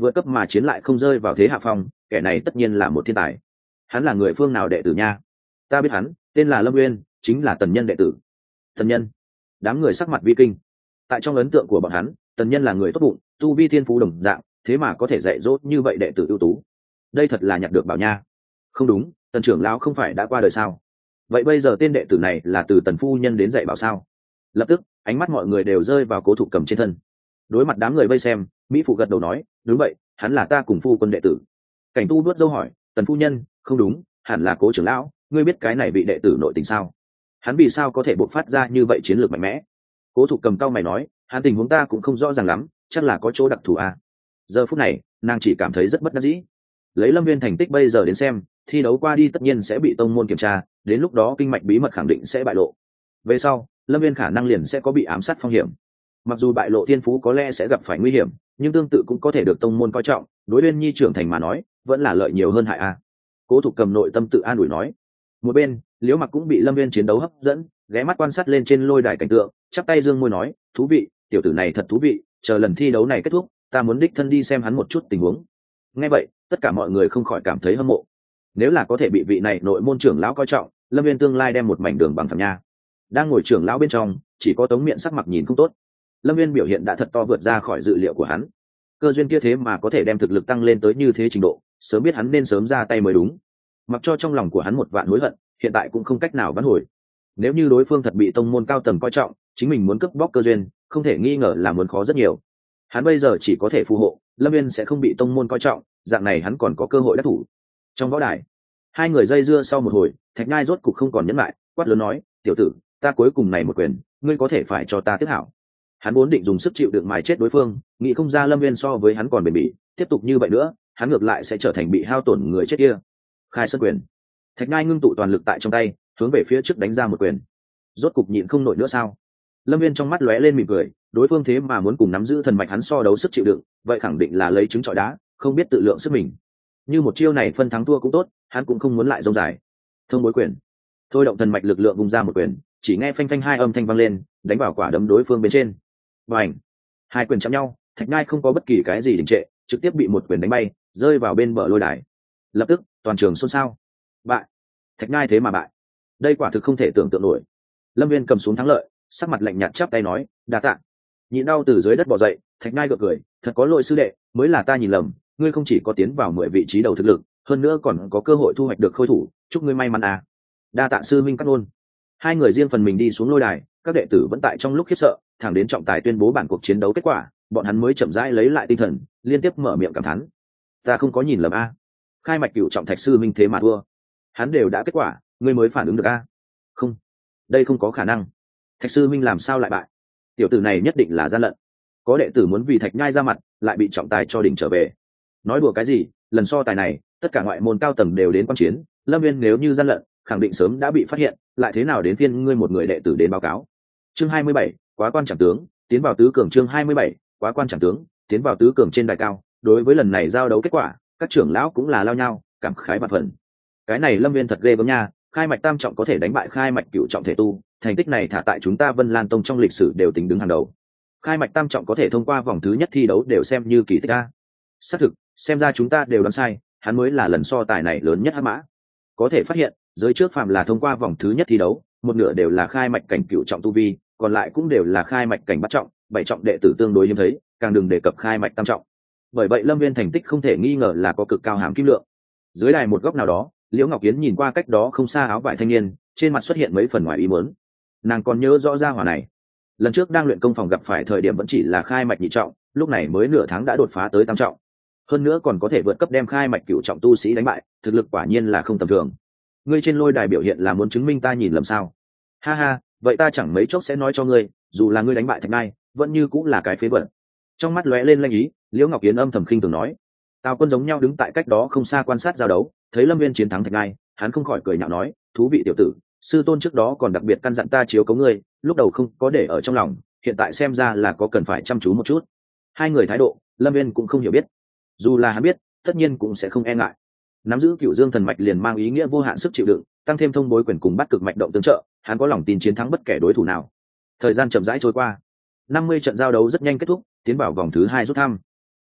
Speaker 1: vượt cấp mà chiến lại không rơi vào thế hạ phong, kẻ này tất nhiên là một thiên tài. Hắn là người phương nào đệ tử nha? Ta biết hắn, tên là Lâm Nguyên, chính là Tần Nhân đệ tử. Tần Nhân? Đám người sắc mặt vi kinh. Tại trong ấn tượng của bọn hắn, Tần Nhân là người tốt bụng, tu vi thiên phú đồng dạng, thế mà có thể dạy dỗ như vậy đệ tử ưu tú. Đây thật là nhặt được bảo nha. Không đúng, Tần trưởng lão không phải đã qua đời sao? Vậy bây giờ tên đệ tử này là từ Tần phu nhân đến dạy bảo sao? Lập tức ánh mắt mọi người đều rơi vào Cố Thục Cầm trên thân. Đối mặt đám người vây xem, mỹ phụ gật đầu nói, đúng vậy, hắn là ta cùng phu quân đệ tử. Cảnh Tu vuốt râu hỏi, Tần phu nhân, không đúng, hẳn là Cố trưởng lão, ngươi biết cái này vị đệ tử nội tình sao? Hắn vì sao có thể bộc phát ra như vậy chiến lược mạnh mẽ? Cố Thục Cầm cau mày nói, hắn tình huống ta cũng không rõ ràng lắm, chắc là có chỗ đặc thù à. Giờ phút này nàng chỉ cảm thấy rất bất đắc dĩ. Lấy Lâm Viên thành tích bây giờ đến xem, thi đấu qua đi tất nhiên sẽ bị tông môn kiểm tra, đến lúc đó kinh mạch bí mật khẳng định sẽ bại lộ. Về sau Lâm Viên khả năng liền sẽ có bị ám sát phong hiểm. Mặc dù bại lộ thiên phú có lẽ sẽ gặp phải nguy hiểm, nhưng tương tự cũng có thể được tông môn coi trọng, đối Uyên Nhi trưởng thành mà nói vẫn là lợi nhiều hơn hại a. Cố Thục Cầm nội tâm tự an ủi nói. Một bên Liễu Mặc cũng bị Lâm Viên chiến đấu hấp dẫn, ghé mắt quan sát lên trên lôi đài cảnh tượng, chắp tay dương môi nói, thú vị, tiểu tử này thật thú vị, chờ lần thi đấu này kết thúc ta muốn đích thân đi xem hắn một chút tình huống. Nghe vậy tất cả mọi người không khỏi cảm thấy hâm mộ. Nếu là có thể bị vị này nội môn trưởng lão coi trọng, Lâm Viên tương lai đem một mảnh đường bằng phẳng nha. Đang ngồi trưởng lão bên trong chỉ có Tống Miện sắc mặt nhìn không tốt. Lâm Viên biểu hiện đã thật to vượt ra khỏi dự liệu của hắn. Cơ duyên kia thế mà có thể đem thực lực tăng lên tới như thế trình độ, sớm biết hắn nên sớm ra tay mới đúng. Mặc cho trong lòng của hắn một vạn hối hận, hiện tại cũng không cách nào vãn hồi. Nếu như đối phương thật bị tông môn cao tầng coi trọng, chính mình muốn cướp bóc cơ duyên không thể nghi ngờ là muốn khó rất nhiều. Hắn bây giờ chỉ có thể phù hộ Lâm Viên sẽ không bị tông môn coi trọng, dạng này hắn còn có cơ hội đắc thủ. Trong võ đài hai người dây dưa sau một hồi, Thạch Nhai rốt cục không còn nhẫn lại, quát lớn nói, tiểu tử, ta cuối cùng này một quyền ngươi có thể phải cho ta tiếp hảo. Hắn vốn định dùng sức chịu đựng mài chết đối phương, nghĩ không ra Lâm Viên so với hắn còn bền bỉ, tiếp tục như vậy nữa hắn ngược lại sẽ trở thành bị hao tổn người chết kia. Khai sơn quyền. Thạch Nhai ngưng tụ toàn lực tại trong tay, hướng về phía trước đánh ra một quyền. Rốt cục nhịn không nổi nữa sao? Lâm Viên trong mắt lóe lên mỉm cười, đối phương thế mà muốn cùng nắm giữ thần mạch hắn so đấu sức chịu đựng, vậy khẳng định là lấy trứng trọi đá, không biết tự lượng sức mình. Như một chiêu này phân thắng thua cũng tốt, hắn cũng không muốn lại rông dài. Thông bối quyền. Thôi động thần mạch lực lượng vung ra một quyền, chỉ nghe phanh phanh hai âm thanh vang lên, đánh vào quả đấm đối phương bên trên. Bành! Hai quyền chạm nhau, Thạch Nhai không có bất kỳ cái gì đình trệ, trực tiếp bị một quyền đánh bay, rơi vào bên bờ lôi đài. Lập tức toàn trường xôn xao. Bại! Thạch Nhai thế mà bại. Đây quả thực không thể tưởng tượng nổi. Lâm Viên cầm xuống thắng lợi, sắc mặt lạnh nhạt chắp tay nói, đa tạ. Nhịn đau từ dưới đất bò dậy, Thạch Nhai gượng cười, thật có lỗi sư đệ, mới là ta nhìn lầm, ngươi không chỉ có tiến vào 10 vị trí đầu thực lực, hơn nữa còn có cơ hội thu hoạch được khôi thủ, chúc ngươi may mắn à. Đa tạ sư minh cắt ngôn. Hai người riêng phần mình đi xuống lôi đài, các đệ tử vẫn tại trong lúc khiếp sợ, thẳng đến trọng tài tuyên bố bản cuộc chiến đấu kết quả, bọn hắn mới chậm rãi lấy lại tinh thần, liên tiếp mở miệng cảm thán. Ta không có nhìn lầm a. Khai mạch cửu trọng Thạch sư minh thế mà thua. Hắn đều đã kết quả, ngươi mới phản ứng được a. Không, đây không có khả năng. Thạch sư minh làm sao lại bại? Tiểu tử này nhất định là gian lận. Có đệ tử muốn vì Thạch Nhai ra mặt, lại bị trọng tài cho đỉnh trở về. Nói đùa cái gì, lần so tài này tất cả ngoại môn cao tầng đều đến quan chiến, Lâm Viên nếu như gian lận khẳng định sớm đã bị phát hiện, lại thế nào đến phiên ngươi một người đệ tử đến báo cáo. Chương 27, quá quan trọng tướng tiến vào tứ cường. Chương 27, quá quan trọng tướng tiến vào tứ cường. Trên đài cao, đối với lần này giao đấu kết quả, các trưởng lão cũng là lao nhau cảm khái vạn phần. Cái này Lâm Viên thật ghê gớm nha, khai mạch tam trọng có thể đánh bại khai mạch cửu trọng thể tu, thành tích này thả tại chúng ta Vân Lan Tông trong lịch sử đều tính đứng hàng đầu. Khai mạch tam trọng có thể thông qua vòng thứ nhất thi đấu đều xem như kỳ tích a. Xác thực, xem ra chúng ta đều đoán sai, hắn mới là lần so tài này lớn nhất hắc mã. Có thể phát hiện, giới trước phàm là thông qua vòng thứ nhất thi đấu, một nửa đều là khai mạch cảnh cửu trọng tu vi, còn lại cũng đều là khai mạch cảnh bát trọng, bảy trọng đệ tử tương đối hiếm thấy, càng đừng đề cập khai mạch tam trọng. Bởi vậy Lâm Viên thành tích không thể nghi ngờ là có cực cao hàm kim lượng. Dưới đài một góc nào đó, Liễu Ngọc Yến nhìn qua cách đó không xa áo vải thanh niên, trên mặt xuất hiện mấy phần ngoài ý muốn. Nàng còn nhớ rõ ra hỏa này, lần trước đang luyện công phòng gặp phải thời điểm vẫn chỉ là khai mạch nhị trọng, lúc này mới nửa tháng đã đột phá tới tam trọng, hơn nữa còn có thể vượt cấp đem khai mạch cửu trọng tu sĩ đánh bại, thực lực quả nhiên là không tầm thường. Ngươi trên lôi đài biểu hiện là muốn chứng minh ta nhìn lầm sao? Ha ha, vậy ta chẳng mấy chốc sẽ nói cho ngươi, dù là ngươi đánh bại Thạch Nhai vẫn như cũng là cái phế vật. Trong mắt lóe lên lanh ý, Liễu Ngọc Yến âm thầm khinh thường nói. Tào Quân giống nhau đứng tại cách đó không xa quan sát giao đấu, thấy Lâm Viên chiến thắng Thạch Nhai, hắn không khỏi cười nhạo nói, thú vị tiểu tử, sư tôn trước đó còn đặc biệt căn dặn ta chiếu cố ngươi, lúc đầu không có để ở trong lòng, hiện tại xem ra là có cần phải chăm chú một chút. Hai người thái độ, Lâm Viên cũng không hiểu biết, dù là hắn biết tất nhiên cũng sẽ không e ngại. Nắm giữ Cửu Dương thần mạch liền mang ý nghĩa vô hạn sức chịu đựng, tăng thêm thông bối quyền cùng bắt cực mạch động tương trợ, hắn có lòng tin chiến thắng bất kể đối thủ nào. Thời gian chậm rãi trôi qua, 50 trận giao đấu rất nhanh kết thúc, tiến vào vòng thứ 2 rút thăm.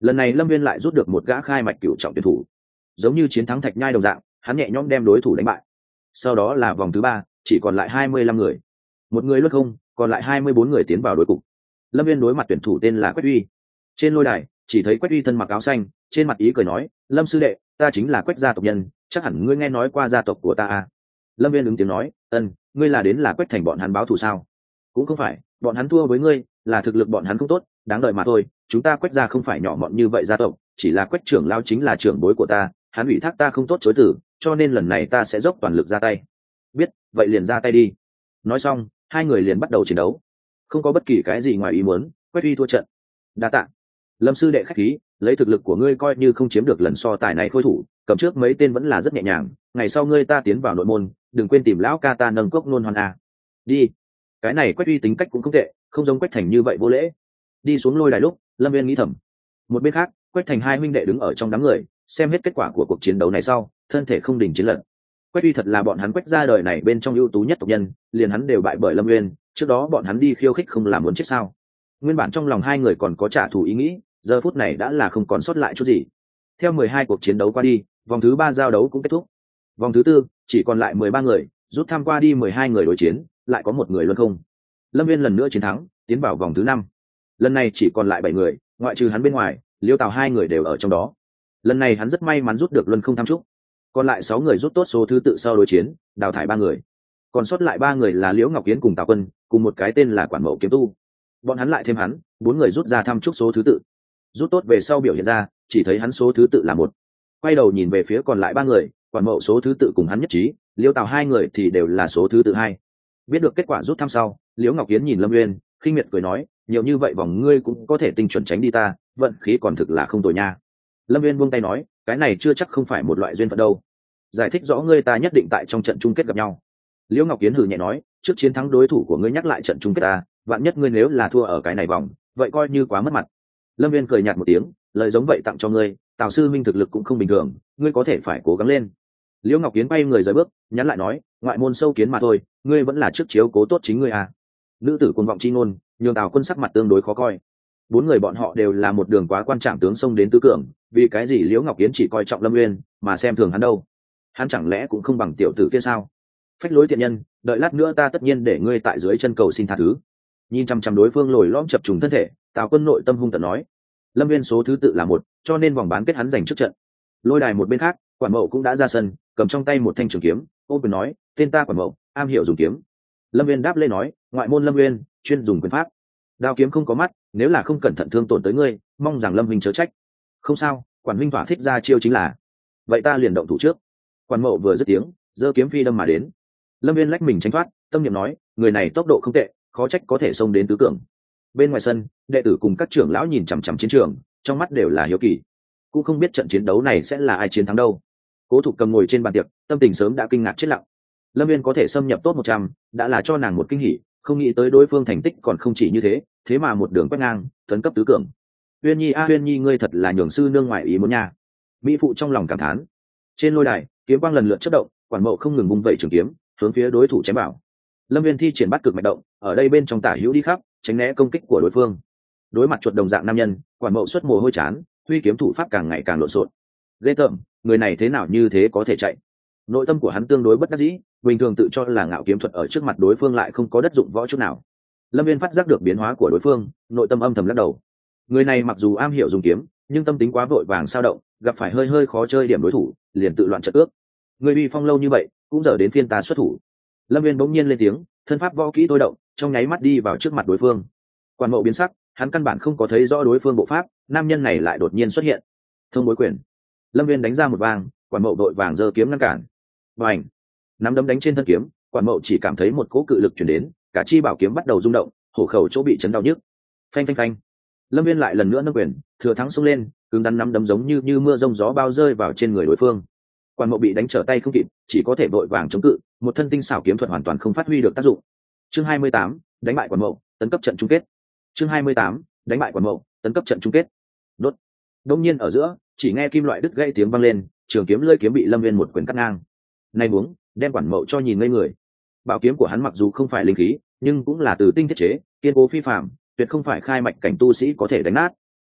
Speaker 1: lần này Lâm Viên lại rút được một gã khai mạch cửu trọng tuyển thủ, giống như chiến thắng Thạch Nhai đồng dạng, hắn nhẹ nhõm đem đối thủ đánh bại. Sau đó là vòng thứ 3, chỉ còn lại 25 người, một người luân không, còn lại 24 người tiến vào đối cục. Lâm Viên đối mặt tuyển thủ tên là Quách Uy. Trên lôi đài chỉ thấy Quách Uy thân mặc áo xanh, trên mặt ý cười nói, Lâm sư đệ, ta chính là Quách gia tộc nhân, chắc hẳn ngươi nghe nói qua gia tộc của ta à? Lâm Viên ứng tiếng nói, ngươi là đến là Quách Thành bọn hắn báo thù sao? Cũng không phải, bọn hắn thua với ngươi, là thực lực bọn hắn không tốt, đáng đợi mà thôi. Chúng ta Quách gia không phải nhỏ mọn như vậy gia tộc, chỉ là Quách trưởng lao chính là trưởng bối của ta, hắn ủy thác ta không tốt chối từ, cho nên lần này ta sẽ dốc toàn lực ra tay. Biết, vậy liền ra tay đi. Nói xong, hai người liền bắt đầu chiến đấu. Không có bất kỳ cái gì ngoài ý muốn, Quách Uy thua trận. Đa tạ. Lâm sư đệ khách khí, lấy thực lực của ngươi coi như không chiếm được lần so tài này khôi thủ, cầm trước mấy tên vẫn là rất nhẹ nhàng, ngày sau ngươi ta tiến vào nội môn, đừng quên tìm lão ca ta nâng cốc nôn hoan a. Đi. Cái này Quách Uy tính cách cũng không tệ, không giống Quách Thành như vậy vô lễ. Đi xuống lôi đài lúc, Lâm Viên nghĩ thầm. Một bên khác, Quách Thành hai huynh đệ đứng ở trong đám người, xem hết kết quả của cuộc chiến đấu này sau, thân thể không đình chiến lận. Quách Uy thật là bọn hắn Quách gia đời này bên trong ưu tú nhất tộc nhân, liền hắn đều bại bởi Lâm Nguyên, trước đó bọn hắn đi khiêu khích không làm muốn chết sao? Nguyên bản trong lòng hai người còn có trả thù ý nghĩ, giờ phút này đã là không còn sót lại chút gì. Theo 12 cuộc chiến đấu qua đi, vòng thứ 3 giao đấu cũng kết thúc. Vòng thứ 4 chỉ còn lại 13 người, rút tham qua đi 12 người đối chiến, lại có một người luân không. Lâm Viên lần nữa chiến thắng, tiến vào vòng thứ 5. Lần này chỉ còn lại 7 người, ngoại trừ hắn bên ngoài, Liêu Tào hai người đều ở trong đó. Lần này hắn rất may mắn rút được luân không tham trúc. Còn lại 6 người rút tốt số thứ tự sau đối chiến, đào thải 3 người. Còn sót lại 3 người là Liễu Ngọc Yến cùng Tào Quân, cùng một cái tên là Quản Mậu Kiếm Tu. Bọn hắn lại thêm hắn, 4 người rút ra tham trúc số thứ tự. Rút tốt về sau biểu hiện ra, chỉ thấy hắn số thứ tự là 1. Quay đầu nhìn về phía còn lại 3 người, Quản Mậu số thứ tự cùng hắn nhất trí, Liêu Tào hai người thì đều là số thứ tự 2. Biết được kết quả rút thăm sau, Liễu Ngọc Yến nhìn Lâm Nguyên, khinh miệt cười nói, nhiều như vậy vòng ngươi cũng có thể tinh chuẩn tránh đi ta, vận khí còn thực là không tồi nha. Lâm Nguyên buông tay nói, cái này chưa chắc không phải một loại duyên phận đâu. Giải thích rõ ngươi ta nhất định tại trong trận chung kết gặp nhau. Liễu Ngọc Yến hừ nhẹ nói, trước chiến thắng đối thủ của ngươi nhắc lại trận chung kết ta, vạn nhất ngươi nếu là thua ở cái này vòng, vậy coi như quá mất mặt. Lâm Viên cười nhạt một tiếng, lời giống vậy tặng cho ngươi, Tào sư minh thực lực cũng không bình thường, ngươi có thể phải cố gắng lên. Liễu Ngọc Yến bay người rời bước, nhắn lại nói, ngoại môn sâu kiến mà thôi, ngươi vẫn là trước chiếu cố tốt chính ngươi à. Nữ tử cuồng vọng chi ngôn, nhường Tào Quân sắc mặt tương đối khó coi. 4 người bọn họ đều là một đường quá quan trọng tướng sông đến tứ cường, vì cái gì Liễu Ngọc Yến chỉ coi trọng Lâm Nguyên, mà xem thường hắn đâu? Hắn chẳng lẽ cũng không bằng tiểu tử kia sao? Phách lối tiện nhân, đợi lát nữa ta tất nhiên để ngươi tại dưới chân cầu xin tha thứ. Nhìn chăm chăm đối phương lồi lõm chập trùng thân thể, Tào Quân nội tâm hung tợn nói, Lâm Viên số thứ tự là 1, cho nên vòng bán kết hắn giành trước trận. Lôi đài một bên khác, Quản Mậu cũng đã ra sân, cầm trong tay một thanh trường kiếm, ôm quyền nói, tên ta Quản Mậu, am hiểu dùng kiếm. Lâm Viên đáp lên nói, ngoại môn Lâm Viên, chuyên dùng quyền pháp. Đao kiếm không có mắt, nếu là không cẩn thận thương tổn tới ngươi, mong rằng Lâm huynh chớ trách. Không sao, Quản huynh thỏa thích ra chiêu chính là. Vậy ta liền động thủ trước. Quản Mậu vừa dứt tiếng, giơ kiếm phi đâm mà đến. Lâm Viên lách mình tránh thoát, tâm niệm nói, người này tốc độ không tệ, khó trách có thể xông đến tứ cường. Bên ngoài sân, đệ tử cùng các trưởng lão nhìn chằm chằm chiến trường, trong mắt đều là hiếu kỳ, cũng không biết trận chiến đấu này sẽ là ai chiến thắng đâu. Cố Thục cầm ngồi trên bàn tiệc, tâm tình sớm đã kinh ngạc chết lặng. Lâm Viên có thể xâm nhập top 100, đã là cho nàng một kinh hỉ, không nghĩ tới đối phương thành tích còn không chỉ như thế, thế mà một đường quét ngang, tấn cấp tứ cường. Uyên Nhi a Uyên Nhi, ngươi thật là nhường sư nương ngoại ý muốn nha. Mỹ phụ trong lòng cảm thán. Trên lôi đài, kiếm quang lần lượt chớp động, Quản Mậu không ngừng vung vẩy trường kiếm, hướng phía đối thủ chém vào. Lâm Viên thi triển bắt cực mạch động, ở đây bên trong tả hữu đi khắp, tránh né công kích của đối phương. Đối mặt chuột đồng dạng nam nhân, Quản Mậu xuất mồ hôi chán, huy kiếm thủ pháp càng ngày càng lộn xộn. Ghê tởm, người này thế nào như thế có thể chạy? Nội tâm của hắn tương đối bất đắc dĩ, bình thường tự cho là ngạo kiếm thuật ở trước mặt đối phương lại không có đất dụng võ chút nào. Lâm Viên phát giác được biến hóa của đối phương, nội tâm âm thầm lắc đầu. Người này mặc dù am hiểu dùng kiếm, nhưng tâm tính quá vội vàng sao động, gặp phải hơi khó chơi điểm đối thủ, liền tự loạn trận ước. Người uy phong lâu như vậy, cũng giờ đến phiên ta xuất thủ. Lâm Viên bỗng nhiên lên tiếng, thân pháp võ kỹ tôi động, trong nháy mắt đi vào trước mặt đối phương. Quản Mậu biến sắc, hắn căn bản không có thấy rõ đối phương bộ pháp, nam nhân này lại đột nhiên xuất hiện. Thông bối quyền. Lâm Viên đánh ra một vang, Quản Mậu đội vàng giơ kiếm ngăn cản. Bành! Nắm đấm đánh trên thân kiếm, Quản Mậu chỉ cảm thấy một cỗ cự lực truyền đến, cả chi bảo kiếm bắt đầu rung động, hổ khẩu chỗ bị chấn đau nhức. Phanh phanh phanh. Lâm Viên lại lần nữa nâng quyền, thừa thắng xông lên, cứng rắn nắm đấm giống như mưa rông gió bao rơi vào trên người đối phương. Quản Mậu bị đánh trở tay không kịp, chỉ có thể vội vàng chống cự, một thân tinh xảo kiếm thuật hoàn toàn không phát huy được tác dụng. Chương 28, đánh bại Quản Mậu, tấn cấp trận chung kết. Chương 28, đánh bại Quản Mậu, tấn cấp trận chung kết. Đốt. Đông nhiên ở giữa, chỉ nghe kim loại đứt gãy tiếng vang lên, trường kiếm lưỡi kiếm bị Lâm Viên một quyền cắt ngang. Này huống, đem Quản Mậu cho nhìn ngây người. Bảo kiếm của hắn mặc dù không phải linh khí, nhưng cũng là từ tinh thiết chế, kiên cố phi phàm, tuyệt không phải khai mạch cảnh tu sĩ có thể đánh nát.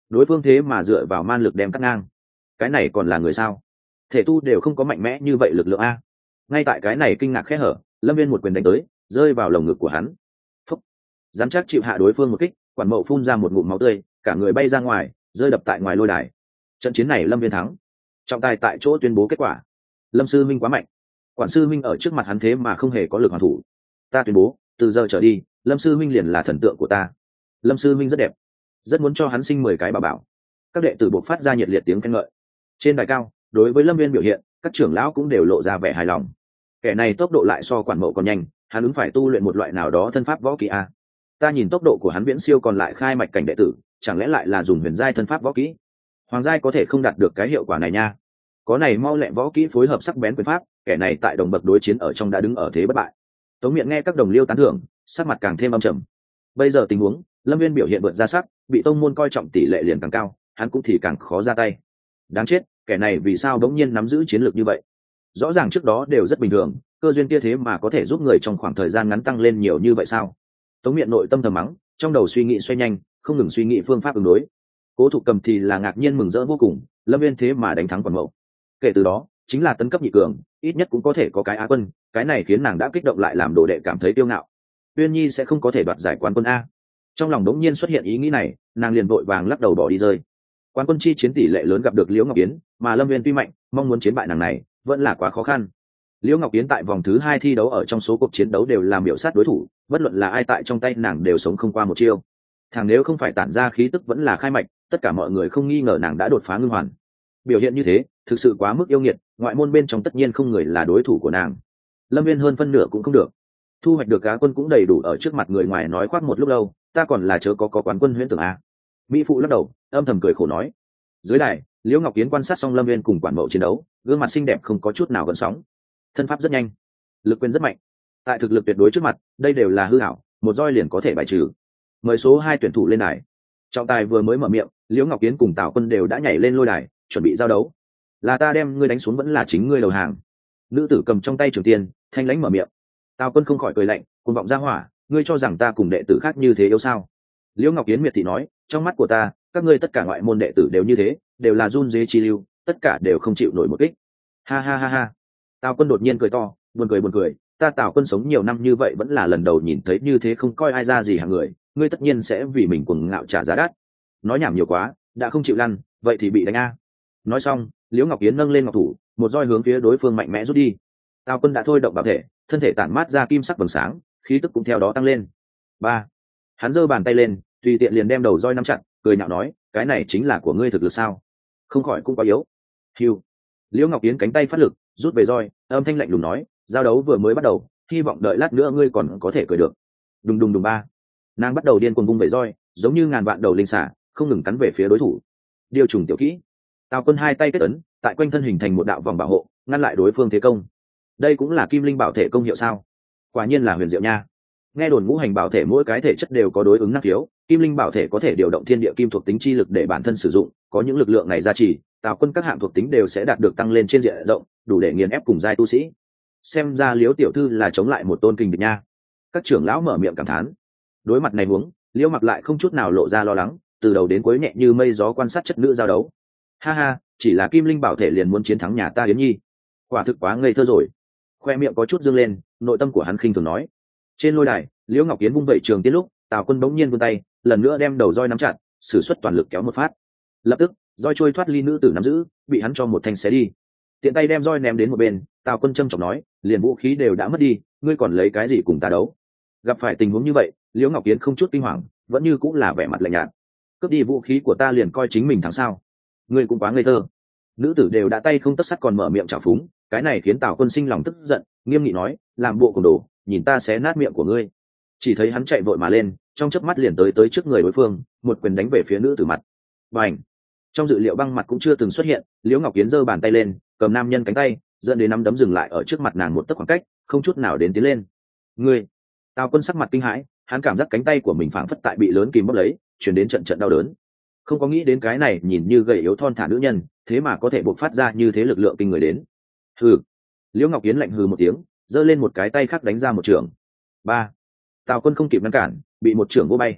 Speaker 1: đối phương thế mà dựa vào man lực đem cắt ngang. Cái này còn là người sao? Thể tu đều không có mạnh mẽ như vậy lực lượng a. Ngay tại cái này kinh ngạc khẽ hở, Lâm Viên một quyền đánh tới, rơi vào lồng ngực của hắn. Phúc! Dám chắc chịu hạ đối phương một kích, quản mậu phun ra một ngụm máu tươi, cả người bay ra ngoài, rơi đập tại ngoài lôi đài. Trận chiến này Lâm Viên thắng. Trọng tài tại chỗ tuyên bố kết quả. Lâm sư minh quá mạnh. Quản sư minh ở trước mặt hắn thế mà không hề có lực hoàn thủ. Ta tuyên bố, từ giờ trở đi, Lâm sư minh liền là thần tượng của ta. Lâm sư minh rất đẹp, rất muốn cho hắn sinh 10 cái bà bảo. Các đệ tử buộc phát ra nhiệt liệt tiếng khen ngợi. Trên đài cao, đối với Lâm Viên biểu hiện, các trưởng lão cũng đều lộ ra vẻ hài lòng. Kẻ này tốc độ lại so quản mậu còn nhanh, hắn ứng phải tu luyện một loại nào đó thân pháp võ kỹ a. Ta nhìn tốc độ của hắn viễn siêu còn lại khai mạch cảnh đệ tử, chẳng lẽ lại là dùng huyền giai thân pháp võ kỹ? Hoàng giai có thể không đạt được cái hiệu quả này nha. Có này mau lẹ võ kỹ phối hợp sắc bén quyền pháp, kẻ này tại đồng bậc đối chiến ở trong đã đứng ở thế bất bại. Tống Miện nghe các đồng liêu tán thưởng, sắc mặt càng thêm âm trầm. Bây giờ tình huống, Lâm Viên biểu hiện vượt ra sắc, bị tông môn coi trọng tỷ lệ liền càng cao, hắn cũng thì càng khó ra tay. Đáng chết, kẻ này vì sao đống nhiên nắm giữ chiến lược như vậy? Rõ ràng trước đó đều rất bình thường, cơ duyên kia thế mà có thể giúp người trong khoảng thời gian ngắn tăng lên nhiều như vậy sao? Tống Miện nội tâm thầm mắng, trong đầu suy nghĩ xoay nhanh, không ngừng suy nghĩ phương pháp ứng đối. Cố Thục Cầm thì là ngạc nhiên mừng rỡ vô cùng, Lâm Viên thế mà đánh thắng Quản Mậu. Kể từ đó, chính là tấn cấp nhị cường, ít nhất cũng có thể có cái Á quân, cái này khiến nàng đã kích động lại làm đồ đệ cảm thấy kiêu ngạo. Uyên Nhi sẽ không có thể đoạt giải quán quân a. Trong lòng đống nhiên xuất hiện ý nghĩ này, nàng liền vội vàng lắc đầu bỏ đi rơi. Quán quân chi chiến tỷ lệ lớn gặp được Liễu Ngọc Yến, mà Lâm Viên tuy mạnh, mong muốn chiến bại nàng này vẫn là quá khó khăn. Liễu Ngọc Yến tại vòng thứ 2 thi đấu ở trong số cuộc chiến đấu đều làm miểu sát đối thủ, bất luận là ai tại trong tay nàng đều sống không qua một chiêu. Thằng nếu không phải tản ra khí tức vẫn là khai mạch, tất cả mọi người không nghi ngờ nàng đã đột phá ngưng hoàn. Biểu hiện như thế, thực sự quá mức yêu nghiệt, ngoại môn bên trong tất nhiên không người là đối thủ của nàng. Lâm Viên hơn phân nửa cũng không được. Thu hoạch được Á quân cũng đầy đủ ở trước mặt người ngoài nói khoác một lúc lâu, ta còn là chớ có quán quân huyễn tưởng a. Mỹ phụ lắc đầu, âm thầm cười khổ nói. Dưới đài, Liễu Ngọc Yến quan sát xong Lâm Viên cùng Quản Mậu chiến đấu, gương mặt xinh đẹp không có chút nào gợn sóng. Thân pháp rất nhanh, lực quyền rất mạnh. Tại thực lực tuyệt đối trước mặt, đây đều là hư ảo, một roi liền có thể bài trừ. Mời số 2 tuyển thủ lên đài. Trọng tài vừa mới mở miệng, Liễu Ngọc Yến cùng Tào Quân đều đã nhảy lên lôi đài, chuẩn bị giao đấu. Là ta đem ngươi đánh xuống vẫn là chính ngươi đầu hàng? Nữ tử cầm trong tay trường tiên, thanh lãnh mở miệng. Tào Quân không khỏi cười lạnh, cuồng vọng ra hỏa, ngươi cho rằng ta cùng đệ tử khác như thế yêu sao? Liễu Ngọc Yến miệt thị nói, trong mắt của ta, các ngươi tất cả ngoại môn đệ tử đều như thế, đều là run dế chi lưu, tất cả đều không chịu nổi một kích. Ha ha ha ha. Tào Quân đột nhiên cười to, buồn cười, ta Tào Quân sống nhiều năm như vậy vẫn là lần đầu nhìn thấy như thế không coi ai ra gì hàng người, ngươi tất nhiên sẽ vì mình cuồng ngạo trả giá đắt. Nói nhảm nhiều quá, đã không chịu lăn, vậy thì bị đánh a. Nói xong, Liễu Ngọc Yến nâng lên ngọc thủ, một roi hướng phía đối phương mạnh mẽ rút đi. Tào Quân đã thôi động bảo thể, thân thể tản mát ra kim sắc vầng sáng, khí tức cũng theo đó tăng lên. Ba, hắn giơ bàn tay lên, tùy tiện liền đem đầu roi nắm chặt, cười nhạo nói, cái này chính là của ngươi thực lực sao? Không khỏi cũng quá yếu. Hiu. Liễu Ngọc Yến cánh tay phát lực, rút về roi, âm thanh lạnh lùng nói, giao đấu vừa mới bắt đầu, hy vọng đợi lát nữa ngươi còn có thể cười được. Đùng đùng đùng ba. Nàng bắt đầu điên cuồng vung về roi, giống như ngàn vạn đầu linh xả, không ngừng cắn về phía đối thủ. Điều trùng tiểu kỹ. Tào Quân hai tay kết ấn, tại quanh thân hình thành một đạo vòng bảo hộ, ngăn lại đối phương thế công. Đây cũng là Kim Linh bảo thể công hiệu sao? Quả nhiên là huyền diệu nha. Nghe đồn ngũ hành bảo thể mỗi cái thể chất đều có đối ứng năng khiếu, Kim Linh bảo thể có thể điều động thiên địa kim thuộc tính chi lực để bản thân sử dụng, có những lực lượng này gia trì, Tào Quân các hạng thuộc tính đều sẽ đạt được tăng lên trên diện rộng, đủ để nghiền ép cùng giai tu sĩ. Xem ra Liễu tiểu thư là chống lại một tôn kình địch nha. Các trưởng lão mở miệng cảm thán. Đối mặt này huống, Liễu Mặc lại không chút nào lộ ra lo lắng, từ đầu đến cuối nhẹ như mây gió quan sát chất nữ giao đấu. Ha ha, chỉ là Kim Linh bảo thể liền muốn chiến thắng nhà ta Yến Nhi, quả thực quá ngây thơ rồi. Khoe miệng có chút dương lên, nội tâm của hắn khinh thường nói. Trên lôi đài, Liễu Ngọc Yến vung vẩy trường tiên lúc, Tào Quân bỗng nhiên vươn tay, lần nữa đem đầu roi nắm chặt, sử xuất toàn lực kéo một phát. Lập tức, roi trôi thoát ly nữ tử nắm giữ, bị hắn cho một thanh xé đi. Tiện tay đem roi ném đến một bên, Tào Quân trầm trọng nói, liền vũ khí đều đã mất đi, ngươi còn lấy cái gì cùng ta đấu? Gặp phải tình huống như vậy, Liễu Ngọc Yến không chút kinh hoàng, vẫn như cũng là vẻ mặt lạnh nhạt. Cướp đi vũ khí của ta liền coi chính mình thắng sao? Ngươi cũng quá ngây thơ. Nữ tử đều đã tay không tất sắt còn mở miệng trào phúng, cái này khiến Tào Quân sinh lòng tức giận, nghiêm nghị nói, làm bộ cùng đồ, nhìn ta xé nát miệng của ngươi. Chỉ thấy hắn chạy vội mà lên, trong chớp mắt liền tới trước người đối phương, một quyền đánh về phía nữ tử mặt. Bành! Trong dự liệu băng mặt cũng chưa từng xuất hiện, Liễu Ngọc Yến giơ bàn tay lên, cầm nam nhân cánh tay, dẫn đến nắm đấm dừng lại ở trước mặt nàng một tấc khoảng cách, không chút nào đến tiến lên. Ngươi! Tào Quân sắc mặt kinh hãi, hắn cảm giác cánh tay của mình phảng phất tại bị lớn kìm bóp lấy, truyền đến trận trận đau đớn. Không có nghĩ đến cái này nhìn như gầy yếu thon thả nữ nhân, thế mà có thể bộc phát ra như thế lực lượng kinh người đến. Hừ! Liễu Ngọc Yến lạnh hừ một tiếng, giơ lên một cái tay khác đánh ra một trường. Ba! Tào Quân không kịp ngăn cản, bị một trường vô bay.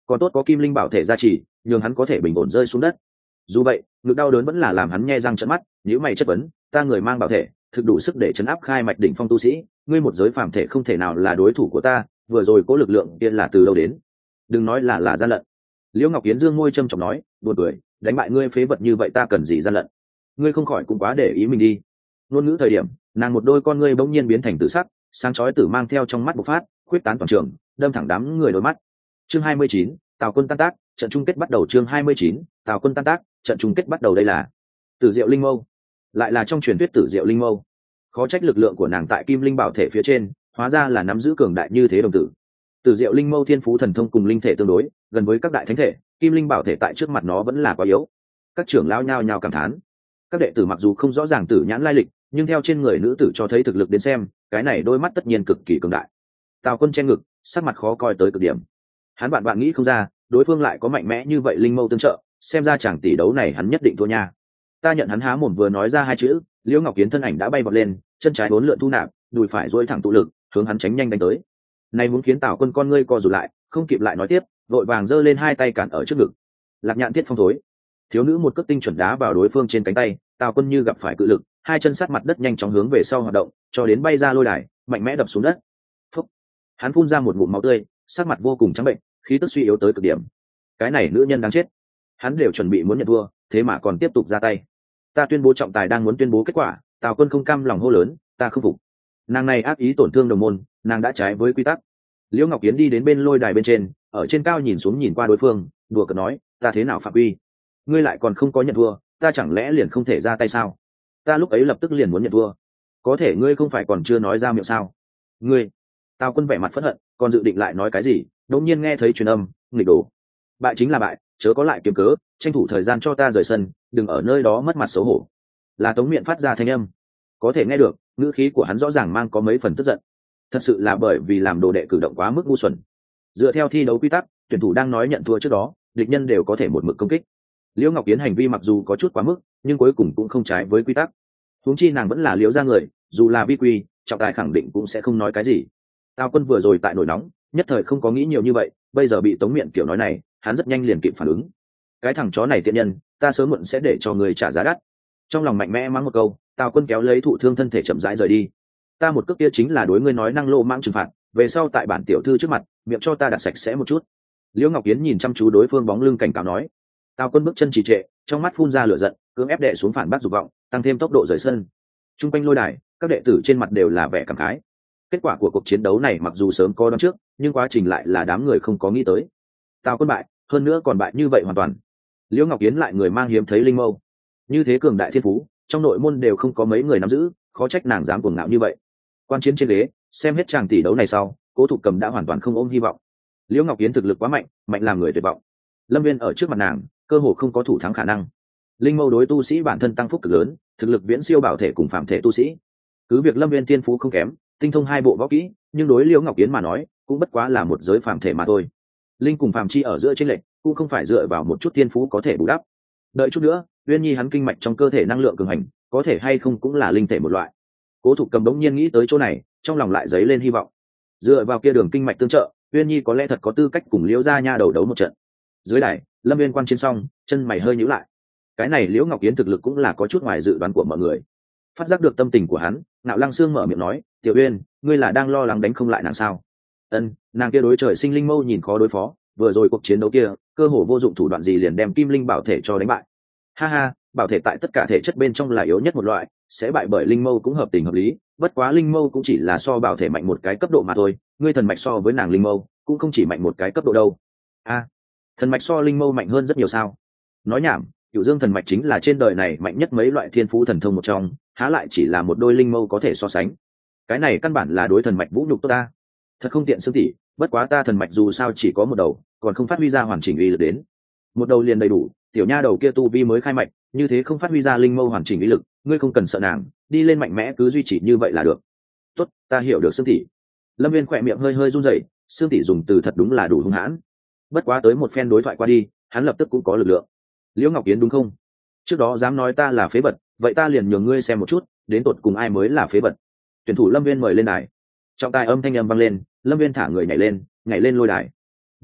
Speaker 1: còn tốt có kim linh bảo thể gia trì nhường hắn có thể bình ổn rơi xuống đất. Dù vậy ngực đau đớn vẫn là làm hắn nhe răng trợn mắt, nhíu mày chất vấn, ta người mang bảo thể thực đủ sức để chấn áp khai mạch đỉnh phong tu sĩ, ngươi một giới phàm thể không thể nào là đối thủ của ta, vừa rồi có lực lượng kia là từ đâu đến? Đừng nói là gian lận. Liễu Ngọc Yến dương môi châm chọc nói, buồn cười, đánh bại ngươi phế vật như vậy ta cần gì gian lận? Ngươi không khỏi cũng quá để ý mình đi. Ngôn ngữ thời điểm nàng một đôi con ngươi bỗng nhiên biến thành tử sắc, sáng chói tử mang theo trong mắt bộc phát, khuyết tán toàn trường, đâm thẳng đám người đôi mắt. Chương 29, Tào Quân tan tác, trận chung kết bắt đầu. Chương 29, Tào Quân tan tác, trận chung kết bắt đầu. Đây là Tử Diệu Linh Mâu, lại là trong truyền thuyết Tử Diệu Linh Mâu. Khó trách lực lượng của nàng tại Kim Linh Bảo thể phía trên, hóa ra là nắm giữ cường đại như thế đồng tử. Tử Diệu Linh Mâu thiên phú thần thông cùng linh thể tương đối, gần với các đại thánh thể, Kim Linh Bảo thể tại trước mặt nó vẫn là quá yếu. Các trưởng lão nhao nhao cảm thán. Các đệ tử mặc dù không rõ ràng tử nhãn lai lịch, nhưng theo trên người nữ tử cho thấy thực lực đến xem, cái này đôi mắt tất nhiên cực kỳ cường đại. Tào Quân che ngực, sắc mặt khó coi tới cực điểm. Hắn bạn nghĩ không ra, đối phương lại có mạnh mẽ như vậy linh mâu tương trợ, xem ra chàng tỷ đấu này hắn nhất định thua nha. Ta nhận hắn há mồm vừa nói ra hai chữ, Liễu Ngọc Kiến thân ảnh đã bay vọt lên, chân trái bốn lượn thu nạp, đùi phải duỗi thẳng tụ lực, hướng hắn tránh nhanh đánh tới. Này muốn khiến Tào Quân con ngươi co rụt lại, không kịp lại nói tiếp, vội vàng giơ lên hai tay cản ở trước ngực. Lạc Nhạn Thiết Phong thối. Thiếu nữ một cước tinh chuẩn đá vào đối phương trên cánh tay, Tào Quân như gặp phải cự lực, hai chân sát mặt đất nhanh chóng hướng về sau hoạt động, cho đến bay ra lôi đài, mạnh mẽ đập xuống đất. Phúc. Hắn phun ra một ngụm máu tươi, sắc mặt vô cùng trắng bệnh, khí tức suy yếu tới cực điểm. Cái này nữ nhân đáng chết. Hắn đều chuẩn bị muốn nhận thua, thế mà còn tiếp tục ra tay. Ta tuyên bố trọng tài đang muốn tuyên bố kết quả. Tào Quân không cam lòng hô lớn, ta không phục. Nàng này ác ý tổn thương đồng môn, nàng đã trái với quy tắc. Liễu Ngọc Yến đi đến bên lôi đài bên trên, ở trên cao nhìn xuống nhìn qua đối phương, đùa cợt nói, ta thế nào phạm quy? Ngươi lại còn không có nhận thua, ta chẳng lẽ liền không thể ra tay sao? Ta lúc ấy lập tức liền muốn nhận thua, có thể ngươi không phải còn chưa nói ra miệng sao? Ngươi. Tào Quân vẻ mặt phẫn hận, còn dự định lại nói cái gì, đột nhiên nghe thấy truyền âm, nghịch đồ. Bại chính là bại, chớ có lại kiếm cớ, tranh thủ thời gian cho ta rời sân, đừng ở nơi đó mất mặt xấu hổ. Là Tống Miện phát ra thanh âm, có thể nghe được, ngữ khí của hắn rõ ràng mang có mấy phần tức giận. Thật sự là bởi vì làm đồ đệ cử động quá mức ngu xuẩn. Dựa theo thi đấu quy tắc, tuyển thủ đang nói nhận thua trước đó, địch nhân đều có thể một mực công kích. Liễu Ngọc Yến hành vi mặc dù có chút quá mức, nhưng cuối cùng cũng không trái với quy tắc. Huống chi nàng vẫn là Liễu gia người, dù là vi quy, trọng tài khẳng định cũng sẽ không nói cái gì. Tào Quân vừa rồi tại nổi nóng, nhất thời không có nghĩ nhiều như vậy, bây giờ bị Tống Miện kiểu nói này, hắn rất nhanh liền kịp phản ứng. Cái thằng chó này tiện nhân, ta sớm muộn sẽ để cho người trả giá đắt. Trong lòng mạnh mẽ mắng một câu, Tào Quân kéo lấy thụ thương thân thể chậm rãi rời đi. Ta một cước kia chính là đối ngươi nói năng lô mãng trừng phạt, về sau tại bản tiểu thư trước mặt, miệng cho ta đặt sạch sẽ một chút. Liễu Ngọc Yến nhìn chăm chú đối phương bóng lưng cảnh cáo nói. Tào Quân bước chân trì trệ, trong mắt phun ra lửa giận, cưỡng ép đệ xuống phản bác dục vọng, tăng thêm tốc độ rời sân. Trung quanh lôi đài, các đệ tử trên mặt đều là vẻ cảm khái. Kết quả của cuộc chiến đấu này mặc dù sớm có đoán trước, nhưng quá trình lại là đám người không có nghĩ tới. Tào Quân bại, hơn nữa còn bại như vậy hoàn toàn. Liễu Ngọc Yến lại người mang hiếm thấy linh mâu, như thế cường đại thiên phú, trong nội môn đều không có mấy người nắm giữ, khó trách nàng dám cuồng ngạo như vậy. Quan chiến trên ghế, xem hết tràng tỷ đấu này sau, Cố Thục Cầm đã hoàn toàn không ôm hy vọng. Liễu Ngọc Yến thực lực quá mạnh, mạnh làm người tuyệt vọng. Lâm Viên ở trước mặt nàng, cơ hồ không có thủ thắng khả năng. Linh mâu đối tu sĩ bản thân tăng phúc cực lớn, thực lực viễn siêu bảo thể cùng phạm thể tu sĩ. Cứ việc Lâm Viên tiên phú không kém, tinh thông hai bộ võ kỹ, nhưng đối Liễu Ngọc Yến mà nói, cũng bất quá là một giới phạm thể mà thôi. Linh cùng phàm chi ở giữa chênh lệch, cũng không phải dựa vào một chút tiên phú có thể bù đắp. Đợi chút nữa, Uyên Nhi hắn kinh mạch trong cơ thể năng lượng cường hành, có thể hay không cũng là linh thể một loại. Cố Thục Cầm đống nhiên nghĩ tới chỗ này, trong lòng lại dấy lên hy vọng. Dựa vào kia đường kinh mạch tương trợ, Uyên Nhi có lẽ thật có tư cách cùng Liễu gia nha đầu đấu một trận. Dưới đài, Lâm Viên quan chiến xong, chân mày hơi nhíu lại. Cái này Liễu Ngọc Yến thực lực cũng là có chút ngoài dự đoán của mọi người. Phát giác được tâm tình của hắn, Nạo Lăng Sương mở miệng nói, "Tiểu Uyên, ngươi là đang lo lắng đánh không lại nàng sao?" Ân, nàng kia đối trời sinh linh mâu nhìn khó đối phó, vừa rồi cuộc chiến đấu kia, cơ hồ vô dụng thủ đoạn gì liền đem Kim Linh bảo thể cho đánh bại. Ha ha, bảo thể tại tất cả thể chất bên trong là yếu nhất một loại, sẽ bại bởi linh mâu cũng hợp tình hợp lý, bất quá linh mâu cũng chỉ là so bảo thể mạnh một cái cấp độ mà thôi, ngươi thần mạch so với nàng linh mâu cũng không chỉ mạnh một cái cấp độ đâu. A, thần mạch so linh mâu mạnh hơn rất nhiều sao? Nói nhảm, Cửu Dương thần mạch chính là trên đời này mạnh nhất mấy loại thiên phú thần thông một trong, há lại chỉ là một đôi linh mâu có thể so sánh. Cái này căn bản là đối thần mạch vũ nhục tốt ta. Thật không tiện xương tỷ, bất quá ta thần mạch dù sao chỉ có một đầu, còn không phát huy ra hoàn chỉnh uy lực đến. Một đầu liền đầy đủ, tiểu nha đầu kia tu vi mới khai mạch, như thế không phát huy ra linh mâu hoàn chỉnh uy lực, ngươi không cần sợ nàng, đi lên mạnh mẽ cứ duy trì như vậy là được. Tốt, ta hiểu được xương tỷ. Lâm Viên khỏe miệng hơi hơi run rẩy, xương tỷ dùng từ thật đúng là đủ hung hãn. Bất quá tới một phen đối thoại qua đi, hắn lập tức cũng có lực lượng. Liễu Ngọc Yến đúng không? Trước đó dám nói ta là phế vật, vậy ta liền nhường ngươi xem một chút, đến tột cùng ai mới là phế vật. Tuyển thủ Lâm Viên mời lên đài. Trọng tài âm thanh âm vang lên, Lâm Viên thả người nhảy lên lôi đài.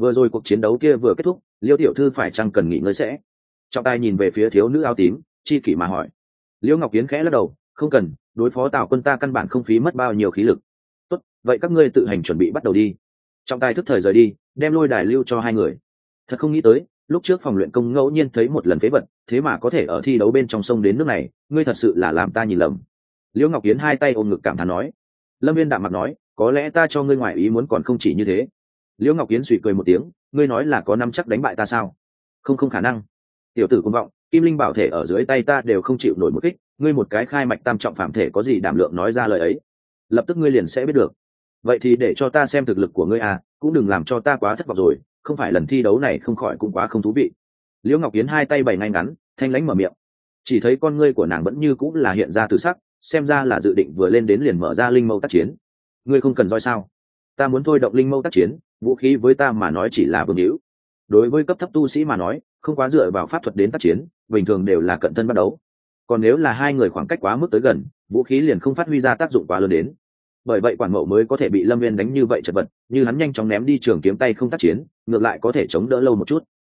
Speaker 1: vừa rồi cuộc chiến đấu kia vừa kết thúc, Liêu tiểu thư phải chăng cần nghỉ ngơi sẽ? Trọng tài nhìn về phía thiếu nữ áo tím, chi kỷ mà hỏi. Liễu Ngọc Yến khẽ lắc đầu, không cần, đối phó Tào Quân ta căn bản không phí mất bao nhiêu khí lực. Tốt, vậy các ngươi tự hành chuẩn bị bắt đầu đi. Trọng tài thức thời rời đi, đem lôi đài lưu cho hai người. Thật không nghĩ tới, lúc trước phòng luyện công ngẫu nhiên thấy một lần phế vật, thế mà có thể ở thi đấu bên trong sông đến nước này, ngươi thật sự là làm ta nhìn lầm. Liễu Ngọc Yến hai tay ôm ngực cảm thán nói. Lâm Viên đạm mặt nói, có lẽ ta cho ngươi ngoại ý muốn còn không chỉ như thế. Liễu Ngọc Yến suy cười một tiếng, ngươi nói là có năm chắc đánh bại ta sao? Không khả năng. Tiểu tử cuồng vọng, Kim Linh bảo thể ở dưới tay ta đều không chịu nổi một kích, ngươi một cái khai mạch tam trọng phạm thể có gì đảm lượng nói ra lời ấy? Lập tức ngươi liền sẽ biết được. Vậy thì để cho ta xem thực lực của ngươi à, cũng đừng làm cho ta quá thất vọng rồi, không phải lần thi đấu này không khỏi cũng quá không thú vị. Liễu Ngọc Yến hai tay bày ngay ngắn, thanh lãnh mở miệng. Chỉ thấy con ngươi của nàng vẫn như cũng là hiện ra từ sắc, xem ra là dự định vừa lên đến liền mở ra linh mâu tác chiến. Ngươi không cần roi sao? Ta muốn thôi động linh mâu tác chiến, vũ khí với ta mà nói chỉ là vương hữu. Đối với cấp thấp tu sĩ mà nói, không quá dựa vào pháp thuật đến tác chiến, bình thường đều là cận thân bắt đấu. Còn nếu là hai người khoảng cách quá mức tới gần, vũ khí liền không phát huy ra tác dụng quá lớn đến. Bởi vậy quản mậu mới có thể bị Lâm Viên đánh như vậy chật vật, như hắn nhanh chóng ném đi trường kiếm tay không tác chiến, ngược lại có thể chống đỡ lâu một chút.